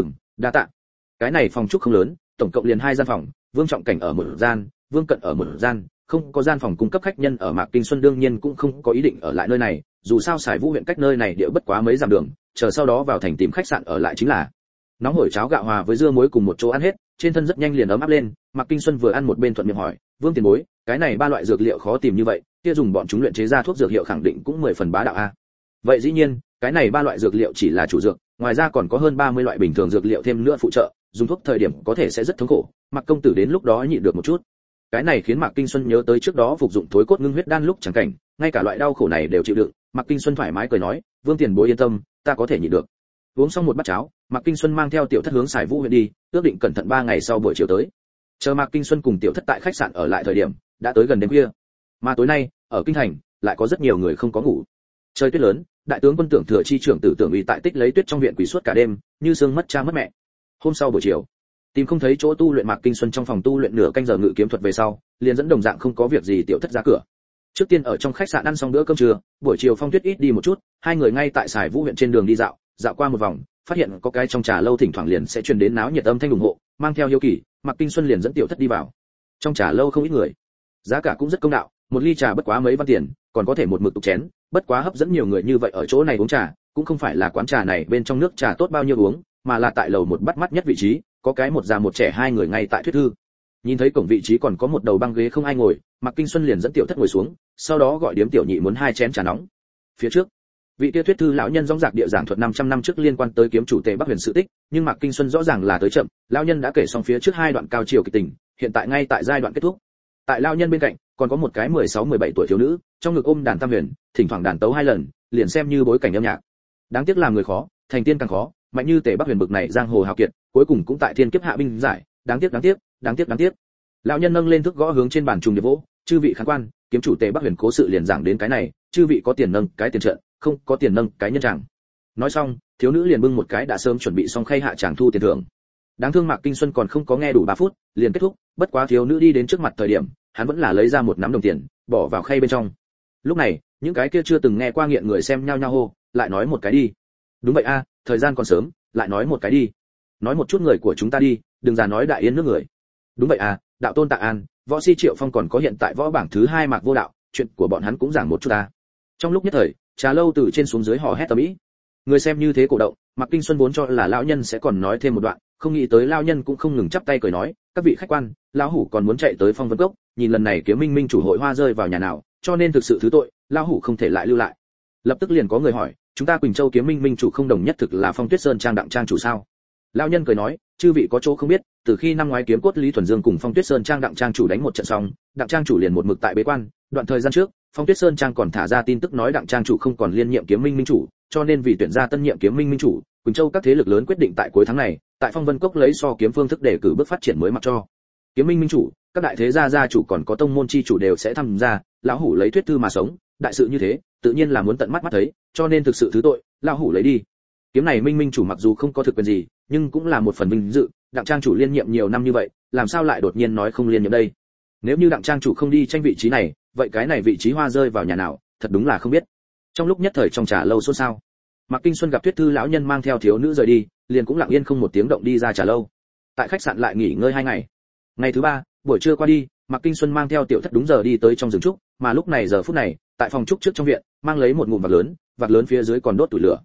Đa tạ. Cái này phòng trúc không lớn, tổng cộng liền 2 gian phòng, Vương Trọng Cảnh ở một gian, Vương Cận ở một gian, không có gian phòng cung cấp khách nhân ở. Mạc Kinh Xuân đương nhiên cũng không có ý định ở lại nơi này, dù sao Sải Vũ huyện cách nơi này địa bất quá mấy dặm đường, chờ sau đó vào thành tìm khách sạn ở lại chính là. Nóng hổi cháo gạo hòa với dưa muối cùng một chỗ ăn hết, trên thân rất nhanh liền ấm áp lên. Mạc Kinh Xuân vừa ăn một bên thuận miệng hỏi, Vương tiền bối, cái này 3 loại dược liệu khó tìm như vậy, kia dùng bọn chúng luyện chế ra thuốc dược hiệu khẳng định cũng 10 phần bá đạo a. Vậy dĩ nhiên, cái này 3 loại dược liệu chỉ là chủ dược, ngoài ra còn có hơn 30 loại bình thường dược liệu thêm nữa phụ trợ, dùng thuốc thời điểm có thể sẽ rất thống khổ, Mạc công tử đến lúc đó nhịn được một chút. Cái này khiến Mạc Kinh Xuân nhớ tới trước đó phục dụng thối cốt ngưng huyết đan lúc chẳng cảnh, ngay cả loại đau khổ này đều chịu đựng. Mạc Kinh Xuân thoải mái cười nói, Vương tiền bối yên tâm, ta có thể nhịn được. Uống xong một bát cháo, Mạc Kinh Xuân mang theo tiểu thất hướng Sải Vũ huyện đi, ước định cẩn thận 3 ngày sau buổi chiều tới. Chờ Mạc Kinh Xuân cùng tiểu thất tại khách sạn ở lại thời điểm, đã tới gần đêm khuya. Mà tối nay, ở kinh thành, lại có rất nhiều người không có ngủ. Trời tuyết lớn, đại tướng quân Tưởng Thừa chi trưởng tử Tưởng Uy tại tích lấy tuyết trong viện quỷ suốt cả đêm, như sương mất cha mất mẹ. Hôm sau buổi chiều, tìm không thấy chỗ tu luyện, Mạc Kinh Xuân trong phòng tu luyện nửa canh giờ ngự kiếm thuật về sau, liền dẫn đồng dạng không có việc gì tiểu thất ra cửa. Trước tiên ở trong khách sạn ăn xong bữa cơm trưa, buổi chiều phong tuyết ít đi một chút, 2 người ngay tại Sải Vũ huyện trên đường đi dạo, dạo qua một vòng, phát hiện có cái trong trà lâu thỉnh thoảng liền sẽ truyền đến náo nhiệt âm thanh ủng hộ, mang theo hiếu kỳ, Mạc Kinh Xuân liền dẫn tiểu thất đi vào. Trong trà lâu không ít người, giá cả cũng rất công đạo, một ly trà bất quá mấy văn tiền, còn có thể một mực tục chén, bất quá hấp dẫn nhiều người như vậy ở chỗ này uống trà, cũng không phải là quán trà này bên trong nước trà tốt bao nhiêu uống, mà là tại lầu một bắt mắt nhất vị trí, có cái một già một trẻ 2 người ngay tại thuyết thư. Nhìn thấy cổng vị trí còn có một đầu băng ghế không ai ngồi, Mạc Kinh Xuân liền dẫn tiểu thất ngồi xuống, sau đó gọi điếm tiểu nhị muốn 2 chén trà nóng. Phía trước, vị kia thuyết thư lão nhân dõng dạc địa giảng thuật 500 năm trước liên quan tới kiếm chủ Tề Bắc Huyền sự tích, nhưng Mạc Kinh Xuân rõ ràng là tới chậm, lão nhân đã kể xong phía trước 2 đoạn cao chiều kịch tình, hiện tại ngay tại giai đoạn kết thúc. Tại lão nhân bên cạnh, còn có một cái 16-17 tuổi thiếu nữ, trong ngực ôm đàn tam huyền, thỉnh thoảng đàn tấu 2 lần, liền xem như bối cảnh âm nhạc. Đáng tiếc làm người khó, thành tiên càng khó, mạnh như Tề Bắc Huyền bực này giang hồ hào kiệt, cuối cùng cũng tại thiên kiếp hạ binh giải, đáng tiếc. Lão nhân nâng lên thước gõ hướng trên bàn trùng điệp vỗ, chư vị khán quan, kiếm chủ Tề Bắc Huyền cố sự liền giảng đến cái này, chư vị có tiền nâng cái tiền trận, không có tiền nâng cái nhân tràng. Nói xong, thiếu nữ liền bưng một cái đã sớm chuẩn bị xong khay hạ tràng thu tiền thưởng. Đáng thương Mạc Kinh Xuân còn không có nghe đủ 3 phút, liền kết thúc, bất quá thiếu nữ đi đến trước mặt thời điểm, hắn vẫn là lấy ra một nắm đồng tiền, bỏ vào khay bên trong. Lúc này, những cái kia chưa từng nghe qua nghiện người xem nhao nhao hô, lại nói một cái đi. Đúng vậy a, thời gian còn sớm, lại nói một cái đi. Nói một chút người của chúng ta đi, đừng già nói đại yên nước người. Đúng vậy à, đạo tôn Tạ An, võ si Triệu Phong còn có hiện tại võ bảng thứ 2 Mạc Vô Đạo, chuyện của bọn hắn cũng giảng một chút ta. Trong lúc nhất thời, trà lâu từ trên xuống dưới hò hét tầm ý. Người xem như thế cổ động, Mạc Kinh Xuân vốn cho là lão nhân sẽ còn nói thêm một đoạn, không nghĩ tới lão nhân cũng không ngừng chắp tay cười nói, các vị khách quan, lão hủ còn muốn chạy tới Phong Vân Cốc, nhìn lần này Kiếm Minh Minh chủ hội hoa rơi vào nhà nào, cho nên thực sự thứ tội, lão hủ không thể lại lưu lại. Lập tức liền có người hỏi, chúng ta Quỳnh Châu Kiếm Minh Minh chủ không đồng nhất thực là Phong Tuyết Sơn Trang Đặng Trang chủ sao? Lão nhân cười nói, chư vị có chỗ không biết, từ khi năm ngoái kiếm cốt Lý Thuần Dương cùng Phong Tuyết Sơn Trang Đặng Trang chủ đánh một trận xong, Đặng Trang chủ liền một mực tại bế quan, đoạn thời gian trước, Phong Tuyết Sơn Trang còn thả ra tin tức nói Đặng Trang chủ không còn liên nhiệm Kiếm Minh Minh chủ, cho nên vì tuyển ra tân nhiệm Kiếm Minh Minh chủ, Quỳnh Châu các thế lực lớn quyết định tại cuối tháng này, tại Phong Vân Cốc lấy so kiếm phương thức để cử bước phát triển mới mặc cho Kiếm Minh Minh chủ, các đại thế gia gia chủ còn có tông môn chi chủ đều sẽ tham gia, lão hủ lấy thuyết thư mà sống, đại sự như thế, tự nhiên là muốn tận mắt mắt thấy, cho nên thực sự thứ tội, lão hủ lấy đi. Kiếm này Minh Minh chủ mặc dù không có thực quyền gì, nhưng cũng là một phần vinh dự, Đặng Trang chủ liên nhiệm nhiều năm như vậy, làm sao lại đột nhiên nói không liên nhiệm đây? Nếu như Đặng Trang chủ không đi tranh vị trí này, vậy cái này vị trí hoa rơi vào nhà nào, thật đúng là không biết. Trong lúc nhất thời trong trà lâu xôn xao. Mạc Kinh Xuân gặp thuyết thư lão nhân mang theo thiếu nữ rời đi, liền cũng lặng yên không một tiếng động đi ra trà lâu. Tại khách sạn lại nghỉ ngơi 2 ngày. Ngày thứ 3, buổi trưa qua đi, Mạc Kinh Xuân mang theo tiểu thất đúng giờ đi tới trong rừng trúc, mà lúc này giờ phút này, tại phòng trúc trước trong viện, mang lấy một ngụm vạc lớn phía dưới còn đốt tuổi lửa.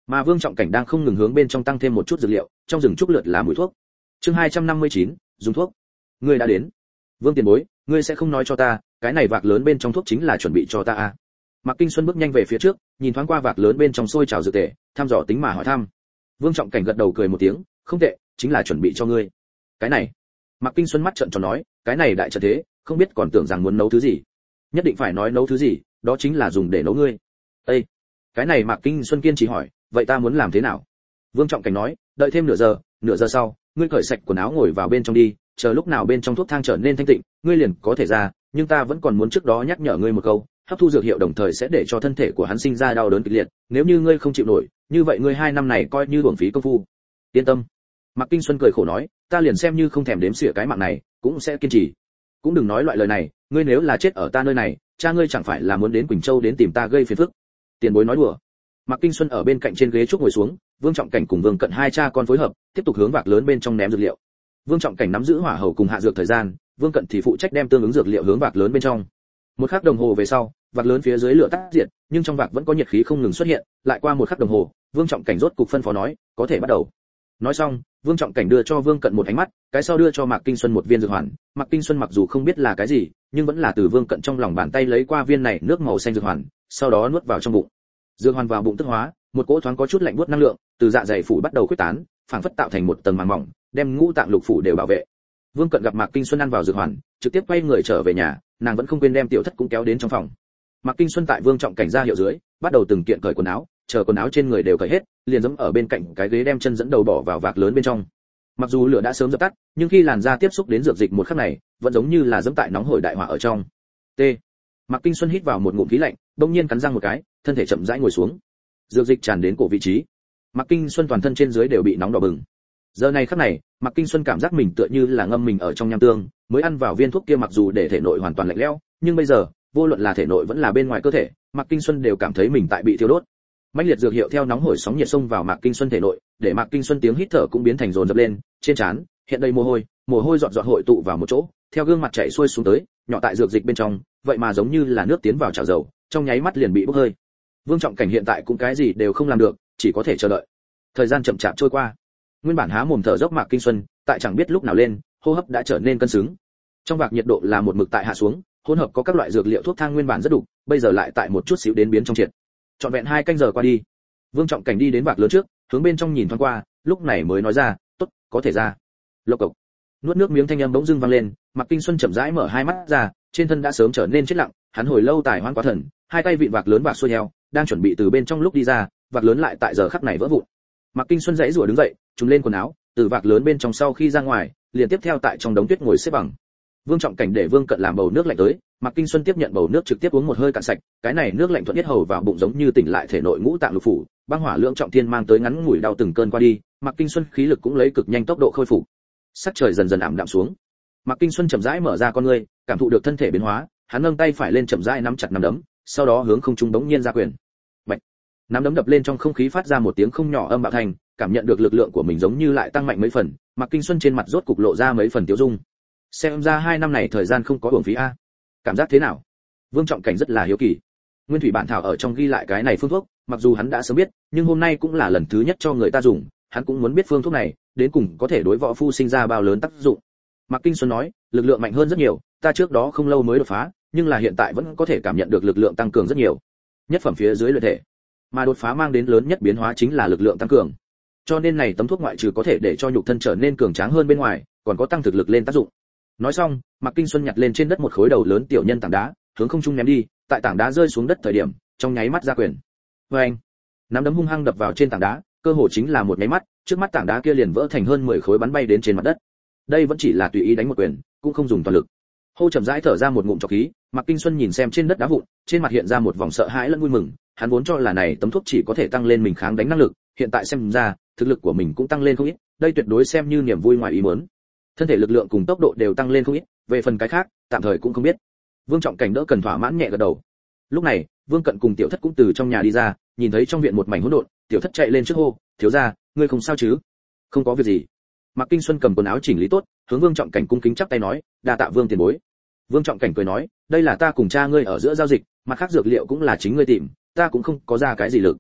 Mà Vương Trọng Cảnh đang không ngừng hướng bên trong tăng thêm một chút dược liệu, trong rừng trúc lượt là mùi thuốc. Chương 259, dùng thuốc. Ngươi đã đến. Vương tiền bối, ngươi sẽ không nói cho ta, cái này vạc lớn bên trong thuốc chính là chuẩn bị cho ta à? Mạc Kinh Xuân bước nhanh về phía trước, nhìn thoáng qua vạc lớn bên trong sôi trào dược tề, thăm dò tính mà hỏi thăm. Vương Trọng Cảnh gật đầu cười một tiếng, không tệ, chính là chuẩn bị cho ngươi. Cái này. Mạc Kinh Xuân mắt trợn tròn nói, cái này đại trận thế, không biết còn tưởng rằng muốn nấu thứ gì. Nhất định phải nói nấu thứ gì, đó chính là dùng để nấu ngươi. Ê, cái này Mạc Kinh Xuân kiên trì hỏi, vậy ta muốn làm thế nào? Vương Trọng Cảnh nói, đợi thêm nửa giờ sau, ngươi cởi sạch quần áo ngồi vào bên trong đi, chờ lúc nào bên trong thuốc thang trở nên thanh tịnh, ngươi liền có thể ra, nhưng ta vẫn còn muốn trước đó nhắc nhở ngươi một câu, hấp thu dược hiệu đồng thời sẽ để cho thân thể của hắn sinh ra đau đớn kịch liệt, nếu như ngươi không chịu nổi, như vậy ngươi 2 năm này coi như uổng phí công phu. Yên tâm. Mạc Kinh Xuân cười khổ nói, ta liền xem như không thèm đếm xỉa cái mạng này, cũng sẽ kiên trì. Cũng đừng nói loại lời này, ngươi nếu là chết ở ta nơi này, cha ngươi chẳng phải là muốn đến Quỳnh Châu đến tìm ta gây phiền phức. Tiền bối nói đùa. Mạc Kinh Xuân ở bên cạnh trên ghế trúc ngồi xuống, Vương Trọng Cảnh cùng Vương Cận hai cha con phối hợp, tiếp tục hướng vạc lớn bên trong ném dược liệu. Vương Trọng Cảnh nắm giữ hỏa hầu cùng hạ dược thời gian, Vương Cận thì phụ trách đem tương ứng dược liệu hướng vạc lớn bên trong. Một khắc đồng hồ về sau, vạc lớn phía dưới lửa tắt diệt, nhưng trong vạc vẫn có nhiệt khí không ngừng xuất hiện, lại qua một khắc đồng hồ, Vương Trọng Cảnh rốt cục phân phó nói, có thể bắt đầu. Nói xong, Vương Trọng Cảnh đưa cho Vương Cận một ánh mắt, cái sau đưa cho Mạc Kinh Xuân một viên dược hoàn. Mạc Kinh Xuân mặc dù không biết là cái gì, nhưng vẫn là từ Vương Cận trong lòng bàn tay lấy qua viên này nước màu xanh dược hoàn, sau đó nuốt vào trong bụng. Dược hoàn vào bụng tức hóa, một cỗ thoáng có chút lạnh buốt năng lượng từ dạ dày phủ bắt đầu khuếch tán, phảng phất tạo thành một tầng màng mỏng, đem ngũ tạng lục phủ đều bảo vệ. Vương Cận gặp Mạc Kinh Xuân ăn vào dược hoàn, trực tiếp quay người trở về nhà, nàng vẫn không quên đem tiểu thất cũng kéo đến trong phòng. Mạc Kinh Xuân tại Vương Trọng Cảnh ra hiệu dưới, bắt đầu từng kiện cởi quần áo, chờ quần áo trên người đều cởi hết, liền giẫm ở bên cạnh cái ghế đem chân dẫn đầu bỏ vào vạc lớn bên trong. Mặc dù lửa đã sớm dập tắt, nhưng khi làn da tiếp xúc đến dược dịch một khắc này, vẫn giống như là giẫm tại nóng hổi đại hỏa ở trong. T. Mạc Kinh Xuân hít vào một ngụm khí lạnh, bỗng nhiên cắn răng một cái, thân thể chậm rãi ngồi xuống. Dược dịch tràn đến cổ vị trí. Mạc Kinh Xuân toàn thân trên dưới đều bị nóng đỏ bừng. Giờ này khắc này, Mạc Kinh Xuân cảm giác mình tựa như là ngâm mình ở trong nham tương, mới ăn vào viên thuốc kia mặc dù để thể nội hoàn toàn lạnh lẽo, nhưng bây giờ, vô luận là thể nội vẫn là bên ngoài cơ thể, Mạc Kinh Xuân đều cảm thấy mình tại bị thiêu đốt. Mãnh liệt dược hiệu theo nóng hổi sóng nhiệt xông vào Mạc Kinh Xuân thể nội, để Mạc Kinh Xuân tiếng hít thở cũng biến thành dồn dập lên, trên trán hiện đầy mồ hôi giọt giọt hội tụ vào một chỗ, theo gương mặt chảy xuôi xuống tới, nhỏ tại dược dịch bên trong, vậy mà giống như là nước tiến vào chảo dầu, trong nháy mắt liền bị bốc hơi. Vương Trọng Cảnh hiện tại cũng cái gì đều không làm được, chỉ có thể chờ đợi. Thời gian chậm chạp trôi qua. Nguyên bản há mồm thở dốc Mạc Kinh Xuân, tại chẳng biết lúc nào lên, hô hấp đã trở nên cân xứng. Trong vạc nhiệt độ là một mực tại hạ xuống, hỗn hợp có các loại dược liệu thuốc thang nguyên bản rất đủ, bây giờ lại tại một chút xíu đến biến trong triệt. Trọn vẹn 2 canh giờ qua đi. Vương Trọng Cảnh đi đến vạc lớn trước, hướng bên trong nhìn thoáng qua, lúc này mới nói ra, "Tốt, có thể ra." Lộc cộc. Nuốt nước miếng thanh âm bỗng dưng vang lên, Mạc Kinh Xuân chậm rãi mở hai mắt ra, trên thân đã sớm trở nên chết lặng, hắn hồi lâu tài hoãn quá thần, hai tay vịn vạc lớn vạc xuôi theo, đang chuẩn bị từ bên trong lúc đi ra, vạc lớn lại tại giờ khắc này vỡ vụn. Mạc Kinh Xuân dãy rủa đứng dậy, trùm lên quần áo, từ vạc lớn bên trong sau khi ra ngoài, liền tiếp theo tại trong đống tuyết ngồi xếp bằng. Vương Trọng Cảnh để Vương Cận làm bầu nước lạnh tới, Mạc Kinh Xuân tiếp nhận bầu nước trực tiếp uống một hơi cạn sạch, cái này nước lạnh thuận yết hầu vào bụng giống như tỉnh lại thể nội ngũ tạng lục phủ, băng hỏa lượng trọng thiên mang tới ngắn ngủi đau từng cơn qua đi, Mạc Kinh Xuân khí lực cũng lấy cực nhanh tốc độ khôi phục. Sắc trời dần dần ảm đạm xuống. Mạc Kinh Xuân chậm rãi mở ra con ngươi, cảm thụ được thân thể biến hóa, hắn nâng tay phải lên chậm rãi nắm chặt nắm đấm, sau đó hướng không trung bỗng nhiên ra quyền. Bạch. Nắm đấm đập lên trong không khí phát ra một tiếng không nhỏ âm bạo thành, cảm nhận được lực lượng của mình giống như lại tăng mạnh mấy phần, Mạc Kinh Xuân trên mặt rốt cục lộ ra mấy phần tiêu dung. Xem ra 2 năm này thời gian không có uổng phí a. Cảm giác thế nào? Vương Trọng Cảnh rất là hiếu kỳ. Nguyên thủy bản thảo ở trong ghi lại cái này phương thuốc, mặc dù hắn đã sớm biết, nhưng hôm nay cũng là lần thứ nhất cho người ta dùng, hắn cũng muốn biết phương thuốc này đến cùng có thể đối võ phu sinh ra bao lớn tác dụng. Mạc Kinh Xuân nói, lực lượng mạnh hơn rất nhiều, ta trước đó không lâu mới đột phá, nhưng là hiện tại vẫn có thể cảm nhận được lực lượng tăng cường rất nhiều. Nhất phẩm phía dưới luyện thể, mà đột phá mang đến lớn nhất biến hóa chính là lực lượng tăng cường. Cho nên này tấm thuốc ngoại trừ có thể để cho nhục thân trở nên cường tráng hơn bên ngoài, còn có tăng thực lực lên tác dụng. Nói xong, Mạc Kinh Xuân nhặt lên trên đất một khối đầu lớn tiểu nhân tảng đá, hướng không trung ném đi, tại tảng đá rơi xuống đất thời điểm, trong nháy mắt ra quyền. Oeng! Nắm đấm hung hăng đập vào trên tảng đá, cơ hồ chính là một nháy mắt, trước mắt tảng đá kia liền vỡ thành hơn 10 khối bắn bay đến trên mặt đất. Đây vẫn chỉ là tùy ý đánh một quyền, cũng không dùng toàn lực. Hô chậm rãi thở ra một ngụm trọc khí, Mạc Kinh Xuân nhìn xem trên đất đá vụn, trên mặt hiện ra một vòng sợ hãi lẫn vui mừng, hắn vốn cho là này tấm thuốc chỉ có thể tăng lên mình kháng đánh năng lực, hiện tại xem ra, thực lực của mình cũng tăng lên không ít, đây tuyệt đối xem như niềm vui ngoài ý muốn. Thân thể lực lượng cùng tốc độ đều tăng lên không ít, về phần cái khác, tạm thời cũng không biết. Vương Trọng Cảnh đỡ cần thỏa mãn nhẹ gật đầu. Lúc này, Vương Cận cùng Tiểu Thất cũng từ trong nhà đi ra, nhìn thấy trong viện một mảnh hỗn độn, Tiểu Thất chạy lên trước hô, "Thiếu gia, ngươi không sao chứ?" "Không có việc gì." Mạc Kinh Xuân cầm quần áo chỉnh lý tốt, hướng Vương Trọng Cảnh cung kính chắp tay nói, "Đa tạ Vương tiền bối." Vương Trọng Cảnh cười nói, "Đây là ta cùng cha ngươi ở giữa giao dịch, mặt khác dược liệu cũng là chính ngươi tìm, ta cũng không có ra cái gì lực."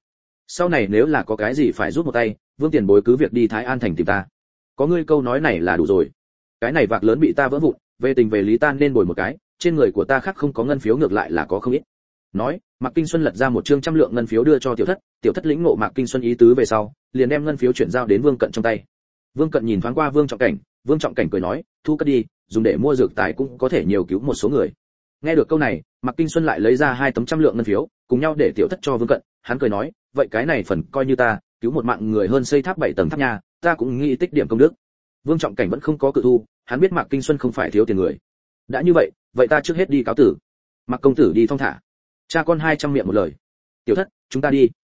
Sau này nếu là có cái gì phải giúp một tay, Vương tiền bối cứ việc đi Thái An thành tìm ta. Có ngươi câu nói này là đủ rồi. Cái này vạc lớn bị ta vỡ vụn, về tình về lý ta nên bồi một cái, trên người của ta khác không có ngân phiếu ngược lại là có không ít. Nói, Mạc Kinh Xuân lật ra một trương 100 lượng ngân phiếu đưa cho Tiểu Thất lĩnh ngộ Mạc Kinh Xuân ý tứ về sau, liền đem ngân phiếu chuyển giao đến Vương Cận trong tay. Vương Cận nhìn thoáng qua Vương Trọng Cảnh cười nói, thu cất đi, dùng để mua dược tài cũng có thể nhiều cứu một số người. Nghe được câu này, Mạc Kinh Xuân lại lấy ra 2 tấm 100 lượng ngân phiếu, cùng nhau để Tiểu Thất cho Vương Cận, hắn cười nói, vậy cái này phần coi như ta cứu một mạng người hơn xây tháp 7 tầng tháp nhà, ta cũng nghĩ tích điểm công đức. Vương Trọng Cảnh vẫn không có cự thu, hắn biết Mạc Kinh Xuân không phải thiếu tiền người. Đã như vậy ta trước hết đi cáo tử. Mạc công tử đi thong thả. Cha con 200 miệng một lời. Tiểu Thất, chúng ta đi.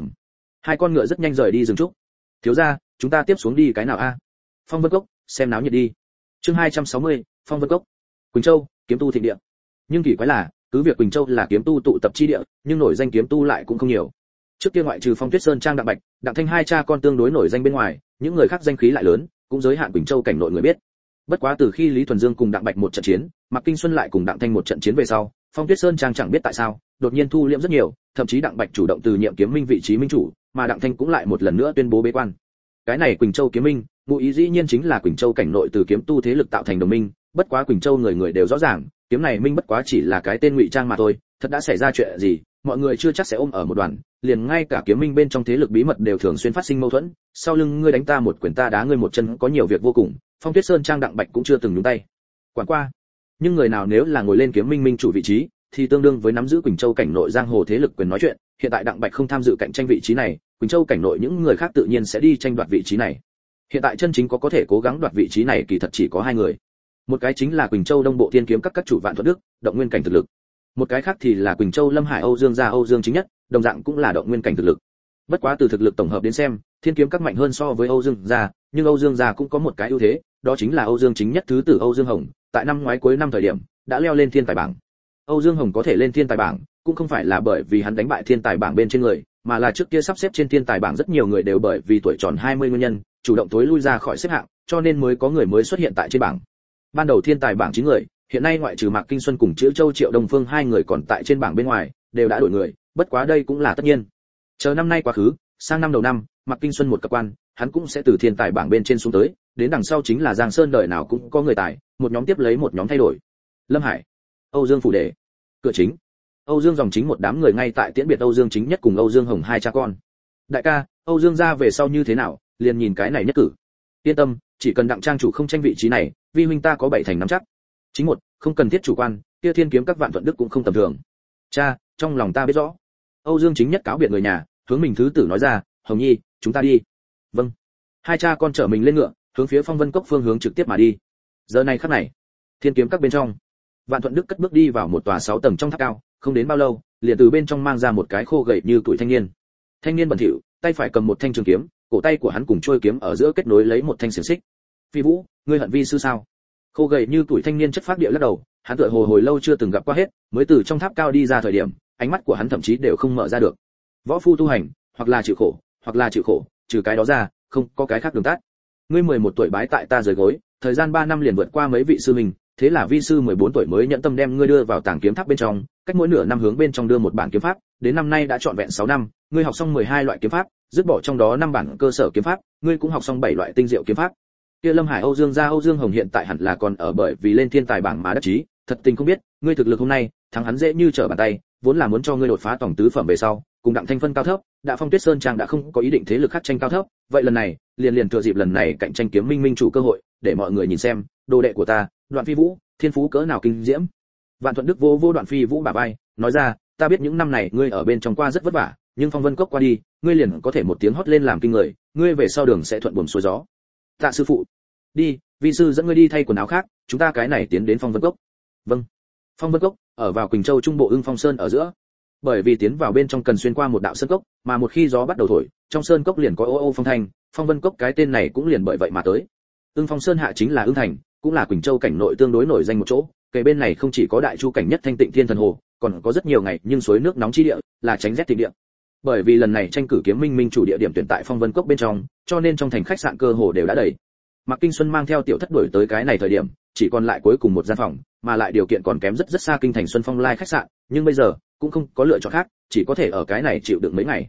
Hai con ngựa rất nhanh rời đi rừng trúc. Thiếu gia, chúng ta tiếp xuống đi cái nào a? Phong Vân Cốc, xem náo nhiệt đi. Chương 260, Phong Vân Cốc. Quỳnh Châu, kiếm tu thịnh địa. Nhưng kỳ quái là, cứ việc Quỳnh Châu là kiếm tu tụ tập chi địa, nhưng nổi danh kiếm tu lại cũng không nhiều. Trước kia ngoại trừ Phong Tuyết Sơn Trang Đặng Bạch, Đặng Thanh hai cha con tương đối nổi danh bên ngoài, những người khác danh khí lại lớn, cũng giới hạn Quỳnh Châu cảnh nội người biết. Bất quá từ khi Lý Thuần Dương cùng Đặng Bạch một trận chiến, Mạc Kinh Xuân lại cùng Đặng Thanh một trận chiến về sau, Phong Tuyết Sơn Trang chẳng biết tại sao, đột nhiên thu liễm rất nhiều, thậm chí Đặng Bạch chủ động từ nhiệm kiếm minh vị trí minh chủ, mà Đặng Thanh cũng lại một lần nữa tuyên bố bế quan. Cái này Quỳnh Châu kiếm minh, ngụ ý dĩ nhiên chính là Quỳnh Châu cảnh nội từ kiếm tu thế lực tạo thành đồng minh, bất quá Quỳnh Châu người người đều rõ ràng, kiếm này minh bất quá chỉ là cái tên ngụy trang mà thôi, thật đã xảy ra chuyện gì, mọi người chưa chắc sẽ ôm ở một đoàn, liền ngay cả kiếm minh bên trong thế lực bí mật đều thường xuyên phát sinh mâu thuẫn, sau lưng ngươi đánh ta một quyền ta đá ngươi một chân, có nhiều việc vô cùng, Phong Tuyết Sơn Trang Đặng Bạch cũng chưa từng nhúng tay. Quản qua. Nhưng người nào nếu là ngồi lên kiếm minh minh chủ vị trí, thì tương đương với nắm giữ Quỳnh Châu cảnh nội giang hồ thế lực quyền nói chuyện, hiện tại Đặng Bạch không tham dự cạnh tranh vị trí này, Quỳnh Châu cảnh nội những người khác tự nhiên sẽ đi tranh đoạt vị trí này. Hiện tại chân chính có thể cố gắng đoạt vị trí này kỳ thật chỉ có 2 người. Một cái chính là Quỳnh Châu Đông Bộ Thiên kiếm các chủ Vạn Thuận Đức, động nguyên cảnh thực lực. Một cái khác thì là Quỳnh Châu Lâm Hải Âu Dương gia Âu Dương Chính Nhất, đồng dạng cũng là động nguyên cảnh thực lực. Bất quá từ thực lực tổng hợp đến xem, Thiên kiếm các mạnh hơn so với Âu Dương gia, nhưng Âu Dương gia cũng có một cái ưu thế, đó chính là Âu Dương Chính Nhất thứ tử Âu Dương Hồng, tại năm ngoái cuối năm thời điểm, đã leo lên thiên tài bảng. Âu Dương Hồng có thể lên thiên tài bảng, cũng không phải là bởi vì hắn đánh bại thiên tài bảng bên trên người, mà là trước kia sắp xếp trên thiên tài bảng rất nhiều người đều bởi vì tuổi tròn 20 nguyên nhân, chủ động tối lui ra khỏi xếp hạng, cho nên mới có người mới xuất hiện tại trên bảng. Ban đầu thiên tài bảng 9 người, hiện nay ngoại trừ Mạc Kinh Xuân cùng Chữ Châu Triệu Đông Phương 2 người còn tại trên bảng bên ngoài, đều đã đổi người, bất quá đây cũng là tất nhiên. Chờ năm nay quá khứ, sang năm đầu năm, Mạc Kinh Xuân một cấp quan, hắn cũng sẽ từ thiên tài bảng bên trên xuống tới, đến đằng sau chính là Giang Sơn đời nào cũng có người tài, một nhóm tiếp lấy một nhóm thay đổi. Lâm Hải, Âu Dương phủ đệ, cửa chính. Âu Dương dòng chính một đám người ngay tại tiễn biệt Âu Dương Chính Nhất cùng Âu Dương Hồng hai cha con. Đại ca, Âu Dương gia về sau như thế nào, liền nhìn cái này nhất cử. Yên tâm, chỉ cần Đặng trang chủ không tranh vị trí này, vi huynh ta có 7 thành nắm chắc. Chính một, không cần thiết chủ quan, kia Thiên kiếm các Vạn Thuận Đức cũng không tầm thường. Cha, trong lòng ta biết rõ. Âu Dương Chính Nhất cáo biệt người nhà, hướng mình thứ tử nói ra, Hồng Nhi, chúng ta đi. Vâng. Hai cha con chở mình lên ngựa, hướng phía Phong Vân Cốc phương hướng trực tiếp mà đi. Giờ này khắc này, Thiên kiếm các bên trong, Vạn Thuận Đức cất bước đi vào một tòa 6 tầng trong tháp cao, không đến bao lâu, liền từ bên trong mang ra một cái khô gầy như tuổi thanh niên. Thanh niên bẩn thỉu, tay phải cầm một thanh trường kiếm, cổ tay của hắn cùng chuôi kiếm ở giữa kết nối lấy một thanh xiềng xích. Phi Vũ, ngươi hận vi sư sao? Khô gầy như tuổi thanh niên chất phác địa lắc đầu, hắn tựa hồ hồi lâu chưa từng gặp qua hết, mới từ trong tháp cao đi ra thời điểm, ánh mắt của hắn thậm chí đều không mở ra được. Võ phu tu hành, hoặc là chịu khổ, trừ cái đó ra, không có cái khác đường tắt. Ngươi 11 tuổi bái tại ta dưới gối, thời gian 3 năm liền vượt qua mấy vị sư mình, thế là vi sư 14 tuổi mới nhận tâm đem ngươi đưa vào tàng kiếm tháp bên trong, cách mỗi nửa năm hướng bên trong đưa một bản kiếm pháp, đến năm nay đã trọn vẹn 6 năm, ngươi học xong 12 loại kiếm pháp, dứt bỏ trong đó 5 bản cơ sở kiếm pháp, ngươi cũng học xong 7 loại tinh diệu kiếm pháp. Kia Lâm Hải Âu Dương gia Âu Dương Hồng hiện tại hẳn là còn ở bởi vì lên thiên tài bảng mà đắc chí, thật tình không biết, ngươi thực lực hôm nay, thắng hắn dễ như trở bàn tay, vốn là muốn cho ngươi đột phá tổng tứ phẩm về sau, cùng Đặng Thanh phân cao thấp, đã Phong Tuyết Sơn Trang đã không có ý định thế lực khác tranh cao thấp, vậy lần này, liền thừa dịp lần này cạnh tranh kiếm minh minh chủ cơ hội, để mọi người nhìn xem, đồ đệ của ta, Đoạn Phi Vũ, thiên phú cỡ nào kinh diễm. Vạn Thuận Đức vô Đoạn Phi Vũ bả vai, nói ra, ta biết những năm này ngươi ở bên trong qua rất vất vả, nhưng Phong Vân Cốc qua đi, ngươi liền có thể một tiếng hót lên làm kinh người, ngươi về sau đường sẽ thuận buồm xuôi gió. Tạ sư phụ, đi, vi sư dẫn ngươi đi thay quần áo khác, chúng ta cái này tiến đến Phong Vân Cốc. Vâng. Phong Vân Cốc ở vào Quỳnh Châu trung bộ Ưng Phong Sơn ở giữa. Bởi vì tiến vào bên trong cần xuyên qua một đạo sơn cốc, mà một khi gió bắt đầu thổi, trong sơn cốc liền có ô ô phong thanh, Phong Vân Cốc cái tên này cũng liền bởi vậy mà tới. Ưng Phong Sơn hạ chính là Ưng Thành, cũng là Quỳnh Châu cảnh nội tương đối nổi danh một chỗ, kề bên này không chỉ có đại chu cảnh nhất thanh tịnh thiên thần hồ, còn có rất nhiều ngày nhưng suối nước nóng chi địa, là tránh rét thịnh địa. Bởi vì lần này tranh cử kiếm minh minh chủ địa điểm tuyển tại Phong Vân Cốc bên trong, cho nên trong thành khách sạn cơ hồ đều đã đầy. Mạc Kinh Xuân mang theo Tiểu Thất đuổi tới cái này thời điểm, chỉ còn lại cuối cùng một gian phòng, mà lại điều kiện còn kém rất rất xa kinh thành Xuân Phong Lai khách sạn, nhưng bây giờ cũng không có lựa chọn khác, chỉ có thể ở cái này chịu đựng mấy ngày.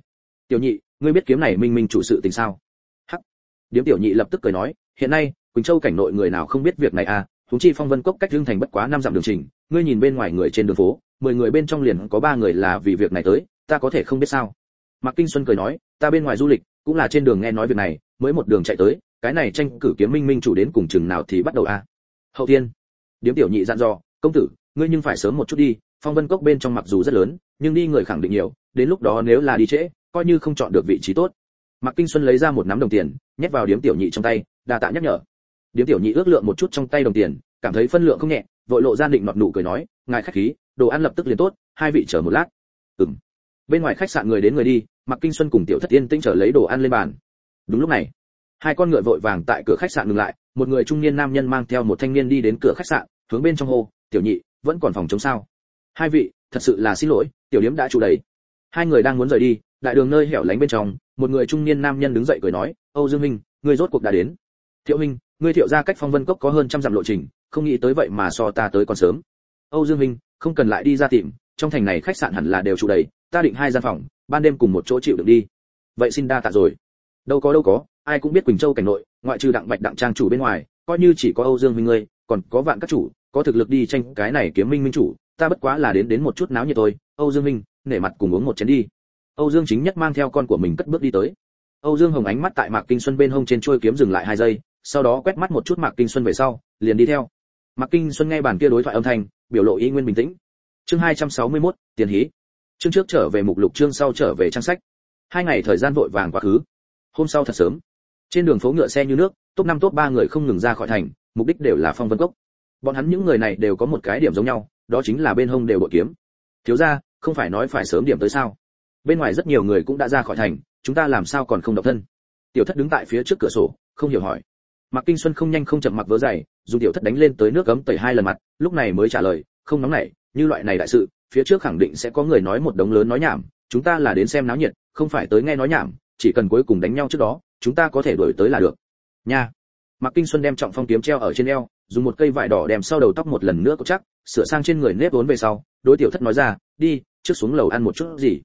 Tiểu nhị, ngươi biết kiếm này minh minh chủ sự tình sao? Hắc. Điếm tiểu nhị lập tức cười nói, hiện nay Quỳnh Châu cảnh nội người nào không biết việc này à, huống chi Phong Vân Cốc cách Hưng Thành bất quá 5 dặm đường trình, ngươi nhìn bên ngoài người trên đường phố, 10 người bên trong liền có 3 người là vì việc này tới, ta có thể không biết sao? Mạc Kinh Xuân cười nói, ta bên ngoài du lịch, cũng là trên đường nghe nói việc này, mới một đường chạy tới, cái này tranh cử kiếm minh minh chủ đến cùng chừng nào thì bắt đầu à? Hậu thiên. Điếm tiểu nhị dặn dò, công tử, ngươi nhưng phải sớm một chút đi, Phong Vân Cốc bên trong mặc dù rất lớn, nhưng đi người khẳng định nhiều, đến lúc đó nếu là đi trễ, coi như không chọn được vị trí tốt. Mạc Kinh Xuân lấy ra một nắm đồng tiền, nhét vào điếm tiểu nhị trong tay, đa tạ nhắc nhở. Điếm tiểu nhị ước lượng một chút trong tay đồng tiền, cảm thấy phân lượng không nhẹ, vội lộ ra định nọt nụ cười nói, ngài khách khí, đồ ăn lập tức liền tốt, hai vị chờ một lát. Bên ngoài khách sạn người đến người đi, Mạc Kinh Xuân cùng Tiểu Thất yên tĩnh chờ lấy đồ ăn lên bàn. Đúng lúc này, hai con ngựa vội vàng tại cửa khách sạn ngừng lại, một người trung niên nam nhân mang theo một thanh niên đi đến cửa khách sạn, hướng bên trong hô, tiểu nhị, vẫn còn phòng chống sao? Hai vị, thật sự là xin lỗi, tiểu điếm đã trụ đầy. Hai người đang muốn rời đi, đại đường nơi hẻo lánh bên trong, một người trung niên nam nhân đứng dậy cười nói, Âu Dương Minh, ngươi rốt cuộc đã đến. Thiệu Minh, ngươi Thiệu gia cách Phong Vân Cốc có hơn 100 dặm lộ trình, không nghĩ tới vậy mà so ta tới còn sớm. Âu Dương Minh, không cần lại đi ra tìm, trong thành này khách sạn hẳn là đều trụ đầy, ta định 2 gian phòng, ban đêm cùng một chỗ chịu đựng đi. Vậy xin đa tạ rồi. Đâu có, ai cũng biết Quỳnh Châu cảnh nội, ngoại trừ Đặng Bạch Đặng trang chủ bên ngoài, coi như chỉ có Âu Dương Minh ngươi, còn có Vạn các chủ, có thực lực đi tranh cái này kiếm minh minh chủ, ta bất quá là đến một chút náo nhiệt thôi. Âu Dương Minh, nể mặt cùng uống một chén đi. Âu Dương Chính Nhất mang theo con của mình cất bước đi tới. Âu Dương Hồng ánh mắt tại Mạc Kinh Xuân bên hông trên chuôi kiếm dừng lại 2 giây, sau đó quét mắt một chút Mạc Kinh Xuân về sau, liền đi theo. Mạc Kinh Xuân nghe bàn kia đối thoại âm thanh, biểu lộ ý nguyên bình tĩnh. Chương 261, tiền hí. Chương trước trở về mục lục, chương sau trở về trang sách. 2 ngày thời gian vội vàng quá khứ. Hôm sau thật sớm, trên đường phố ngựa xe như nước, top 5 top 3 người không ngừng ra khỏi thành, mục đích đều là Phong Vân Cốc. Bọn hắn những người này đều có một cái điểm giống nhau, đó chính là bên hông đều bội kiếm. Thiếu gia, không phải nói phải sớm điểm tới sao? Bên ngoài rất nhiều người cũng đã ra khỏi thành, chúng ta làm sao còn không động thân? Tiểu Thất đứng tại phía trước cửa sổ, không hiểu hỏi. Mạc Kinh Xuân không nhanh không chậm mặc vớ giày, dùng Tiểu Thất đánh lên tới nước ấm tẩy 2 lần mặt, lúc này mới trả lời, không nóng nảy, như loại này đại sự, phía trước khẳng định sẽ có người nói một đống lớn nói nhảm, chúng ta là đến xem náo nhiệt, không phải tới nghe nói nhảm, chỉ cần cuối cùng đánh nhau trước đó, chúng ta có thể đuổi tới là được. Nha. Mạc Kinh Xuân đem trọng phong kiếm treo ở trên eo, dùng một cây vải đỏ đem sau đầu tóc một lần nữa cột chắc, sửa sang trên người nếp vốn về sau, đối Tiểu Thất nói ra, đi, trước xuống lầu ăn một chút gì.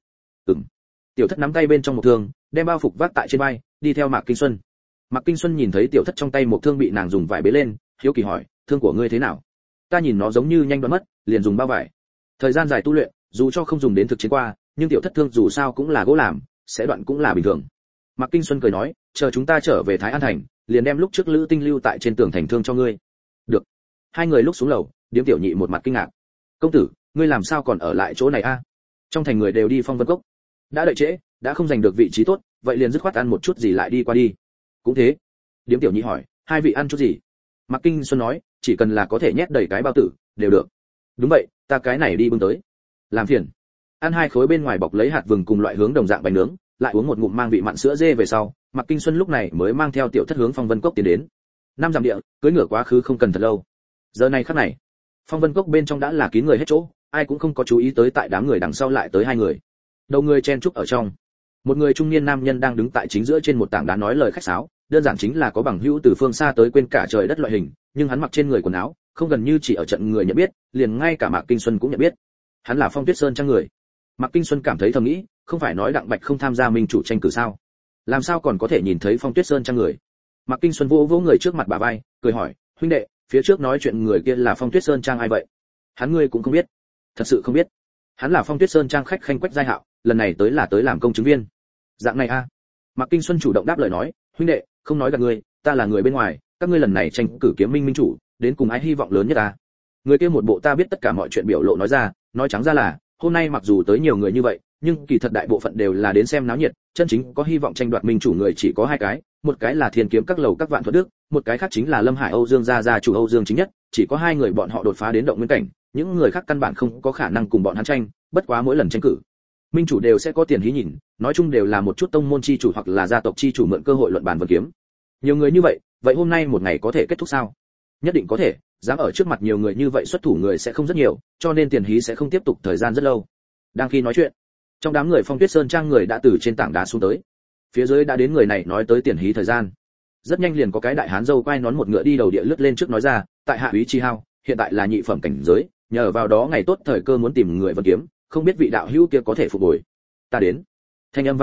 Tiểu Thất nắm tay bên trong một thương, đem bao phục vác tại trên vai, đi theo Mạc Kinh Xuân. Mạc Kinh Xuân nhìn thấy Tiểu Thất trong tay một thương bị nàng dùng vải bế lên, hiếu kỳ hỏi, thương của ngươi thế nào? Ta nhìn nó giống như nhanh đoán mất, liền dùng bao vải. Thời gian dài tu luyện, dù cho không dùng đến thực chiến qua, nhưng Tiểu Thất thương dù sao cũng là gỗ làm, sẽ đoạn cũng là bình thường. Mạc Kinh Xuân cười nói, chờ chúng ta trở về Thái An thành, liền đem lúc trước Lữ Tinh lưu tại trên tường thành thương cho ngươi. Được. Hai người lúc xuống lầu, Điếm tiểu nhị một mặt kinh ngạc. Công tử, ngươi làm sao còn ở lại chỗ này a? Trong thành người đều đi Phong Vân Cốc. Đã đợi trễ, đã không giành được vị trí tốt, vậy liền dứt khoát ăn một chút gì lại đi qua đi. Cũng thế. Điếm tiểu nhị hỏi, hai vị ăn chút gì? Mạc Kinh Xuân nói, chỉ cần là có thể nhét đầy cái bao tử, đều được. Đúng vậy, ta cái này đi bưng tới. Làm phiền. Ăn 2 khối bên ngoài bọc lấy hạt vừng cùng loại hướng đồng dạng bánh nướng, lại uống một ngụm mang vị mặn sữa dê về sau, Mạc Kinh Xuân lúc này mới mang theo Tiểu Thất hướng Phong Vân Cốc tiến đến. 5 dặm địa, cưỡi ngựa quá khứ không cần thật lâu. Giờ này khắc này, Phong Vân Cốc bên trong đã là kín người hết chỗ, ai cũng không có chú ý tới tại đám người đằng sau lại tới 2 người. Đầu người chen chúc ở trong, một người trung niên nam nhân đang đứng tại chính giữa trên một tảng đá nói lời khách sáo, đơn giản chính là có bằng hữu từ phương xa tới quên cả trời đất loại hình, nhưng hắn mặc trên người quần áo, không gần như chỉ ở trận người nhận biết, liền ngay cả Mạc Kinh Xuân cũng nhận biết. Hắn là Phong Tuyết Sơn trang người. Mạc Kinh Xuân cảm thấy thầm nghĩ, không phải nói Đặng Bạch không tham gia minh chủ tranh cử sao? Làm sao còn có thể nhìn thấy Phong Tuyết Sơn trang người? Mạc Kinh Xuân vỗ người trước mặt bà vai, cười hỏi, huynh đệ, phía trước nói chuyện người kia là Phong Tuyết Sơn trang ai vậy? Hắn ngươi cũng không biết? Thật sự không biết. Hắn là Phong Tuyết Sơn trang khách khanh Quách Giai Hạo, lần này tới là tới làm công chứng viên. Dạng này a? Mạc Kinh Xuân chủ động đáp lời nói, huynh đệ, không nói gạt ngươi, ta là người bên ngoài, các ngươi lần này tranh cử kiếm minh minh chủ, đến cùng ai hy vọng lớn nhất ta? Người kia một bộ ta biết tất cả mọi chuyện biểu lộ nói ra, nói trắng ra là, hôm nay mặc dù tới nhiều người như vậy, nhưng kỳ thật đại bộ phận đều là đến xem náo nhiệt, chân chính có hy vọng tranh đoạt minh chủ người chỉ có 2 cái, một cái là Thiên Kiếm các lầu các Vạn Thuận Đức, một cái khác chính là Lâm Hải Âu Dương gia chủ Âu Dương Chính Nhất, chỉ có 2 người bọn họ đột phá đến động nguyên cảnh, những người khác căn bản không có khả năng cùng bọn hắn tranh, bất quá mỗi lần tranh cử, minh chủ đều sẽ có tiền hí nhìn, nói chung đều là một chút tông môn chi chủ hoặc là gia tộc chi chủ mượn cơ hội luận bàn vân kiếm. Nhiều người như vậy, vậy hôm nay một ngày có thể kết thúc sao? Nhất định có thể, dám ở trước mặt nhiều người như vậy xuất thủ người sẽ không rất nhiều, cho nên tiền hí sẽ không tiếp tục thời gian rất lâu. Đang khi nói chuyện, trong đám người Phong Tuyết Sơn trang người đã từ trên tảng đá xuống tới. Phía dưới đã đến người này nói tới tiền hí thời gian. Rất nhanh liền có cái đại hán dâu quay nón một ngựa đi đầu địa lướt lên trước nói ra, tại hạ úy chi hao, hiện tại là nhị phẩm cảnh giới, nhờ vào đó ngày tốt thời cơ muốn tìm người vân kiếm, không biết vị đạo hữu kia có thể phục hồi. Ta đến. Thanh âm vang lên,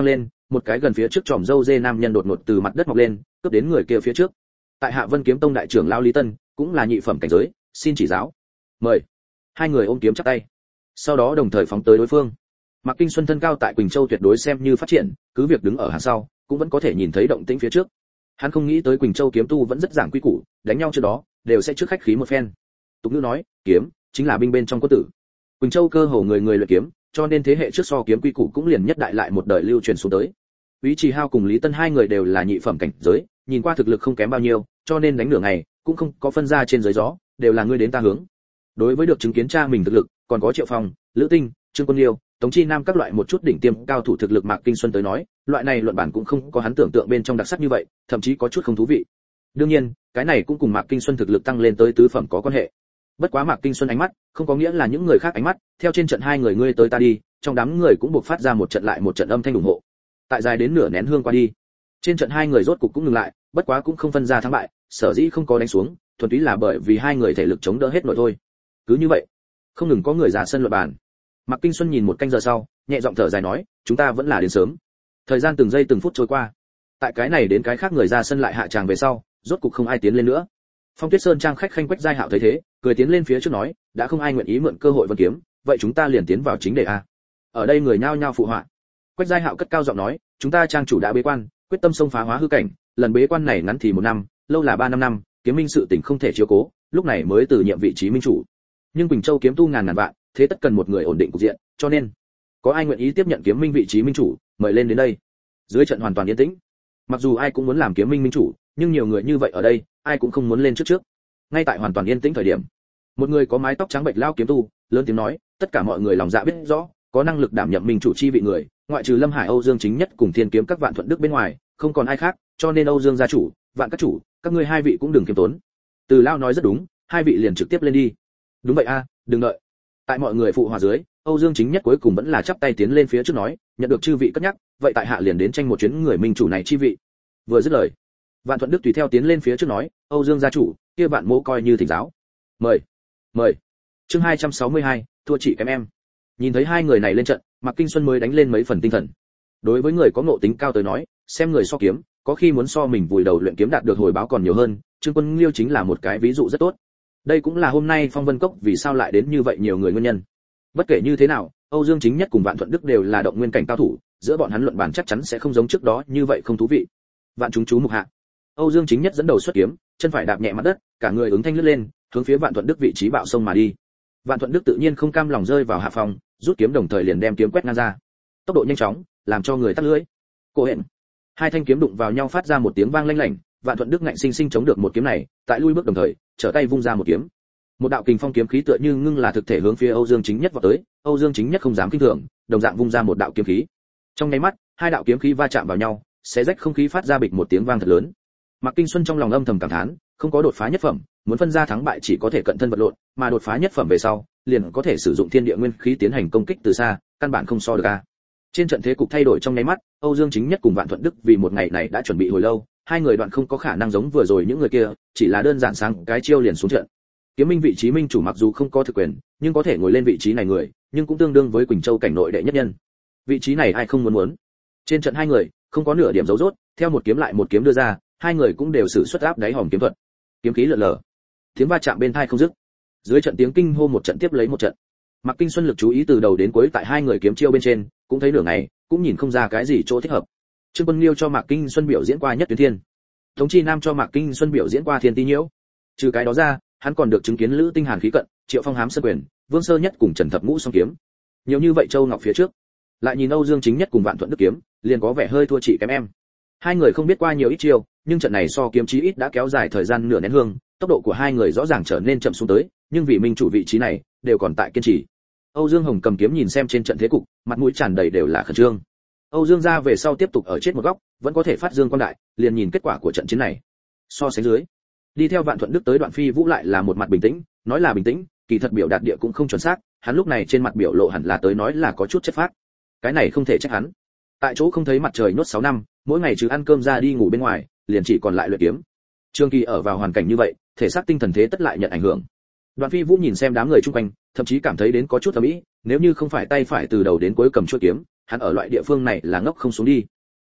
một cái gần phía trước tròm râu dê nam nhân đột ngột từ mặt đất mọc lên, cướp đến người kia phía trước. Tại Hạ Vân Kiếm Tông đại trưởng lão Lý Tân, cũng là nhị phẩm cảnh giới, xin chỉ giáo. Mời. Hai người ôm kiếm chắp tay, sau đó đồng thời phóng tới đối phương. Mạc Kinh Xuân thân cao tại Quỳnh Châu tuyệt đối xem như phát triển, cứ việc đứng ở hàng sau, cũng vẫn có thể nhìn thấy động tĩnh phía trước. Hắn không nghĩ tới Quỳnh Châu kiếm tu vẫn rất giảng quy củ, đánh nhau trước đó đều sẽ trước khách khí một phen. Tục ngữ nói, kiếm chính là binh bên trong quân tử. Quỳnh Châu cơ hồ người người luyện kiếm, cho nên thế hệ trước so kiếm quy củ cũng liền nhất đại lại một đời lưu truyền xuống tới. Úy Trì Hao cùng Lý Tân hai người đều là nhị phẩm cảnh giới, nhìn qua thực lực không kém bao nhiêu, cho nên đánh nửa ngày cũng không có phân ra trên dưới gió, đều là ngươi đến ta hướng. Đối với được chứng kiến cha mình thực lực, còn có Triệu Phong, Lữ Tinh, Trương Quân Liêu, Tống Chi Nam các loại một chút đỉnh tiêm cao thủ thực lực Mạc Kinh Xuân tới nói, loại này luận bản cũng không có hắn tưởng tượng bên trong đặc sắc như vậy, thậm chí có chút không thú vị. Đương nhiên, cái này cũng cùng Mạc Kinh Xuân thực lực tăng lên tới tứ phẩm có quan hệ. Bất quá Mạc Kinh Xuân ánh mắt, không có nghĩa là những người khác ánh mắt, theo trên trận hai người ngươi tới ta đi, trong đám người cũng buộc phát ra một trận lại một trận âm thanh ủng hộ. Tại dài đến nửa nén hương qua đi, trên trận hai người rốt cục cũng ngừng lại, bất quá cũng không phân ra thắng bại, sở dĩ không có đánh xuống, thuần túy là bởi vì hai người thể lực chống đỡ hết nổi thôi. Cứ như vậy, không ngừng có người ra sân luận bàn. Mạc Kinh Xuân nhìn một canh giờ sau, nhẹ giọng thở dài nói, chúng ta vẫn là đến sớm. Thời gian từng giây từng phút trôi qua. Tại cái này đến cái khác người ra sân lại hạ tràng về sau, rốt cục không ai tiến lên nữa. Phong Tuyết Sơn trang khách khanh Quách Giai Hạo thấy thế, cười tiến lên phía trước nói, đã không ai nguyện ý mượn cơ hội vân kiếm, vậy chúng ta liền tiến vào chính đề a. Ở đây người nhao nhao phụ họa. Quách Giai Hạo cất cao giọng nói, chúng ta trang chủ đã bế quan, quyết tâm xông phá hóa hư cảnh, lần bế quan này ngắn thì 1 năm, lâu là 3 năm, kiếm minh sự tình không thể chiếu cố, lúc này mới từ nhiệm vị trí minh chủ. Nhưng Quỳnh Châu kiếm tu ngàn vạn, thế tất cần một người ổn định cục diện, cho nên có ai nguyện ý tiếp nhận kiếm minh vị trí minh chủ, mời lên đến đây. Dưới trận hoàn toàn yên tĩnh. Mặc dù ai cũng muốn làm kiếm minh minh chủ, nhưng nhiều người như vậy ở đây, ai cũng không muốn lên trước. Ngay tại hoàn toàn yên tĩnh thời điểm, một người có mái tóc trắng bệch lao kiếm tu lớn tiếng nói, tất cả mọi người lòng dạ biết rõ, có năng lực đảm nhiệm minh chủ chi vị người, ngoại trừ Lâm Hải, Âu Dương Chính Nhất cùng Thiên Kiếm các Vạn Thuận Đức bên ngoài, không còn ai khác, cho nên Âu Dương gia chủ, Vạn các chủ, các ngươi hai vị cũng đừng kiêm tốn. Từ lao nói rất đúng, hai vị liền trực tiếp lên đi. Đúng vậy a, đừng đợi. Tại mọi người phụ hòa dưới, Âu Dương Chính Nhất cuối cùng vẫn là chắp tay tiến lên phía trước nói, nhận được chư vị cất nhắc, vậy tại hạ liền đến tranh một chuyến người minh chủ này chi vị. Vừa dứt lời, Vạn Thuận Đức tùy theo tiến lên phía trước nói, Âu Dương gia chủ, kia Vạn mô coi như thỉnh giáo. Mời. Mời. Chương 262, thua chị kém em. Nhìn thấy hai người này lên trận, Mạc Kinh Xuân mới đánh lên mấy phần tinh thần. Đối với người có ngộ tính cao tới nói, xem người so kiếm, có khi muốn so mình vùi đầu luyện kiếm đạt được hồi báo còn nhiều hơn, Trương Quân Liêu chính là một cái ví dụ rất tốt. Đây cũng là hôm nay Phong Vân Cốc vì sao lại đến như vậy nhiều người nguyên nhân. Bất kể như thế nào, Âu Dương Chính Nhất cùng Vạn Thuận Đức đều là động nguyên cảnh cao thủ, giữa bọn hắn luận bàn chắc chắn sẽ không giống trước đó như vậy không thú vị. Vạn chúng chú mục hạ. Âu Dương Chính Nhất dẫn đầu xuất kiếm, chân phải đạp nhẹ mặt đất, cả người ứng thanh lướt lên, hướng phía Vạn Thuận Đức vị trí bạo sông mà đi. Vạn Thuận Đức tự nhiên không cam lòng rơi vào hạ phòng, rút kiếm đồng thời liền đem kiếm quét ngang ra. Tốc độ nhanh chóng, làm cho người tắt lưỡi. Cổ hẹn. Hai thanh kiếm đụng vào nhau phát ra một tiếng vang lanh lảnh, Vạn Thuận Đức ngạnh sinh sinh chống được một kiếm này, tại lui bước đồng thời, trở tay vung ra một kiếm. Một đạo kình phong kiếm khí tựa như ngưng là thực thể hướng phía Âu Dương Chính Nhất vọt tới, Âu Dương Chính Nhất không dám kinh thường, đồng dạng vung ra một đạo kiếm khí. Trong nháy mắt, hai đạo kiếm khí va chạm vào nhau, xé rách không khí phát ra bịch một tiếng vang thật lớn. Mạc Kinh Xuân trong lòng âm thầm cảm thán, không có đột phá nhất phẩm, muốn phân ra thắng bại chỉ có thể cận thân vật lộn, mà đột phá nhất phẩm về sau, liền có thể sử dụng thiên địa nguyên khí tiến hành công kích từ xa, căn bản không so được a. Trên trận thế cục thay đổi trong nháy mắt, Âu Dương Chính Nhất cùng Vạn Thuận Đức vì một ngày này đã chuẩn bị hồi lâu, hai người đoạn không có khả năng giống vừa rồi những người kia, chỉ là đơn giản sáng cái chiêu liền xuống trận. Kiếm minh vị trí minh chủ mặc dù không có thực quyền, nhưng có thể ngồi lên vị trí này người, nhưng cũng tương đương với Quỳnh Châu cảnh nội đệ nhất nhân. Vị trí này ai không muốn. Trên trận hai người, không có nửa điểm dấu rốt, theo một kiếm lại một kiếm đưa ra, hai người cũng đều sử xuất áp đáy hòm kiếm thuật. Kiếm khí lượn lờ, tiếng va chạm bên tai không dứt. Dưới trận tiếng kinh hô một trận tiếp lấy một trận. Mạc Kinh Xuân lực chú ý từ đầu đến cuối tại hai người kiếm chiêu bên trên, cũng thấy nửa ngày, cũng nhìn không ra cái gì chỗ thích hợp. Trương Quân Liêu cho Mạc Kinh Xuân biểu diễn qua Nhất Tuyến Thiên, Tống Chi Nam cho Mạc Kinh Xuân biểu diễn qua Thiên Ti Nhiễu. Trừ cái đó ra, hắn còn được chứng kiến Lữ Tinh Hàn khí cận, Triệu Phong hám sơn quyền, Vương Sơ Nhất cùng Trần Thập Ngũ song kiếm. Nhiều như vậy Châu Ngọc phía trước, lại nhìn Âu Dương Chính Nhất cùng Vạn Thuận Đức kiếm, liền có vẻ hơi thua chị kém em. Hai người không biết qua nhiều ít chiêu, nhưng trận này so kiếm chí ít đã kéo dài thời gian nửa nén hương, tốc độ của hai người rõ ràng trở nên chậm xuống tới, nhưng vì minh chủ vị trí này, đều còn tại kiên trì. Âu Dương Hồng cầm kiếm nhìn xem trên trận thế cục, mặt mũi tràn đầy đều là khẩn trương. Âu Dương gia về sau tiếp tục ở chết một góc, vẫn có thể phát dương quan đại, liền nhìn kết quả của trận chiến này. So sánh dưới, đi theo Vạn Thuận Đức tới Đoạn Phi Vũ lại là một mặt bình tĩnh, nói là bình tĩnh, kỳ thật biểu đạt địa cũng không chuẩn xác, hắn lúc này trên mặt biểu lộ hẳn là tới nói là có chút chất phác. Cái này không thể trách hắn. Tại chỗ không thấy mặt trời nốt 6 năm, mỗi ngày trừ ăn cơm ra đi ngủ bên ngoài, liền chỉ còn lại luyện kiếm. Trương Kỳ ở vào hoàn cảnh như vậy, thể xác tinh thần thế tất lại nhận ảnh hưởng. Đoạn Phi Vũ nhìn xem đám người chung quanh, thậm chí cảm thấy đến có chút ầm ĩ, nếu như không phải tay phải từ đầu đến cuối cầm chuôi kiếm, hắn ở loại địa phương này là ngốc không xuống đi.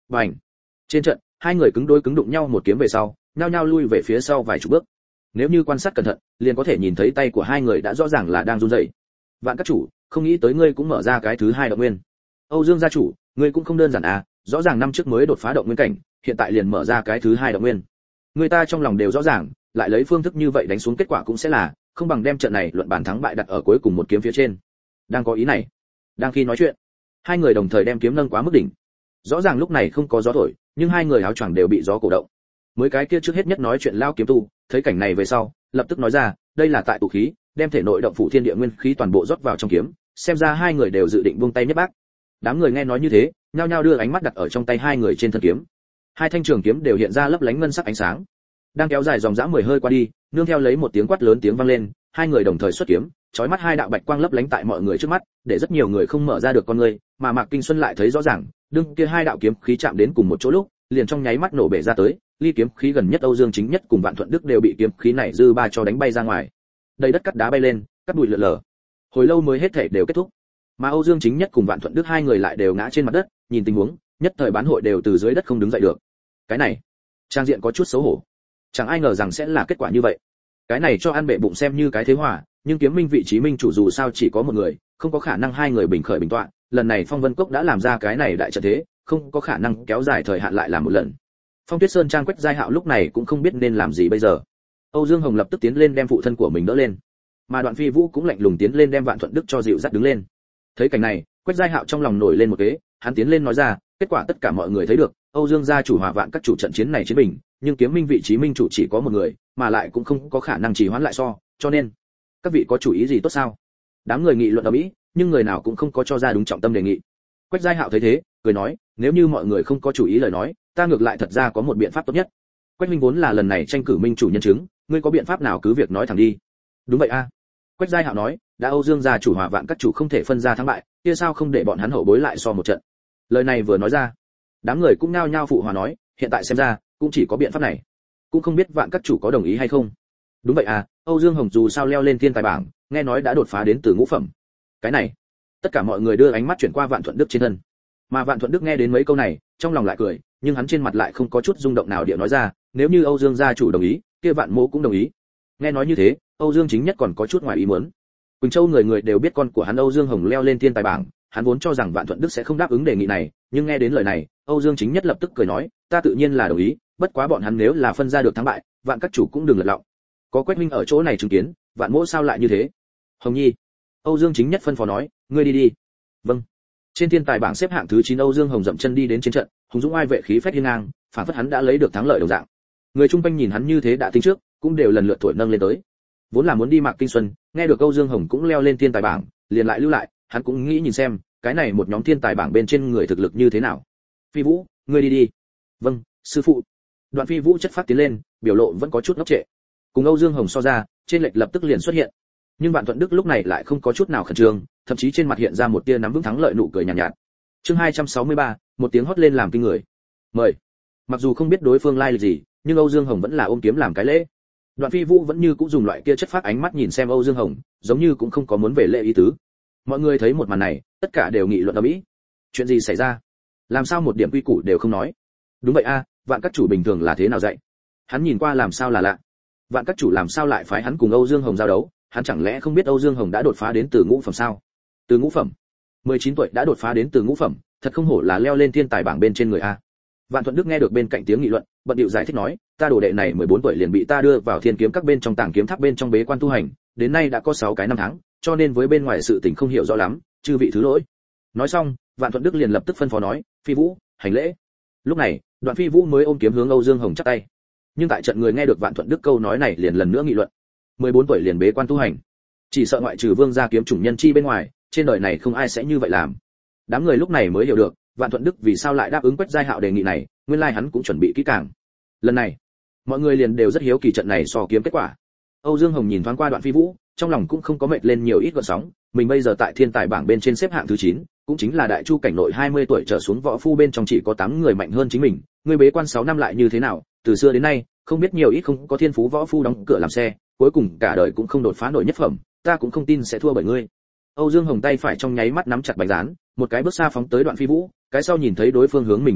Bành. Trên trận, hai người cứng đôi cứng đụng nhau một kiếm về sau, nhao nhao lui về phía sau vài chục bước. Nếu như quan sát cẩn thận, liền có thể nhìn thấy tay của hai người đã rõ ràng là đang run rẩy. Vạn các chủ, không nghĩ tới ngươi cũng mở ra cái thứ hai động nguyên. Âu Dương gia chủ, ngươi cũng không đơn giản à, rõ ràng năm trước mới đột phá động nguyên cảnh, hiện tại liền mở ra cái thứ hai động nguyên. Người ta trong lòng đều rõ ràng, lại lấy phương thức như vậy đánh xuống kết quả cũng sẽ là, không bằng đem trận này luận bàn thắng bại đặt ở cuối cùng một kiếm phía trên. Đang có ý này. Đang khi nói chuyện, hai người đồng thời đem kiếm nâng quá mức đỉnh. Rõ ràng lúc này không có gió thổi, nhưng hai người áo choàng đều bị gió cổ động. Mới cái kia trước hết nhất nói chuyện lao kiếm tu, thấy cảnh này về sau, lập tức nói ra, đây là tại tụ khí, đem thể nội động phủ thiên địa nguyên khí toàn bộ rót vào trong kiếm, xem ra hai người đều dự định buông tay nhất bác. Đám người nghe nói như thế, nhao nhao đưa ánh mắt đặt ở trong tay hai người trên thân kiếm. Hai thanh trường kiếm đều hiện ra lấp lánh ngân sắc ánh sáng. Đang kéo dài dòng dã 10 hơi qua đi, nương theo lấy một tiếng quát lớn tiếng vang lên, hai người đồng thời xuất kiếm, chói mắt hai đạo bạch quang lấp lánh tại mọi người trước mắt, để rất nhiều người không mở ra được con người, mà Mạc Kinh Xuân lại thấy rõ ràng, đương kia hai đạo kiếm khí chạm đến cùng một chỗ lúc, liền trong nháy mắt nổ bể ra tới, ly kiếm khí gần nhất Âu Dương Chính Nhất cùng Vạn Thuận Đức đều bị kiếm khí này dư ba cho đánh bay ra ngoài. Đầy đất cắt đá bay lên, cắt bụi lượn lờ. Hồi lâu mới hết thể đều kết thúc. Mà Âu Dương Chính Nhất cùng Vạn Thuận Đức hai người lại đều ngã trên mặt đất, nhìn tình huống, nhất thời bán hội đều từ dưới đất không đứng dậy được. Cái này, trang diện có chút xấu hổ. Chẳng ai ngờ rằng sẽ là kết quả như vậy. Cái này cho ăn bệ bụng xem như cái thế hòa, nhưng kiếm minh vị trí minh chủ dù sao chỉ có một người, không có khả năng hai người bình khởi bình tọa, lần này Phong Vân Cốc đã làm ra cái này đại trận thế, không có khả năng kéo dài thời hạn lại làm một lần. Phong Tuyết Sơn trang Quách Giai Hạo lúc này cũng không biết nên làm gì bây giờ. Âu Dương Hồng lập tức tiến lên đem phụ thân của mình đỡ lên, mà Đoạn Phi Vũ cũng lạnh lùng tiến lên đem Vạn Thuận Đức cho dịu dắt đứng lên. Thấy cảnh này, Quách Giai Hạo trong lòng nổi lên một kế, hắn tiến lên nói ra, kết quả tất cả mọi người thấy được, Âu Dương gia chủ hòa Vạn các chủ trận chiến này chiến bình, nhưng kiếm minh vị trí minh chủ chỉ có một người, mà lại cũng không có khả năng trì hoãn lại so, cho nên các vị có chủ ý gì tốt sao? Đám người nghị luận ở mỹ, nhưng người nào cũng không có cho ra đúng trọng tâm đề nghị. Quách Giai Hạo thấy thế, cười nói, nếu như mọi người không có chủ ý lời nói, ta ngược lại thật ra có một biện pháp tốt nhất. Quách minh vốn là lần này tranh cử minh chủ nhân chứng, ngươi có biện pháp nào cứ việc nói thẳng đi. Đúng vậy a. Quách Giai Hạo nói, đã Âu Dương gia chủ hòa Vạn các chủ không thể phân ra thắng bại, kia sao không để bọn hắn hậu bối lại so một trận. Lời này vừa nói ra, đám người cũng nao nhao phụ hòa nói, hiện tại xem ra cũng chỉ có biện pháp này. Cũng không biết Vạn các chủ có đồng ý hay không. Đúng vậy à, Âu Dương Hồng dù sao leo lên thiên tài bảng, nghe nói đã đột phá đến từ ngũ phẩm. Cái này, tất cả mọi người đưa ánh mắt chuyển qua Vạn Thuận Đức trên thân. Mà Vạn Thuận Đức nghe đến mấy câu này, trong lòng lại cười, nhưng hắn trên mặt lại không có chút rung động nào địa nói ra, nếu như Âu Dương gia chủ đồng ý, kia Vạn Mỗ cũng đồng ý. Nghe nói như thế, Âu Dương Chính Nhất còn có chút ngoài ý muốn. Quỳnh Châu người người đều biết con của hắn Âu Dương Hồng leo lên thiên tài bảng, hắn vốn cho rằng Vạn Thuận Đức sẽ không đáp ứng đề nghị này, nhưng nghe đến lời này, Âu Dương Chính Nhất lập tức cười nói, ta tự nhiên là đồng ý, bất quá bọn hắn nếu là phân ra được thắng bại, Vạn các chủ cũng đừng lật lọng. Có Quách minh ở chỗ này chứng kiến, Vạn Mỗ sao lại như thế? Hồng Nhi, Âu Dương Chính Nhất phân phó nói, ngươi đi đi. Vâng. Trên thiên tài bảng xếp hạng thứ 9 Âu Dương Hồng dậm chân đi đến trên trận, hùng dũng ai vệ khí phách hiên ngang, phản phất hắn đã lấy được thắng lợi đồng dạng. Người chung quanh nhìn hắn như thế đã tính trước, cũng đều lần lượt thổi nâng lên tới. Vốn là muốn đi Mạc Kinh Xuân, nghe được Âu Dương Hồng cũng leo lên thiên tài bảng, liền lại lưu lại, hắn cũng nghĩ nhìn xem, cái này một nhóm thiên tài bảng bên trên người thực lực như thế nào. Phi Vũ, ngươi đi đi. Vâng, sư phụ. Đoạn Phi Vũ chất phát tiến lên, biểu lộ vẫn có chút ngốc trệ. Cùng Âu Dương Hồng so ra, trên lệch lập tức liền xuất hiện. Nhưng Vạn Thuận Đức lúc này lại không có chút nào khẩn trương, thậm chí trên mặt hiện ra một tia nắm vững thắng lợi nụ cười nhàn nhạt. Chương 263, một tiếng hót lên làm kinh người. Mời. Mặc dù không biết đối phương lai lịch gì, nhưng Âu Dương Hồng vẫn là ôm kiếm làm cái lễ. Đoạn Phi Vũ vẫn như cũng dùng loại kia chất phát ánh mắt nhìn xem Âu Dương Hồng, giống như cũng không có muốn về lễ ý tứ. Mọi người thấy một màn này, tất cả đều nghị luận ầm ĩ. Chuyện gì xảy ra? Làm sao một điểm quy củ đều không nói? Đúng vậy a, Vạn các chủ bình thường là thế nào dạy? Hắn nhìn qua làm sao là lạ. Vạn các chủ làm sao lại phái hắn cùng Âu Dương Hồng giao đấu? Hắn chẳng lẽ không biết Âu Dương Hồng đã đột phá đến từ ngũ phẩm sao? Từ ngũ phẩm? 19 tuổi đã đột phá đến từ ngũ phẩm, thật không hổ là leo lên thiên tài bảng bên trên người a. Vạn Thuận Đức nghe được bên cạnh tiếng nghị luận, bận điệu giải thích nói, ta đồ đệ này 14 tuổi liền bị ta đưa vào Thiên Kiếm Các bên trong Tàng Kiếm Tháp bên trong bế quan tu hành, đến nay đã có 6 cái năm tháng, cho nên với bên ngoài sự tình không hiểu rõ lắm, chư vị thứ lỗi. Nói xong, Vạn Thuận Đức liền lập tức phân phó nói, Phi Vũ, hành lễ. Lúc này, Đoạn Phi Vũ mới ôm kiếm hướng Âu Dương Hồng chắp tay. Nhưng tại trận người nghe được Vạn Thuận Đức câu nói này liền lần nữa nghị luận. 14 tuổi liền bế quan tu hành, chỉ sợ ngoại trừ Vương gia kiếm chủng nhân chi bên ngoài, trên đời này không ai sẽ như vậy làm. Đám người lúc này mới hiểu được, Vạn Thuận Đức vì sao lại đáp ứng Quách Giai Hạo đề nghị này, nguyên lai hắn cũng chuẩn bị kỹ càng. Lần này, mọi người liền đều rất hiếu kỳ trận này so kiếm kết quả. Âu Dương Hồng nhìn thoáng qua Đoạn Phi Vũ, trong lòng cũng không có mệt lên nhiều ít gợn sóng, mình bây giờ tại thiên tài bảng bên trên xếp hạng thứ 9, cũng chính là đại chu cảnh nội 20 tuổi trở xuống võ phu bên trong chỉ có 8 người mạnh hơn chính mình, người bế quan 6 năm lại như thế nào, từ xưa đến nay, không biết nhiều ít không có thiên phú võ phu đóng cửa làm xe, cuối cùng cả đời cũng không đột phá nổi nhất phẩm, ta cũng không tin sẽ thua bởi ngươi. Âu Dương Hồng tay phải trong nháy mắt nắm chặt bánh rán, một cái bước xa phóng tới Đoạn Phi Vũ, cái sau nhìn thấy đối phương hướng mình đánh tới,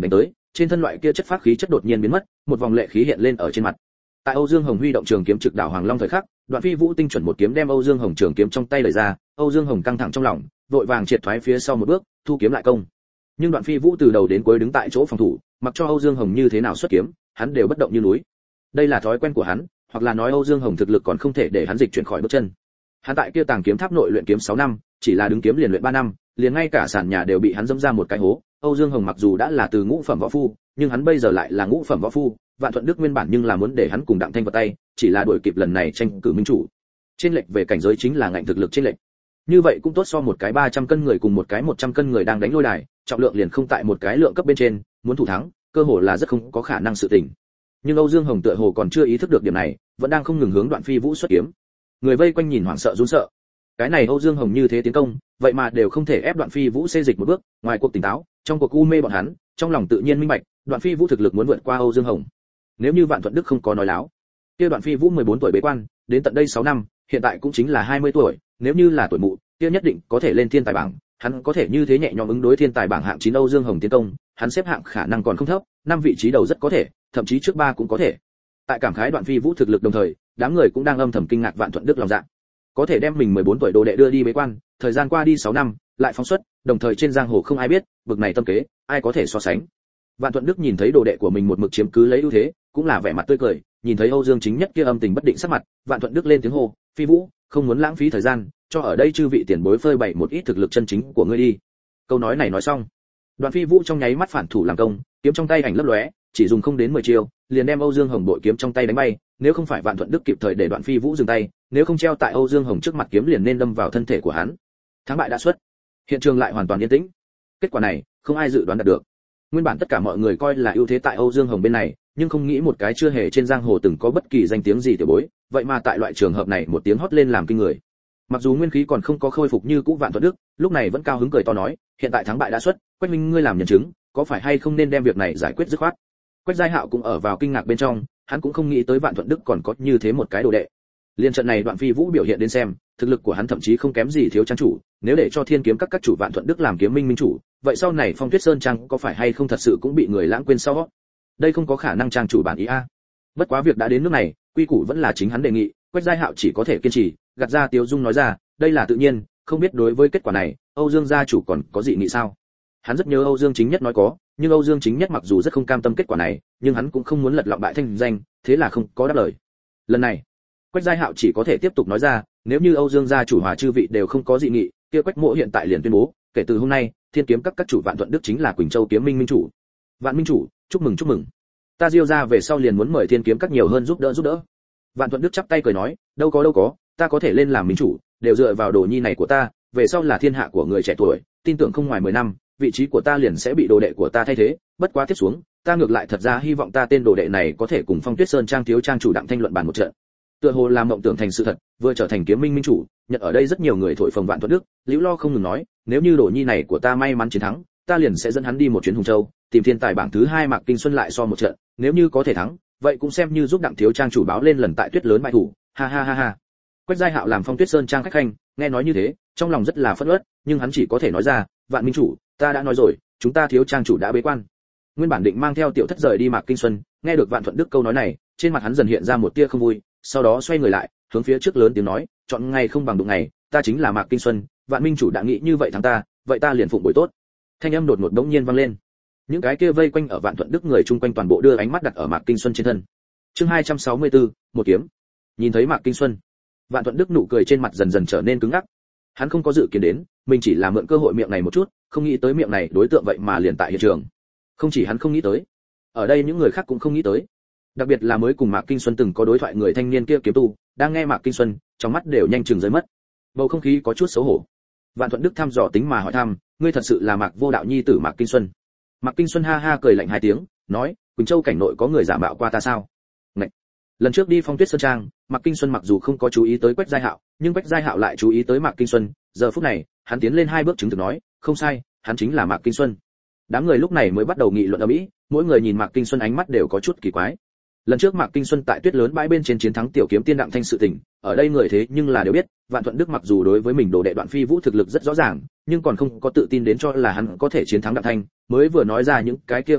trên thân loại kia chất phác khí chất đột nhiên biến mất, một vòng lệ khí hiện lên ở trên mặt. Tại Âu Dương Hồng huy động trường kiếm trực đảo Hoàng Long thời khắc, Đoạn Phi Vũ tinh chuẩn một kiếm đem Âu Dương Hồng trường kiếm trong tay đẩy ra, Âu Dương Hồng căng thẳng trong lòng, vội vàng triệt thoái phía sau một bước, thu kiếm lại công. Nhưng Đoạn Phi Vũ từ đầu đến cuối đứng tại chỗ phòng thủ, mặc cho Âu Dương Hồng như thế nào xuất kiếm, hắn đều bất động như núi. Đây là thói quen của hắn, hoặc là nói Âu Dương Hồng thực lực còn không thể để hắn dịch chuyển khỏi bước chân. Hắn tại kia Tàng Kiếm Tháp nội luyện kiếm 6 năm, chỉ là đứng kiếm liền luyện 3 năm, liền ngay cả sàn nhà đều bị hắn dẫm ra một cái hố. Âu Dương Hồng mặc dù đã là từ ngũ phẩm võ phu, nhưng hắn bây giờ lại là ngũ phẩm võ phu, Vạn Thuận Đức nguyên bản nhưng là muốn để hắn cùng Đặng Thanh vào tay, chỉ là đuổi kịp lần này tranh cử minh chủ. Trên lệch về cảnh giới chính là ngạnh thực lực trên lệch. Như vậy cũng tốt so một cái 300 cân người cùng một cái 100 cân người đang đánh lôi đài, trọng lượng liền không tại một cái lượng cấp bên trên, muốn thủ thắng, cơ hồ là rất không có khả năng sự tình. Nhưng Âu Dương Hồng tựa hồ còn chưa ý thức được điểm này, vẫn đang không ngừng hướng Đoạn Phi Vũ xuất kiếm. Người vây quanh nhìn hoảng sợ run sợ. Cái này Âu Dương Hồng như thế tiến công, vậy mà đều không thể ép Đoạn Phi Vũ xê dịch một bước, ngoài cuộc tỉnh táo, trong cuộc u mê bọn hắn, trong lòng tự nhiên minh bạch, Đoạn Phi Vũ thực lực muốn vượt qua Âu Dương Hồng. Nếu như Vạn Thuận Đức không có nói láo, kia Đoạn Phi Vũ 14 tuổi bế quan, đến tận đây 6 năm, hiện tại cũng chính là 20 tuổi, nếu như là tuổi mụ, kia nhất định có thể lên thiên tài bảng, hắn có thể như thế nhẹ nhõm ứng đối thiên tài bảng hạng 9 Âu Dương Hồng tiến công, hắn xếp hạng khả năng còn không thấp, 5 vị trí đầu rất có thể, thậm chí trước 3 cũng có thể. Tại cảm khái Đoạn Phi Vũ thực lực đồng thời, đám người cũng đang âm thầm kinh ngạc Vạn Thuận Đức lòng dạ. Có thể đem mình 14 tuổi đồ đệ đưa đi bế quan, thời gian qua đi 6 năm, lại phóng xuất, đồng thời trên giang hồ không ai biết, bực này tâm kế, ai có thể so sánh. Vạn Thuận Đức nhìn thấy đồ đệ của mình một mực chiếm cứ lấy ưu thế, cũng là vẻ mặt tươi cười, nhìn thấy Âu Dương Chính Nhất kia âm tình bất định sắc mặt, Vạn Thuận Đức lên tiếng hô, "Phi Vũ, không muốn lãng phí thời gian, cho ở đây chư vị tiền bối phơi bày một ít thực lực chân chính của ngươi đi." Câu nói này nói xong, Đoạn Phi Vũ trong nháy mắt phản thủ làm công, kiếm trong tay ảnh lấp lóe, chỉ dùng không đến 10 chiêu, liền đem Âu Dương Hồng bội kiếm trong tay đánh bay, nếu không phải Vạn Thuận Đức kịp thời để Đoạn Phi Vũ dừng tay, nếu không treo tại Âu Dương Hồng trước mặt kiếm liền nên đâm vào thân thể của hắn. Thắng bại đã xuất, hiện trường lại hoàn toàn yên tĩnh. Kết quả này, không ai dự đoán được. Nguyên bản tất cả mọi người coi là ưu thế tại Âu Dương Hồng bên này, nhưng không nghĩ một cái chưa hề trên giang hồ từng có bất kỳ danh tiếng gì tiểu bối, vậy mà tại loại trường hợp này một tiếng hót lên làm kinh người. Mặc dù nguyên khí còn không có khôi phục như cũ Vạn Thuận Đức, lúc này vẫn cao hứng cười to nói, hiện tại thắng bại đã xuất, Quách Minh ngươi làm nhân chứng, có phải hay không nên đem việc này giải quyết dứt khoát. Quách Giai Hạo cũng ở vào kinh ngạc bên trong, hắn cũng không nghĩ tới Vạn Thuận Đức còn có như thế một cái đồ đệ. Liên trận này Đoạn Phi Vũ biểu hiện đến xem, thực lực của hắn thậm chí không kém gì Thiếu Trang chủ, nếu để cho Thiên Kiếm các chủ Vạn Thuận Đức làm kiếm minh minh chủ, vậy sau này Phong Tuyết Sơn trang có phải hay không thật sự cũng bị người lãng quên sau? Đây không có khả năng trang chủ bản ý a. Bất quá việc đã đến nước này, quy củ vẫn là chính hắn đề nghị, Quách Giai Hạo chỉ có thể kiên trì, gạt ra Tiêu Dung nói ra, đây là tự nhiên, không biết đối với kết quả này, Âu Dương gia chủ còn có dị nghị sao? Hắn rất nhớ Âu Dương Chính Nhất nói có, nhưng Âu Dương Chính Nhất mặc dù rất không cam tâm kết quả này, nhưng hắn cũng không muốn lật lọng bại thanh danh, thế là không có đáp lời. Lần này, Quách Giai Hạo chỉ có thể tiếp tục nói ra, nếu như Âu Dương gia chủ hòa chư vị đều không có dị nghị, kia Quách Mộ hiện tại liền tuyên bố, kể từ hôm nay, Thiên Kiếm các chủ Vạn Thuận Đức chính là Quỳnh Châu kiếm minh minh chủ. Vạn minh chủ, chúc mừng chúc mừng. Ta Diêu gia về sau liền muốn mời Thiên Kiếm các nhiều hơn giúp đỡ. Vạn Thuận Đức chắp tay cười nói, đâu có, ta có thể lên làm minh chủ, đều dựa vào đồ nhi này của ta, về sau là thiên hạ của người trẻ tuổi, tin tưởng không ngoài 10 năm, vị trí của ta liền sẽ bị đồ đệ của ta thay thế, bất quá tiếp xuống, ta ngược lại thật ra hy vọng ta tên đồ đệ này có thể cùng Phong Tuyết Sơn trang Thiếu trang chủ Đặng Thanh luận bàn một trận. Tựa hồ làm mộng tưởng thành sự thật, vừa trở thành kiếm minh minh chủ, nhận ở đây rất nhiều người thổi phồng Vạn Thuận Đức, liễu lo không ngừng nói, nếu như đồ nhi này của ta may mắn chiến thắng, ta liền sẽ dẫn hắn đi một chuyến Hùng Châu, tìm thiên tài bảng thứ 2 Mạc Kinh Xuân lại so một trận, nếu như có thể thắng, vậy cũng xem như giúp Đặng Thiếu trang chủ báo lên lần tại Tuyết lớn bại thủ, ha ha. Quách Giai Hạo làm Phong Tuyết Sơn trang khách khanh, nghe nói như thế, trong lòng rất là phẫn uất, nhưng hắn chỉ có thể nói ra, Vạn minh chủ, ta đã nói rồi, chúng ta Thiếu trang chủ đã bế quan. Nguyên bản định mang theo tiểu thất rời đi Mạc Kinh Xuân, nghe được Vạn Thuận Đức câu nói này, trên mặt hắn dần hiện ra một tia không vui, sau đó xoay người lại, hướng phía trước lớn tiếng nói, chọn ngày không bằng đụng ngày, ta chính là Mạc Kinh Xuân, Vạn minh chủ đã nghĩ như vậy thắng ta, vậy ta liền phụng bồi tốt. Thanh âm đột ngột đống nhiên vang lên. Những cái kia vây quanh ở Vạn Thuận Đức người chung quanh toàn bộ đưa ánh mắt đặt ở Mạc Kinh Xuân trên thân. Chương 264, một kiếm. Nhìn thấy Mạc Kinh Xuân, Vạn Thuận Đức nụ cười trên mặt dần dần trở nên cứng ngắc. Hắn không có dự kiến đến, mình chỉ là mượn cơ hội miệng này một chút, không nghĩ tới miệng này đối tượng vậy mà liền tại hiện trường. Không chỉ hắn không nghĩ tới, ở đây những người khác cũng không nghĩ tới. Đặc biệt là mới cùng Mạc Kinh Xuân từng có đối thoại người thanh niên kia kiếm tu, đang nghe Mạc Kinh Xuân, trong mắt đều nhanh chừng rơi mất. Bầu không khí có chút xấu hổ. Vạn Thuận Đức thăm dò tính mà hỏi thăm, ngươi thật sự là Mạc Vô Đạo nhi tử Mạc Kinh Xuân? Mạc Kinh Xuân ha ha cười lạnh 2 tiếng, nói, Quỳnh Châu cảnh nội có người giả mạo qua ta sao? Ngậy. Lần trước đi Phong Tuyết Sơn trang, Mạc Kinh Xuân mặc dù không có chú ý tới Quách Giai Hạo, nhưng Quách Giai Hạo lại chú ý tới Mạc Kinh Xuân, giờ phút này, hắn tiến lên 2 bước chứng thực nói, không sai, hắn chính là Mạc Kinh Xuân. Đám người lúc này mới bắt đầu nghị luận ầm ĩ, mỗi người nhìn Mạc Kinh Xuân ánh mắt đều có chút kỳ quái. Lần trước Mạc Kinh Xuân tại Tuyết lớn bãi bên trên chiến thắng tiểu kiếm tiên Đặng Thanh sự tình, ở đây người thế nhưng là đều biết, Vạn Thuận Đức mặc dù đối với mình đồ đệ Đoạn Phi Vũ thực lực rất rõ ràng, nhưng còn không có tự tin đến cho là hắn có thể chiến thắng Đặng Thanh, mới vừa nói ra những cái kia khoác lác,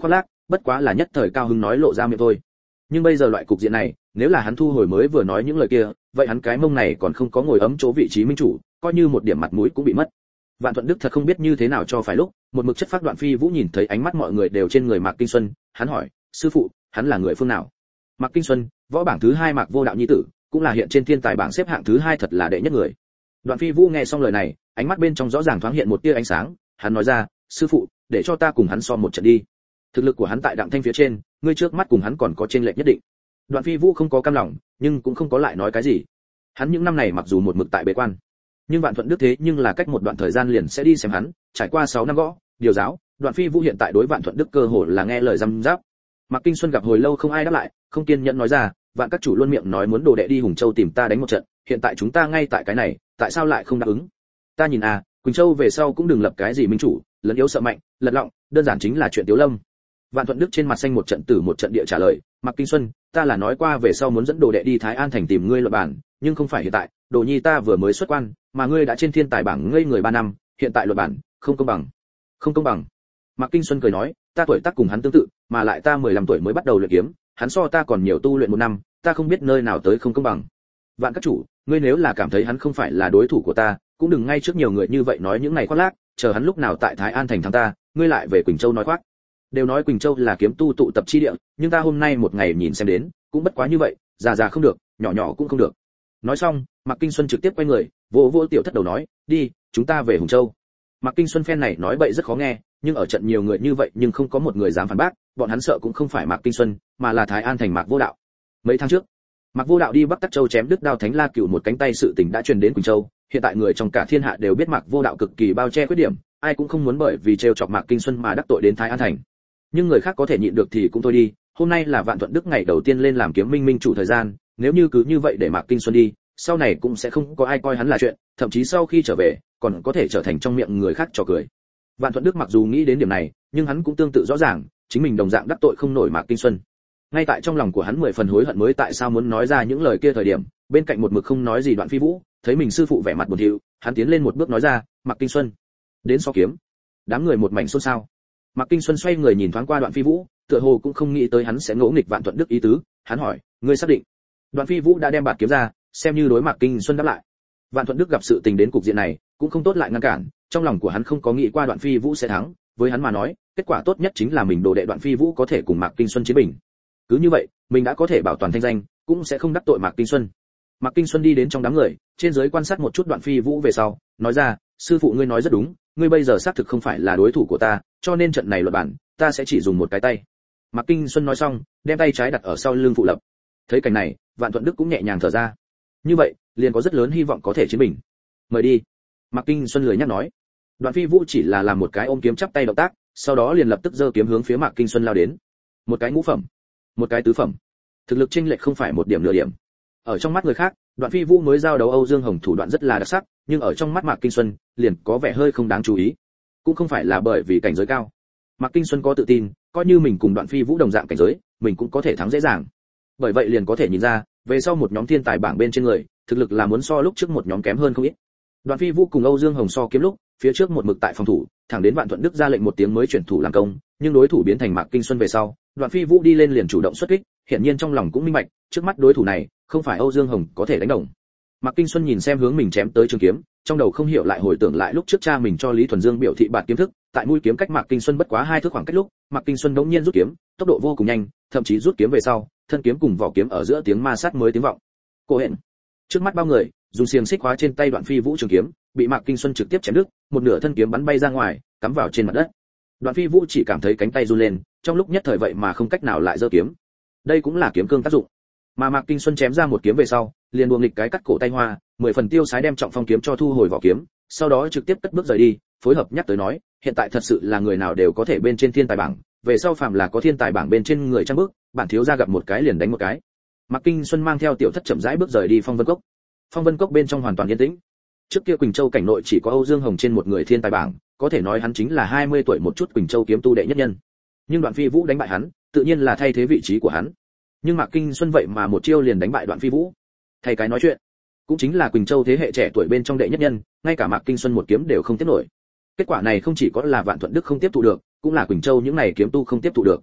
bất quá là nhất thời cao hứng nói lộ ra miệng thôi. Nhưng bây giờ loại cục diện này, nếu là hắn thu hồi mới vừa nói những lời kia, vậy hắn cái mông này còn không có ngồi ấm chỗ vị trí minh chủ, coi như một điểm mặt mũi cũng bị mất. Vạn Thuận Đức thật không biết như thế nào cho phải lúc, một mực chất phác Đoạn Phi Vũ nhìn thấy ánh mắt mọi người đều trên người Mạc Kinh Xuân, hắn hỏi, sư phụ, hắn là người phương nào? Mạc Kinh Xuân, võ bảng thứ 2 Mạc Vô Đạo nhi tử, cũng là hiện trên thiên tài bảng xếp hạng thứ 2 thật là đệ nhất người. Đoạn Phi Vũ nghe xong lời này, ánh mắt bên trong rõ ràng thoáng hiện một tia ánh sáng, hắn nói ra, sư phụ, để cho ta cùng hắn so một trận đi. Thực lực của hắn tại Đặng Thanh phía trên, ngươi trước mắt cùng hắn còn có chênh lệch nhất định. Đoạn Phi Vũ không có cam lòng, nhưng cũng không có lại nói cái gì. Hắn những năm này mặc dù một mực tại bế quan, nhưng Vạn Thuận Đức thế nhưng là cách một đoạn thời gian liền sẽ đi xem hắn, trải qua 6 năm gõ, điều giáo, Đoạn Phi Vũ hiện tại đối Vạn Thuận Đức cơ hồ là nghe lời răm rắp. Mạc Kinh Xuân gặp hồi lâu không ai đáp lại, không kiên nhẫn nói ra, Vạn các chủ luôn miệng nói muốn đồ đệ đi Hùng Châu tìm ta đánh một trận, hiện tại chúng ta ngay tại cái này, tại sao lại không đáp ứng? Ta nhìn Quỳnh Châu về sau cũng đừng lập cái gì minh chủ, lấn yếu sợ mạnh, lật lọng, đơn giản chính là chuyện Tiếu Lâm. Vạn Thuận Đức trên mặt xanh một trận tử một trận địa trả lời, Mạc Kinh Xuân, ta là nói qua về sau muốn dẫn đồ đệ đi Thái An thành tìm ngươi luận bản, nhưng không phải hiện tại, đồ nhi ta vừa mới xuất quan, mà ngươi đã trên thiên tài bảng ngây người 3 năm, hiện tại luận bản, không công bằng. Không công bằng. Mạc Kinh Xuân cười nói, ta tuổi tác cùng hắn tương tự, mà lại ta 15 tuổi mới bắt đầu luyện kiếm, hắn so ta còn nhiều tu luyện 1 năm, ta không biết nơi nào tới không công bằng. Vạn các chủ, ngươi nếu là cảm thấy hắn không phải là đối thủ của ta, cũng đừng ngay trước nhiều người như vậy nói những này khoác lác, chờ hắn lúc nào tại Thái An thành thắng ta, ngươi lại về Quỳnh Châu nói khoác. Đều nói Quỳnh Châu là kiếm tu tụ tập chi địa, nhưng ta hôm nay một ngày nhìn xem đến, cũng bất quá như vậy, già già không được, nhỏ nhỏ cũng không được. Nói xong, Mạc Kinh Xuân trực tiếp quay người, vỗ vỗ tiểu thất đầu nói, đi, chúng ta về Hùng Châu. Mạc Kinh Xuân phen này nói bậy rất khó nghe, nhưng ở trận nhiều người như vậy nhưng không có một người dám phản bác, bọn hắn sợ cũng không phải Mạc Kinh Xuân, mà là Thái An thành Mạc Vô Đạo. Mấy tháng trước, Mạc Vô Đạo đi Bắc Tắc Châu chém đứt đao Thánh La Cửu một cánh tay sự tình đã truyền đến Quỳnh Châu, hiện tại người trong cả thiên hạ đều biết Mạc Vô Đạo cực kỳ bao che khuyết điểm, ai cũng không muốn bởi vì trêu chọc Mạc Kinh Xuân mà đắc tội đến Thái An thành. Nhưng người khác có thể nhịn được thì cũng thôi đi, hôm nay là Vạn Thuận Đức ngày đầu tiên lên làm kiếm minh minh chủ thời gian, nếu như cứ như vậy để Mạc Kinh Xuân đi, sau này cũng sẽ không có ai coi hắn là chuyện, thậm chí sau khi trở về, còn có thể trở thành trong miệng người khác trò cười. Vạn Thuận Đức mặc dù nghĩ đến điểm này, nhưng hắn cũng tương tự rõ ràng, chính mình đồng dạng đắc tội không nổi Mạc Kinh Xuân. Ngay tại trong lòng của hắn 10 phần hối hận mới tại sao muốn nói ra những lời kia thời điểm, bên cạnh một mực không nói gì Đoạn Phi Vũ, thấy mình sư phụ vẻ mặt buồn thiu, hắn tiến lên một bước nói ra, Mạc Kinh Xuân, đến so kiếm. Đám người một mảnh xôn xao. Mạc Kinh Xuân xoay người nhìn thoáng qua Đoạn Phi Vũ, tựa hồ cũng không nghĩ tới hắn sẽ ngỗ nghịch Vạn Thuận Đức ý tứ, hắn hỏi, ngươi xác định? Đoạn Phi Vũ đã đem bạt kiếm ra, xem như đối Mạc Kinh Xuân đáp lại. Vạn Thuận Đức gặp sự tình đến cục diện này, cũng không tốt lại ngăn cản, trong lòng của hắn không có nghĩ qua Đoạn Phi Vũ sẽ thắng, với hắn mà nói, kết quả tốt nhất chính là mình đồ đệ Đoạn Phi Vũ có thể cùng Mạc Kinh Xuân chiến bình. Cứ như vậy, mình đã có thể bảo toàn thanh danh, cũng sẽ không đắc tội Mạc Kinh Xuân. Mạc Kinh Xuân đi đến trong đám người, trên dưới quan sát một chút Đoạn Phi Vũ về sau, nói ra, sư phụ ngươi nói rất đúng, ngươi bây giờ xác thực không phải là đối thủ của ta, cho nên trận này luận bản, ta sẽ chỉ dùng một cái tay. Mạc Kinh Xuân nói xong, đem tay trái đặt ở sau lưng phụ lập. Thấy cảnh này, Vạn Thuận Đức cũng nhẹ nhàng thở ra. Như vậy, liền có rất lớn hy vọng có thể chiến bình. Mời đi. Mạc Kinh Xuân lười nhắc nói. Đoạn Phi Vũ chỉ là làm một cái ôm kiếm chắp tay động tác, sau đó liền lập tức giơ kiếm hướng phía Mạc Kinh Xuân lao đến. Một cái ngũ phẩm, một cái tứ phẩm. Thực lực chênh lệch không phải một điểm nửa điểm. Ở trong mắt người khác, Đoạn Phi Vũ mới giao đấu Âu Dương Hồng thủ đoạn rất là đặc sắc, nhưng ở trong mắt Mạc Kinh Xuân, liền có vẻ hơi không đáng chú ý. Cũng không phải là bởi vì cảnh giới cao. Mạc Kinh Xuân có tự tin, coi như mình cùng Đoạn Phi Vũ đồng dạng cảnh giới, mình cũng có thể thắng dễ dàng. Bởi vậy liền có thể nhìn ra, về sau một nhóm thiên tài bảng bên trên người, thực lực là muốn so lúc trước một nhóm kém hơn không ít. Đoạn Phi Vũ cùng Âu Dương Hồng so kiếm lúc, phía trước một mực tại phòng thủ, thẳng đến Vạn Thuận Đức ra lệnh một tiếng mới chuyển thủ làm công, nhưng đối thủ biến thành Mạc Kinh Xuân về sau, Đoạn Phi Vũ đi lên liền chủ động xuất kích, hiện nhiên trong lòng cũng minh bạch, trước mắt đối thủ này, không phải Âu Dương Hồng có thể đánh đồng. Mạc Kinh Xuân nhìn xem hướng mình chém tới trường kiếm, trong đầu không hiểu lại hồi tưởng lại lúc trước cha mình cho Lý Thuần Dương biểu thị bạt kiếm thức, tại mũi kiếm cách Mạc Kinh Xuân bất quá 2 thước khoảng cách lúc, Mạc Kinh Xuân đống nhiên rút kiếm, tốc độ vô cùng nhanh, thậm chí rút kiếm về sau, thân kiếm cùng vỏ kiếm ở giữa tiếng ma sát mới tiếng vọng. Cô hẹn. Trước mắt bao người, dùng xiềng xích khóa trên tay Đoạn Phi Vũ trường kiếm, bị Mạc Kinh Xuân trực tiếp chém đứt, một nửa thân kiếm bắn bay ra ngoài, cắm vào trên mặt đất. Đoạn Phi Vũ chỉ cảm thấy cánh tay run lên, trong lúc nhất thời vậy mà không cách nào lại giơ kiếm. Đây cũng là kiếm cương tác dụng. Mà Mạc Kinh Xuân chém ra một kiếm về sau, liền buông nghịch cái cắt cổ tay hoa, 10 phần tiêu sái đem trọng phong kiếm cho thu hồi vỏ kiếm, sau đó trực tiếp cất bước rời đi, phối hợp nhắc tới nói, hiện tại thật sự là người nào đều có thể bên trên thiên tài bảng, về sau phàm là có thiên tài bảng bên trên người trang bước, bản thiếu gia gặp một cái liền đánh một cái. Mạc Kinh Xuân mang theo tiểu thất chậm rãi bước rời đi Phong Vân Cốc. Phong Vân Cốc bên trong hoàn toàn yên tĩnh. Trước kia Quỳnh Châu cảnh nội chỉ có Âu Dương Hồng trên một người thiên tài bảng, có thể nói hắn chính là 20 tuổi một chút Quỳnh Châu kiếm tu đệ nhất nhân. Nhưng Đoạn Phi Vũ đánh bại hắn, tự nhiên là thay thế vị trí của hắn. Nhưng Mạc Kinh Xuân vậy mà một chiêu liền đánh bại Đoạn Phi Vũ. Thay cái nói chuyện, cũng chính là Quỳnh Châu thế hệ trẻ tuổi bên trong đệ nhất nhân, ngay cả Mạc Kinh Xuân một kiếm đều không tiếp nổi. Kết quả này không chỉ có là Vạn Thuận Đức không tiếp thụ được, cũng là Quỳnh Châu những này kiếm tu không tiếp thụ được.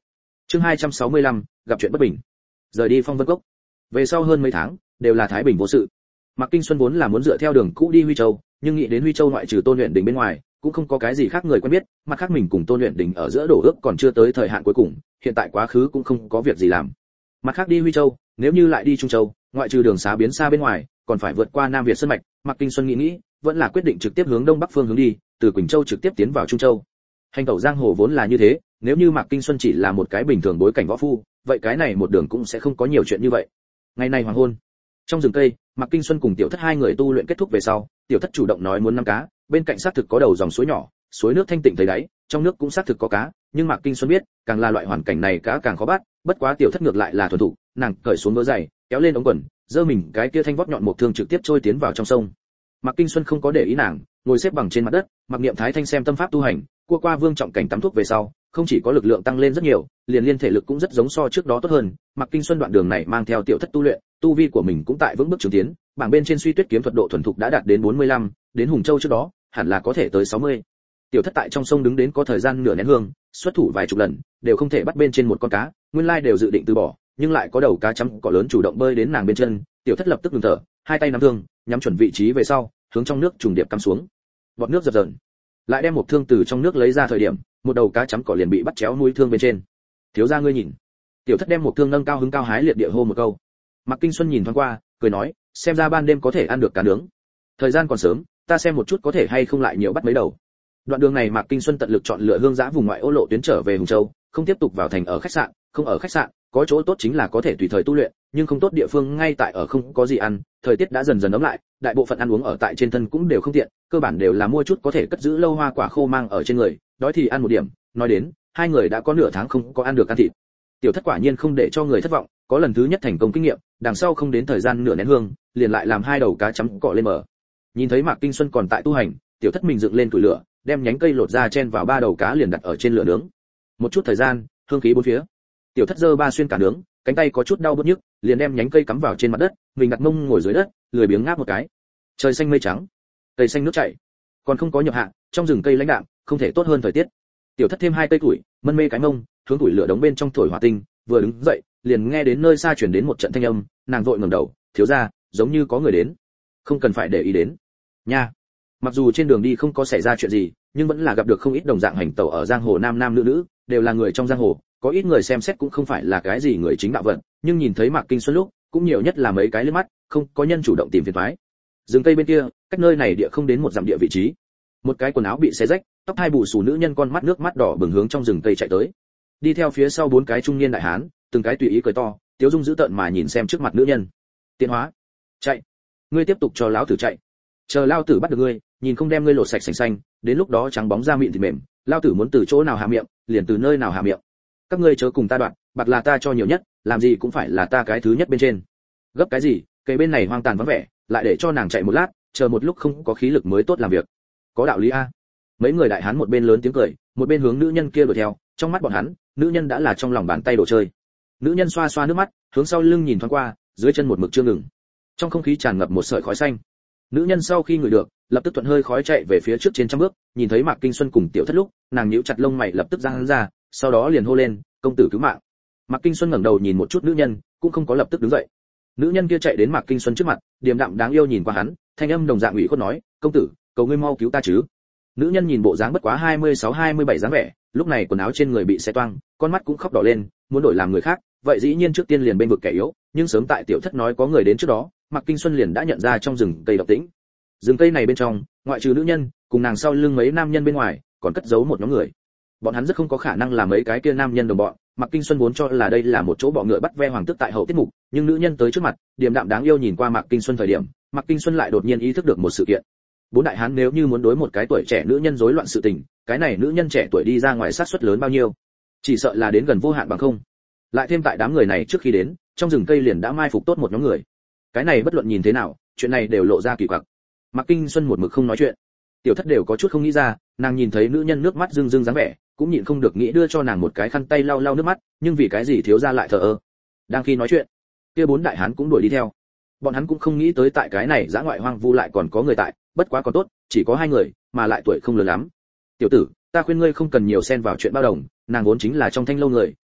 Chương 265, gặp chuyện bất bình. Rời đi Phong Vân Cốc. Về sau hơn mấy tháng, đều là thái bình vô sự. Mạc Kinh Xuân vốn là muốn dựa theo đường cũ đi Huy Châu, nhưng nghĩ đến Huy Châu ngoại trừ Tôn Luyện Đình bên ngoài, cũng không có cái gì khác người quen biết, mặt khác mình cùng Tôn Luyện Đình ở giữa đổ ước còn chưa tới thời hạn cuối cùng, hiện tại quá khứ cũng không có việc gì làm. Mặt khác đi Huy Châu, nếu như lại đi Trung Châu, ngoại trừ đường xá biến xa bên ngoài, còn phải vượt qua Nam Việt sơn mạch, Mạc Kinh Xuân nghĩ, vẫn là quyết định trực tiếp hướng đông bắc phương hướng đi, từ Quỳnh Châu trực tiếp tiến vào Trung Châu. Hành tẩu giang hồ vốn là như thế, nếu như Mạc Kinh Xuân chỉ là một cái bình thường bối cảnh võ phu, vậy cái này một đường cũng sẽ không có nhiều chuyện như vậy. Ngày này hoàng hôn, trong rừng cây, Mạc Kinh Xuân cùng Tiểu Thất hai người tu luyện kết thúc về sau, Tiểu Thất chủ động nói muốn nắm cá, bên cạnh xác thực có đầu dòng suối nhỏ, suối nước thanh tịnh thấy đáy, trong nước cũng xác thực có cá, nhưng Mạc Kinh Xuân biết, càng là loại hoàn cảnh này cá càng khó bắt, bất quá Tiểu Thất ngược lại là thuần thục, nàng cởi xuống vớ giày, kéo lên ống quần, giơ mình cái kia thanh vót nhọn một thương trực tiếp trôi tiến vào trong sông. Mạc Kinh Xuân không có để ý nàng, ngồi xếp bằng trên mặt đất, mặc niệm thái thanh xem tâm pháp tu hành, qua vương trọng cảnh tắm thuốc về sau, không chỉ có lực lượng tăng lên rất nhiều, liền liên thể lực cũng rất giống so trước đó tốt hơn. Mạc Kinh Xuân đoạn đường này mang theo Tiểu Thất tu luyện, tu vi của mình cũng tại vững bước trưởng tiến, bảng bên trên suy tuyết kiếm thuật độ thuần thục đã đạt đến 45, đến Hùng Châu trước đó, hẳn là có thể tới 60. Tiểu Thất tại trong sông đứng đến có thời gian nửa nén hương, xuất thủ vài chục lần, đều không thể bắt bên trên một con cá, nguyên lai đều dự định từ bỏ, nhưng lại có đầu cá chấm cỏ lớn chủ động bơi đến nàng bên chân, Tiểu Thất lập tức ngừng thở, hai tay nắm thương, nhắm chuẩn vị trí về sau, hướng trong nước trùng điệp cắm xuống. Bọt nước dập dờn, lại đem một thương từ trong nước lấy ra thời điểm, một đầu cá chấm cỏ liền bị bắt chéo nuôi thương bên trên. Thiếu gia ngươi nhìn. Tiểu Thất đem một thương nâng cao hứng cao hái liệt địa hô một câu. Mạc Kinh Xuân nhìn thoáng qua, cười nói, xem ra ban đêm có thể ăn được cá nướng. Thời gian còn sớm, ta xem một chút có thể hay không lại nhiều bắt mấy đầu. Đoạn đường này Mạc Kinh Xuân tận lực chọn lựa hương giã vùng ngoại ô lộ tuyến trở về Hùng Châu, không tiếp tục vào thành ở khách sạn, không ở khách sạn, có chỗ tốt chính là có thể tùy thời tu luyện, nhưng không tốt địa phương ngay tại ở không có gì ăn, thời tiết đã dần dần ấm lại, đại bộ phận ăn uống ở tại trên thân cũng đều không tiện, cơ bản đều là mua chút có thể cất giữ lâu hoa quả khô mang ở trên người, đói thì ăn một điểm, nói đến, hai người đã có nửa tháng không có ăn được ăn thịt. Tiểu Thất quả nhiên không để cho người thất vọng, có lần thứ nhất thành công kinh nghiệm, đằng sau không đến thời gian nửa nén hương, liền lại làm hai đầu cá chấm cỏ lên bờ. Nhìn thấy Mạc Kinh Xuân còn tại tu hành, Tiểu Thất mình dựng lên củi lửa, đem nhánh cây lột ra chen vào ba đầu cá liền đặt ở trên lửa nướng. Một chút thời gian, hương khí bốn phía. Tiểu Thất giơ ba xuyên cả nướng, cánh tay có chút đau bứt nhức, liền đem nhánh cây cắm vào trên mặt đất, mình đặt mông ngồi dưới đất, lười biếng ngáp một cái. Trời xanh mây trắng, cây xanh nước chảy, còn không có nhập hạ, trong rừng cây lãnh đạm, không thể tốt hơn thời tiết. Tiểu Thất thêm hai cây củi, mân mê cái mông, hướng củi lửa đống bên trong thổi hỏa tinh, vừa đứng dậy, liền nghe đến nơi xa truyền đến một trận thanh âm, nàng vội ngẩng đầu, thiếu gia, giống như có người đến. Không cần phải để ý đến. Nha. Mặc dù trên đường đi không có xảy ra chuyện gì, nhưng vẫn là gặp được không ít đồng dạng hành tẩu ở giang hồ nam nam nữ nữ, đều là người trong giang hồ, có ít người xem xét cũng không phải là cái gì người chính đạo vận, nhưng nhìn thấy Mạc Kinh Xuân lúc, cũng nhiều nhất là mấy cái liếc mắt, không có nhân chủ động tìm phiền toái. Rừng cây bên kia, cách nơi này địa không đến một dặm địa vị trí. Một cái quần áo bị xé rách, tóc hai bù xù nữ nhân con mắt nước mắt đỏ bừng hướng trong rừng cây chạy tới. Đi theo phía sau bốn cái trung niên đại hán, từng cái tùy ý cười to, tiếu dung dữ tợn mà nhìn xem trước mặt nữ nhân. Tiện hóa, chạy, ngươi tiếp tục cho lão tử chạy, chờ lão tử bắt được ngươi, nhìn không đem ngươi lột sạch sành xanh, đến lúc đó trắng bóng da mịn thịt mềm, lão tử muốn từ chỗ nào hạ miệng, liền từ nơi nào hạ miệng. Các ngươi chớ cùng ta đoạn, bạc là ta cho nhiều nhất, làm gì cũng phải là ta cái thứ nhất bên trên. Gấp cái gì, cây bên này hoang tàn vắng vẻ, lại để cho nàng chạy một lát, chờ một lúc không có khí lực mới tốt làm việc. Có đạo lý a. Mấy người đại hán một bên lớn tiếng cười, một bên hướng nữ nhân kia đuổi theo, trong mắt bọn hắn, nữ nhân đã là trong lòng bàn tay đồ chơi. Nữ nhân xoa xoa nước mắt, hướng sau lưng nhìn thoáng qua, dưới chân một mực chưa ngừng. Trong không khí tràn ngập một sợi khói xanh. Nữ nhân sau khi ngửi được, lập tức thuận hơi khói chạy về phía trước trên trăm bước, nhìn thấy Mạc Kinh Xuân cùng Tiểu Thất lúc, nàng nhíu chặt lông mày lập tức giang hắn ra, sau đó liền hô lên, công tử cứu mạng. Mạc Kinh Xuân ngẩng đầu nhìn một chút nữ nhân, cũng không có lập tức đứng dậy. Nữ nhân kia chạy đến Mạc Kinh Xuân trước mặt, điềm đạm đáng yêu nhìn qua hắn, thanh âm đồng dạng ủy khuất nói, công tử, cầu ngươi mau cứu ta chứ. Nữ nhân nhìn bộ dáng bất quá 26-27 dáng vẻ, lúc này quần áo trên người bị xé toang, con mắt cũng khóc đỏ lên, muốn đổi làm người khác, vậy dĩ nhiên trước tiên liền bên vực kẻ yếu, nhưng sớm tại Tiểu Thất nói có người đến trước đó, Mạc Kinh Xuân liền đã nhận ra trong rừng cây động tĩnh. Rừng cây này bên trong, ngoại trừ nữ nhân, cùng nàng sau lưng mấy nam nhân bên ngoài, còn cất giấu một nhóm người. Bọn hắn rất không có khả năng là mấy cái kia nam nhân đồng bọn, Mạc Kinh Xuân vốn cho là đây là một chỗ bọ ngựa bắt ve hoàng tước tại hậu tiết mục, nhưng nữ nhân tới trước mặt, điềm đạm đáng yêu nhìn qua Mạc Kinh Xuân thời điểm, Mạc Kinh Xuân lại đột nhiên ý thức được một sự kiện. Bốn đại hán nếu như muốn đối một cái tuổi trẻ nữ nhân rối loạn sự tình, cái này nữ nhân trẻ tuổi đi ra ngoài sát suất lớn bao nhiêu? Chỉ sợ là đến gần vô hạn bằng không. Lại thêm tại đám người này trước khi đến, trong rừng cây liền đã mai phục tốt một nhóm người. Cái này bất luận nhìn thế nào, chuyện này đều lộ ra kỳ quặc. Mạc Kinh Xuân một mực không nói chuyện. Tiểu Thất đều có chút không nghĩ ra, nàng nhìn thấy nữ nhân nước mắt rưng rưng dáng vẻ, cũng nhịn không được nghĩ đưa cho nàng một cái khăn tay lau lau nước mắt, nhưng vì cái gì thiếu gia lại thờ ơ. Đang khi nói chuyện, kia bốn đại hán cũng đuổi đi theo. Bọn hắn cũng không nghĩ tới tại cái này dã ngoại hoang vu lại còn có người tại, bất quá còn tốt, chỉ có hai người, mà lại tuổi không lớn lắm. Tiểu tử, ta khuyên ngươi không cần nhiều xen vào chuyện bao đồng, nàng vốn chính là trong thanh lâu người,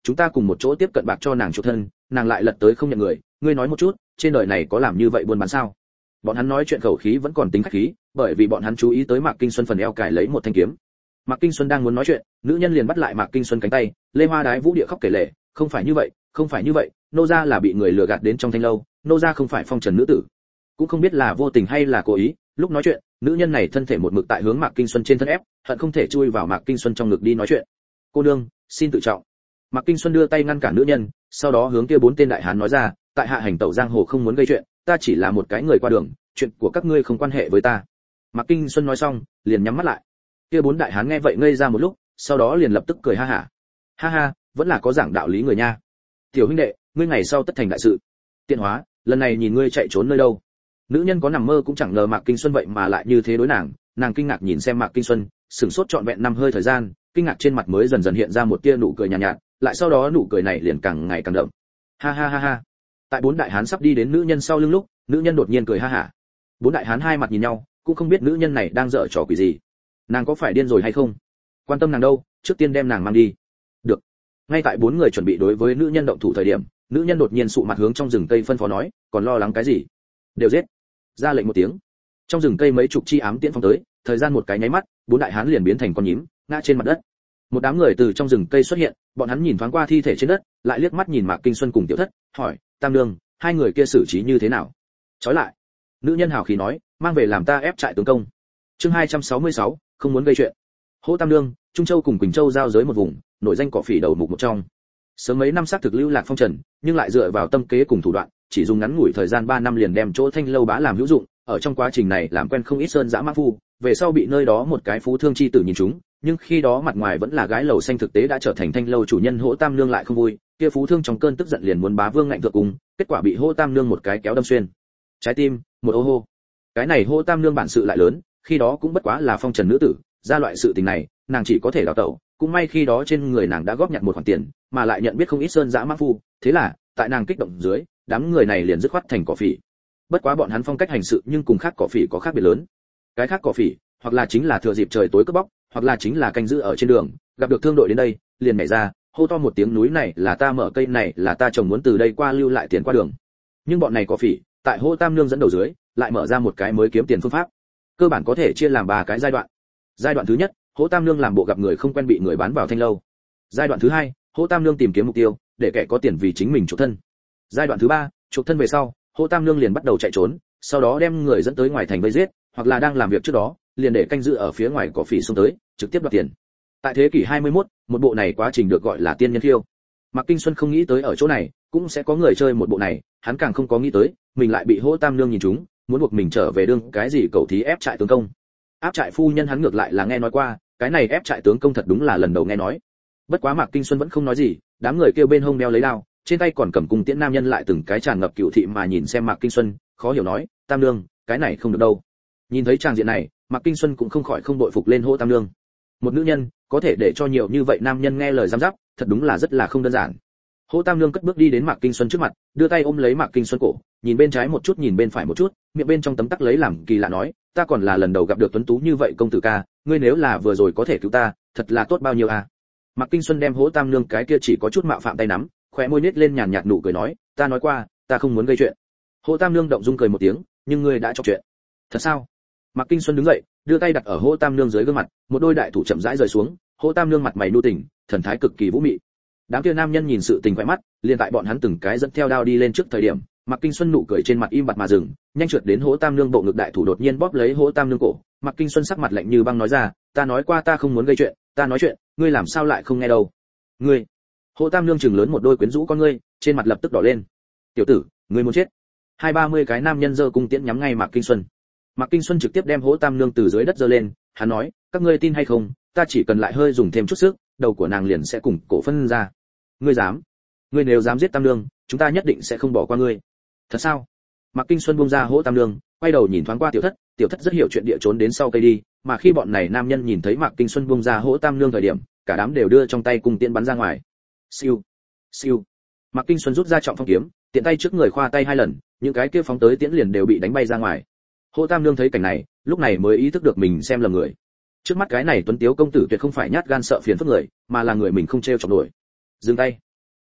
chúng ta cùng một chỗ tiếp cận bạc cho nàng chuộc thân, nàng lại lật tới không nhận người, ngươi nói một chút, trên đời này có làm như vậy buôn bán sao? Bọn hắn nói chuyện khẩu khí vẫn còn tính khách khí, bởi vì bọn hắn chú ý tới Mạc Kinh Xuân phần eo cài lấy một thanh kiếm. Mạc Kinh Xuân đang muốn nói chuyện, nữ nhân liền bắt lại Mạc Kinh Xuân cánh tay, lê hoa đái vũ địa khóc kể lể, không phải như vậy, không phải như vậy, nô gia là bị người lừa gạt đến trong thanh lâu, nô gia không phải phong trần nữ tử. Cũng không biết là vô tình hay là cố ý, lúc nói chuyện, nữ nhân này thân thể một mực tại hướng Mạc Kinh Xuân trên thân ép, hận không thể chui vào Mạc Kinh Xuân trong ngực đi nói chuyện. Cô nương, xin tự trọng. Mạc Kinh Xuân đưa tay ngăn cản nữ nhân, sau đó hướng kia 4 tên đại hán nói ra, tại hạ hành tẩu giang hồ không muốn gây chuyện, ta chỉ là một cái người qua đường, chuyện của các ngươi không quan hệ với ta. Mạc Kinh Xuân nói xong, liền nhắm mắt lại. Kia 4 đại hán nghe vậy ngây ra một lúc, sau đó liền lập tức cười ha hả. Ha ha, vẫn là có giảng đạo lý người nha. Tiểu huynh đệ, ngươi ngày sau tất thành đại sự. Tiện hóa, lần này nhìn ngươi chạy trốn nơi đâu. Nữ nhân có nằm mơ cũng chẳng ngờ Mạc Kinh Xuân vậy mà lại như thế đối nàng, nàng kinh ngạc nhìn xem Mạc Kinh Xuân, sửng sốt trọn vẹn 5 hơi thời gian, kinh ngạc trên mặt mới dần dần hiện ra một tia nụ cười nhàn nhạt, lại sau đó nụ cười này liền càng ngày càng đậm. Ha ha ha ha. Tại 4 đại hán sắp đi đến nữ nhân sau lưng lúc, nữ nhân đột nhiên cười ha hả. 4 đại hán hai mặt nhìn nhau, cũng không biết nữ nhân này đang giở trò quỷ gì. Nàng có phải điên rồi hay không? Quan tâm nàng đâu, trước tiên đem nàng mang đi. Được. Ngay tại 4 người chuẩn bị đối với nữ nhân động thủ thời điểm, nữ nhân đột nhiên sụ mặt hướng trong rừng cây phân phó nói, còn lo lắng cái gì? Đều giết. Ra lệnh một tiếng. Trong rừng cây mấy chục chi ám tiễn phóng tới, thời gian một cái nháy mắt, 4 đại hán liền biến thành con nhím, ngã trên mặt đất. Một đám người từ trong rừng cây xuất hiện, bọn hắn nhìn thoáng qua thi thể trên đất, lại liếc mắt nhìn Mạc Kinh Xuân cùng Tiểu Thất, hỏi, Tam Nương, hai người kia xử trí như thế nào? Chói lại. Nữ nhân hào khí nói, mang về làm ta ép trại tướng công. Chương 266, không muốn gây chuyện. Hỗ Tam Nương, Trung Châu cùng Quỳnh Châu giao giới một vùng, nổi danh cỏ phỉ đầu mục một trong. Sớm mấy năm xác thực lưu lạc phong trần, nhưng lại dựa vào tâm kế cùng thủ đoạn, chỉ dùng ngắn ngủi thời gian 3 năm liền đem chỗ Thanh lâu bá làm hữu dụng, ở trong quá trình này làm quen không ít sơn dã mã phu, về sau bị nơi đó một cái phú thương chi tử nhìn trúng, nhưng khi đó mặt ngoài vẫn là gái lầu xanh thực tế đã trở thành Thanh lâu chủ nhân Hỗ Tam Nương lại không vui, kia phú thương trong cơn tức giận liền muốn bá vương ngạnh thượng cùng, kết quả bị Hỗ Tam Nương một cái kéo đâm xuyên trái tim, một ô hô. Cái này Hỗ Tam Nương bản sự lại lớn, khi đó cũng bất quá là phong trần nữ tử, ra loại sự tình này, nàng chỉ có thể đào tẩu, cũng may khi đó trên người nàng đã góp nhặt một khoản tiền, mà lại nhận biết không ít sơn dã mã phu, thế là, tại nàng kích động dưới, đám người này liền dứt khoát thành cỏ phỉ. Bất quá bọn hắn phong cách hành sự nhưng cùng khác cỏ phỉ có khác biệt lớn. Cái khác cỏ phỉ, hoặc là chính là thừa dịp trời tối cướp bóc, hoặc là chính là canh giữ ở trên đường, gặp được thương đội đến đây, liền nhảy ra, hô to một tiếng núi này là ta mở, cây này là ta trồng, muốn từ đây qua lưu lại tiền qua đường. Nhưng bọn này cỏ phỉ, tại Hỗ Tam Nương dẫn đầu dưới, lại mở ra một cái mới kiếm tiền phương pháp. Cơ bản có thể chia làm 3 cái giai đoạn. Giai đoạn thứ nhất, Hỗ Tam Nương làm bộ gặp người không quen bị người bán vào thanh lâu. Giai đoạn thứ hai, Hỗ Tam Nương tìm kiếm mục tiêu, để kẻ có tiền vì chính mình chuộc thân. Giai đoạn thứ ba, chuộc thân về sau, Hỗ Tam Nương liền bắt đầu chạy trốn, sau đó đem người dẫn tới ngoài thành vây giết, hoặc là đang làm việc trước đó, liền để canh giữ ở phía ngoài cỏ phỉ xông tới, trực tiếp đoạt tiền. Tại thế kỷ 21, một bộ này quá trình được gọi là tiên nhân khiêu. Mạc Kinh Xuân không nghĩ tới ở chỗ này cũng sẽ có người chơi một bộ này, hắn càng không có nghĩ tới mình lại bị Hỗ Tam Nương nhìn trúng, muốn buộc mình trở về đương cái gì cầu thí ép trại tướng công. Áp trại phu nhân hắn ngược lại là nghe nói qua, cái này ép trại tướng công thật đúng là lần đầu nghe nói. Bất quá Mạc Kinh Xuân vẫn không nói gì, đám người kêu bên hông đeo lấy đao, trên tay còn cầm cung tiễn nam nhân lại từng cái tràn ngập cựu thị mà nhìn xem Mạc Kinh Xuân, khó hiểu nói, Tam Nương, cái này không được đâu. Nhìn thấy tràng diện này, Mạc Kinh Xuân cũng không khỏi không đội phục lên Hỗ Tam Nương. Một nữ nhân có thể để cho nhiều như vậy nam nhân nghe lời giám giáp, thật đúng là rất là không đơn giản. Hỗ Tam Nương cất bước đi đến Mạc Kinh Xuân trước mặt, đưa tay ôm lấy Mạc Kinh Xuân cổ, nhìn bên trái một chút nhìn bên phải một chút, miệng bên trong tấm tắc lấy làm kỳ lạ nói, ta còn là lần đầu gặp được tuấn tú như vậy công tử ca, ngươi nếu là vừa rồi có thể cứu ta, thật là tốt bao nhiêu à. Mạc Kinh Xuân đem Hỗ Tam Nương cái kia chỉ có chút mạo phạm tay nắm, khóe môi nhếch lên nhàn nhạt nụ cười nói, ta nói qua, ta không muốn gây chuyện. Hỗ Tam Nương động dung cười một tiếng, nhưng ngươi đã chọc chuyện. Thật sao? Mạc Kinh Xuân đứng dậy, đưa tay đặt ở Hỗ Tam Nương dưới gương mặt, một đôi đại thủ chậm rãi rời xuống, Hỗ Tam Nương mặt mày nu tình, thần thái cực kỳ vũ mị. Đám kia nam nhân nhìn sự tình quái mắt, liền tại bọn hắn từng cái dẫn theo đao đi lên trước thời điểm, Mạc Kinh Xuân nụ cười trên mặt im bặt mà dừng, nhanh trượt đến Hỗ Tam Nương bộ ngực đại thủ đột nhiên bóp lấy Hỗ Tam Nương cổ, Mạc Kinh Xuân sắc mặt lạnh như băng nói ra, ta nói qua ta không muốn gây chuyện, ta nói chuyện, ngươi làm sao lại không nghe đâu? Ngươi? Hỗ Tam Nương trừng lớn một đôi quyến rũ con ngươi, trên mặt lập tức đỏ lên. Tiểu tử, ngươi muốn chết? 20-30 cái nam nhân giơ cung tiễn nhắm ngay Mạc Kinh Xuân. Mạc Kinh Xuân trực tiếp đem Hỗ Tam Nương từ dưới đất giơ lên, hắn nói, các ngươi tin hay không, ta chỉ cần lại hơi dùng thêm chút sức, đầu của nàng liền sẽ cùng cổ phân ra. Ngươi dám? Ngươi nếu dám giết Tam Nương, chúng ta nhất định sẽ không bỏ qua ngươi. Thật sao? Mạc Kinh Xuân buông ra Hỗ Tam Nương, quay đầu nhìn thoáng qua Tiểu Thất, Tiểu Thất rất hiểu chuyện địa trốn đến sau cây đi, mà khi bọn này nam nhân nhìn thấy Mạc Kinh Xuân buông ra Hỗ Tam Nương thời điểm, cả đám đều đưa trong tay cung tiễn bắn ra ngoài. Siêu, siêu. Mạc Kinh Xuân rút ra trọng phong kiếm, tiện tay trước người khoa tay 2 lần, những cái kia phóng tới tiễn liền đều bị đánh bay ra ngoài. Hỗ Tam Nương thấy cảnh này, lúc này mới ý thức được mình xem lầm người. Trước mắt cái này tuấn tiếu công tử tuyệt không phải nhát gan sợ phiền phức người, mà là người mình không trêu chọc nổi. Dừng tay.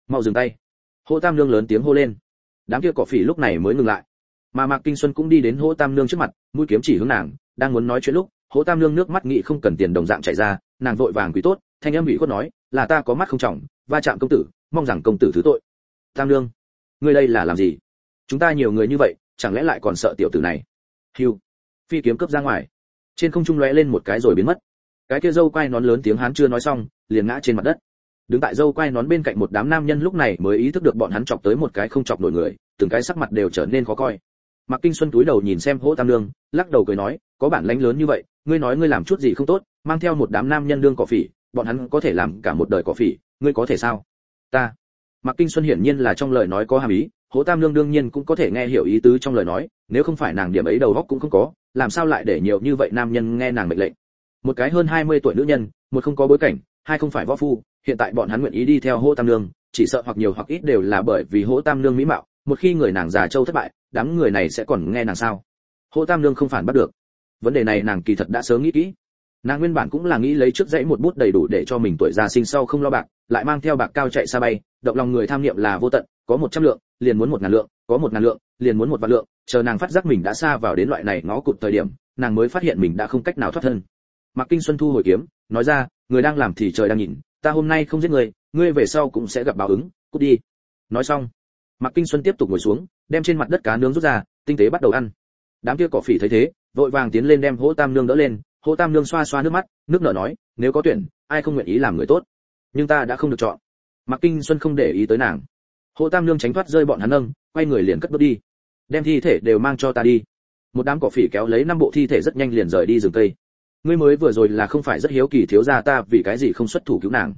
mau dừng tay. Hỗ Tam Nương lớn tiếng hô lên. Đám kia cỏ phỉ lúc này mới ngừng lại, mà Mạc Kinh Xuân cũng đi đến Hỗ Tam Nương trước mặt, mũi kiếm chỉ hướng nàng, đang muốn nói chuyện lúc, Hỗ Tam Nương nước mắt nghĩ không cần tiền đồng dạng chảy ra, nàng vội vàng quỳ tốt, thanh âm ủy khuất nói, là ta có mắt không trọng, va chạm công tử, mong rằng công tử thứ tội. Tam Nương, ngươi đây là làm gì? Chúng ta nhiều người như vậy, chẳng lẽ lại còn sợ tiểu tử này? Hưu, phi kiếm cướp ra ngoài, trên không trung lóe lên một cái rồi biến mất. Cái kia dâu quai nón lớn tiếng hán chưa nói xong, liền ngã trên mặt đất. Đứng tại dâu quai nón bên cạnh một đám nam nhân lúc này mới ý thức được bọn hắn chọc tới một cái không chọc nổi người, từng cái sắc mặt đều trở nên khó coi. Mạc Kinh Xuân túi đầu nhìn xem Hỗ Tam Nương, lắc đầu cười nói, có bản lãnh lớn như vậy, ngươi nói ngươi làm chút gì không tốt, mang theo một đám nam nhân đương cỏ phỉ, bọn hắn có thể làm cả một đời cỏ phỉ, ngươi có thể sao? Ta. Mạc Kinh Xuân hiển nhiên là trong lời nói có hàm ý, Hỗ Tam Nương đương nhiên cũng có thể nghe hiểu ý tứ trong lời nói, nếu không phải nàng điểm ấy đầu óc cũng không có, làm sao lại để nhiều như vậy nam nhân nghe nàng mệnh lệnh. Một cái hơn 20 tuổi nữ nhân, một không có bối cảnh, hai không phải võ phu, hiện tại bọn hắn nguyện ý đi theo Hỗ Tam Nương, chỉ sợ hoặc nhiều hoặc ít đều là bởi vì Hỗ Tam Nương mỹ mạo, một khi người nàng già châu thất bại, đám người này sẽ còn nghe nàng sao? Hỗ Tam Nương không phản bắt được. Vấn đề này nàng kỳ thật đã sớm nghĩ kỹ. Nàng nguyên bản cũng là nghĩ lấy trước dãy một bút đầy đủ để cho mình tuổi già sinh sau không lo bạc, lại mang theo bạc cao chạy xa bay, động lòng người tham niệm là vô tận, có 100 lượng, liền muốn 1000 lượng, có 1000 lượng, liền muốn 1 vạn lượng, chờ nàng phát giác mình đã xa vào đến loại này ngõ cụt thời điểm, nàng mới phát hiện mình đã không cách nào thoát thân. Mạc Kinh Xuân thu hồi kiếm, nói ra, người đang làm thì trời đang nhìn, ta hôm nay không giết người, ngươi về sau cũng sẽ gặp báo ứng, cút đi. Nói xong, Mạc Kinh Xuân tiếp tục ngồi xuống, đem trên mặt đất cá nướng rút ra, tinh tế bắt đầu ăn. Đám kia cỏ phỉ thấy thế, vội vàng tiến lên đem Hỗ Tam Nương đỡ lên, Hỗ Tam Nương xoa xoa nước mắt, nước nở nói, nếu có tuyển, ai không nguyện ý làm người tốt, nhưng ta đã không được chọn. Mạc Kinh Xuân không để ý tới nàng. Hỗ Tam Nương tránh thoát rơi bọn hắn nâng, quay người liền cất bước đi, đem thi thể đều mang cho ta đi. Một đám cỏ phỉ kéo lấy 5 bộ thi thể rất nhanh liền rời đi rừng cây. Ngươi mới vừa rồi là không phải rất hiếu kỳ thiếu gia ta vì cái gì không xuất thủ cứu nàng?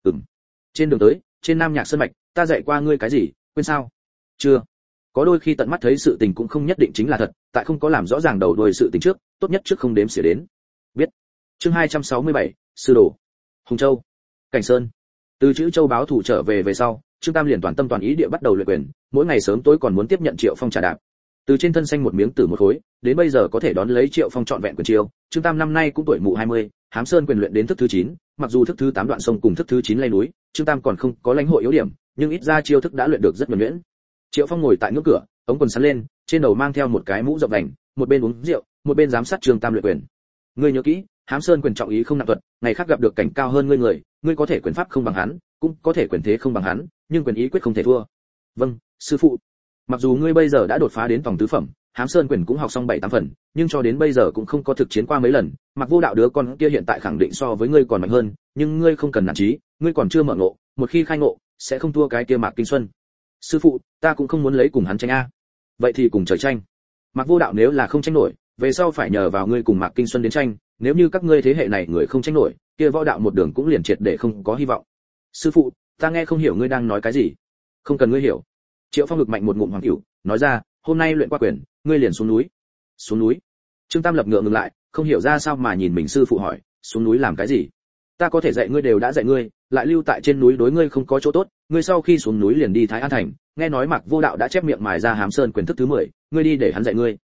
Trên đường tới, trên Nam Nhạc Sơn mạch, ta dạy qua ngươi cái gì, quên sao? Chưa. Có đôi khi tận mắt thấy sự tình cũng không nhất định chính là thật, tại không có làm rõ ràng đầu đuôi sự tình trước, tốt nhất trước không đếm xỉa đến. Biết. Chương 267, sư đồ. Hùng Châu, Cảnh Sơn. Từ chữ Châu báo thủ trở về sau, Trương Tam liền toàn tâm toàn ý địa bắt đầu luyện quyền, mỗi ngày sớm tối còn muốn tiếp nhận Triệu Phong trà đạp. Từ trên thân xanh một miếng tử một khối, đến bây giờ có thể đón lấy Triệu Phong trọn vẹn quyền chiêu, Trương Tam năm nay cũng tuổi mụ 20, Hám Sơn quyền luyện đến thức thứ 9, mặc dù thức thứ 8 đoạn sông cùng thức thứ 9 lay núi, Trương Tam còn không có lãnh hội yếu điểm, nhưng ít ra chiêu thức đã luyện được rất nhuần nhuyễn. Triệu Phong ngồi tại ngưỡng cửa, ống quần sắn lên, trên đầu mang theo một cái mũ rộng vành, một bên uống rượu, một bên giám sát Trương Tam luyện quyền. Ngươi nhớ kỹ, Hám Sơn quyền trọng ý không nặng thuật, ngày khác gặp được cảnh cao hơn ngươi, ngươi có thể quyền pháp không bằng hắn, cũng có thể quyền thế không bằng hắn, nhưng quyền ý quyết không thể thua. Vâng, sư phụ. Mặc dù ngươi bây giờ đã đột phá đến vòng tứ phẩm, Hám Sơn quyền cũng học xong 7-8 phần, nhưng cho đến bây giờ cũng không có thực chiến qua mấy lần, Mặc Vô Đạo đứa con kia hiện tại khẳng định so với ngươi còn mạnh hơn, nhưng ngươi không cần nản chí, ngươi còn chưa mở ngộ, một khi khai ngộ, sẽ không thua cái kia Mạc Kinh Xuân. Sư phụ, ta cũng không muốn lấy cùng hắn tranh a. Vậy thì cùng trời tranh. Mặc Vô Đạo nếu là không tranh nổi, về sau phải nhờ vào ngươi cùng Mạc Kinh Xuân đến tranh, nếu như các ngươi thế hệ này người không tranh nổi, kia võ đạo một đường cũng liền triệt để không có hy vọng. Sư phụ, ta nghe không hiểu ngươi đang nói cái gì. Không cần ngươi hiểu. Triệu Phong ngực mạnh một ngụm hoàng cửu, nói ra, hôm nay luyện qua quyền, ngươi liền xuống núi. Xuống núi? Trương Tam lập ngượng lại, không hiểu ra sao mà nhìn mình sư phụ hỏi, xuống núi làm cái gì? Ta có thể dạy ngươi đều đã dạy ngươi, lại lưu tại trên núi đối ngươi không có chỗ tốt, ngươi sau khi xuống núi liền đi Thái An thành, nghe nói Mạc Vô Đạo đã chép miệng mài ra Hám Sơn quyền thức thứ 10, ngươi đi để hắn dạy ngươi.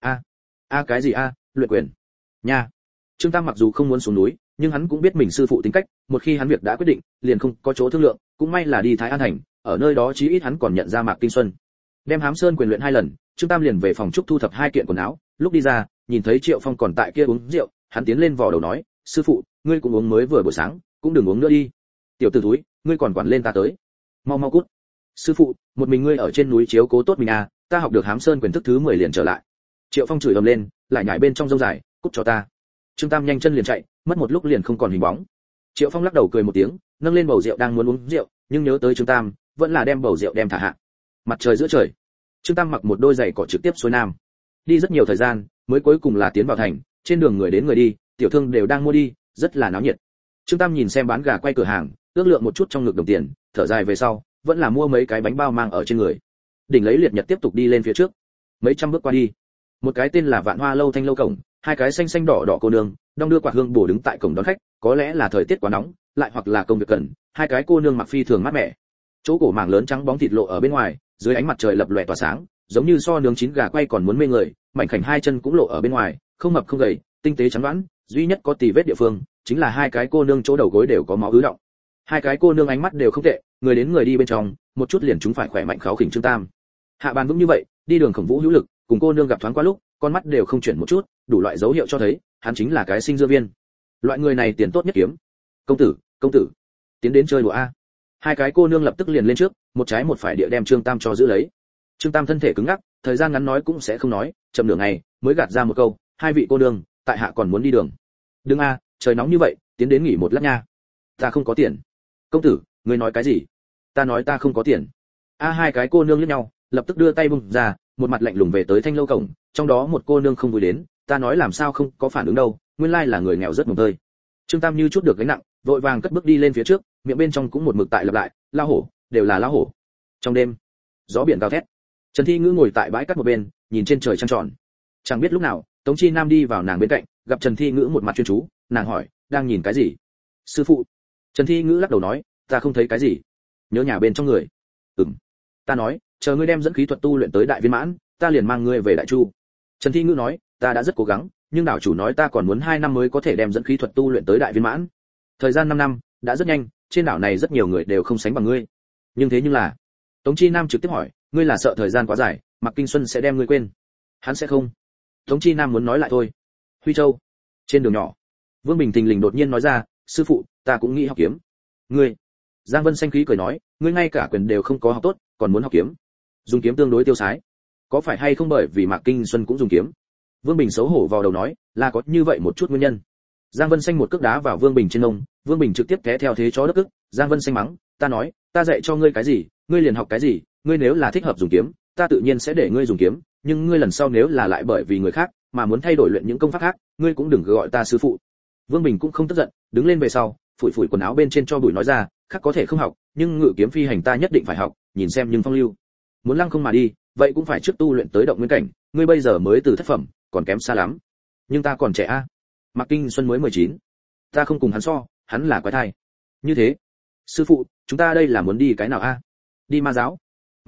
Cái gì luyện quyền? Nha. Trương Tam mặc dù không muốn xuống núi, nhưng hắn cũng biết mình sư phụ tính cách, một khi hắn việc đã quyết định, liền không có chỗ thương lượng, cũng may là đi Thái An thành, ở nơi đó chí ít hắn còn nhận ra Mạc Kinh Xuân. Đem Hám Sơn quyền luyện 2 lần, Trương Tam liền về phòng trúc thu thập 2 kiện quần áo, lúc đi ra, nhìn thấy Triệu Phong còn tại kia uống rượu, hắn tiến lên vò đầu nói, sư phụ, ngươi cũng uống mới vừa buổi sáng, cũng đừng uống nữa đi. Tiểu tử túi, ngươi còn quản lên ta tới. Mau mau cút. Sư phụ, một mình ngươi ở trên núi chiếu cố tốt mình à, ta học được Hám Sơn quyền thức thứ 10 liền trở lại. Triệu Phong chửi ầm lên, lại nhảy bên trong rông dài, cút cho ta. Trương Tam nhanh chân liền chạy, mất một lúc liền không còn hình bóng. Triệu Phong lắc đầu cười một tiếng, nâng lên bầu rượu đang muốn uống rượu, nhưng nhớ tới Trương Tam, vẫn là đem bầu rượu đem thả hạ. Mặt trời giữa trời, Trương Tam mặc một đôi giày cỏ trực tiếp xuôi nam. Đi rất nhiều thời gian, mới cuối cùng là tiến vào thành, trên đường người đến người đi, tiểu thương đều đang mua đi, rất là náo nhiệt. Trương Tam nhìn xem bán gà quay cửa hàng, ước lượng một chút trong ngực đồng tiền, thở dài về sau, vẫn là mua mấy cái bánh bao mang ở trên người. Đỉnh lấy liệt nhật tiếp tục đi lên phía trước. Mấy trăm bước qua đi, một cái tên là Vạn Hoa lâu thanh lâu cổng, 2 cái xanh xanh đỏ đỏ cô nương, đong đưa quạt hương bổ đứng tại cổng đón khách, có lẽ là thời tiết quá nóng, lại hoặc là công việc cần, 2 cái cô nương mặc phi thường mát mẻ. Chỗ cổ mảng lớn trắng bóng thịt lộ ở bên ngoài, dưới ánh mặt trời lập lòe tỏa sáng, giống như so nướng chín gà quay còn muốn mê người, mảnh khảnh 2 chân cũng lộ ở bên ngoài, không mập không gầy, tinh tế trắng đoán, duy nhất có tì vết địa phương, chính là 2 cái cô nương chỗ đầu gối đều có máu ứ đọng. 2 cái cô nương ánh mắt đều không tệ, người đến người đi bên trong, một chút liền chúng phải khỏe mạnh kháo khỉnh Trương Tam. Hạ bàn vững như vậy, đi đường Khổng Vũ hữu lực, cùng cô nương gặp thoáng qua lúc, con mắt đều không chuyển một chút, đủ loại dấu hiệu cho thấy, hắn chính là cái sinh dưa viên. Loại người này tiền tốt nhất kiếm. Công tử, tiến đến chơi đùa a. Hai cái cô nương lập tức liền lên trước, một trái một phải địa đem Trương Tam cho giữ lấy. Trương Tam thân thể cứng ngắc, thời gian ngắn nói cũng sẽ không nói, chậm nửa ngày mới gạt ra một câu, hai vị cô nương, tại hạ còn muốn đi đường. Đừng a, trời nóng như vậy, tiến đến nghỉ một lát nha. Ta không có tiền. Công tử, ngươi nói cái gì? Ta nói ta không có tiền. Hai cái cô nương liếc nhau, lập tức đưa tay bung ra, một mặt lạnh lùng về tới thanh lâu cổng, trong đó một cô nương không vui đến, ta nói làm sao không có phản ứng đâu, nguyên lai là người nghèo rất mồng tơi. Trương Tam như chút được gánh nặng, vội vàng cất bước đi lên phía trước, miệng bên trong cũng một mực tại lặp lại, lao hổ, đều là lao hổ. Trong đêm, gió biển cao thét. Trần Thi Ngữ ngồi tại bãi cát một bên, nhìn trên trời trăng tròn. Chẳng biết lúc nào, Tống Chi Nam đi vào nàng bên cạnh, gặp Trần Thi Ngữ một mặt chuyên chú, nàng hỏi, đang nhìn cái gì? Sư phụ. Trần Thi Ngữ lắc đầu nói, ta không thấy cái gì. Nhớ nhà bên trong người. Ta nói, chờ ngươi đem dẫn khí thuật tu luyện tới đại viên mãn, ta liền mang ngươi về Đại Chu. Trần Thi Ngữ nói, ta đã rất cố gắng, nhưng đảo chủ nói ta còn muốn 2 năm mới có thể đem dẫn khí thuật tu luyện tới đại viên mãn. Thời gian 5 năm, đã rất nhanh, trên đảo này rất nhiều người đều không sánh bằng ngươi. Nhưng là, Tống Chi Nam trực tiếp hỏi, ngươi là sợ thời gian quá dài, Mạc Kinh Xuân sẽ đem ngươi quên? Hắn sẽ không. Tống Chi Nam muốn nói lại thôi. Huy Châu, trên đường nhỏ, Vương Bình thình lình đột nhiên nói ra, sư phụ, ta cũng nghĩ học kiếm. Ngươi? Giang Vân xanh khí cười nói, ngươi ngay cả quyền đều không có học tốt, còn muốn học kiếm? Dùng kiếm tương đối tiêu sái. Có phải hay không bởi vì Mạc Kinh Xuân cũng dùng kiếm? Vương Bình xấu hổ vào đầu nói, là có như vậy một chút nguyên nhân. Giang Vân xanh một cước đá vào Vương Bình trên ông, Vương Bình trực tiếp té theo thế chó đất ức. Giang Vân xanh mắng, ta nói, ta dạy cho ngươi cái gì, ngươi liền học cái gì, ngươi nếu là thích hợp dùng kiếm, ta tự nhiên sẽ để ngươi dùng kiếm, nhưng ngươi lần sau nếu là lại bởi vì người khác mà muốn thay đổi luyện những công pháp khác, ngươi cũng đừng gọi ta sư phụ. Vương Bình cũng không tức giận, đứng lên về sau, phủi phủi quần áo bên trên cho bụi nói ra, khác có thể không học, nhưng ngự kiếm phi hành ta nhất định phải học, nhìn xem nhưng phong lưu. Muốn lăng không mà đi, vậy cũng phải trước tu luyện tới động nguyên cảnh, ngươi bây giờ mới từ thất phẩm, còn kém xa lắm. Nhưng ta còn trẻ a. Mạc Kinh Xuân mới 19. Ta không cùng hắn so, hắn là quái thai. Như thế, sư phụ, chúng ta đây là muốn đi cái nào a? Đi Ma giáo.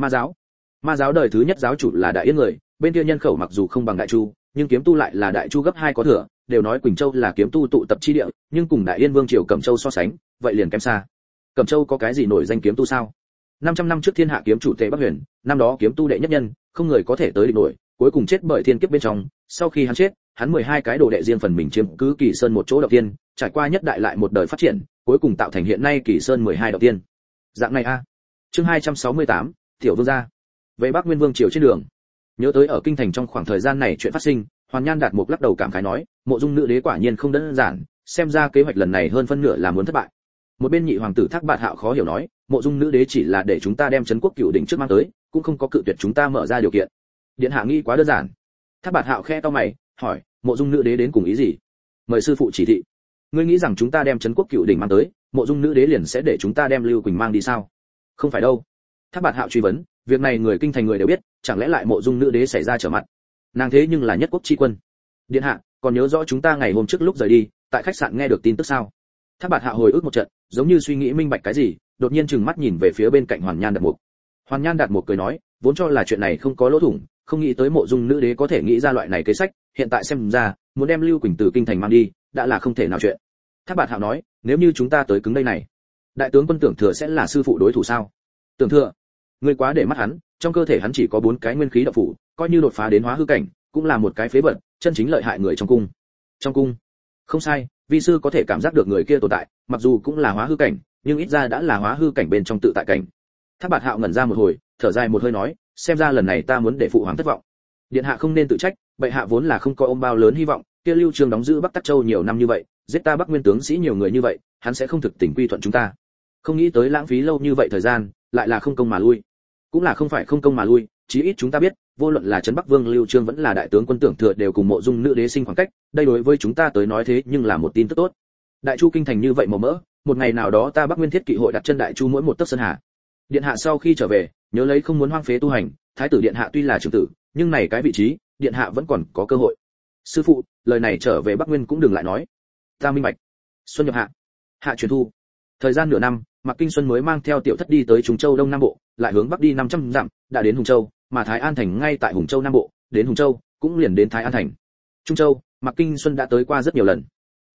Ma giáo đời thứ nhất giáo chủ là Đại Yên người, bên kia nhân khẩu mặc dù không bằng Đại Chu, nhưng kiếm tu lại là Đại Chu gấp 2 có thừa, đều nói Quỳnh Châu là kiếm tu tụ tập chi địa, nhưng cùng Đại Yên vương triều Cẩm Châu so sánh, vậy liền kém xa. Cẩm Châu có cái gì nổi danh kiếm tu sao? 500 năm trước thiên hạ kiếm chủ Tề Bắc Huyền, năm đó kiếm tu đệ nhất nhân, không người có thể tới địch nổi, cuối cùng chết bởi thiên kiếp bên trong. Sau khi hắn chết, hắn 12 cái đồ đệ riêng phần mình chiếm cứ Kỳ Sơn một chỗ đầu tiên, trải qua nhất đại lại một đời phát triển, cuối cùng tạo thành hiện nay Kỳ Sơn 12 đầu tiên. Dạng này a. Chương 268, Tiểu Vương gia. Về Bắc Nguyên Vương triều trên đường, nhớ tới ở kinh thành trong khoảng thời gian này chuyện phát sinh, Hoàn Nhan Đạt Mục lắc đầu cảm khái nói, Mộ Dung nữ đế quả nhiên không đơn giản, xem ra kế hoạch lần này hơn phân nửa là muốn thất bại. Một bên nhị hoàng tử Thác Bạt Hạo khó hiểu nói, Mộ Dung nữ đế chỉ là để chúng ta đem trấn quốc cửu đỉnh trước mang tới, cũng không có cự tuyệt chúng ta mở ra điều kiện. Điện hạ nghĩ quá đơn giản. Thác Bạt Hạo khẽ cau mày, hỏi, Mộ Dung nữ đế đến cùng ý gì? Mời sư phụ chỉ thị. Ngươi nghĩ rằng chúng ta đem trấn quốc cửu đỉnh mang tới, Mộ Dung nữ đế liền sẽ để chúng ta đem Lưu Quỳnh mang đi sao? Không phải đâu. Thác Bạt Hạo truy vấn, việc này người kinh thành người đều biết, chẳng lẽ lại Mộ Dung nữ đế xảy ra trở mặt? Nàng thế nhưng là nhất quốc chi quân. Điện hạ, còn nhớ rõ chúng ta ngày hôm trước lúc rời đi, tại khách sạn nghe được tin tức sao? Thác Bạt Hạo hồi ức một trận, giống như suy nghĩ minh bạch cái gì, đột nhiên trừng mắt nhìn về phía bên cạnh Hoàn Nhan Đạt Mục. Hoàn Nhan Đạt Mục cười nói, vốn cho là chuyện này không có lỗ thủng, không nghĩ tới Mộ Dung nữ đế có thể nghĩ ra loại này kế sách, hiện tại xem ra, muốn đem Lưu Quỳnh từ kinh thành mang đi, đã là không thể nào chuyện. Thác Bạt Hạo nói, nếu như chúng ta tới cứng đây này, đại tướng quân Tưởng Thừa sẽ là sư phụ đối thủ sao? Tưởng Thừa, ngươi quá để mắt hắn, trong cơ thể hắn chỉ có 4 cái nguyên khí đạo phủ, coi như đột phá đến hóa hư cảnh, cũng là một cái phế vật, chân chính lợi hại người trong cung. Trong cung? Không sai, vi sư có thể cảm giác được người kia tồn tại, mặc dù cũng là hóa hư cảnh, nhưng ít ra đã là hóa hư cảnh bên trong tự tại cảnh. Thác Bạt Hạo ngẩn ra một hồi, thở dài một hơi nói, xem ra lần này ta muốn để phụ hoàng thất vọng. Điện hạ không nên tự trách, bệ hạ vốn là không có ôm bao lớn hy vọng, kia Lưu Trương đóng giữ Bắc Tắc Châu nhiều năm như vậy, giết ta Bắc Nguyên tướng sĩ nhiều người như vậy, hắn sẽ không thực tình quy thuận chúng ta. Không nghĩ tới lãng phí lâu như vậy thời gian, lại là không công mà lui. Cũng là không phải không công mà lui, chí ít chúng ta biết, vô luận là trấn Bắc Vương Lưu Trương vẫn là đại tướng quân Tưởng Thừa đều cùng Mộ Dung nữ đế sinh khoảng cách, đây đối với chúng ta tới nói thế nhưng là một tin tức tốt. Đại Chu kinh thành như vậy màu mỡ, một ngày nào đó ta Bắc Nguyên Thiết Kỵ hội đặt chân Đại Chu mỗi một tấc sơn hà. Điện hạ sau khi trở về, nhớ lấy không muốn hoang phế tu hành, thái tử điện hạ tuy là trưởng tử, nhưng này cái vị trí, điện hạ vẫn còn có cơ hội. Sư phụ, lời này trở về Bắc Nguyên cũng đừng lại nói. Ta minh bạch. Xuân nhập hạ, hạ truyền thu. Thời gian nửa năm, Mạc Kinh Xuân mới mang theo tiểu thất đi tới Trùng Châu Đông Nam Bộ, lại hướng bắc đi 500 dặm, đã đến Hùng Châu, mà Thái An thành ngay tại Hùng Châu Nam Bộ, đến Hùng Châu, cũng liền đến Thái An thành. Trung Châu, Mạc Kinh Xuân đã tới qua rất nhiều lần.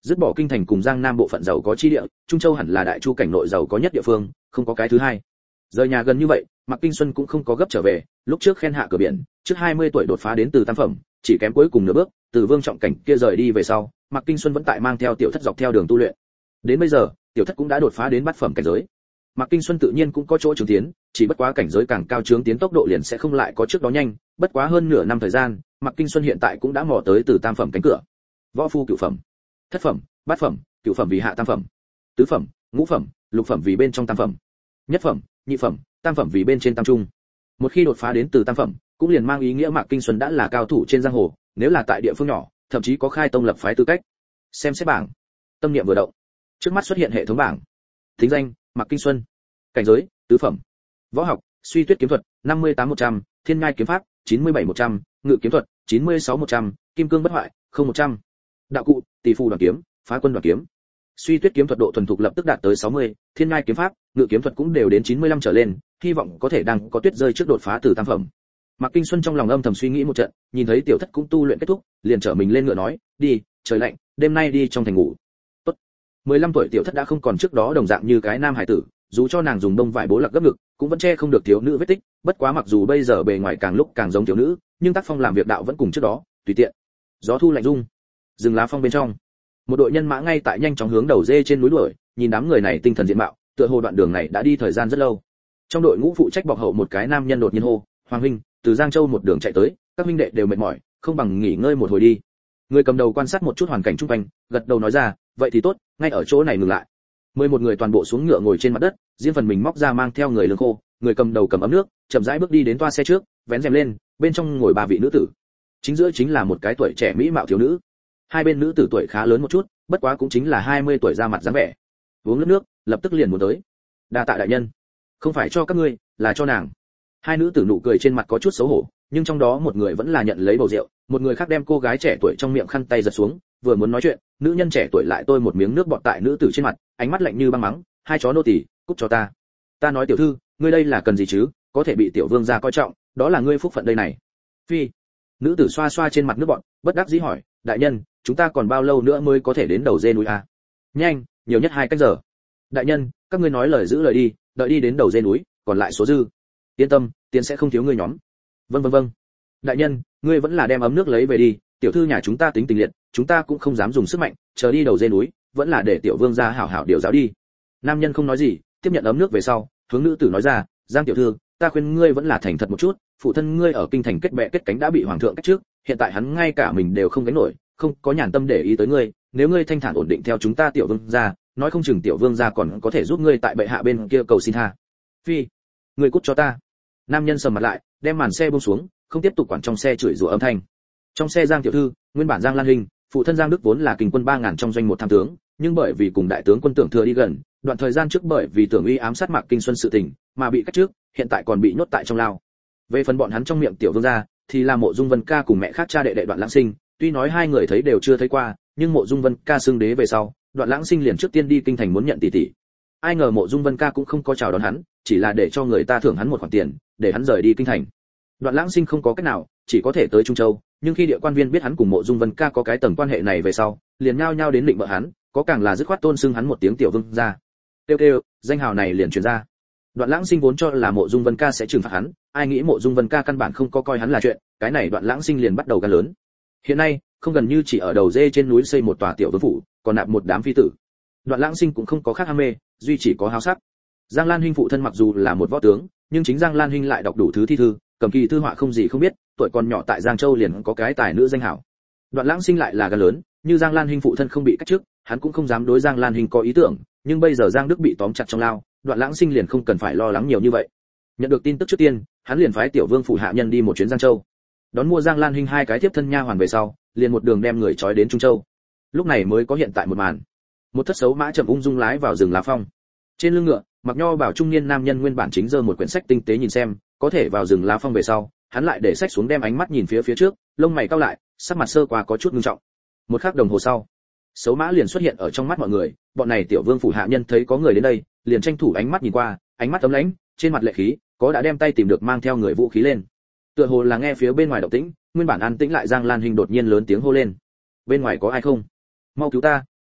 dứt bỏ kinh thành cùng Giang Nam bộ phận giàu có chi địa, Trung Châu hẳn là đại chu cảnh nội giàu có nhất địa phương, không có cái thứ hai. Rời nhà gần như vậy, Mạc Kinh Xuân cũng không có gấp trở về, lúc trước khen hạ cửa biển, trước 20 tuổi đột phá đến từ tam phẩm, chỉ kém cuối cùng nửa bước, từ Vương Trọng cảnh kia rời đi về sau, Mạc Kinh Xuân vẫn tại mang theo tiểu thất dọc theo đường tu luyện. Đến bây giờ, tiểu thất cũng đã đột phá đến bát phẩm cảnh giới. Mạc Kinh Xuân tự nhiên cũng có chỗ chứng tiến, chỉ bất quá cảnh giới càng cao chứng tiến tốc độ liền sẽ không lại có trước đó nhanh, bất quá hơn nửa năm thời gian, Mạc Kinh Xuân hiện tại cũng đã mò tới từ tam phẩm cánh cửa. Võ phu cửu phẩm, thất phẩm, bát phẩm, cửu phẩm vì hạ tam phẩm, tứ phẩm, ngũ phẩm, lục phẩm vì bên trong tam phẩm, nhất phẩm, nhị phẩm, tam phẩm vì bên trên tam trung. Một khi đột phá đến từ tam phẩm, cũng liền mang ý nghĩa Mạc Kinh Xuân đã là cao thủ trên giang hồ, nếu là tại địa phương nhỏ, thậm chí có khai tông lập phái tư cách. Xem xét bảng, tâm niệm vừa động, trước mắt xuất hiện hệ thống bảng. Thính danh: Mạc Kinh Xuân. Cảnh giới: tứ phẩm. Võ học: Suy Tuyết kiếm thuật 58-100, Thiên Ngai kiếm pháp 97-100, Ngự kiếm thuật 96-100, Kim cương bất hoại 0-100. Đạo cụ: Tỷ phù đoàn kiếm, Phá quân đoàn kiếm. Suy Tuyết kiếm thuật độ thuần thục lập tức đạt tới 60, Thiên Ngai kiếm pháp, Ngự kiếm thuật cũng đều đến 95 trở lên, hy vọng có thể đang có tuyết rơi trước đột phá từ tam phẩm. Mạc Kinh Xuân trong lòng âm thầm suy nghĩ một trận, nhìn thấy tiểu thất cũng tu luyện kết thúc, liền trở mình lên ngựa nói, đi, trời lạnh, đêm nay đi trong thành ngủ. Tốt. 15 tuổi tiểu thất đã không còn trước đó đồng dạng như cái nam hải tử, dù cho nàng dùng đông vải bố lặc gấp ngực, cũng vẫn che không được thiếu nữ vết tích, bất quá mặc dù bây giờ bề ngoài càng lúc càng giống thiếu nữ, nhưng tác phong làm việc đạo vẫn cùng trước đó, tùy tiện. Gió thu lạnh rung, rừng lá phong bên trong, một đội nhân mã ngay tại nhanh chóng hướng đầu dê trên núi đuổi, nhìn đám người này tinh thần diện mạo, tựa hồ đoạn đường này đã đi thời gian rất lâu. Trong đội ngũ phụ trách bọc hậu một cái nam nhân đột nhiên hô, "Hoàng huynh, từ Giang Châu một đường chạy tới, các huynh đệ đều mệt mỏi, không bằng nghỉ ngơi một hồi đi." Người cầm đầu quan sát một chút hoàn cảnh xung quanh, gật đầu nói ra, "Vậy thì tốt, ngay ở chỗ này ngừng lại." 11 người toàn bộ xuống ngựa ngồi trên mặt đất, riêng phần mình móc ra mang theo người lương khô, người cầm đầu cầm ấm nước, chậm rãi bước đi đến toa xe trước, vén rèm lên, bên trong ngồi ba vị nữ tử. Chính giữa chính là một cái tuổi trẻ mỹ mạo thiếu nữ. Hai bên nữ tử tuổi khá lớn một chút, bất quá cũng chính là 20 tuổi ra mặt dáng vẻ. Uống nước, lập tức liền muốn tới. "Đa tạ đại nhân." "Không phải cho các ngươi, là cho nàng." Hai nữ tử nụ cười trên mặt có chút xấu hổ, nhưng trong đó một người vẫn là nhận lấy bầu rượu, một người khác đem cô gái trẻ tuổi trong miệng khăn tay giật xuống, vừa muốn nói chuyện, nữ nhân trẻ tuổi lại tôi một miếng nước bọt tại nữ tử trên mặt, ánh mắt lạnh như băng mắng, "Hai chó nô tỳ, cút cho ta." "Ta nói tiểu thư, ngươi đây là cần gì chứ, có thể bị tiểu vương gia coi trọng, đó là ngươi phúc phận đây này." "Phi." Nữ tử xoa xoa trên mặt nước bọt, bất đắc dĩ hỏi, "Đại nhân, chúng ta còn bao lâu nữa mới có thể đến đầu dê núi a?" "Nhanh, nhiều nhất 2 canh giờ." "Đại nhân, các ngươi nói lời giữ lời đi, đợi đi đến đầu dê núi, còn lại số dư." "Yên tâm, tiến sẽ không thiếu ngươi nhóm." Vâng. "Đại nhân, ngươi vẫn là đem ấm nước lấy về đi, tiểu thư nhà chúng ta tính tình liệt, chúng ta cũng không dám dùng sức mạnh, chờ đi đầu dê núi, vẫn là để tiểu vương gia hảo hảo điều giáo đi." Nam nhân không nói gì, tiếp nhận ấm nước về sau, hướng nữ tử nói ra, "Giang tiểu thư, ta khuyên ngươi vẫn là thành thật một chút, phụ thân ngươi ở kinh thành kết bè kết cánh đã bị hoàng thượng cách trước, hiện tại hắn ngay cả mình đều không gánh nổi, không có nhàn tâm để ý tới ngươi, nếu ngươi thanh thản ổn định theo chúng ta tiểu vương gia, nói không chừng tiểu vương gia còn có thể giúp ngươi tại bệ hạ bên kia cầu xin tha." "Phi, ngươi cút cho ta." Nam nhân sầm mặt lại, đem màn xe buông xuống, không tiếp tục quản trong xe chửi rủa âm thanh. Trong xe Giang tiểu thư, nguyên bản Giang Lan Hinh, phụ thân Giang Đức vốn là kình quân 3000 trong doanh một tham tướng, nhưng bởi vì cùng đại tướng quân Tưởng Thừa đi gần, đoạn thời gian trước bởi vì Tưởng Uy ám sát Mạc Kinh Xuân sự tình, mà bị cách trước, hiện tại còn bị nhốt tại trong lao. Về phần bọn hắn trong miệng tiểu vương gia, thì là Mộ Dung Vân Ca cùng mẹ khác cha đệ đệ Đoạn Lãng Sinh, tuy nói hai người thấy đều chưa thấy qua, nhưng Mộ Dung Vân Ca xưng đế về sau, Đoạn Lãng Sinh liền trước tiên đi kinh thành muốn nhận tỷ tỷ. Ai ngờ Mộ Dung Vân Ca cũng không có chào đón hắn, chỉ là để cho người ta thưởng hắn một khoản tiền, để hắn rời đi kinh thành. Đoạn Lãng Sinh không có cách nào, chỉ có thể tới Trung Châu, nhưng khi địa quan viên biết hắn cùng Mộ Dung Vân Ca có cái tầng quan hệ này về sau, liền nhao nhao đến định bợ hắn, có càng là dứt khoát tôn xưng hắn một tiếng tiểu vương gia. Kêu, danh hào này liền truyền ra. Đoạn Lãng Sinh vốn cho là Mộ Dung Vân Ca sẽ trừng phạt hắn, ai nghĩ Mộ Dung Vân Ca căn bản không có coi hắn là chuyện, cái này Đoạn Lãng Sinh liền bắt đầu gan lớn. Hiện nay, không gần như chỉ ở đầu dê trên núi xây một tòa tiểu vương phủ, còn nạp một đám phi tử. Đoạn Lãng Sinh cũng không có khác ham mê, duy chỉ có háo sắc. Giang Lan Hinh phụ thân mặc dù là một võ tướng, nhưng chính Giang Lan Hinh lại đọc đủ thứ thi thư, cầm kỳ thư họa không gì không biết, tuổi còn nhỏ tại Giang Châu liền có cái tài nữ danh hảo. Đoạn Lãng Sinh lại là gan lớn, như Giang Lan Hinh phụ thân không bị cách trước, hắn cũng không dám đối Giang Lan Hinh có ý tưởng, nhưng bây giờ Giang Đức bị tóm chặt trong lao, Đoạn Lãng Sinh liền không cần phải lo lắng nhiều như vậy. Nhận được tin tức trước tiên, hắn liền phái tiểu vương phủ hạ nhân đi một chuyến Giang Châu, đón mua Giang Lan Hinh hai cái tiếp thân nha hoàn về sau, liền một đường đem người trói đến Trung Châu. Lúc này mới có hiện tại một màn. Một thất xấu mã chậm ung dung lái vào rừng lá phong. Trên lưng ngựa, mặc nho bảo trung niên nam nhân nguyên bản chính giơ một quyển sách tinh tế nhìn xem, có thể vào rừng lá phong về sau, hắn lại để sách xuống đem ánh mắt nhìn phía trước, lông mày cau lại, sắc mặt sơ qua có chút nghiêm trọng. Một khắc đồng hồ sau, xấu mã liền xuất hiện ở trong mắt mọi người, bọn này tiểu vương phủ hạ nhân thấy có người đến đây, liền tranh thủ ánh mắt nhìn qua, ánh mắt ấm lãnh, trên mặt lệ khí, có đã đem tay tìm được mang theo người vũ khí lên. Tựa hồ là nghe phía bên ngoài động tĩnh, nguyên bản an tĩnh lại Giang Lan Hinh đột nhiên lớn tiếng hô lên: "Bên ngoài có ai không? Mau cứu ta,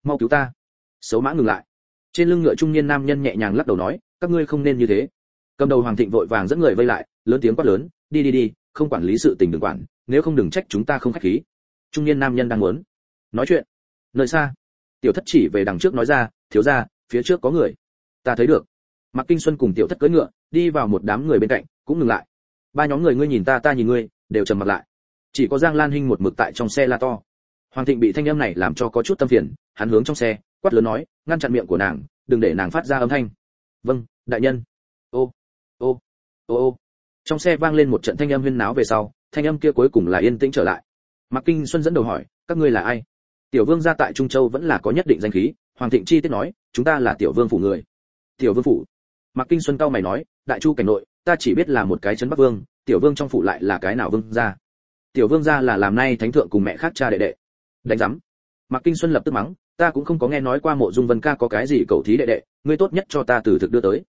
mau cứu ta. Xấu mã ngừng lại. Trên lưng ngựa trung niên nam nhân nhẹ nhàng lắc đầu nói, các ngươi không nên như thế. Cầm đầu Hoàng Thịnh vội vàng dẫn người vây lại, lớn tiếng quát lớn, đi đi đi, không quản lý sự tình đừng quản, nếu không đừng trách chúng ta không khách khí. Trung niên nam nhân đang muốn nói chuyện. Nơi xa, Tiểu Thất chỉ về đằng trước nói ra, thiếu gia, phía trước có người. Ta thấy được. Mạc Kinh Xuân cùng Tiểu Thất cưỡi ngựa, đi vào một đám người bên cạnh, cũng ngừng lại. Ba nhóm người ngươi nhìn ta, ta nhìn ngươi, đều trầm mặt lại. Chỉ có Giang Lan Hinh một mực tại trong xe la to. Hoàng Thịnh bị thanh âm này làm cho có chút tâm phiền, hắn hướng trong xe, quát lớn nói, ngăn chặn miệng của nàng, đừng để nàng phát ra âm thanh. Vâng, đại nhân. Ô, ô, ô ô. Trong xe vang lên một trận thanh âm huyên náo về sau, thanh âm kia cuối cùng là yên tĩnh trở lại. Mạc Kinh Xuân dẫn đầu hỏi, các ngươi là ai? Tiểu Vương gia tại Trung Châu vẫn là có nhất định danh khí, Hoàng Thịnh chi tiết nói, chúng ta là Tiểu Vương phủ người. Tiểu Vương phủ? Mạc Kinh Xuân cau mày nói, Đại Chu cảnh nội, ta chỉ biết là một cái trấn Bắc Vương, Tiểu Vương trong phủ lại là cái nào vương gia? Tiểu Vương gia là làm nay thánh thượng cùng mẹ khác cha đệ đệ. Đánh rắm. Mạc Kinh Xuân lập tức mắng, ta cũng không có nghe nói qua Mộ Dung Vân ca có cái gì cầu thí đệ đệ, ngươi tốt nhất cho ta từ thực đưa tới.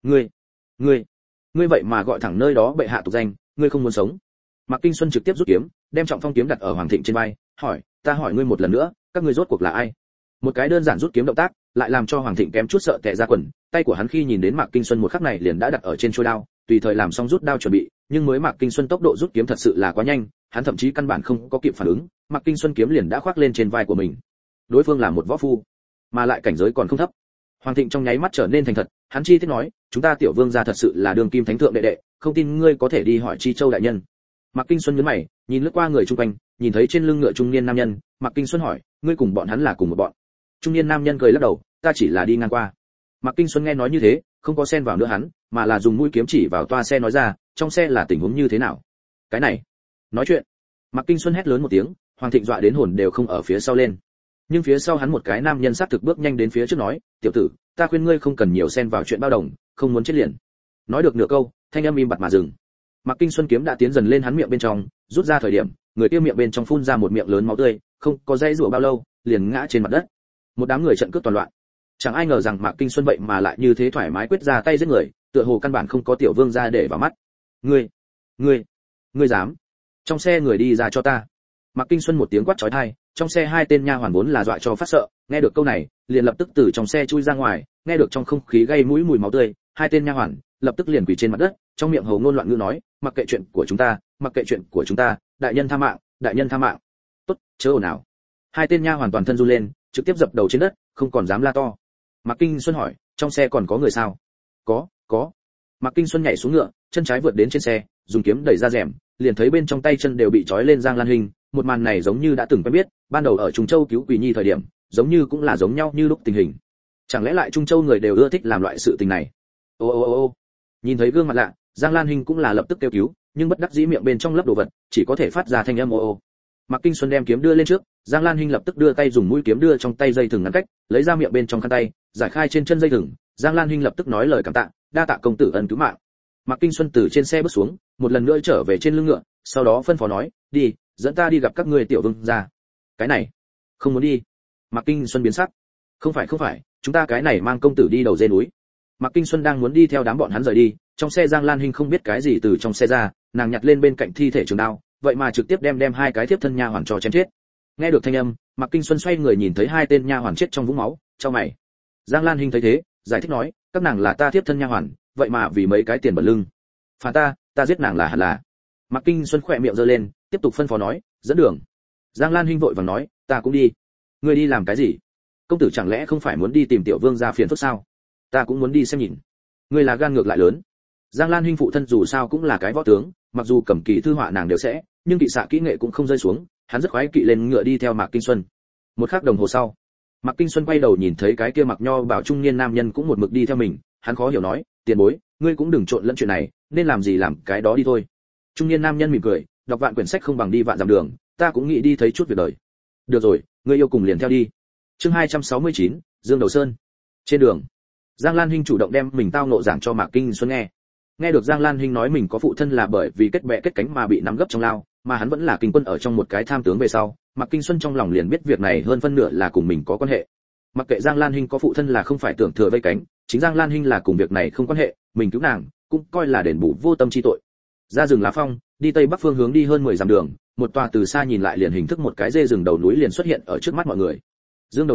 Ngươi vậy mà gọi thẳng nơi đó bệ hạ tục danh, ngươi không muốn sống. Mạc Kinh Xuân trực tiếp rút kiếm, đem trọng phong kiếm đặt ở Hoàng Thịnh trên vai, hỏi, ta hỏi ngươi một lần nữa, các ngươi rốt cuộc là ai? Một cái đơn giản rút kiếm động tác, lại làm cho Hoàng Thịnh kém chút sợ tè ra quần, tay của hắn khi nhìn đến Mạc Kinh Xuân một khắc này liền đã đặt ở trên chuôi đao, tùy thời làm xong rút đao chuẩn bị, nhưng mới Mạc Kinh Xuân tốc độ rút kiếm thật sự là quá nhanh, hắn thậm chí căn bản không có kịp phản ứng, Mạc Kinh Xuân kiếm liền đã khoác lên trên vai của mình. Đối phương là một võ phu, mà lại cảnh giới còn không thấp. Hoàng Thịnh trong nháy mắt trở nên thành thật, hắn chi tiết nói, chúng ta Tiểu Vương gia thật sự là đường kim thánh thượng đệ đệ, không tin ngươi có thể đi hỏi Chi Châu đại nhân. Mạc Kinh Xuân nhướng mày, nhìn lướt qua người xung quanh, nhìn thấy trên lưng ngựa trung niên nam nhân, Mạc Kinh Xuân hỏi, ngươi cùng bọn hắn là cùng một bọn? Trung niên nam nhân cười lắc đầu, ta chỉ là đi ngang qua. Mạc Kinh Xuân nghe nói như thế, không có xen vào nữa hắn, mà là dùng mũi kiếm chỉ vào toa xe nói ra, trong xe là tình huống như thế nào? Cái này, nói chuyện. Mạc Kinh Xuân hét lớn một tiếng, Hoàng Thịnh dọa đến hồn đều không ở phía sau lên. Nhưng phía sau hắn một cái nam nhân sát thực bước nhanh đến phía trước nói, tiểu tử, ta khuyên ngươi không cần nhiều xen vào chuyện bao đồng, không muốn chết liền. Nói được nửa câu, thanh âm im bặt mà dừng. Mạc Kinh Xuân kiếm đã tiến dần lên hắn miệng bên trong, rút ra thời điểm, người kia miệng bên trong phun ra một miệng lớn máu tươi, không có dây rủa bao lâu, liền ngã trên mặt đất. Một đám người trận cướp toàn loạn. Chẳng ai ngờ rằng Mạc Kinh Xuân vậy mà lại như thế thoải mái quyết ra tay giết người, tựa hồ căn bản không có Tiểu Vương gia để vào mắt. Ngươi dám? Trong xe người đi ra cho ta. Mạc Kinh Xuân một tiếng quát chói tai, trong xe hai tên nha hoàn vốn là dọa cho phát sợ, nghe được câu này, liền lập tức từ trong xe chui ra ngoài, nghe được trong không khí gây mũi mùi máu tươi, hai tên nha hoàn lập tức liền quỳ trên mặt đất, trong miệng hầu ngôn loạn ngữ nói, mặc kệ chuyện của chúng ta, mặc kệ chuyện của chúng ta, đại nhân tha mạng, đại nhân tha mạng. Tốt, chớ ồn ào. Hai tên nha hoàn toàn thân run lên, trực tiếp dập đầu trên đất, không còn dám la to. Mạc Kinh Xuân hỏi, trong xe còn có người sao? Có. Mạc Kinh Xuân nhảy xuống ngựa, chân trái vượt đến trên xe, dùng kiếm đẩy ra rèm, liền thấy bên trong tay chân đều bị trói lên Giang Lan Hinh, một màn này giống như đã từng quen biết, ban đầu ở Trung Châu cứu Quỳ Nhi thời điểm, giống như cũng là giống nhau như lúc tình hình. Chẳng lẽ lại Trung Châu người đều ưa thích làm loại sự tình này? Ô. Nhìn thấy gương mặt lạ, Giang Lan Hinh cũng là lập tức kêu cứu, nhưng bất đắc dĩ miệng bên trong lấp đồ vật, chỉ có thể phát ra thanh âm ô. Mạc Kinh Xuân đem kiếm đưa lên trước, Giang Lan Hinh lập tức đưa tay dùng mũi kiếm đưa trong tay dây thừng ngăn cách, lấy ra miệng bên trong khăn tay, giải khai trên chân dây thừng, Giang Lan Hinh lập tức nói lời cảm tạ, đa tạ công tử ân cứu mạng. Mạc Kinh Xuân từ trên xe bước xuống, một lần nữa trở về trên lưng ngựa, sau đó phân phó nói, đi, dẫn ta đi gặp các ngươi Tiểu Vương gia. Cái này, không muốn đi. Mạc Kinh Xuân biến sắc. Không phải, chúng ta cái này mang công tử đi đầu dê núi. Mạc Kinh Xuân đang muốn đi theo đám bọn hắn rời đi, trong xe Giang Lan Hinh không biết cái gì từ trong xe ra, nàng nhặt lên bên cạnh thi thể trường đao, vậy mà trực tiếp đem hai cái thiếp thân nha hoàn cho chém chết. Nghe được thanh âm, Mạc Kinh Xuân xoay người nhìn thấy hai tên nha hoàn chết trong vũng máu, chau mày. Giang Lan Hinh thấy thế, giải thích nói, các nàng là ta thiếp thân nha hoàn, vậy mà vì mấy cái tiền bẩn lưng, phản ta giết nàng là hẳn là. Mạc Kinh Xuân khỏe miệng giơ lên, tiếp tục phân phó nói, dẫn đường. Giang Lan Hinh vội vàng nói, ta cũng đi. Ngươi đi làm cái gì? Công tử chẳng lẽ không phải muốn đi tìm Tiểu Vương gia phiền phức sao? Ta cũng muốn đi xem nhìn. Ngươi là gan ngược lại lớn. Giang Lan Hinh phụ thân dù sao cũng là cái võ tướng, mặc dù cầm kỳ thư họa nàng đều sẽ, nhưng kỵ xạ kỹ nghệ cũng không rơi xuống, hắn rất khoái kỵ lên ngựa đi theo Mạc Kinh Xuân. Một khắc đồng hồ sau, Mạc Kinh Xuân quay đầu nhìn thấy cái kia mặc nho bảo trung niên nam nhân cũng một mực đi theo mình, hắn khó hiểu nói, tiền bối, ngươi cũng đừng trộn lẫn chuyện này, nên làm gì làm cái đó đi thôi. Trung niên nam nhân mỉm cười, đọc vạn quyển sách không bằng đi vạn dặm đường, ta cũng nghĩ đi thấy chút việc đời. Được rồi, ngươi yêu cùng liền theo đi. Chương 269, Dương Đầu Sơn. Trên đường, Giang Lan Hinh chủ động đem mình tao nộ giảng cho Mạc Kinh Xuân nghe. Nghe được Giang Lan Hinh nói mình có phụ thân là bởi vì kết bè kết cánh mà bị nắm gấp trong lao, mà hắn vẫn là kinh quân ở trong một cái tham tướng về sau, Mạc Kinh Xuân trong lòng liền biết việc này hơn phân nửa là cùng mình có quan hệ. Mặc kệ Giang Lan Hinh có phụ thân là không phải tưởng thừa vây cánh, chính Giang Lan Hinh là cùng việc này không quan hệ, mình cứu nàng, cũng coi là đền bù vô tâm chi tội. Ra rừng lá phong, đi tây bắc phương hướng đi hơn 10 dặm đường, một tòa từ xa nhìn lại liền hình thức một cái dê rừng đầu núi liền xuất hiện ở trước mắt mọi người. Dương Đầu Sơn,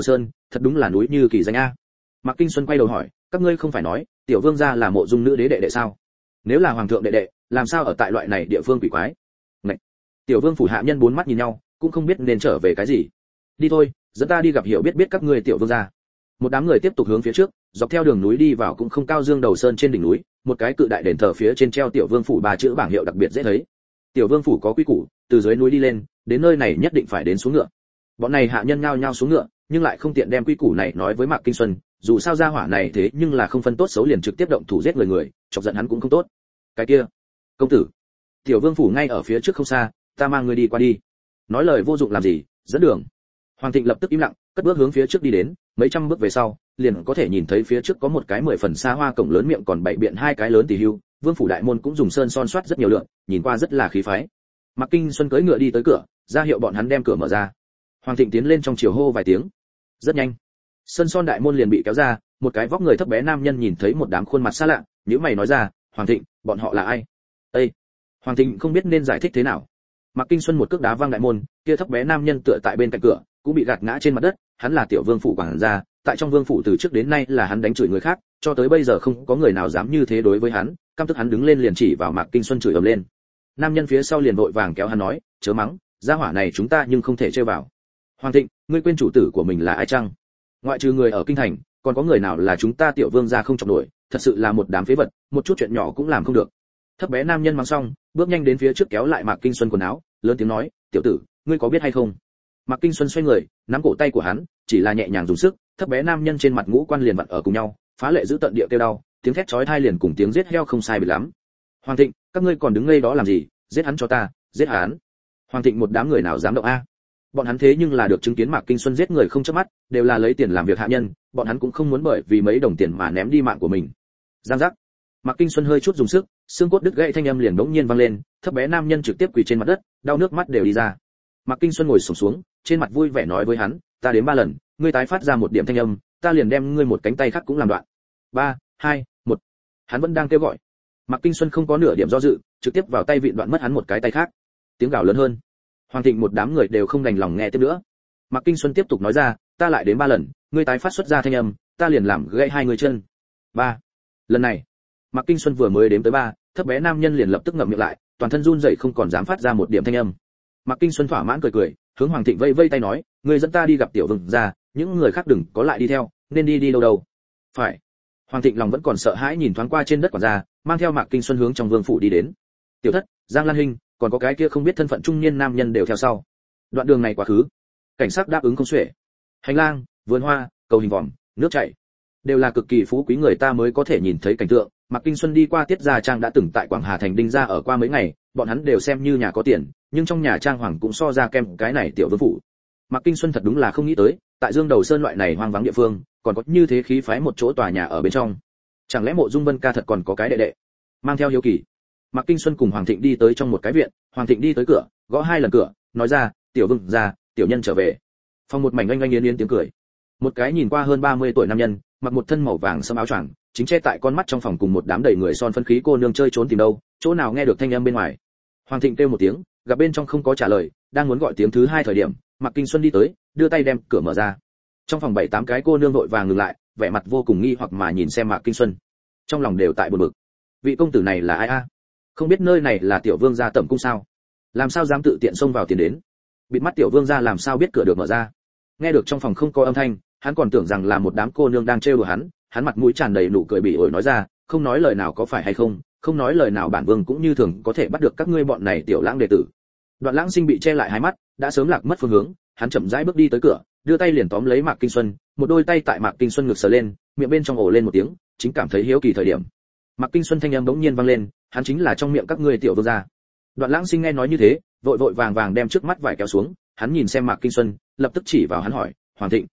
thật đúng là núi như kỳ danh a. Mạc Kinh Xuân quay đầu hỏi, các ngươi không phải nói tiểu vương gia là Mộ Dung nữ đế đệ đệ sao? Nếu là hoàng thượng đệ đệ, làm sao ở tại loại này địa phương quỷ quái? Ngậy. Tiểu vương phủ hạ nhân bốn mắt nhìn nhau, cũng không biết nên trở về cái gì. Đi thôi, dẫn ta đi gặp hiểu biết biết các ngươi tiểu vương gia. Một đám người tiếp tục hướng phía trước, dọc theo đường núi đi vào cũng không cao dương đầu sơn trên đỉnh núi, một cái cự đại đền thờ phía trên treo tiểu vương phủ ba chữ bảng hiệu đặc biệt dễ thấy. Tiểu vương phủ có quy củ, từ dưới núi đi lên, đến nơi này nhất định phải đến xuống ngựa. Bọn này hạ nhân nhao nhao xuống ngựa, nhưng lại không tiện đem quy củ này nói với Mạc Kinh Xuân, dù sao gia hỏa này thế nhưng là không phân tốt xấu liền trực tiếp động thủ giết người, chọc giận hắn cũng không tốt. Cái kia, công tử, tiểu vương phủ ngay ở phía trước không xa, ta mang ngươi đi qua đi. Nói lời vô dụng làm gì, dẫn đường. Hoàng Thịnh lập tức im lặng, cất bước hướng phía trước đi đến, mấy trăm bước về sau, liền có thể nhìn thấy phía trước có một cái 10 phần xa hoa cổng lớn miệng còn bảy biện hai cái lớn tỷ hưu, vương phủ đại môn cũng dùng sơn son soát rất nhiều lượng, nhìn qua rất là khí phái. Mạc Kinh Xuân cưỡi ngựa đi tới cửa, ra hiệu bọn hắn đem cửa mở ra. Hoàng Thịnh tiến lên trong chiều hô vài tiếng. Rất nhanh, sơn son đại môn liền bị kéo ra, một cái vóc người thấp bé nam nhân nhìn thấy một đám khuôn mặt xa lạ, nhíu mày nói ra, "Hoàng Thịnh, bọn họ là ai?" "Ê." Hoàng Thịnh không biết nên giải thích thế nào. Mạc Kinh Xuân một cước đá văng đại môn, kia thấp bé nam nhân tựa tại bên cạnh cửa, cũng bị gạt ngã trên mặt đất, hắn là tiểu vương phủ quản gia, tại trong vương phủ từ trước đến nay là hắn đánh chửi người khác, cho tới bây giờ không có người nào dám như thế đối với hắn, căm tức hắn đứng lên liền chỉ vào Mạc Kinh Xuân chửi ầm lên. Nam nhân phía sau liền vội vàng kéo hắn nói, "Chớ mắng, gia hỏa này chúng ta nhưng không thể chơi vào." "Hoàng Thịnh, ngươi quên chủ tử của mình là ai chăng? Ngoại trừ người ở kinh thành, còn có người nào là chúng ta tiểu vương gia không chọc nổi, thật sự là một đám phế vật, một chút chuyện nhỏ cũng làm không được." Thấp bé nam nhân mắng xong, bước nhanh đến phía trước kéo lại Mạc Kinh Xuân quần áo, lớn tiếng nói, "Tiểu tử, ngươi có biết hay không?" Mạc Kinh Xuân xoay người, nắm cổ tay của hắn, chỉ là nhẹ nhàng dùng sức, thấp bé nam nhân trên mặt ngũ quan liền vặn ở cùng nhau, phá lệ giữ tận địa kêu đau, tiếng thét chói tai liền cùng tiếng giết heo không sai biệt lắm. "Hoàng Thịnh, các ngươi còn đứng ngây đó làm gì, giết hắn cho ta, giết hắn." Hoàng Thịnh một đám người nào dám động a? Bọn hắn thế nhưng là được chứng kiến Mạc Kinh Xuân giết người không chớp mắt, đều là lấy tiền làm việc hạ nhân, bọn hắn cũng không muốn bởi vì mấy đồng tiền mà ném đi mạng của mình. Giang giác. Mạc Kinh Xuân hơi chút dùng sức, xương cốt đứt gãy thanh âm liền bỗng nhiên vang lên, thấp bé nam nhân trực tiếp quỳ trên mặt đất, đau nước mắt đều đi ra. Mạc Kinh Xuân ngồi xổm xuống, trên mặt vui vẻ nói với hắn, "Ta đếm 3 lần, ngươi tái phát ra một điểm thanh âm, ta liền đem ngươi một cánh tay khác cũng làm đoạn." 3, 2, 1. Hắn vẫn đang kêu gọi. Mạc Kinh Xuân không có nửa điểm do dự, trực tiếp vào tay vịn đoạn mất hắn một cái tay khác. Tiếng gào lớn hơn. Hoàng Thịnh một đám người đều không đành lòng nghe tiếp nữa. Mạc Kinh Xuân tiếp tục nói ra, "Ta lại đến 3 lần, ngươi tái phát xuất ra thanh âm, ta liền làm gãy hai người chân." 3. Lần này, Mạc Kinh Xuân vừa mới đếm tới 3, thấp bé nam nhân liền lập tức ngậm miệng lại, toàn thân run rẩy không còn dám phát ra một điểm thanh âm. Mạc Kinh Xuân thỏa mãn cười cười, hướng Hoàng Thịnh vây vây tay nói, "Ngươi dẫn ta đi gặp tiểu vương gia, những người khác đừng có lại đi theo, nên đi đâu đâu." "Phải." Hoàng Thịnh lòng vẫn còn sợ hãi nhìn thoáng qua trên đất quản gia, mang theo Mạc Kinh Xuân hướng trong vương phủ đi đến. Tiểu Thất, Giang Lan Hinh, còn có cái kia không biết thân phận trung niên nam nhân đều theo sau. Đoạn đường này quá khứ, cảnh sát đáp ứng không xuể. Hành lang, vườn hoa, cầu hình vòm, nước chảy, đều là cực kỳ phú quý người ta mới có thể nhìn thấy cảnh tượng. Mạc Kinh Xuân đi qua Tiết Gia Trang đã từng tại Quảng Hà thành đinh gia ở qua mấy ngày, bọn hắn đều xem như nhà có tiền, nhưng trong nhà trang hoàng cũng so ra kem cái này tiểu vương phủ. Mạc Kinh Xuân thật đúng là không nghĩ tới, tại Dương Đầu Sơn loại này hoang vắng địa phương, còn có như thế khí phái một chỗ tòa nhà ở bên trong. Chẳng lẽ Mộ Dung Vân Ca thật còn có cái đệ đệ? Mang theo hiếu kỳ, Mạc Kinh Xuân cùng Hoàng Thịnh đi tới trong một cái viện, Hoàng Thịnh đi tới cửa, gõ 2 lần cửa, nói ra, "Tiểu vương gia, tiểu nhân trở về." Phòng một mảnh oanh yến tiếng cười. Một cái nhìn qua hơn 30 tuổi nam nhân, mặc một thân màu vàng sẫm áo choàng, chính che tại con mắt trong phòng cùng một đám đầy người son phấn khí cô nương chơi trốn tìm đâu, chỗ nào nghe được thanh âm bên ngoài. Hoàng Thịnh kêu một tiếng, gặp bên trong không có trả lời, đang muốn gọi tiếng thứ 2 thời điểm, Mạc Kinh Xuân đi tới, đưa tay đem cửa mở ra. Trong phòng 7-8 cái cô nương vội vàng ngừng lại, vẻ mặt vô cùng nghi hoặc mà nhìn xem Mạc Kinh Xuân. Trong lòng đều tại buồn bực. Vị công tử này là ai a? Không biết nơi này là tiểu vương gia tẩm cung sao? Làm sao dám tự tiện xông vào tiền đến? Bịt mắt tiểu vương gia làm sao biết cửa được mở ra? Nghe được trong phòng không có âm thanh, hắn còn tưởng rằng là một đám cô nương đang trêu đùa hắn, hắn mặt mũi tràn đầy nụ cười bỉ ổi nói ra, "Không nói lời nào có phải hay không, không nói lời nào bản vương cũng như thường có thể bắt được các ngươi bọn này tiểu lãng đệ tử." Đoạn Lãng Sinh bị che lại hai mắt, đã sớm lạc mất phương hướng, hắn chậm rãi bước đi tới cửa, đưa tay liền tóm lấy Mạc Kinh Xuân, một đôi tay tại Mạc Kinh Xuân ngực sờ lên, miệng bên trong ồ lên một tiếng, chính cảm thấy hiếu kỳ thời điểm. Mạc Kinh Xuân thanh âm bỗng nhiên vang lên, hắn chính là trong miệng các ngươi tiểu vương gia. Đoạn Lãng Sinh nghe nói như thế, vội vội vàng vàng đem trước mắt vải kéo xuống, hắn nhìn xem Mạc Kinh Xuân, lập tức chỉ vào hắn hỏi, "Hoàng Thịnh,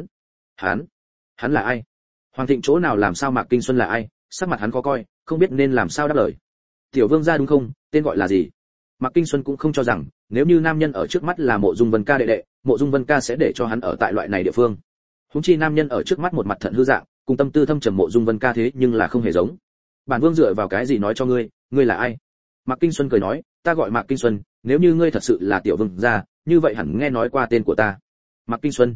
hắn là ai?" Hoàng Thịnh chỗ nào làm sao Mạc Kinh Xuân là ai, sắc mặt hắn khó coi, không biết nên làm sao đáp lời. "Tiểu vương gia đúng không, tên gọi là gì?" Mạc Kinh Xuân cũng không cho rằng, nếu như nam nhân ở trước mắt là Mộ Dung Vân Ca đệ đệ, Mộ Dung Vân Ca sẽ để cho hắn ở tại loại này địa phương. Huống chi nam nhân ở trước mắt một mặt thận hư dạng, cùng tâm tư thâm trầm Mộ Dung Vân Ca thế nhưng là không hề giống. "Bản vương dựa vào cái gì nói cho ngươi, ngươi là ai?" Mạc Kinh Xuân cười nói, "Ta gọi Mạc Kinh Xuân, nếu như ngươi thật sự là tiểu vương gia, như vậy hẳn nghe nói qua tên của ta." Mạc Kinh Xuân.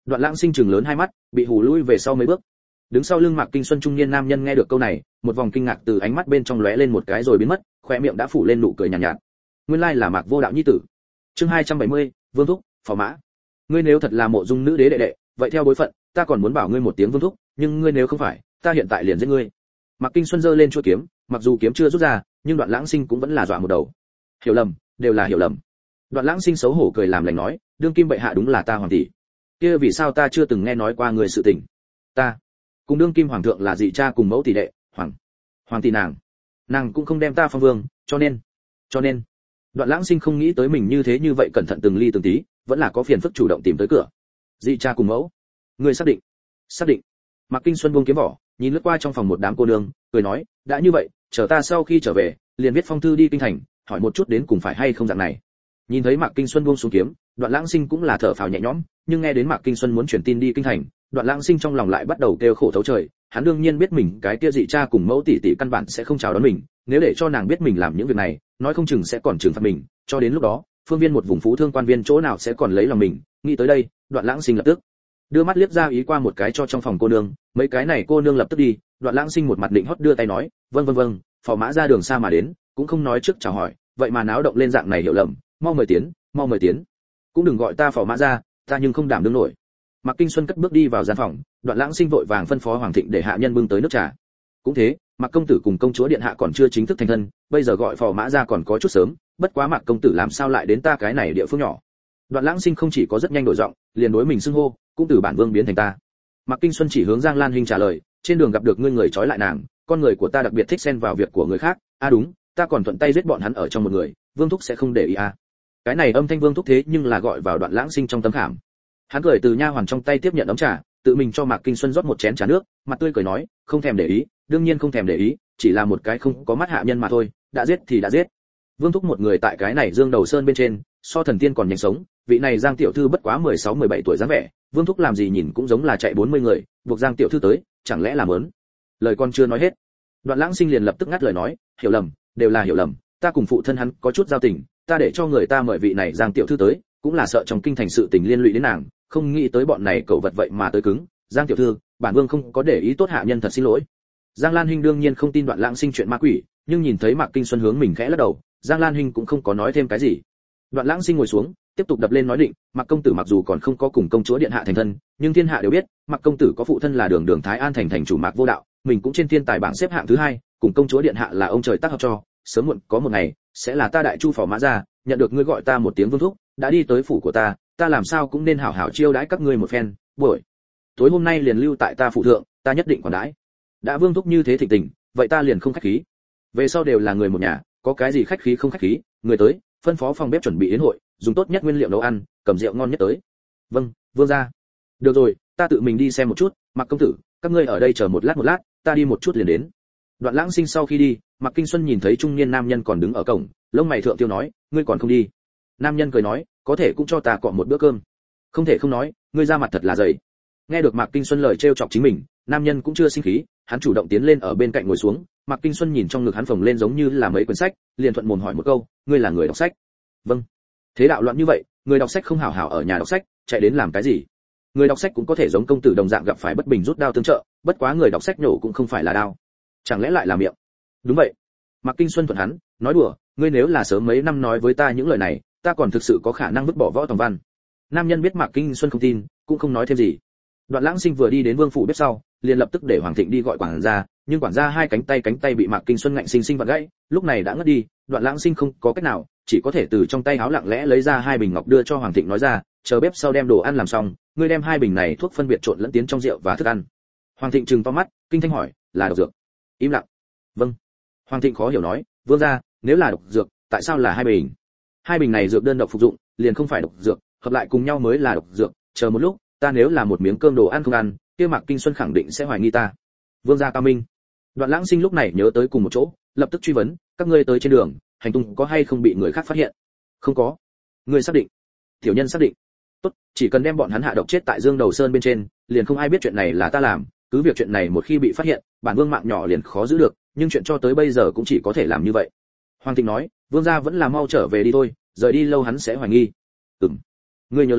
Đoạn Lãng Sinh trừng lớn hai mắt, bị hù lui về sau mấy bước. Đứng sau lưng Mạc Kinh Xuân trung niên nam nhân nghe được câu này, một vòng kinh ngạc từ ánh mắt bên trong lóe lên một cái rồi biến mất, khóe miệng đã phủ lên nụ cười nhàn nhạt. Nguyên lai là Mạc Vô Đạo nhi tử. Chương 270, Vương thúc, Phò Mã. Ngươi nếu thật là Mộ Dung nữ đế đệ đệ, vậy theo bối phận, ta còn muốn bảo ngươi một tiếng Vương thúc, nhưng ngươi nếu không phải, ta hiện tại liền giết ngươi. Mạc Kinh Xuân giơ lên chuôi kiếm, mặc dù kiếm chưa rút ra, nhưng Đoạn Lãng Sinh cũng vẫn là dọa một đầu. Hiểu lầm, đều là hiểu lầm. Đoạn Lãng Sinh xấu hổ cười làm lành nói, đương kim bệ hạ đúng là ta hoàng tỷ. Kia vì sao ta chưa từng nghe nói qua người sự tình? Ta cùng đương kim hoàng thượng là dị cha cùng mẫu tỷ đệ, hoàng tỷ nàng cũng không đem ta phong vương, cho nên Đoạn Lãng Sinh không nghĩ tới mình như thế như vậy cẩn thận từng ly từng tí, vẫn là có phiền phức chủ động tìm tới cửa. Dị cha cùng mẫu, ngươi xác định. Mạc Kinh Xuân buông kiếm vỏ, nhìn lướt qua trong phòng một đám cô nương, cười nói, đã như vậy, chờ ta sau khi trở về, liền viết phong thư đi kinh thành, hỏi một chút đến cùng phải hay không dạng này. Nhìn thấy Mạc Kinh Xuân buông xuống kiếm, Đoạn Lãng Sinh cũng là thở phào nhẹ nhõm, nhưng nghe đến Mạc Kinh Xuân muốn truyền tin đi kinh thành, Đoạn Lãng Sinh trong lòng lại bắt đầu kêu khổ thấu trời. Hắn đương nhiên biết mình cái kia dị cha cùng mẫu tỷ tỷ căn bản sẽ không chào đón mình, nếu để cho nàng biết mình làm những việc này, nói không chừng sẽ còn trừng phạt mình, cho đến lúc đó, phương viên một vùng phú thương quan viên chỗ nào sẽ còn lấy lòng mình. Nghĩ tới đây, Đoạn Lãng Sinh lập tức đưa mắt liếc ra ý qua một cái cho trong phòng cô nương, mấy cái này cô nương lập tức đi. Đoạn Lãng Sinh một mặt định hót đưa tay nói, vâng, Phò Mã ra đường xa mà đến, cũng không nói trước chào hỏi, vậy mà náo động lên dạng này hiểu lầm, mau mời tiến, cũng đừng gọi ta Phò Mã ra, ta nhưng không đảm đương nổi. Mạc Kinh Xuân cất bước đi vào gian phòng, Đoạn Lãng Sinh vội vàng phân phó Hoàng Thịnh để hạ nhân bưng tới nước trà. Cũng thế, Mạc công tử cùng công chúa điện hạ còn chưa chính thức thành thân, bây giờ gọi Phò Mã ra còn có chút sớm, bất quá Mạc công tử làm sao lại đến ta cái này địa phương nhỏ. Đoạn Lãng Sinh không chỉ có rất nhanh đổi giọng, liền đối mình xưng hô, cũng từ bản vương biến thành ta. Mạc Kinh Xuân chỉ hướng Giang Lan Hinh trả lời, trên đường gặp được ngươi người trói lại nàng, con người của ta đặc biệt thích xen vào việc của người khác, đúng, ta còn thuận tay giết bọn hắn ở trong một người, Vương thúc sẽ không để ý à. Cái này âm thanh Vương thúc thế nhưng là gọi vào Đoạn Lãng Sinh trong tấm khảm. Hắn cười từ nha hoàn trong tay tiếp nhận ấm trà, tự mình cho Mạc Kinh Xuân rót một chén trà nước, mặt tươi cười nói, không thèm để ý, đương nhiên không thèm để ý, chỉ là một cái không có mắt hạ nhân mà thôi, đã giết thì đã giết. Vương thúc một người tại cái này Dương Đầu Sơn bên trên, so thần tiên còn nhanh sống, vị này Giang tiểu thư bất quá 16-17 tuổi dáng vẻ, Vương thúc làm gì nhìn cũng giống là chạy 40 người, buộc Giang tiểu thư tới, chẳng lẽ là mớn? Lời con chưa nói hết, Đoạn Lãng Sinh liền lập tức ngắt lời nói, hiểu lầm, đều là hiểu lầm, ta cùng phụ thân hắn có chút giao tình, ta để cho người ta mời vị này Giang tiểu thư tới, cũng là sợ trong kinh thành sự tình liên lụy đến nàng, không nghĩ tới bọn này cẩu vật vậy mà tới cứng. Giang tiểu thư, bản vương không có để ý tốt hạ nhân, thật xin lỗi. Giang Lan Hinh đương nhiên không tin Đoạn Lãng Sinh chuyện ma quỷ, nhưng nhìn thấy Mạc Kinh Xuân hướng mình khẽ lắc đầu, Giang Lan Hinh cũng không có nói thêm cái gì. Đoạn Lãng Sinh ngồi xuống, tiếp tục đập lên nói định, Mạc công tử mặc dù còn không có cùng công chúa điện hạ thành thân, nhưng thiên hạ đều biết, Mạc công tử có phụ thân là Đường Thái An thành thành chủ Mạc Vô Đạo, mình cũng trên thiên tài bảng xếp hạng thứ 2, cùng công chúa điện hạ là ông trời tác hợp cho, sớm muộn có một ngày sẽ là ta đại chu Phò Mã ra, nhận được ngươi gọi ta một tiếng Vương thúc, đã đi tới phủ của ta, ta làm sao cũng nên hảo hảo chiêu đãi các ngươi một phen, buổi tối hôm nay liền lưu tại ta phủ thượng, ta nhất định quản đãi. Đã Vương thúc như thế thịnh tình, vậy ta liền không khách khí. Về sau đều là người một nhà, có cái gì khách khí không khách khí, người tới, phân phó phòng bếp chuẩn bị yến hội, dùng tốt nhất nguyên liệu nấu ăn, cầm rượu ngon nhất tới. Vâng, vương gia. Được rồi, ta tự mình đi xem một chút, Mạc công tử, các ngươi ở đây chờ một lát, ta đi một chút liền đến. Đoạn Lãng Sinh sau khi đi, Mạc Kinh Xuân nhìn thấy trung niên nam nhân còn đứng ở cổng, lông mày thượng tiêu nói, ngươi còn không đi? Nam nhân cười nói, có thể cũng cho ta cọ một bữa cơm. Không thể không nói, ngươi ra mặt thật là dày. Nghe được Mạc Kinh Xuân lời trêu chọc chính mình, nam nhân cũng chưa sinh khí, hắn chủ động tiến lên ở bên cạnh ngồi xuống. Mạc Kinh Xuân nhìn trong ngực hắn phồng lên giống như là mấy quyển sách, liền thuận mồm hỏi một câu, ngươi là người đọc sách? Vâng. Thế đạo loạn như vậy, người đọc sách không hảo hảo ở nhà đọc sách, chạy đến làm cái gì? Người đọc sách cũng có thể giống công tử đồng dạng gặp phải bất bình rút đao tương trợ, bất quá người đọc sách nhổ cũng không phải là đao, chẳng lẽ lại là miệng? Đúng vậy. Mạc Kinh Xuân thuận hắn, nói đùa, ngươi nếu là sớm mấy năm nói với ta những lời này, ta còn thực sự có khả năng vứt bỏ võ tòng văn. Nam nhân biết Mạc Kinh Xuân không tin, cũng không nói thêm gì. Đoạn Lãng Sinh vừa đi đến vương phủ bếp sau, liền lập tức để Hoàng Thịnh đi gọi quản gia, nhưng quản gia hai cánh tay bị Mạc Kinh Xuân ngạnh sinh vặn gãy, lúc này đã ngất đi. Đoạn Lãng Sinh không có cách nào, chỉ có thể từ trong tay áo lặng lẽ lấy ra 2 bình ngọc đưa cho Hoàng Thịnh, nói ra, chờ bếp sau đem đồ ăn làm xong, ngươi đem 2 bình này thuốc phân biệt trộn lẫn tiến trong rượu và thức ăn. Hoàng Thịnh trừng to mắt, kinh thanh hỏi, là độc dược? Im lặng. Vâng. Hoàng Thịnh khó hiểu nói, vương gia, nếu là độc dược, tại sao là 2 bình? 2 bình này dược đơn độc phục dụng, liền không phải độc dược, hợp lại cùng nhau mới là độc dược. Chờ một lúc, ta nếu là một miếng cơm đồ ăn không ăn, kia Mạc Kinh Xuân khẳng định sẽ hoài nghi ta. Vương gia cao minh. Đoạn Lãng Sinh lúc này nhớ tới cùng một chỗ, lập tức truy vấn, các ngươi tới trên đường, hành tung có hay không bị người khác phát hiện? Không có. Ngươi xác định? Tiểu nhân xác định. Tốt, chỉ cần đem bọn hắn hạ độc chết tại Dương Đầu Sơn bên trên, liền không ai biết chuyện này là ta làm, cứ việc chuyện này một khi bị phát hiện, bản vương mạng nhỏ liền khó giữ được, nhưng chuyện cho tới bây giờ cũng chỉ có thể làm như vậy. Hoàng Thịnh nói, vương gia vẫn là mau trở về đi thôi, rời đi lâu hắn sẽ hoài nghi. Ngươi nhớ lấy,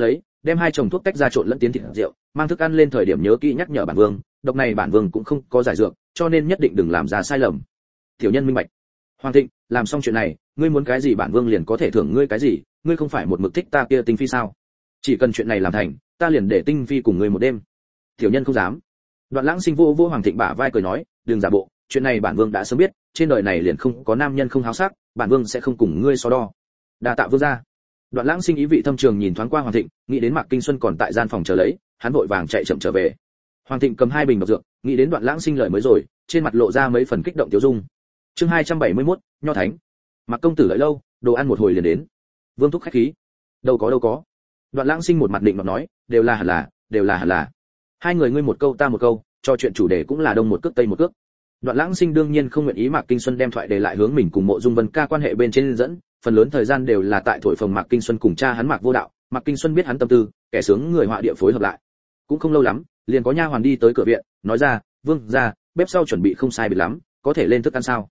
đem hai chồng thuốc tách ra trộn lẫn tiến thịt rượu, mang thức ăn lên thời điểm nhớ kỹ nhắc nhở bản vương, độc này bản vương cũng không có giải dược, cho nên nhất định đừng làm ra sai lầm. Tiểu nhân minh bạch. Hoàng Thịnh, làm xong chuyện này, ngươi muốn cái gì bản vương liền có thể thưởng ngươi cái gì, ngươi không phải một mực thích ta kia Tinh Phi sao? Chỉ cần chuyện này làm thành, ta liền để Tinh Phi cùng ngươi một đêm. Tiểu nhân không dám. Đoạn Lãng Sinh vô Hoàng Thịnh bả vai cười nói, đừng giả bộ, chuyện này bản vương đã sớm biết, trên đời này liền không có nam nhân không háo sắc, bản vương sẽ không cùng ngươi so đo. Đa tạ vương gia. Đoạn Lãng Sinh ý vị thâm trường nhìn thoáng qua Hoàng Thịnh, nghĩ đến Mạc Kinh Xuân còn tại gian phòng chờ lấy, hắn vội vàng chạy chậm trở về. Hoàng Thịnh cầm hai bình độc dược, nghĩ đến Đoạn Lãng Sinh lời mới rồi, trên mặt lộ ra mấy phần kích động tiêu dung. Chương 271, Nho Thánh. Mạc công tử đợi lâu, đồ ăn một hồi liền đến. Vương thúc khách khí. Đâu có. Đoạn Lãng Sinh một mặt định mà nói, đều là hẳn là. Hai người ngươi một câu ta một câu, cho chuyện chủ đề cũng là đông một cước tây một cước. Đoạn Lãng Sinh đương nhiên không nguyện ý Mạc Kinh Xuân đem thoại đề lại hướng mình cùng Mộ Dung Vân Ca quan hệ bên trên dẫn, phần lớn thời gian đều là tại thổi phồng Mạc Kinh Xuân cùng cha hắn Mạc Vô Đạo. Mạc Kinh Xuân biết hắn tâm tư, kẻ sướng người họa địa phối hợp lại. Cũng không lâu lắm, liền có nha hoàn đi tới cửa viện, nói ra, vương gia, bếp sau chuẩn bị không sai biệt lắm, có thể lên thức ăn sao?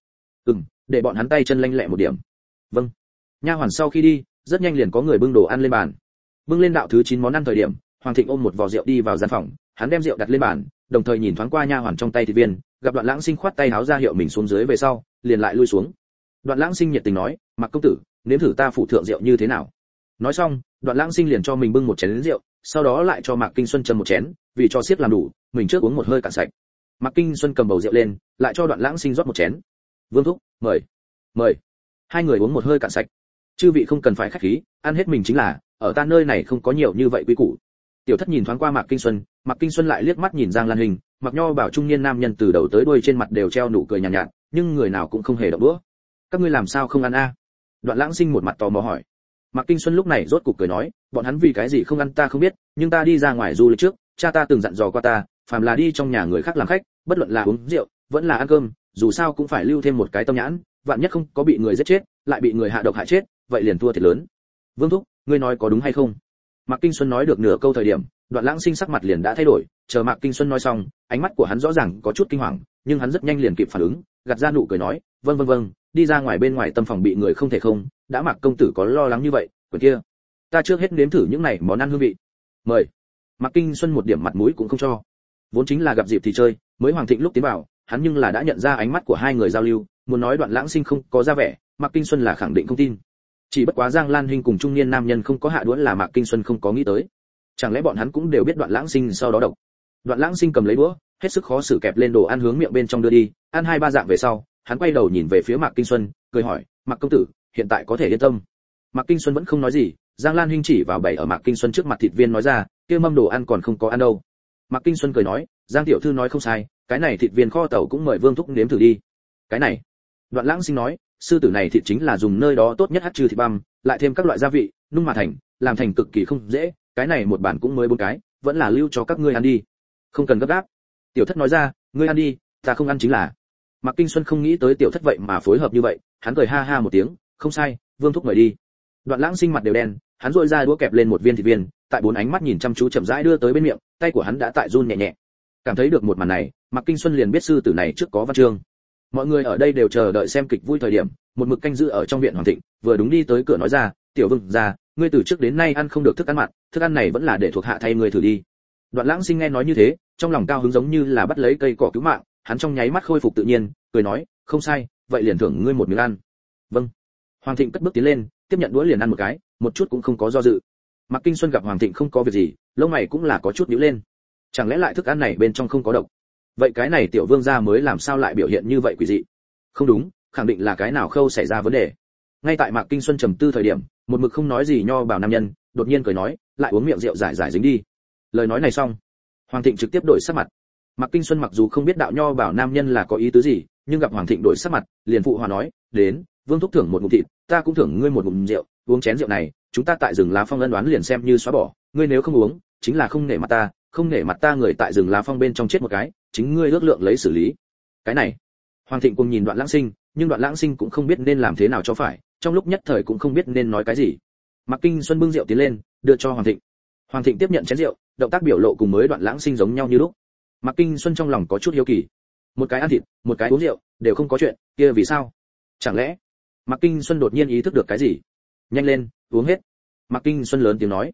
Để bọn hắn tay chân lanh lẹ một điểm. Vâng. Nha hoàn sau khi đi, rất nhanh liền có người bưng đồ ăn lên bàn. Bưng lên đạo thứ 9 món ăn thời điểm, Hoàng Thịnh ôm một vò rượu đi vào gian phòng, hắn đem rượu đặt lên bàn, đồng thời nhìn thoáng qua nha hoàn trong tay thịt viên, gặp Đoạn Lãng Sinh khoát tay háo ra hiệu mình xuống dưới về sau, liền lại lui xuống. Đoạn Lãng Sinh nhiệt tình nói, Mạc công tử, nếm thử ta phụ thượng rượu như thế nào? Nói xong, Đoạn Lãng Sinh liền cho mình bưng một chén rượu, sau đó lại cho Mạc Kinh Xuân châm một chén, vì cho xiết làm đủ, mình trước uống một hơi cạn sạch. Mạc Kinh Xuân cầm bầu rượu lên, lại cho Đoạn Lãng Sinh rót một chén. Vương thúc, mời. Hai người uống một hơi cạn sạch. Chư vị không cần phải khách khí, ăn hết mình chính là, ở ta nơi này không có nhiều như vậy quý củ. Tiểu Thất nhìn thoáng qua Mạc Kinh Xuân lại liếc mắt nhìn Giang Lan Hình, Mạc Nho bảo trung niên nam nhân từ đầu tới đuôi trên mặt đều treo nụ cười nhàn nhạt, nhưng người nào cũng không hề động đũa. Các ngươi làm sao không ăn a? Đoạn Lãng Sinh một mặt tò mò hỏi. Mạc Kinh Xuân lúc này rốt cục cười nói, bọn hắn vì cái gì không ăn ta không biết, nhưng ta đi ra ngoài du lịch trước, cha ta từng dặn dò qua ta, phàm là đi trong nhà người khác làm khách, bất luận là uống rượu, vẫn là ăn cơm, dù sao cũng phải lưu thêm một cái tâm nhãn, vạn nhất không có bị người giết chết, lại bị người hạ độc hại chết, vậy liền thua thiệt lớn. Vương thúc, ngươi nói có đúng hay không? Mạc Kinh Xuân nói được nửa câu thời điểm, Đoạn Lãng Sinh sắc mặt liền đã thay đổi, chờ Mạc Kinh Xuân nói xong, ánh mắt của hắn rõ ràng có chút kinh hoàng, nhưng hắn rất nhanh liền kịp phản ứng, gạt ra nụ cười nói, vâng, đi ra ngoài bên ngoài tâm phòng bị người không thể không, đã Mạc công tử có lo lắng như vậy, quyền kia, ta trước hết nếm thử những này món ăn hương vị. Mời. Mạc Kinh Xuân một điểm mặt mũi cũng không cho. Vốn chính là gặp dịp thì chơi, mới Hoàng Thịnh lúc tiến vào, hắn nhưng là đã nhận ra ánh mắt của hai người giao lưu, muốn nói Đoạn Lãng Sinh không có ra vẻ, Mạc Kinh Xuân là khẳng định không tin. Chỉ bất quá Giang Lan Hinh cùng trung niên nam nhân không có hạ đũa là Mạc Kinh Xuân không có nghĩ tới. Chẳng lẽ bọn hắn cũng đều biết Đoạn Lãng Sinh sau đó độc? Đoạn Lãng Sinh cầm lấy đũa, hết sức khó xử kẹp lên đồ ăn hướng miệng bên trong đưa đi, ăn hai ba dạng về sau, hắn quay đầu nhìn về phía Mạc Kinh Xuân, cười hỏi, Mạc công tử, hiện tại có thể yên tâm. Mạc Kinh Xuân vẫn không nói gì, Giang Lan Hinh chỉ vào bày ở Mạc Kinh Xuân trước mặt thịt viên nói ra, kia mâm đồ ăn còn không có ăn đâu. Mạc Kinh Xuân cười nói, Giang tiểu thư nói không sai, cái này thịt viên kho tàu cũng mời Vương thúc nếm thử đi. Cái này. Đoạn Lãng Sinh nói, sư tử này thịt chính là dùng nơi đó tốt nhất hắc trừ thịt băm, lại thêm các loại gia vị, nung mà thành, làm thành cực kỳ không dễ, cái này một bản cũng mới 4 cái, vẫn là lưu cho các ngươi ăn đi. Không cần gấp gáp. Tiểu Thất nói ra, ngươi ăn đi, ta không ăn chính là. Mạc Kinh Xuân không nghĩ tới Tiểu Thất vậy mà phối hợp như vậy, hắn cười ha ha một tiếng, không sai, Vương thúc mời đi. Đoạn Lãng Sinh mặt đều đen, hắn rũi ra đũa kẹp lên một viên thịt viên, tại 4 ánh mắt nhìn chăm chú chậm rãi đưa tới bên miệng, tay của hắn đã tại run nhẹ nhẹ. Cảm thấy được một màn này, Mạc Kinh Xuân liền biết sư tử này trước có văn chương. Mọi người ở đây đều chờ đợi xem kịch vui thời điểm, một mực canh giữ ở trong viện Hoàng Thịnh, vừa đúng đi tới cửa nói ra, "Tiểu Vương gia, ngươi từ trước đến nay ăn không được thức ăn mặn, thức ăn này vẫn là để thuộc hạ thay ngươi thử đi." Đoạn Lãng Sinh nghe nói như thế, trong lòng cao hứng giống như là bắt lấy cây cỏ cứu mạng, hắn trong nháy mắt khôi phục tự nhiên, cười nói, "Không sai, vậy liền thưởng ngươi một miếng ăn." "Vâng." Hoàng Thịnh cất bước tiến lên, tiếp nhận đũa liền ăn một cái, một chút cũng không có do dự. Mạc Kinh Xuân gặp Hoàng Thịnh không có việc gì, lông mày cũng là có chút nhíu lên. Chẳng lẽ lại thức ăn này bên trong không có độc? Vậy cái này tiểu vương gia mới làm sao lại biểu hiện như vậy quỷ dị? Không đúng, khẳng định là cái nào khâu xảy ra vấn đề. Ngay tại Mạc Kinh Xuân trầm tư thời điểm, một mực không nói gì Nho Bảo nam nhân, đột nhiên cười nói, lại uống miệng rượu giải dính đi. Lời nói này xong, Hoàng Thịnh trực tiếp đổi sắc mặt. Mạc Kinh Xuân mặc dù không biết đạo Nho Bảo nam nhân là có ý tứ gì, nhưng gặp Hoàng Thịnh đổi sắc mặt, liền phụ hòa nói, đến, Vương thúc thưởng một ngụm thịt, ta cũng thưởng ngươi một ngụm rượu, uống chén rượu này, chúng ta tại rừng lá phong ân đoán liền xem như xóa bỏ, ngươi nếu không uống, chính là không nể mặt ta, không nể mặt ta người tại rừng lá phong bên trong chết một cái, chính ngươi ước lượng lấy xử lý. Cái này, Hoàng Thịnh cùng nhìn Đoạn Lãng Sinh, nhưng Đoạn Lãng Sinh cũng không biết nên làm thế nào cho phải, trong lúc nhất thời cũng không biết nên nói cái gì. Mạc Kinh Xuân bưng rượu tiến lên, đưa cho Hoàng Thịnh. Hoàng Thịnh tiếp nhận chén rượu, động tác biểu lộ cùng mới Đoạn Lãng Sinh giống nhau như lúc. Mạc Kinh Xuân trong lòng có chút hiếu kỳ, một cái ăn thịt, một cái uống rượu, đều không có chuyện, kia vì sao? Chẳng lẽ? Mạc Kinh Xuân đột nhiên ý thức được cái gì. Nhanh lên, uống hết. Mạc Kinh Xuân lớn tiếng nói.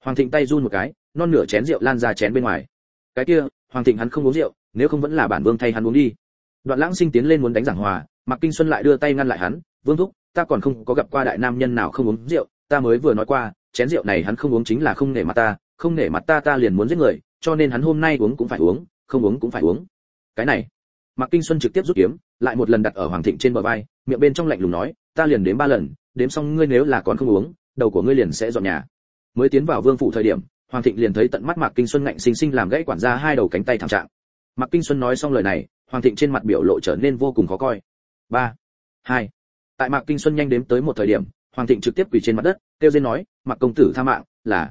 Hoàng Thịnh tay run một cái, non nửa chén rượu lan ra chén bên ngoài. Cái kia, Hoàng Thịnh hắn không uống rượu, nếu không vẫn là bản vương thay hắn uống đi. Đoạn Lãng Sinh tiến lên muốn đánh giảng hòa, Mạc Kinh Xuân lại đưa tay ngăn lại hắn, "Vương thúc, ta còn không có gặp qua đại nam nhân nào không uống rượu, ta mới vừa nói qua, chén rượu này hắn không uống chính là không nể mặt ta, không nể mặt ta liền muốn giết người, cho nên hắn hôm nay uống cũng phải uống, không uống cũng phải uống." Cái này, Mạc Kinh Xuân trực tiếp rút kiếm, lại một lần đặt ở Hoàng Thịnh trên bờ vai, miệng bên trong lạnh lùng nói, "Ta liền đếm 3 lần, đếm xong ngươi nếu là còn không uống, đầu của ngươi liền sẽ dọn nhà." Mới tiến vào vương phủ thời điểm, Hoàng Thịnh liền thấy tận mắt Mạc Kinh Xuân ngạnh sinh sinh làm gãy quản gia 2 đầu cánh tay thảm trạng. Mạc Kinh Xuân nói xong lời này, Hoàng Thịnh trên mặt biểu lộ trở nên vô cùng khó coi. 3, 2. Tại Mạc Kinh Xuân nhanh đếm tới một thời điểm, Hoàng Thịnh trực tiếp quỳ trên mặt đất, kêu rên nói, "Mạc công tử tha mạng, là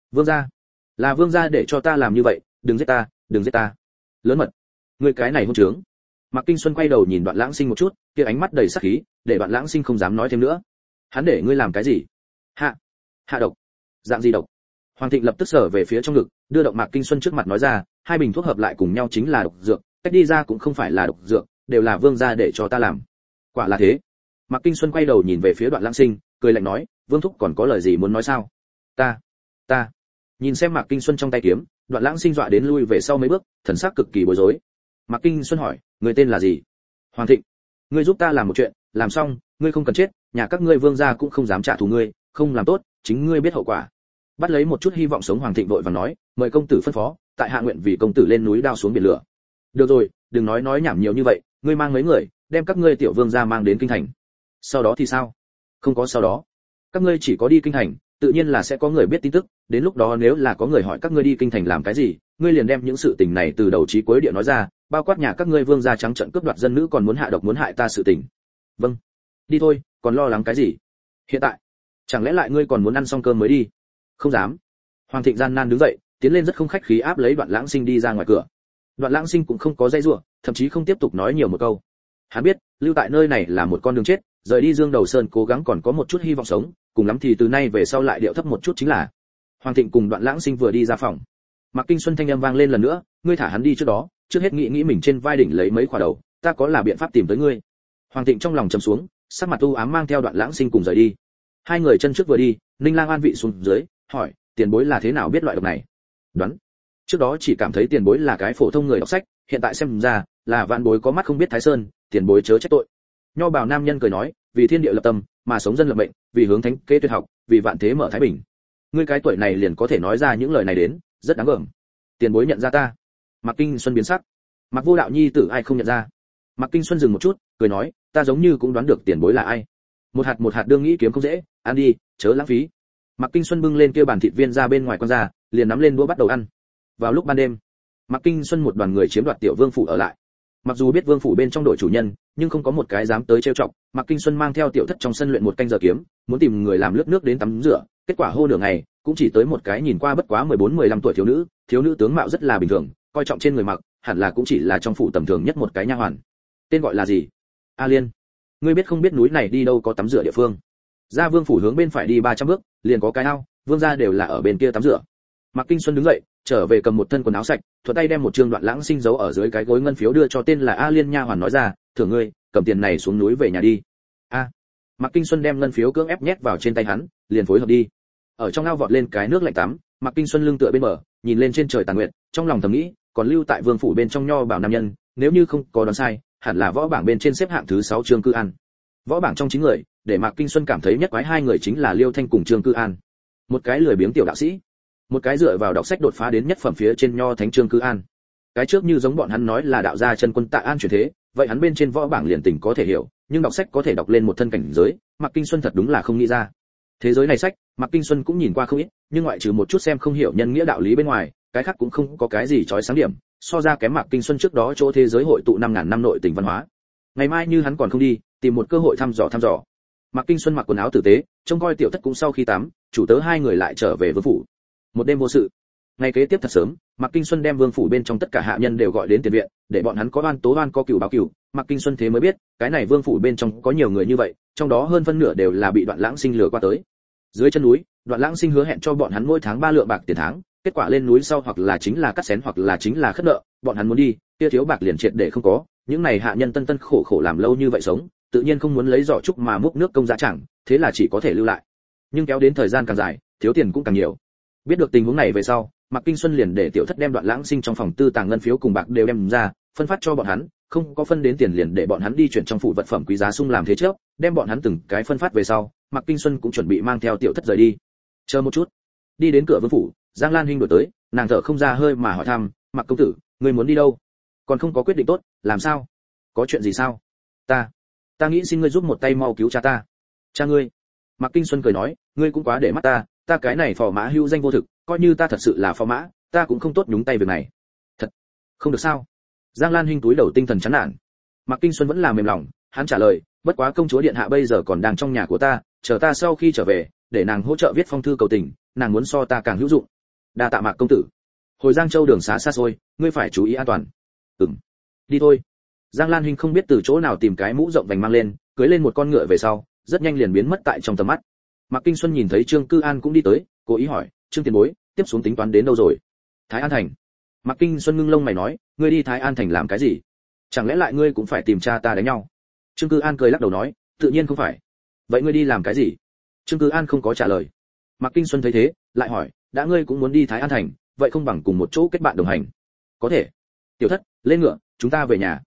vương gia để cho ta làm như vậy, đừng giết ta, đừng giết ta." Lớn mật, ngươi cái này hỗn trướng. Mạc Kinh Xuân quay đầu nhìn Đoạn Lãng Sinh một chút, kia ánh mắt đầy sát khí, để Đoạn Lãng Sinh không dám nói thêm nữa. Hắn để ngươi làm cái gì? Hạ độc. Dạng gì độc? Hoàng Thịnh lập tức sở về phía trong ngực, đưa động Mạc Kinh Xuân trước mặt nói ra, 2 bình thuốc hợp lại cùng nhau chính là độc dược, cách đi ra cũng không phải là độc dược, đều là vương gia để cho ta làm. Quả là thế. Mạc Kinh Xuân quay đầu nhìn về phía Đoạn Lãng Sinh, cười lạnh nói, "Vương thúc còn có lời gì muốn nói sao?" Ta. Nhìn xem Mạc Kinh Xuân trong tay kiếm, Đoạn Lãng Sinh dọa đến lui về sau mấy bước, thần sắc cực kỳ bối rối. Mạc Kinh Xuân hỏi, "Người tên là gì?" "Hoàng Thịnh." "Ngươi giúp ta làm một chuyện, làm xong, ngươi không cần chết, nhà các ngươi vương gia cũng không dám trả thù ngươi, không làm tốt, chính ngươi biết hậu quả." Bắt lấy một chút hy vọng sống Hoàng Thịnh vội vàng nói, "Mời công tử phân phó, tại hạ nguyện vì công tử lên núi đao xuống biển lửa." "Được rồi, đừng nói nhảm nhiều như vậy, ngươi mang mấy người, đem các ngươi tiểu vương gia mang đến kinh thành." "Sau đó thì sao?" "Không có sau đó. Các ngươi chỉ có đi kinh thành, tự nhiên là sẽ có người biết tin tức, đến lúc đó nếu là có người hỏi các ngươi đi kinh thành làm cái gì, ngươi liền đem những sự tình này từ đầu chí cuối địa nói ra, bao quát nhà các ngươi vương gia trắng trợn cướp đoạt dân nữ còn muốn hạ độc muốn hại ta sự tình." "Vâng." "Đi thôi, còn lo lắng cái gì? Hiện tại, chẳng lẽ lại ngươi còn muốn ăn xong cơm mới đi?" "Không dám." Hoàng Thịnh gian nan đứng dậy, tiến lên rất không khách khí áp lấy Đoạn Lãng Sinh đi ra ngoài cửa. Đoạn Lãng Sinh cũng không có dây dưa, thậm chí không tiếp tục nói nhiều một câu. Hắn biết, lưu tại nơi này là một con đường chết, rời đi Dương Đầu Sơn cố gắng còn có một chút hy vọng sống, cùng lắm thì từ nay về sau lại điệu thấp một chút chính là. Hoàng Thịnh cùng Đoạn Lãng Sinh vừa đi ra phòng, Mạc Kinh Xuân thanh âm vang lên lần nữa, "Ngươi thả hắn đi trước đó, trước hết nghĩ mình trên vai đỉnh lấy mấy quả đầu, ta có là biện pháp tìm tới ngươi." Hoàng Thịnh trong lòng trầm xuống, sắc mặt u ám mang theo Đoạn Lãng Sinh cùng rời đi. 2 người chân trước vừa đi, Ninh Lang an vị xuống dưới, hỏi, "Tiền bối là thế nào biết loại độc này?" "Đoán." Trước đó chỉ cảm thấy tiền bối là cái phổ thông người đọc sách, hiện tại xem ra là vạn bối có mắt không biết Thái Sơn, tiền bối chớ trách tội. Nho bào nam nhân cười nói, "Vì thiên địa lập tâm, mà sống dân lập mệnh, vì hướng thánh kế tuyệt học, vì vạn thế mở thái bình." Ngươi cái tuổi này liền có thể nói ra những lời này đến, rất đáng gờm. Tiền bối nhận ra ta? Mạc Kinh Xuân biến sắc. Mạc Vô Đạo nhi tử ai không nhận ra? Mạc Kinh Xuân dừng một chút, cười nói, "Ta giống như cũng đoán được tiền bối là ai. Một hạt đương nghĩ kiếm không dễ, ăn đi, chớ lãng phí." Mạc Kinh Xuân bưng lên kia bàn thịt viên ra bên ngoài con ra, liền nắm lên đũa bắt đầu ăn. Vào lúc ban đêm, Mạc Kinh Xuân một đoàn người chiếm đoạt tiểu vương phủ ở lại. Mặc dù biết vương phủ bên trong đội chủ nhân, nhưng không có một cái dám tới trêu chọc. Mạc Kinh Xuân mang theo tiểu thất trong sân luyện một canh giờ kiếm, muốn tìm người làm lướt nước đến tắm rửa, kết quả hô nửa ngày, cũng chỉ tới một cái nhìn qua bất quá 14-15 tuổi thiếu nữ tướng mạo rất là bình thường, coi trọng trên người mặc, hẳn là cũng chỉ là trong phủ tầm thường nhất một cái nha hoàn. Tên gọi là gì? A Liên. Ngươi biết không biết núi này đi đâu có tắm rửa địa phương? Ra vương phủ hướng bên phải đi 300 bước, liền có cái ao, vương gia đều là ở bên kia tắm rửa. Mạc Kinh Xuân đứng dậy, trở về cầm một thân quần áo sạch, thuận tay đem một trương Đoạn Lãng Sinh giấu ở dưới cái gối ngân phiếu đưa cho tên là A Liên nha hoàn nói ra, "Thưởng ngươi, cầm tiền này xuống núi về nhà đi." A. Mạc Kinh Xuân đem ngân phiếu cưỡng ép nhét vào trên tay hắn, liền phối hợp đi. Ở trong ao vọt lên cái nước lạnh tắm, Mạc Kinh Xuân lưng tựa bên bờ, nhìn lên trên trời tàn nguyệt, trong lòng thầm nghĩ, còn lưu tại vương phủ bên trong nho bảo nam nhân, nếu như không có đoán sai, hẳn là võ bảng bên trên xếp hạng thứ 6 Trương Cư An. Võ bảng trong 9 người, để Mạc Kinh Xuân cảm thấy nhất quái 2 người chính là Liêu Thanh cùng Trương Cư An. Một cái lười biếng tiểu đạo sĩ, một cái dựa vào đọc sách đột phá đến nhất phẩm phía trên nho thánh Trương Cư An. Cái trước như giống bọn hắn nói là đạo gia chân quân Tạ An chuyển thế, vậy hắn bên trên võ bảng liền tình có thể hiểu, nhưng đọc sách có thể đọc lên một thân cảnh giới, Mạc Kinh Xuân thật đúng là không nghĩ ra. Thế giới này sách, Mạc Kinh Xuân cũng nhìn qua không ít, nhưng ngoại trừ một chút xem không hiểu nhân nghĩa đạo lý bên ngoài, cái khác cũng không có cái gì chói sáng điểm, so ra kém Mạc Kinh Xuân trước đó chỗ thế giới hội tụ 5000 năm nội tình văn hóa. Ngày mai như hắn còn không đi, tìm một cơ hội thăm dò. Mạc Kinh Xuân mặc quần áo tử tế, trông coi tiểu thất cũng sau khi tắm, chủ tớ 2 người lại trở về vương phủ. Một đêm vô sự. Ngày kế tiếp thật sớm, Mạc Kinh Xuân đem vương phủ bên trong tất cả hạ nhân đều gọi đến tiền viện, để bọn hắn có oan tố oan, có cửu báo cửu. Mạc Kinh Xuân thế mới biết, cái này vương phủ bên trong có nhiều người như vậy, trong đó hơn phân nửa đều là bị Đoạn Lãng Sinh lừa qua tới. Dưới chân núi, Đoạn Lãng Sinh hứa hẹn cho bọn hắn mỗi tháng 3 lượng bạc tiền tháng, kết quả lên núi sau hoặc là chính là cắt xén hoặc là chính là khất nợ, bọn hắn muốn đi, kia thiếu bạc liền triệt để không có. Những này hạ nhân tân khổ khổ làm lâu như vậy sống, tự nhiên không muốn lấy giỏ trúc mà múc nước công giá chẳng, thế là chỉ có thể lưu lại. Nhưng kéo đến thời gian càng dài, thiếu tiền cũng càng nhiều. Biết được tình huống này về sau, Mạc Kinh Xuân liền để tiểu thất đem Đoạn Lãng Sinh trong phòng tư tàng ngân phiếu cùng bạc đều đem ra, phân phát cho bọn hắn, không có phân đến tiền liền để bọn hắn đi chuyển trong phủ vật phẩm quý giá sung làm thế trước, đem bọn hắn từng cái phân phát về sau, Mạc Kinh Xuân cũng chuẩn bị mang theo tiểu thất rời đi. Chờ một chút. Đi đến cửa vương phủ, Giang Lan Hinh đổi tới, nàng thở không ra hơi mà hỏi thăm, "Mạc công tử, ngươi muốn đi đâu? Còn không có quyết định tốt, làm sao? Có chuyện gì sao?" Ta nghĩ xin ngươi giúp một tay mau cứu cha ta." "Cha ngươi?" Mạc Kinh Xuân cười nói, "Ngươi cũng quá để mắt ta cái này phò mã hữu danh vô thực, coi như ta thật sự là phò mã, ta cũng không tốt nhúng tay việc này." "Thật? Không được sao?" Giang Lan Hinh túi đầu tinh thần chán nản. Mạc Kinh Xuân vẫn là mềm lòng, hắn trả lời, "Bất quá công chúa điện hạ bây giờ còn đang trong nhà của ta, chờ ta sau khi trở về, để nàng hỗ trợ viết phong thư cầu tình, nàng muốn so ta càng hữu dụng." "Đa tạ Mạc công tử." "Hồi Giang Châu đường xá xa xôi, ngươi phải chú ý an toàn." Đi thôi." Giang Lan Hinh không biết từ chỗ nào tìm cái mũ rộng vành mang lên, cưỡi lên một con ngựa về sau, rất nhanh liền biến mất tại trong tầm mắt. Mạc Kinh Xuân nhìn thấy Trương Cư An cũng đi tới, cố ý hỏi, "Trương tiền bối, tiếp xuống tính toán đến đâu rồi?" "Thái An thành." Mạc Kinh Xuân ngưng lông mày nói, "Ngươi đi Thái An thành làm cái gì? Chẳng lẽ lại ngươi cũng phải tìm cha ta đánh nhau?" Trương Cư An cười lắc đầu nói, "Tự nhiên không phải." "Vậy ngươi đi làm cái gì?" Trương Cư An không có trả lời. Mạc Kinh Xuân thấy thế, lại hỏi, "Đã ngươi cũng muốn đi Thái An thành, vậy không bằng cùng một chỗ kết bạn đồng hành." "Có thể." "Tiểu thất, lên ngựa, chúng ta về nhà."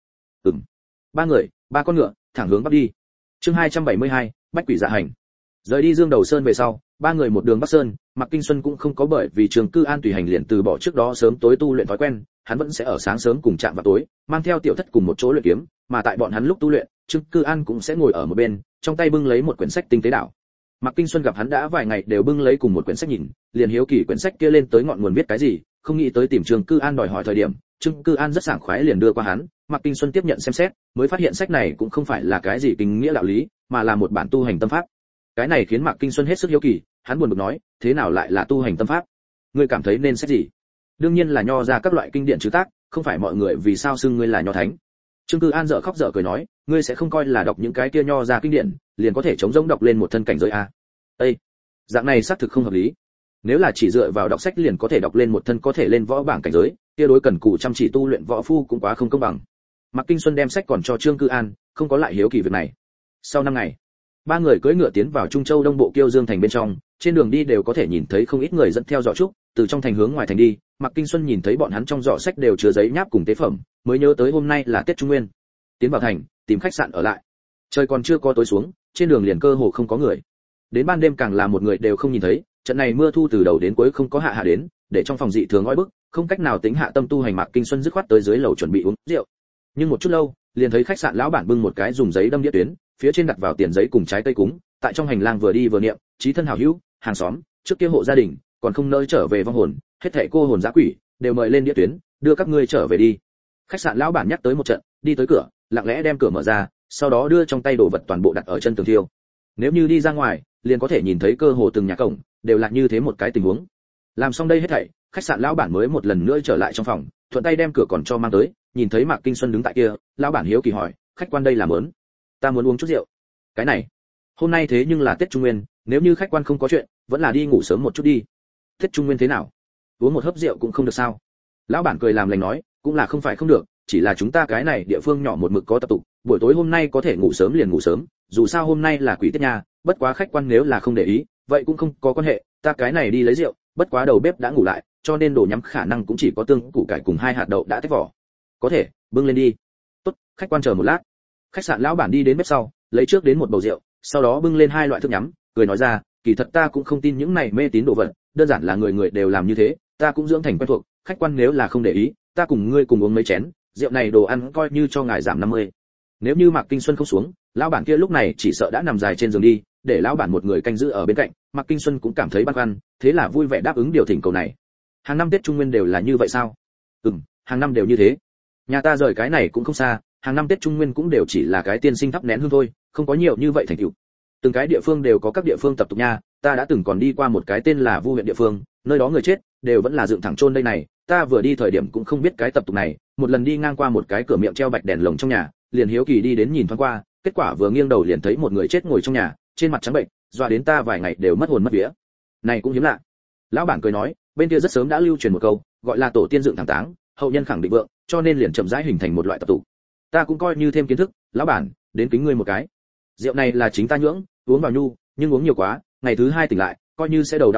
Ba người, ba con ngựa, thẳng hướng bắc đi. Chương 272, Bách quỷ dạ hành. Rời đi Dương Đầu Sơn về sau, ba người một đường Bắc Sơn, Mạc Kinh Xuân cũng không có bởi vì Trường Cư An tùy hành liền từ bỏ trước đó sớm tối tu luyện thói quen, hắn vẫn sẽ ở sáng sớm cùng chạm vào tối, mang theo tiểu thất cùng một chỗ luyện kiếm, mà tại bọn hắn lúc tu luyện, Trương Cư An cũng sẽ ngồi ở một bên, trong tay bưng lấy một quyển sách tinh tế đảo. Mạc Kinh Xuân gặp hắn đã vài ngày đều bưng lấy cùng một quyển sách nhìn, liền hiếu kỳ quyển sách kia lên tới ngọn nguồn viết cái gì, không nghĩ tới tìm Trương Cư An đòi hỏi thời điểm, Trương Cư An rất sảng khoái liền đưa qua hắn, Mạc Kinh Xuân tiếp nhận xem xét, mới phát hiện sách này cũng không phải là cái gì kinh nghĩa đạo lý, mà là một bản tu hành tâm pháp. Cái này khiến Mạc Kinh Xuân hết sức hiếu kỳ, hắn buồn bực nói, thế nào lại là tu hành tâm pháp? Ngươi cảm thấy nên sách gì? Đương nhiên là nho ra các loại kinh điển chữ tác, không phải mọi người vì sao xưng ngươi là nho thánh. Trương Cư An dở khóc dở cười nói, ngươi sẽ không coi là đọc những cái kia nho ra kinh điển, liền có thể chống rỗng đọc lên một thân cảnh giới a? Ê, dạng này xác thực không hợp lý. Nếu là chỉ dựa vào đọc sách liền có thể đọc lên một thân có thể lên võ bảng cảnh giới, kia đối cần cù chăm chỉ tu luyện võ phu cũng quá không công bằng. Mạc Kinh Xuân đem sách còn cho Trương Cư An, không có lại hiếu kỳ việc này. Sau 5 ngày, ba người cưỡi ngựa tiến vào Trung Châu Đông Bộ Kiêu Dương thành bên trong, trên đường đi đều có thể nhìn thấy không ít người dẫn theo giỏ trúc, từ trong thành hướng ngoài thành đi. Mạc Kinh Xuân nhìn thấy bọn hắn trong giỏ sách đều chứa giấy nháp cùng tế phẩm, mới nhớ tới hôm nay là Tết Trung Nguyên. Tiến vào thành, tìm khách sạn ở lại. Trời còn chưa có tối xuống, trên đường liền cơ hồ không có người. Đến ban đêm càng là một người đều không nhìn thấy, trận này mưa thu từ đầu đến cuối không có hạ đến, để trong phòng dị thường oi bức, không cách nào tính hạ tâm tu hành. Mạc Kinh Xuân dứt khoát tới dưới lầu chuẩn bị uống rượu. Nhưng một chút lâu, liền thấy khách sạn lão bản bưng một cái dùng giấy đâm đĩa tuyến, phía trên đặt vào tiền giấy cùng trái cây cúng, tại trong hành lang vừa đi vừa niệm, chí thân hảo hữu, hàng xóm, trước kia hộ gia đình, còn không nơi trở về vong hồn, hết thảy cô hồn dã quỷ, đều mời lên đĩa tuyến, đưa các ngươi trở về đi. Khách sạn lão bản nhắc tới một trận, đi tới cửa, lặng lẽ đem cửa mở ra, sau đó đưa trong tay đồ vật toàn bộ đặt ở chân tường thiêu. Nếu như đi ra ngoài, liền có thể nhìn thấy cơ hồ từng nhà cổng, đều là như thế một cái tình huống. Làm xong đây hết thảy, khách sạn lão bản mới một lần nữa trở lại trong phòng, thuận tay đem cửa còn cho mang tới, nhìn thấy Mạc Kinh Xuân đứng tại kia, lão bản hiếu kỳ hỏi, khách quan đây là mớn? Ta muốn uống chút rượu. Cái này, hôm nay thế nhưng là Tết Trung Nguyên, nếu như khách quan không có chuyện, vẫn là đi ngủ sớm một chút đi. Tết Trung Nguyên thế nào? Uống một hớp rượu cũng không được sao? Lão bản cười làm lành nói, cũng là không phải không được, chỉ là chúng ta cái này địa phương nhỏ một mực có tập tục, buổi tối hôm nay có thể ngủ sớm liền ngủ sớm, dù sao hôm nay là quỷ Tết nha, bất quá khách quan nếu là không để ý, vậy cũng không có quan hệ, ta cái này đi lấy rượu, bất quá đầu bếp đã ngủ lại, cho nên đồ nhắm khả năng cũng chỉ có tương, củ cải cùng 2 hạt đậu đã tách vỏ. Có thể, bưng lên đi. Tốt, khách quan chờ một lát. Khách sạn lão bản đi đến bếp sau, lấy trước đến một bầu rượu, sau đó bưng lên 2 loại thức nhắm, cười nói ra, kỳ thật ta cũng không tin những này mê tín đồ vật, đơn giản là người người đều làm như thế, ta cũng dưỡng thành quen thuộc, khách quan nếu là không để ý, ta cùng ngươi cùng uống mấy chén, rượu này đồ ăn coi như cho ngài giảm 50. Nếu như Mạc Kinh Xuân không xuống, lão bản kia lúc này chỉ sợ đã nằm dài trên giường đi, để lão bản một người canh giữ ở bên cạnh. Mạc Kinh Xuân cũng cảm thấy băn khoăn, thế là vui vẻ đáp ứng điều thỉnh cầu này. Hàng năm Tết Trung Nguyên đều là như vậy sao? Hàng năm đều như thế. Nhà ta rời cái này cũng không xa, hàng năm Tết Trung Nguyên cũng đều chỉ là cái tiên sinh thắp nén hương thôi, không có nhiều như vậy thành tựu. Từng cái địa phương đều có các địa phương tập tục nha, ta đã từng còn đi qua một cái tên là Vu huyện địa phương, nơi đó người chết đều vẫn là dựng thẳng chôn đây này, ta vừa đi thời điểm cũng không biết cái tập tục này, một lần đi ngang qua một cái cửa miệng treo bạch đèn lồng trong nhà, liền hiếu kỳ đi đến nhìn thoáng qua, kết quả vừa nghiêng đầu liền thấy một người chết ngồi trong nhà, trên mặt trắng bệnh, dọa đến ta vài ngày đều mất hồn mất vía. Này cũng hiếm lạ. Lão bản cười nói, bên kia rất sớm đã lưu truyền một câu, gọi là tổ tiên dựng thẳng táng, hậu nhân khẳng định vượng, cho nên liền chậm rãi hình thành một loại tập tục. Ta cũng coi như thêm kiến thức, lão bản, đến kính ngươi một cái. Rượu này là chính ta nhưỡng, uống vào nhu, nhưng uống nhiều quá, ngày thứ 2 tỉnh lại, coi như sẽ đầu đau muốn nước,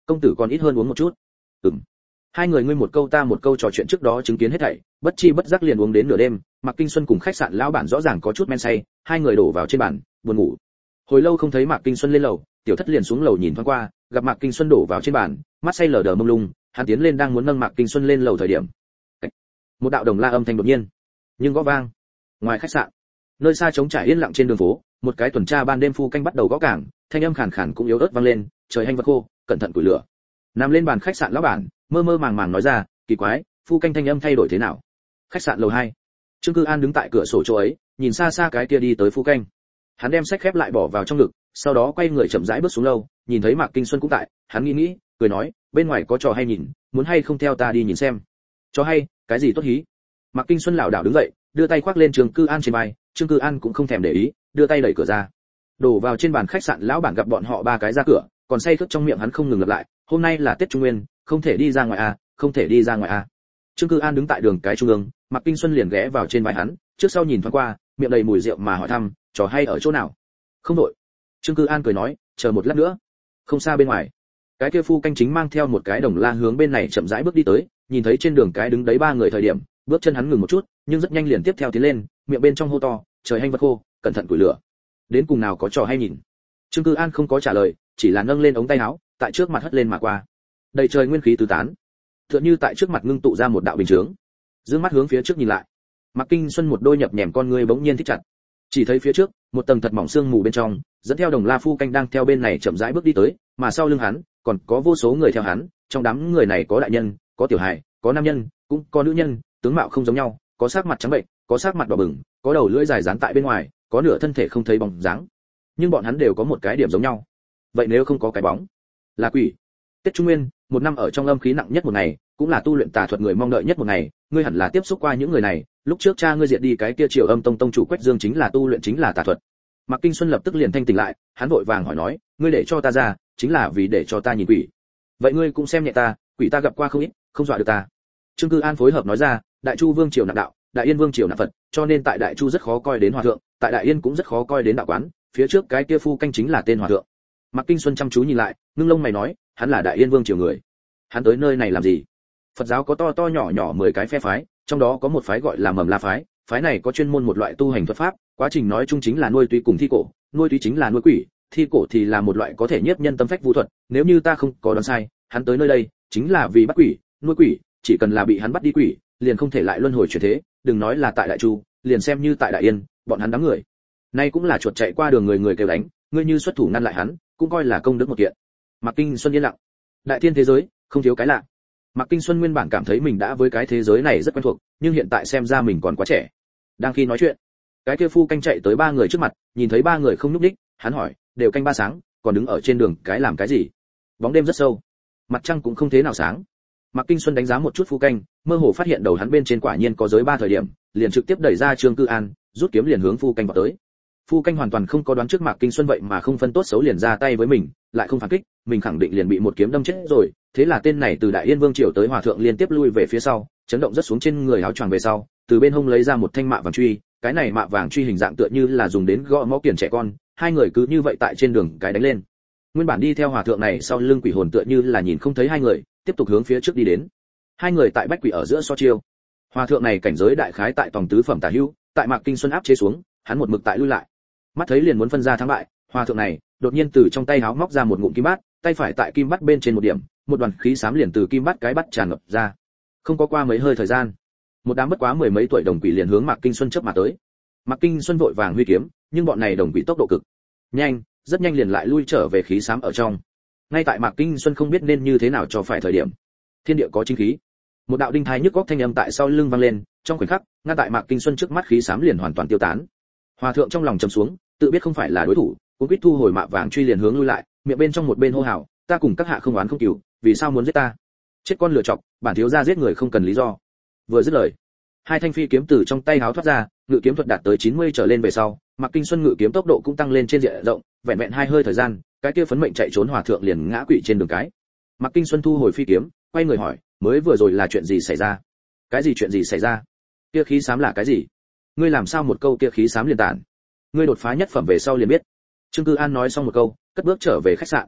công tử còn ít hơn uống một chút. Hai người ngươi một câu ta một câu trò chuyện trước đó chứng kiến hết thảy, bất chi bất giác liền uống đến nửa đêm. Mạc Kinh Xuân cùng khách sạn lão bản rõ ràng có chút men say, hai người đổ vào trên bàn, buồn ngủ. Hồi lâu không thấy Mạc Kinh Xuân lên lầu, Tiểu Thất liền xuống lầu nhìn thoáng qua, gặp Mạc Kinh Xuân đổ vào trên bàn, mắt say lờ đờ mông lung, hắn tiến lên đang muốn nâng Mạc Kinh Xuân lên lầu thời điểm, một đạo đồng la âm thanh đột nhiên, nhưng gõ vang. Ngoài khách sạn, nơi xa trống trải yên lặng trên đường phố, một cái tuần tra ban đêm phu canh bắt đầu gõ cảng, thanh âm khàn khàn cũng yếu ớt vang lên, trời hanh vật khô, cẩn thận củi lửa. Nằm lên bàn khách sạn lão bản, mơ mơ màng màng nói ra, kỳ quái, phu canh thanh âm thay đổi thế nào? Khách sạn lầu 2. Trương Cư An đứng tại cửa sổ chỗ ấy, nhìn xa xa cái kia đi tới phu canh. Hắn đem sách khép lại bỏ vào trong ngực, sau đó quay người chậm rãi bước xuống lầu, nhìn thấy Mạc Kinh Xuân cũng tại, hắn nghĩ, cười nói, bên ngoài có trò hay nhìn, muốn hay không theo ta đi nhìn xem. Trò hay, cái gì tốt hí? Mạc Kinh Xuân lảo đảo đứng dậy, đưa tay khoác lên Trương Cư An trên vai, Trương Cư An cũng không thèm để ý, đưa tay đẩy cửa ra. Đổ vào trên bàn khách sạn lão bản gặp bọn họ ba cái ra cửa, còn say khướt trong miệng hắn không ngừng lặp lại, hôm nay là Tết Trung Nguyên, không thể đi ra ngoài à, không thể đi ra ngoài à. Trương Cư An đứng tại đường cái trung ương, Mạc Kinh Xuân liền ghé vào trên vai hắn, trước sau nhìn thoáng qua, miệng đầy mùi rượu mà hỏi thăm, trò hay ở chỗ nào? Không đội. Trương Cư An cười nói, chờ một lát nữa. Không xa bên ngoài, cái kia phu canh chính mang theo một cái đồng la hướng bên này chậm rãi bước đi tới, nhìn thấy trên đường cái đứng đấy ba người thời điểm, bước chân hắn ngừng một chút, nhưng rất nhanh liền tiếp theo tiến lên, miệng bên trong hô to, trời hanh vật khô, cẩn thận củi lửa. Đến cùng nào có trò hay nhìn. Trương Cư An không có trả lời, chỉ là nâng lên ống tay áo, tại trước mặt hất lên mà qua. Đầy trời nguyên khí tứ tán, tựa như tại trước mặt ngưng tụ ra một đạo bình chướng. Dương mắt hướng phía trước nhìn lại, Mạc Kinh Xuân một đôi nhập nhèm con ngươi bỗng nhiên thích chặt. Chỉ thấy phía trước, một tầng thật mỏng sương mù bên trong, dẫn theo đồng la phu canh đang theo bên này chậm rãi bước đi tới, mà sau lưng hắn, còn có vô số người theo hắn, trong đám người này có đại nhân, có tiểu hài, có nam nhân, cũng có nữ nhân, tướng mạo không giống nhau, có sắc mặt trắng bệnh, có sắc mặt đỏ bừng, có đầu lưỡi dài dán tại bên ngoài, có nửa thân thể không thấy bóng dáng. Nhưng bọn hắn đều có một cái điểm giống nhau. Vậy nếu không có cái bóng, là quỷ. Tết Trung Nguyên, một năm ở trong âm khí nặng nhất một ngày, cũng là tu luyện tà thuật người mong đợi nhất một ngày, ngươi hẳn là tiếp xúc qua những người này, lúc trước cha ngươi diệt đi cái kia Triều Âm Tông tông chủ Quách Dương chính là tu luyện chính là tà thuật. Mạc Kinh Xuân lập tức liền thanh tỉnh lại, hắn vội vàng hỏi nói, ngươi để cho ta ra, chính là vì để cho ta nhìn quỷ. Vậy ngươi cũng xem nhẹ ta, quỷ ta gặp qua không ít, không dọa được ta. Trương Cư An phối hợp nói ra, Đại Chu Vương triều nạp đạo, Đại Yên Vương triều nạp Phật, cho nên tại Đại Chu rất khó coi đến hòa thượng, tại Đại Yên cũng rất khó coi đến đạo quán, phía trước cái kia phu canh chính là tên hòa thượng. Mạc Kinh Xuân chăm chú nhìn lại, ngưng lông mày nói, hắn là Đại Yên Vương triều người. Hắn tới nơi này làm gì? Phật giáo có to to nhỏ nhỏ 10 cái phe phái, trong đó có một phái gọi là Mầm La phái, phái này có chuyên môn một loại tu hành thuật pháp, quá trình nói chung chính là nuôi túy cùng thi cổ, nuôi túy chính là nuôi quỷ, thi cổ thì là một loại có thể nhiếp nhân tâm phách vũ thuật, nếu như ta không có đoán sai, hắn tới nơi đây chính là vì bắt quỷ, nuôi quỷ, chỉ cần là bị hắn bắt đi quỷ, liền không thể lại luân hồi chuyển thế, đừng nói là tại Đại Chu, liền xem như tại Đại Yên, bọn hắn đám người. Nay cũng là chuột chạy qua đường người người kêu đánh, ngươi như xuất thủ ngăn lại hắn, cũng coi là công đức một kiện. Mạc Kinh Xuân yên lặng. Đại thiên thế giới, không thiếu cái lạ. Mạc Kinh Xuân nguyên bản cảm thấy mình đã với cái thế giới này rất quen thuộc, nhưng hiện tại xem ra mình còn quá trẻ. Đang khi nói chuyện, cái kia phu canh chạy tới ba người trước mặt, nhìn thấy ba người không nhúc nhích, hắn hỏi, đều canh ba sáng, còn đứng ở trên đường cái làm cái gì? Bóng đêm rất sâu, mặt trăng cũng không thế nào sáng. Mạc Kinh Xuân đánh giá một chút phu canh, mơ hồ phát hiện đầu hắn bên trên quả nhiên có giới ba thời điểm, liền trực tiếp đẩy ra Trương Cư An, rút kiếm liền hướng phu canh vào tới. Phu canh hoàn toàn không có đoán trước Mạc Kinh Xuân vậy mà không phân tốt xấu liền ra tay với mình, lại không phản kích, mình khẳng định liền bị một kiếm đâm chết rồi. Thế là tên này từ Đại Yên Vương triều tới hòa thượng liên tiếp lui về phía sau, chấn động rất xuống trên người áo choàng về sau, từ bên hông lấy ra một thanh mạ vàng truy, cái này mạ vàng truy hình dạng tựa như là dùng đến gõ mõ kiền trẻ con, hai người cứ như vậy tại trên đường cái đánh lên. Nguyên bản đi theo hòa thượng này sau lưng quỷ hồn tựa như là nhìn không thấy hai người, tiếp tục hướng phía trước đi đến. Hai người tại bách quỷ ở giữa so chiêu. Hòa thượng này cảnh giới đại khái tại tòng tứ phẩm tả hữu, tại Mạc Kinh Xuân áp chế xuống, hắn một mực tại lui lại. Mắt thấy liền muốn phân ra thắng bại, hòa thượng này đột nhiên từ trong tay háo móc ra một ngụm kim bát, tay phải tại kim bát bên trên một điểm, một đoàn khí xám liền từ kim bát cái bát tràn ngập ra. Không có qua mấy hơi thời gian, một đám bất quá mười mấy tuổi đồng quỷ liền hướng Mạc Kinh Xuân chớp mà tới. Mạc Kinh Xuân vội vàng huy kiếm, nhưng bọn này đồng quỷ tốc độ cực nhanh, rất nhanh liền lại lui trở về khí xám ở trong. Ngay tại Mạc Kinh Xuân không biết nên như thế nào cho phải thời điểm, thiên địa có chính khí, một đạo đinh thái nhức góc thanh âm tại sau lưng vang lên, trong khoảnh khắc, ngay tại Mạc Kinh Xuân trước mắt khí xám liền hoàn toàn tiêu tán. Hòa thượng trong lòng trầm xuống, tự biết không phải là đối thủ, cũng quyết thu hồi mạ vàng truy liền hướng lui lại, miệng bên trong một bên hô hào, ta cùng các hạ không oán không cừu, vì sao muốn giết ta? Chết con lừa chọc, bản thiếu gia giết người không cần lý do. Vừa dứt lời, hai thanh phi kiếm từ trong tay háo thoát ra, ngự kiếm thuật đạt tới 90 trở lên về sau, Mạc Kinh Xuân ngự kiếm tốc độ cũng tăng lên trên diện rộng, vẹn vẹn hai hơi thời gian, cái kia phấn mệnh chạy trốn hòa thượng liền ngã quỵ trên đường cái. Mạc Kinh Xuân thu hồi phi kiếm, quay người hỏi, mới vừa rồi là chuyện gì xảy ra? Cái gì chuyện gì xảy ra? Kia khí xám là cái gì? Ngươi làm sao một câu kia khí xám liền tản? Ngươi đột phá nhất phẩm về sau liền biết. Trương Cư An nói xong một câu, cất bước trở về khách sạn.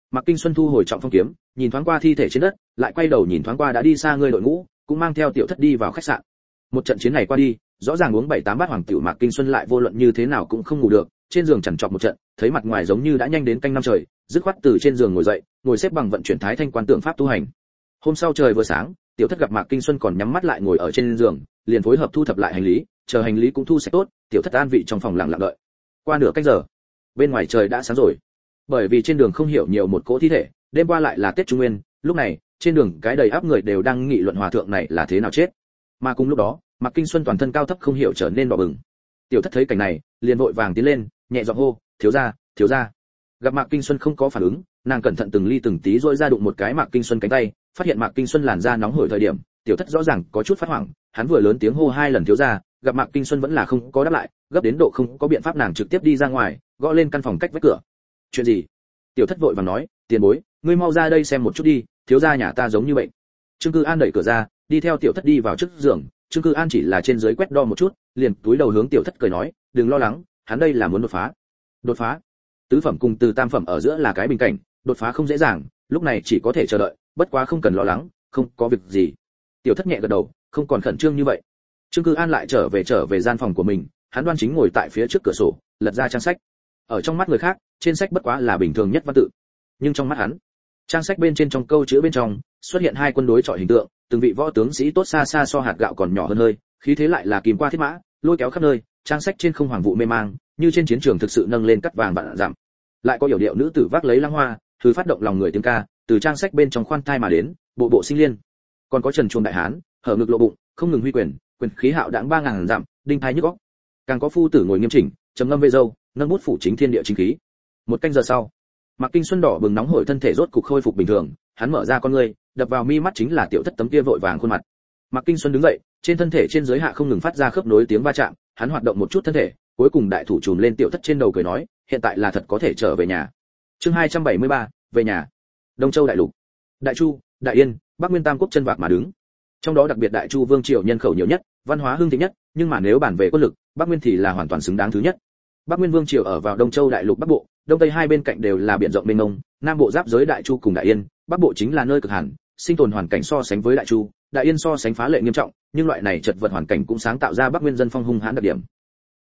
Mạc Kinh Xuân thu hồi trọng phong kiếm, nhìn thoáng qua thi thể trên đất, lại quay đầu nhìn thoáng qua đã đi xa người đội ngũ, cũng mang theo Tiểu Thất đi vào khách sạn. Một trận chiến này qua đi, rõ ràng uống 7-8 bát hoàng tiểu Mạc Kinh Xuân lại vô luận như thế nào cũng không ngủ được, trên giường chằn trọc một trận, thấy mặt ngoài giống như đã nhanh đến canh năm trời, dứt khoát từ trên giường ngồi dậy, ngồi xếp bằng vận chuyển Thái Thanh Quan tượng pháp tu hành. Hôm sau trời vừa sáng, Tiểu Thất gặp Mạc Kinh Xuân còn nhắm mắt lại ngồi ở trên giường, liền phối hợp thu thập lại hành lý, chờ hành lý cũng thu sạch tốt, Tiểu Thất an vị trong phòng lặng lặng đợi. Qua nửa canh giờ, bên ngoài trời đã sáng rồi. Bởi vì trên đường không hiểu nhiều một cỗ thi thể, đêm qua lại là Tết Trung Nguyên, lúc này, trên đường cái đầy áp người đều đang nghị luận hòa thượng này là thế nào chết. Mà cùng lúc đó, Mạc Kinh Xuân toàn thân cao thấp không hiểu trở nên đỏ bừng. Tiểu Thất thấy cảnh này, liền vội vàng tiến lên, nhẹ giọng hô, thiếu gia, thiếu gia. Gặp Mạc Kinh Xuân không có phản ứng, nàng cẩn thận từng ly từng tí rỗi ra đụng một cái Mạc Kinh Xuân cánh tay, phát hiện Mạc Kinh Xuân làn da nóng hổi thời điểm, Tiểu Thất rõ ràng có chút phát hoảng, hắn vừa lớn tiếng hô 2 lần thiếu gia, gặp Mạc Kinh Xuân vẫn là không có đáp lại, gấp đến độ không có biện pháp, nàng trực tiếp đi ra ngoài, gõ lên căn phòng cách vách cửa. Chuyện gì? Tiểu Thất vội vàng nói, tiền bối, ngươi mau ra đây xem một chút đi, thiếu gia nhà ta giống như bệnh. Trương Cư An đẩy cửa ra, đi theo Tiểu Thất đi vào trước giường, Trương Cư An chỉ là trên dưới quét đo một chút, liền túi đầu hướng Tiểu Thất cười nói, đừng lo lắng, hắn đây là muốn đột phá. Đột phá? Tứ phẩm cùng từ tam phẩm ở giữa là cái bình cảnh, đột phá không dễ dàng, lúc này chỉ có thể chờ đợi, bất quá không cần lo lắng, không có việc gì. Tiểu Thất nhẹ gật đầu, không còn khẩn trương như vậy. Trương Cư An lại trở về gian phòng của mình, hắn đoan chính ngồi tại phía trước cửa sổ, lật ra trang sách. Ở trong mắt người khác, trên sách bất quá là bình thường nhất văn tự, nhưng trong mắt hắn, trang sách bên trên trong câu chữ bên trong xuất hiện 2 quân đối chọi hình tượng, từng vị võ tướng sĩ tốt xa xa so hạt gạo còn nhỏ hơn hơi, khí thế lại là kìm qua thiết mã, lôi kéo khắp nơi, trang sách trên không hoàng vụ mê mang, như trên chiến trường thực sự nâng lên cắt vàng vạn dặm. Lại có yểu điệu nữ tử vác lấy lăng hoa, thứ phát động lòng người tiếng ca, từ trang sách bên trong khoan thai mà đến, bộ bộ sinh liên. Còn có trần chuồng đại hán, hở ngực lộ bụng, không ngừng huy quyền, quyền khí hạo đãng 3000 dặm, đinh thái nhức óc. Càng có phu tử ngồi nghiêm chỉnh, trầm ngâm về dâu, nâng bút phủ chính thiên địa chính khí. Một canh giờ sau, Mạc Kinh Xuân đỏ bừng nóng hổi thân thể rốt cục khôi phục bình thường, hắn mở ra con ngươi, đập vào mi mắt chính là Tiểu Thất tấm kia vội vàng khuôn mặt. Mạc Kinh Xuân đứng dậy, trên thân thể trên dưới hạ không ngừng phát ra khớp nối tiếng va chạm, hắn hoạt động một chút thân thể, cuối cùng đại thủ chùm lên Tiểu Thất trên đầu cười nói, hiện tại là thật có thể trở về nhà. Chương 273, về nhà. Đông Châu đại lục. Đại Chu, Đại Yên, Bắc Nguyên tam quốc chân vạc mà đứng. Trong đó đặc biệt Đại Chu vương triều nhân khẩu nhiều nhất, văn hóa hưng thịnh nhất, nhưng mà nếu bàn về quân lực, Bắc Nguyên thì là hoàn toàn xứng đáng thứ nhất. Bắc Nguyên vương triều ở vào Đông Châu đại lục Bắc bộ, Đông Tây hai bên cạnh đều là biển rộng mênh mông, Nam bộ giáp giới Đại Chu cùng Đại Yên, Bắc bộ chính là nơi cực hàn, sinh tồn hoàn cảnh so sánh với Đại Chu, Đại Yên so sánh phá lệ nghiêm trọng, nhưng loại này chật vật hoàn cảnh cũng sáng tạo ra Bắc Nguyên dân phong hung hãn đặc điểm.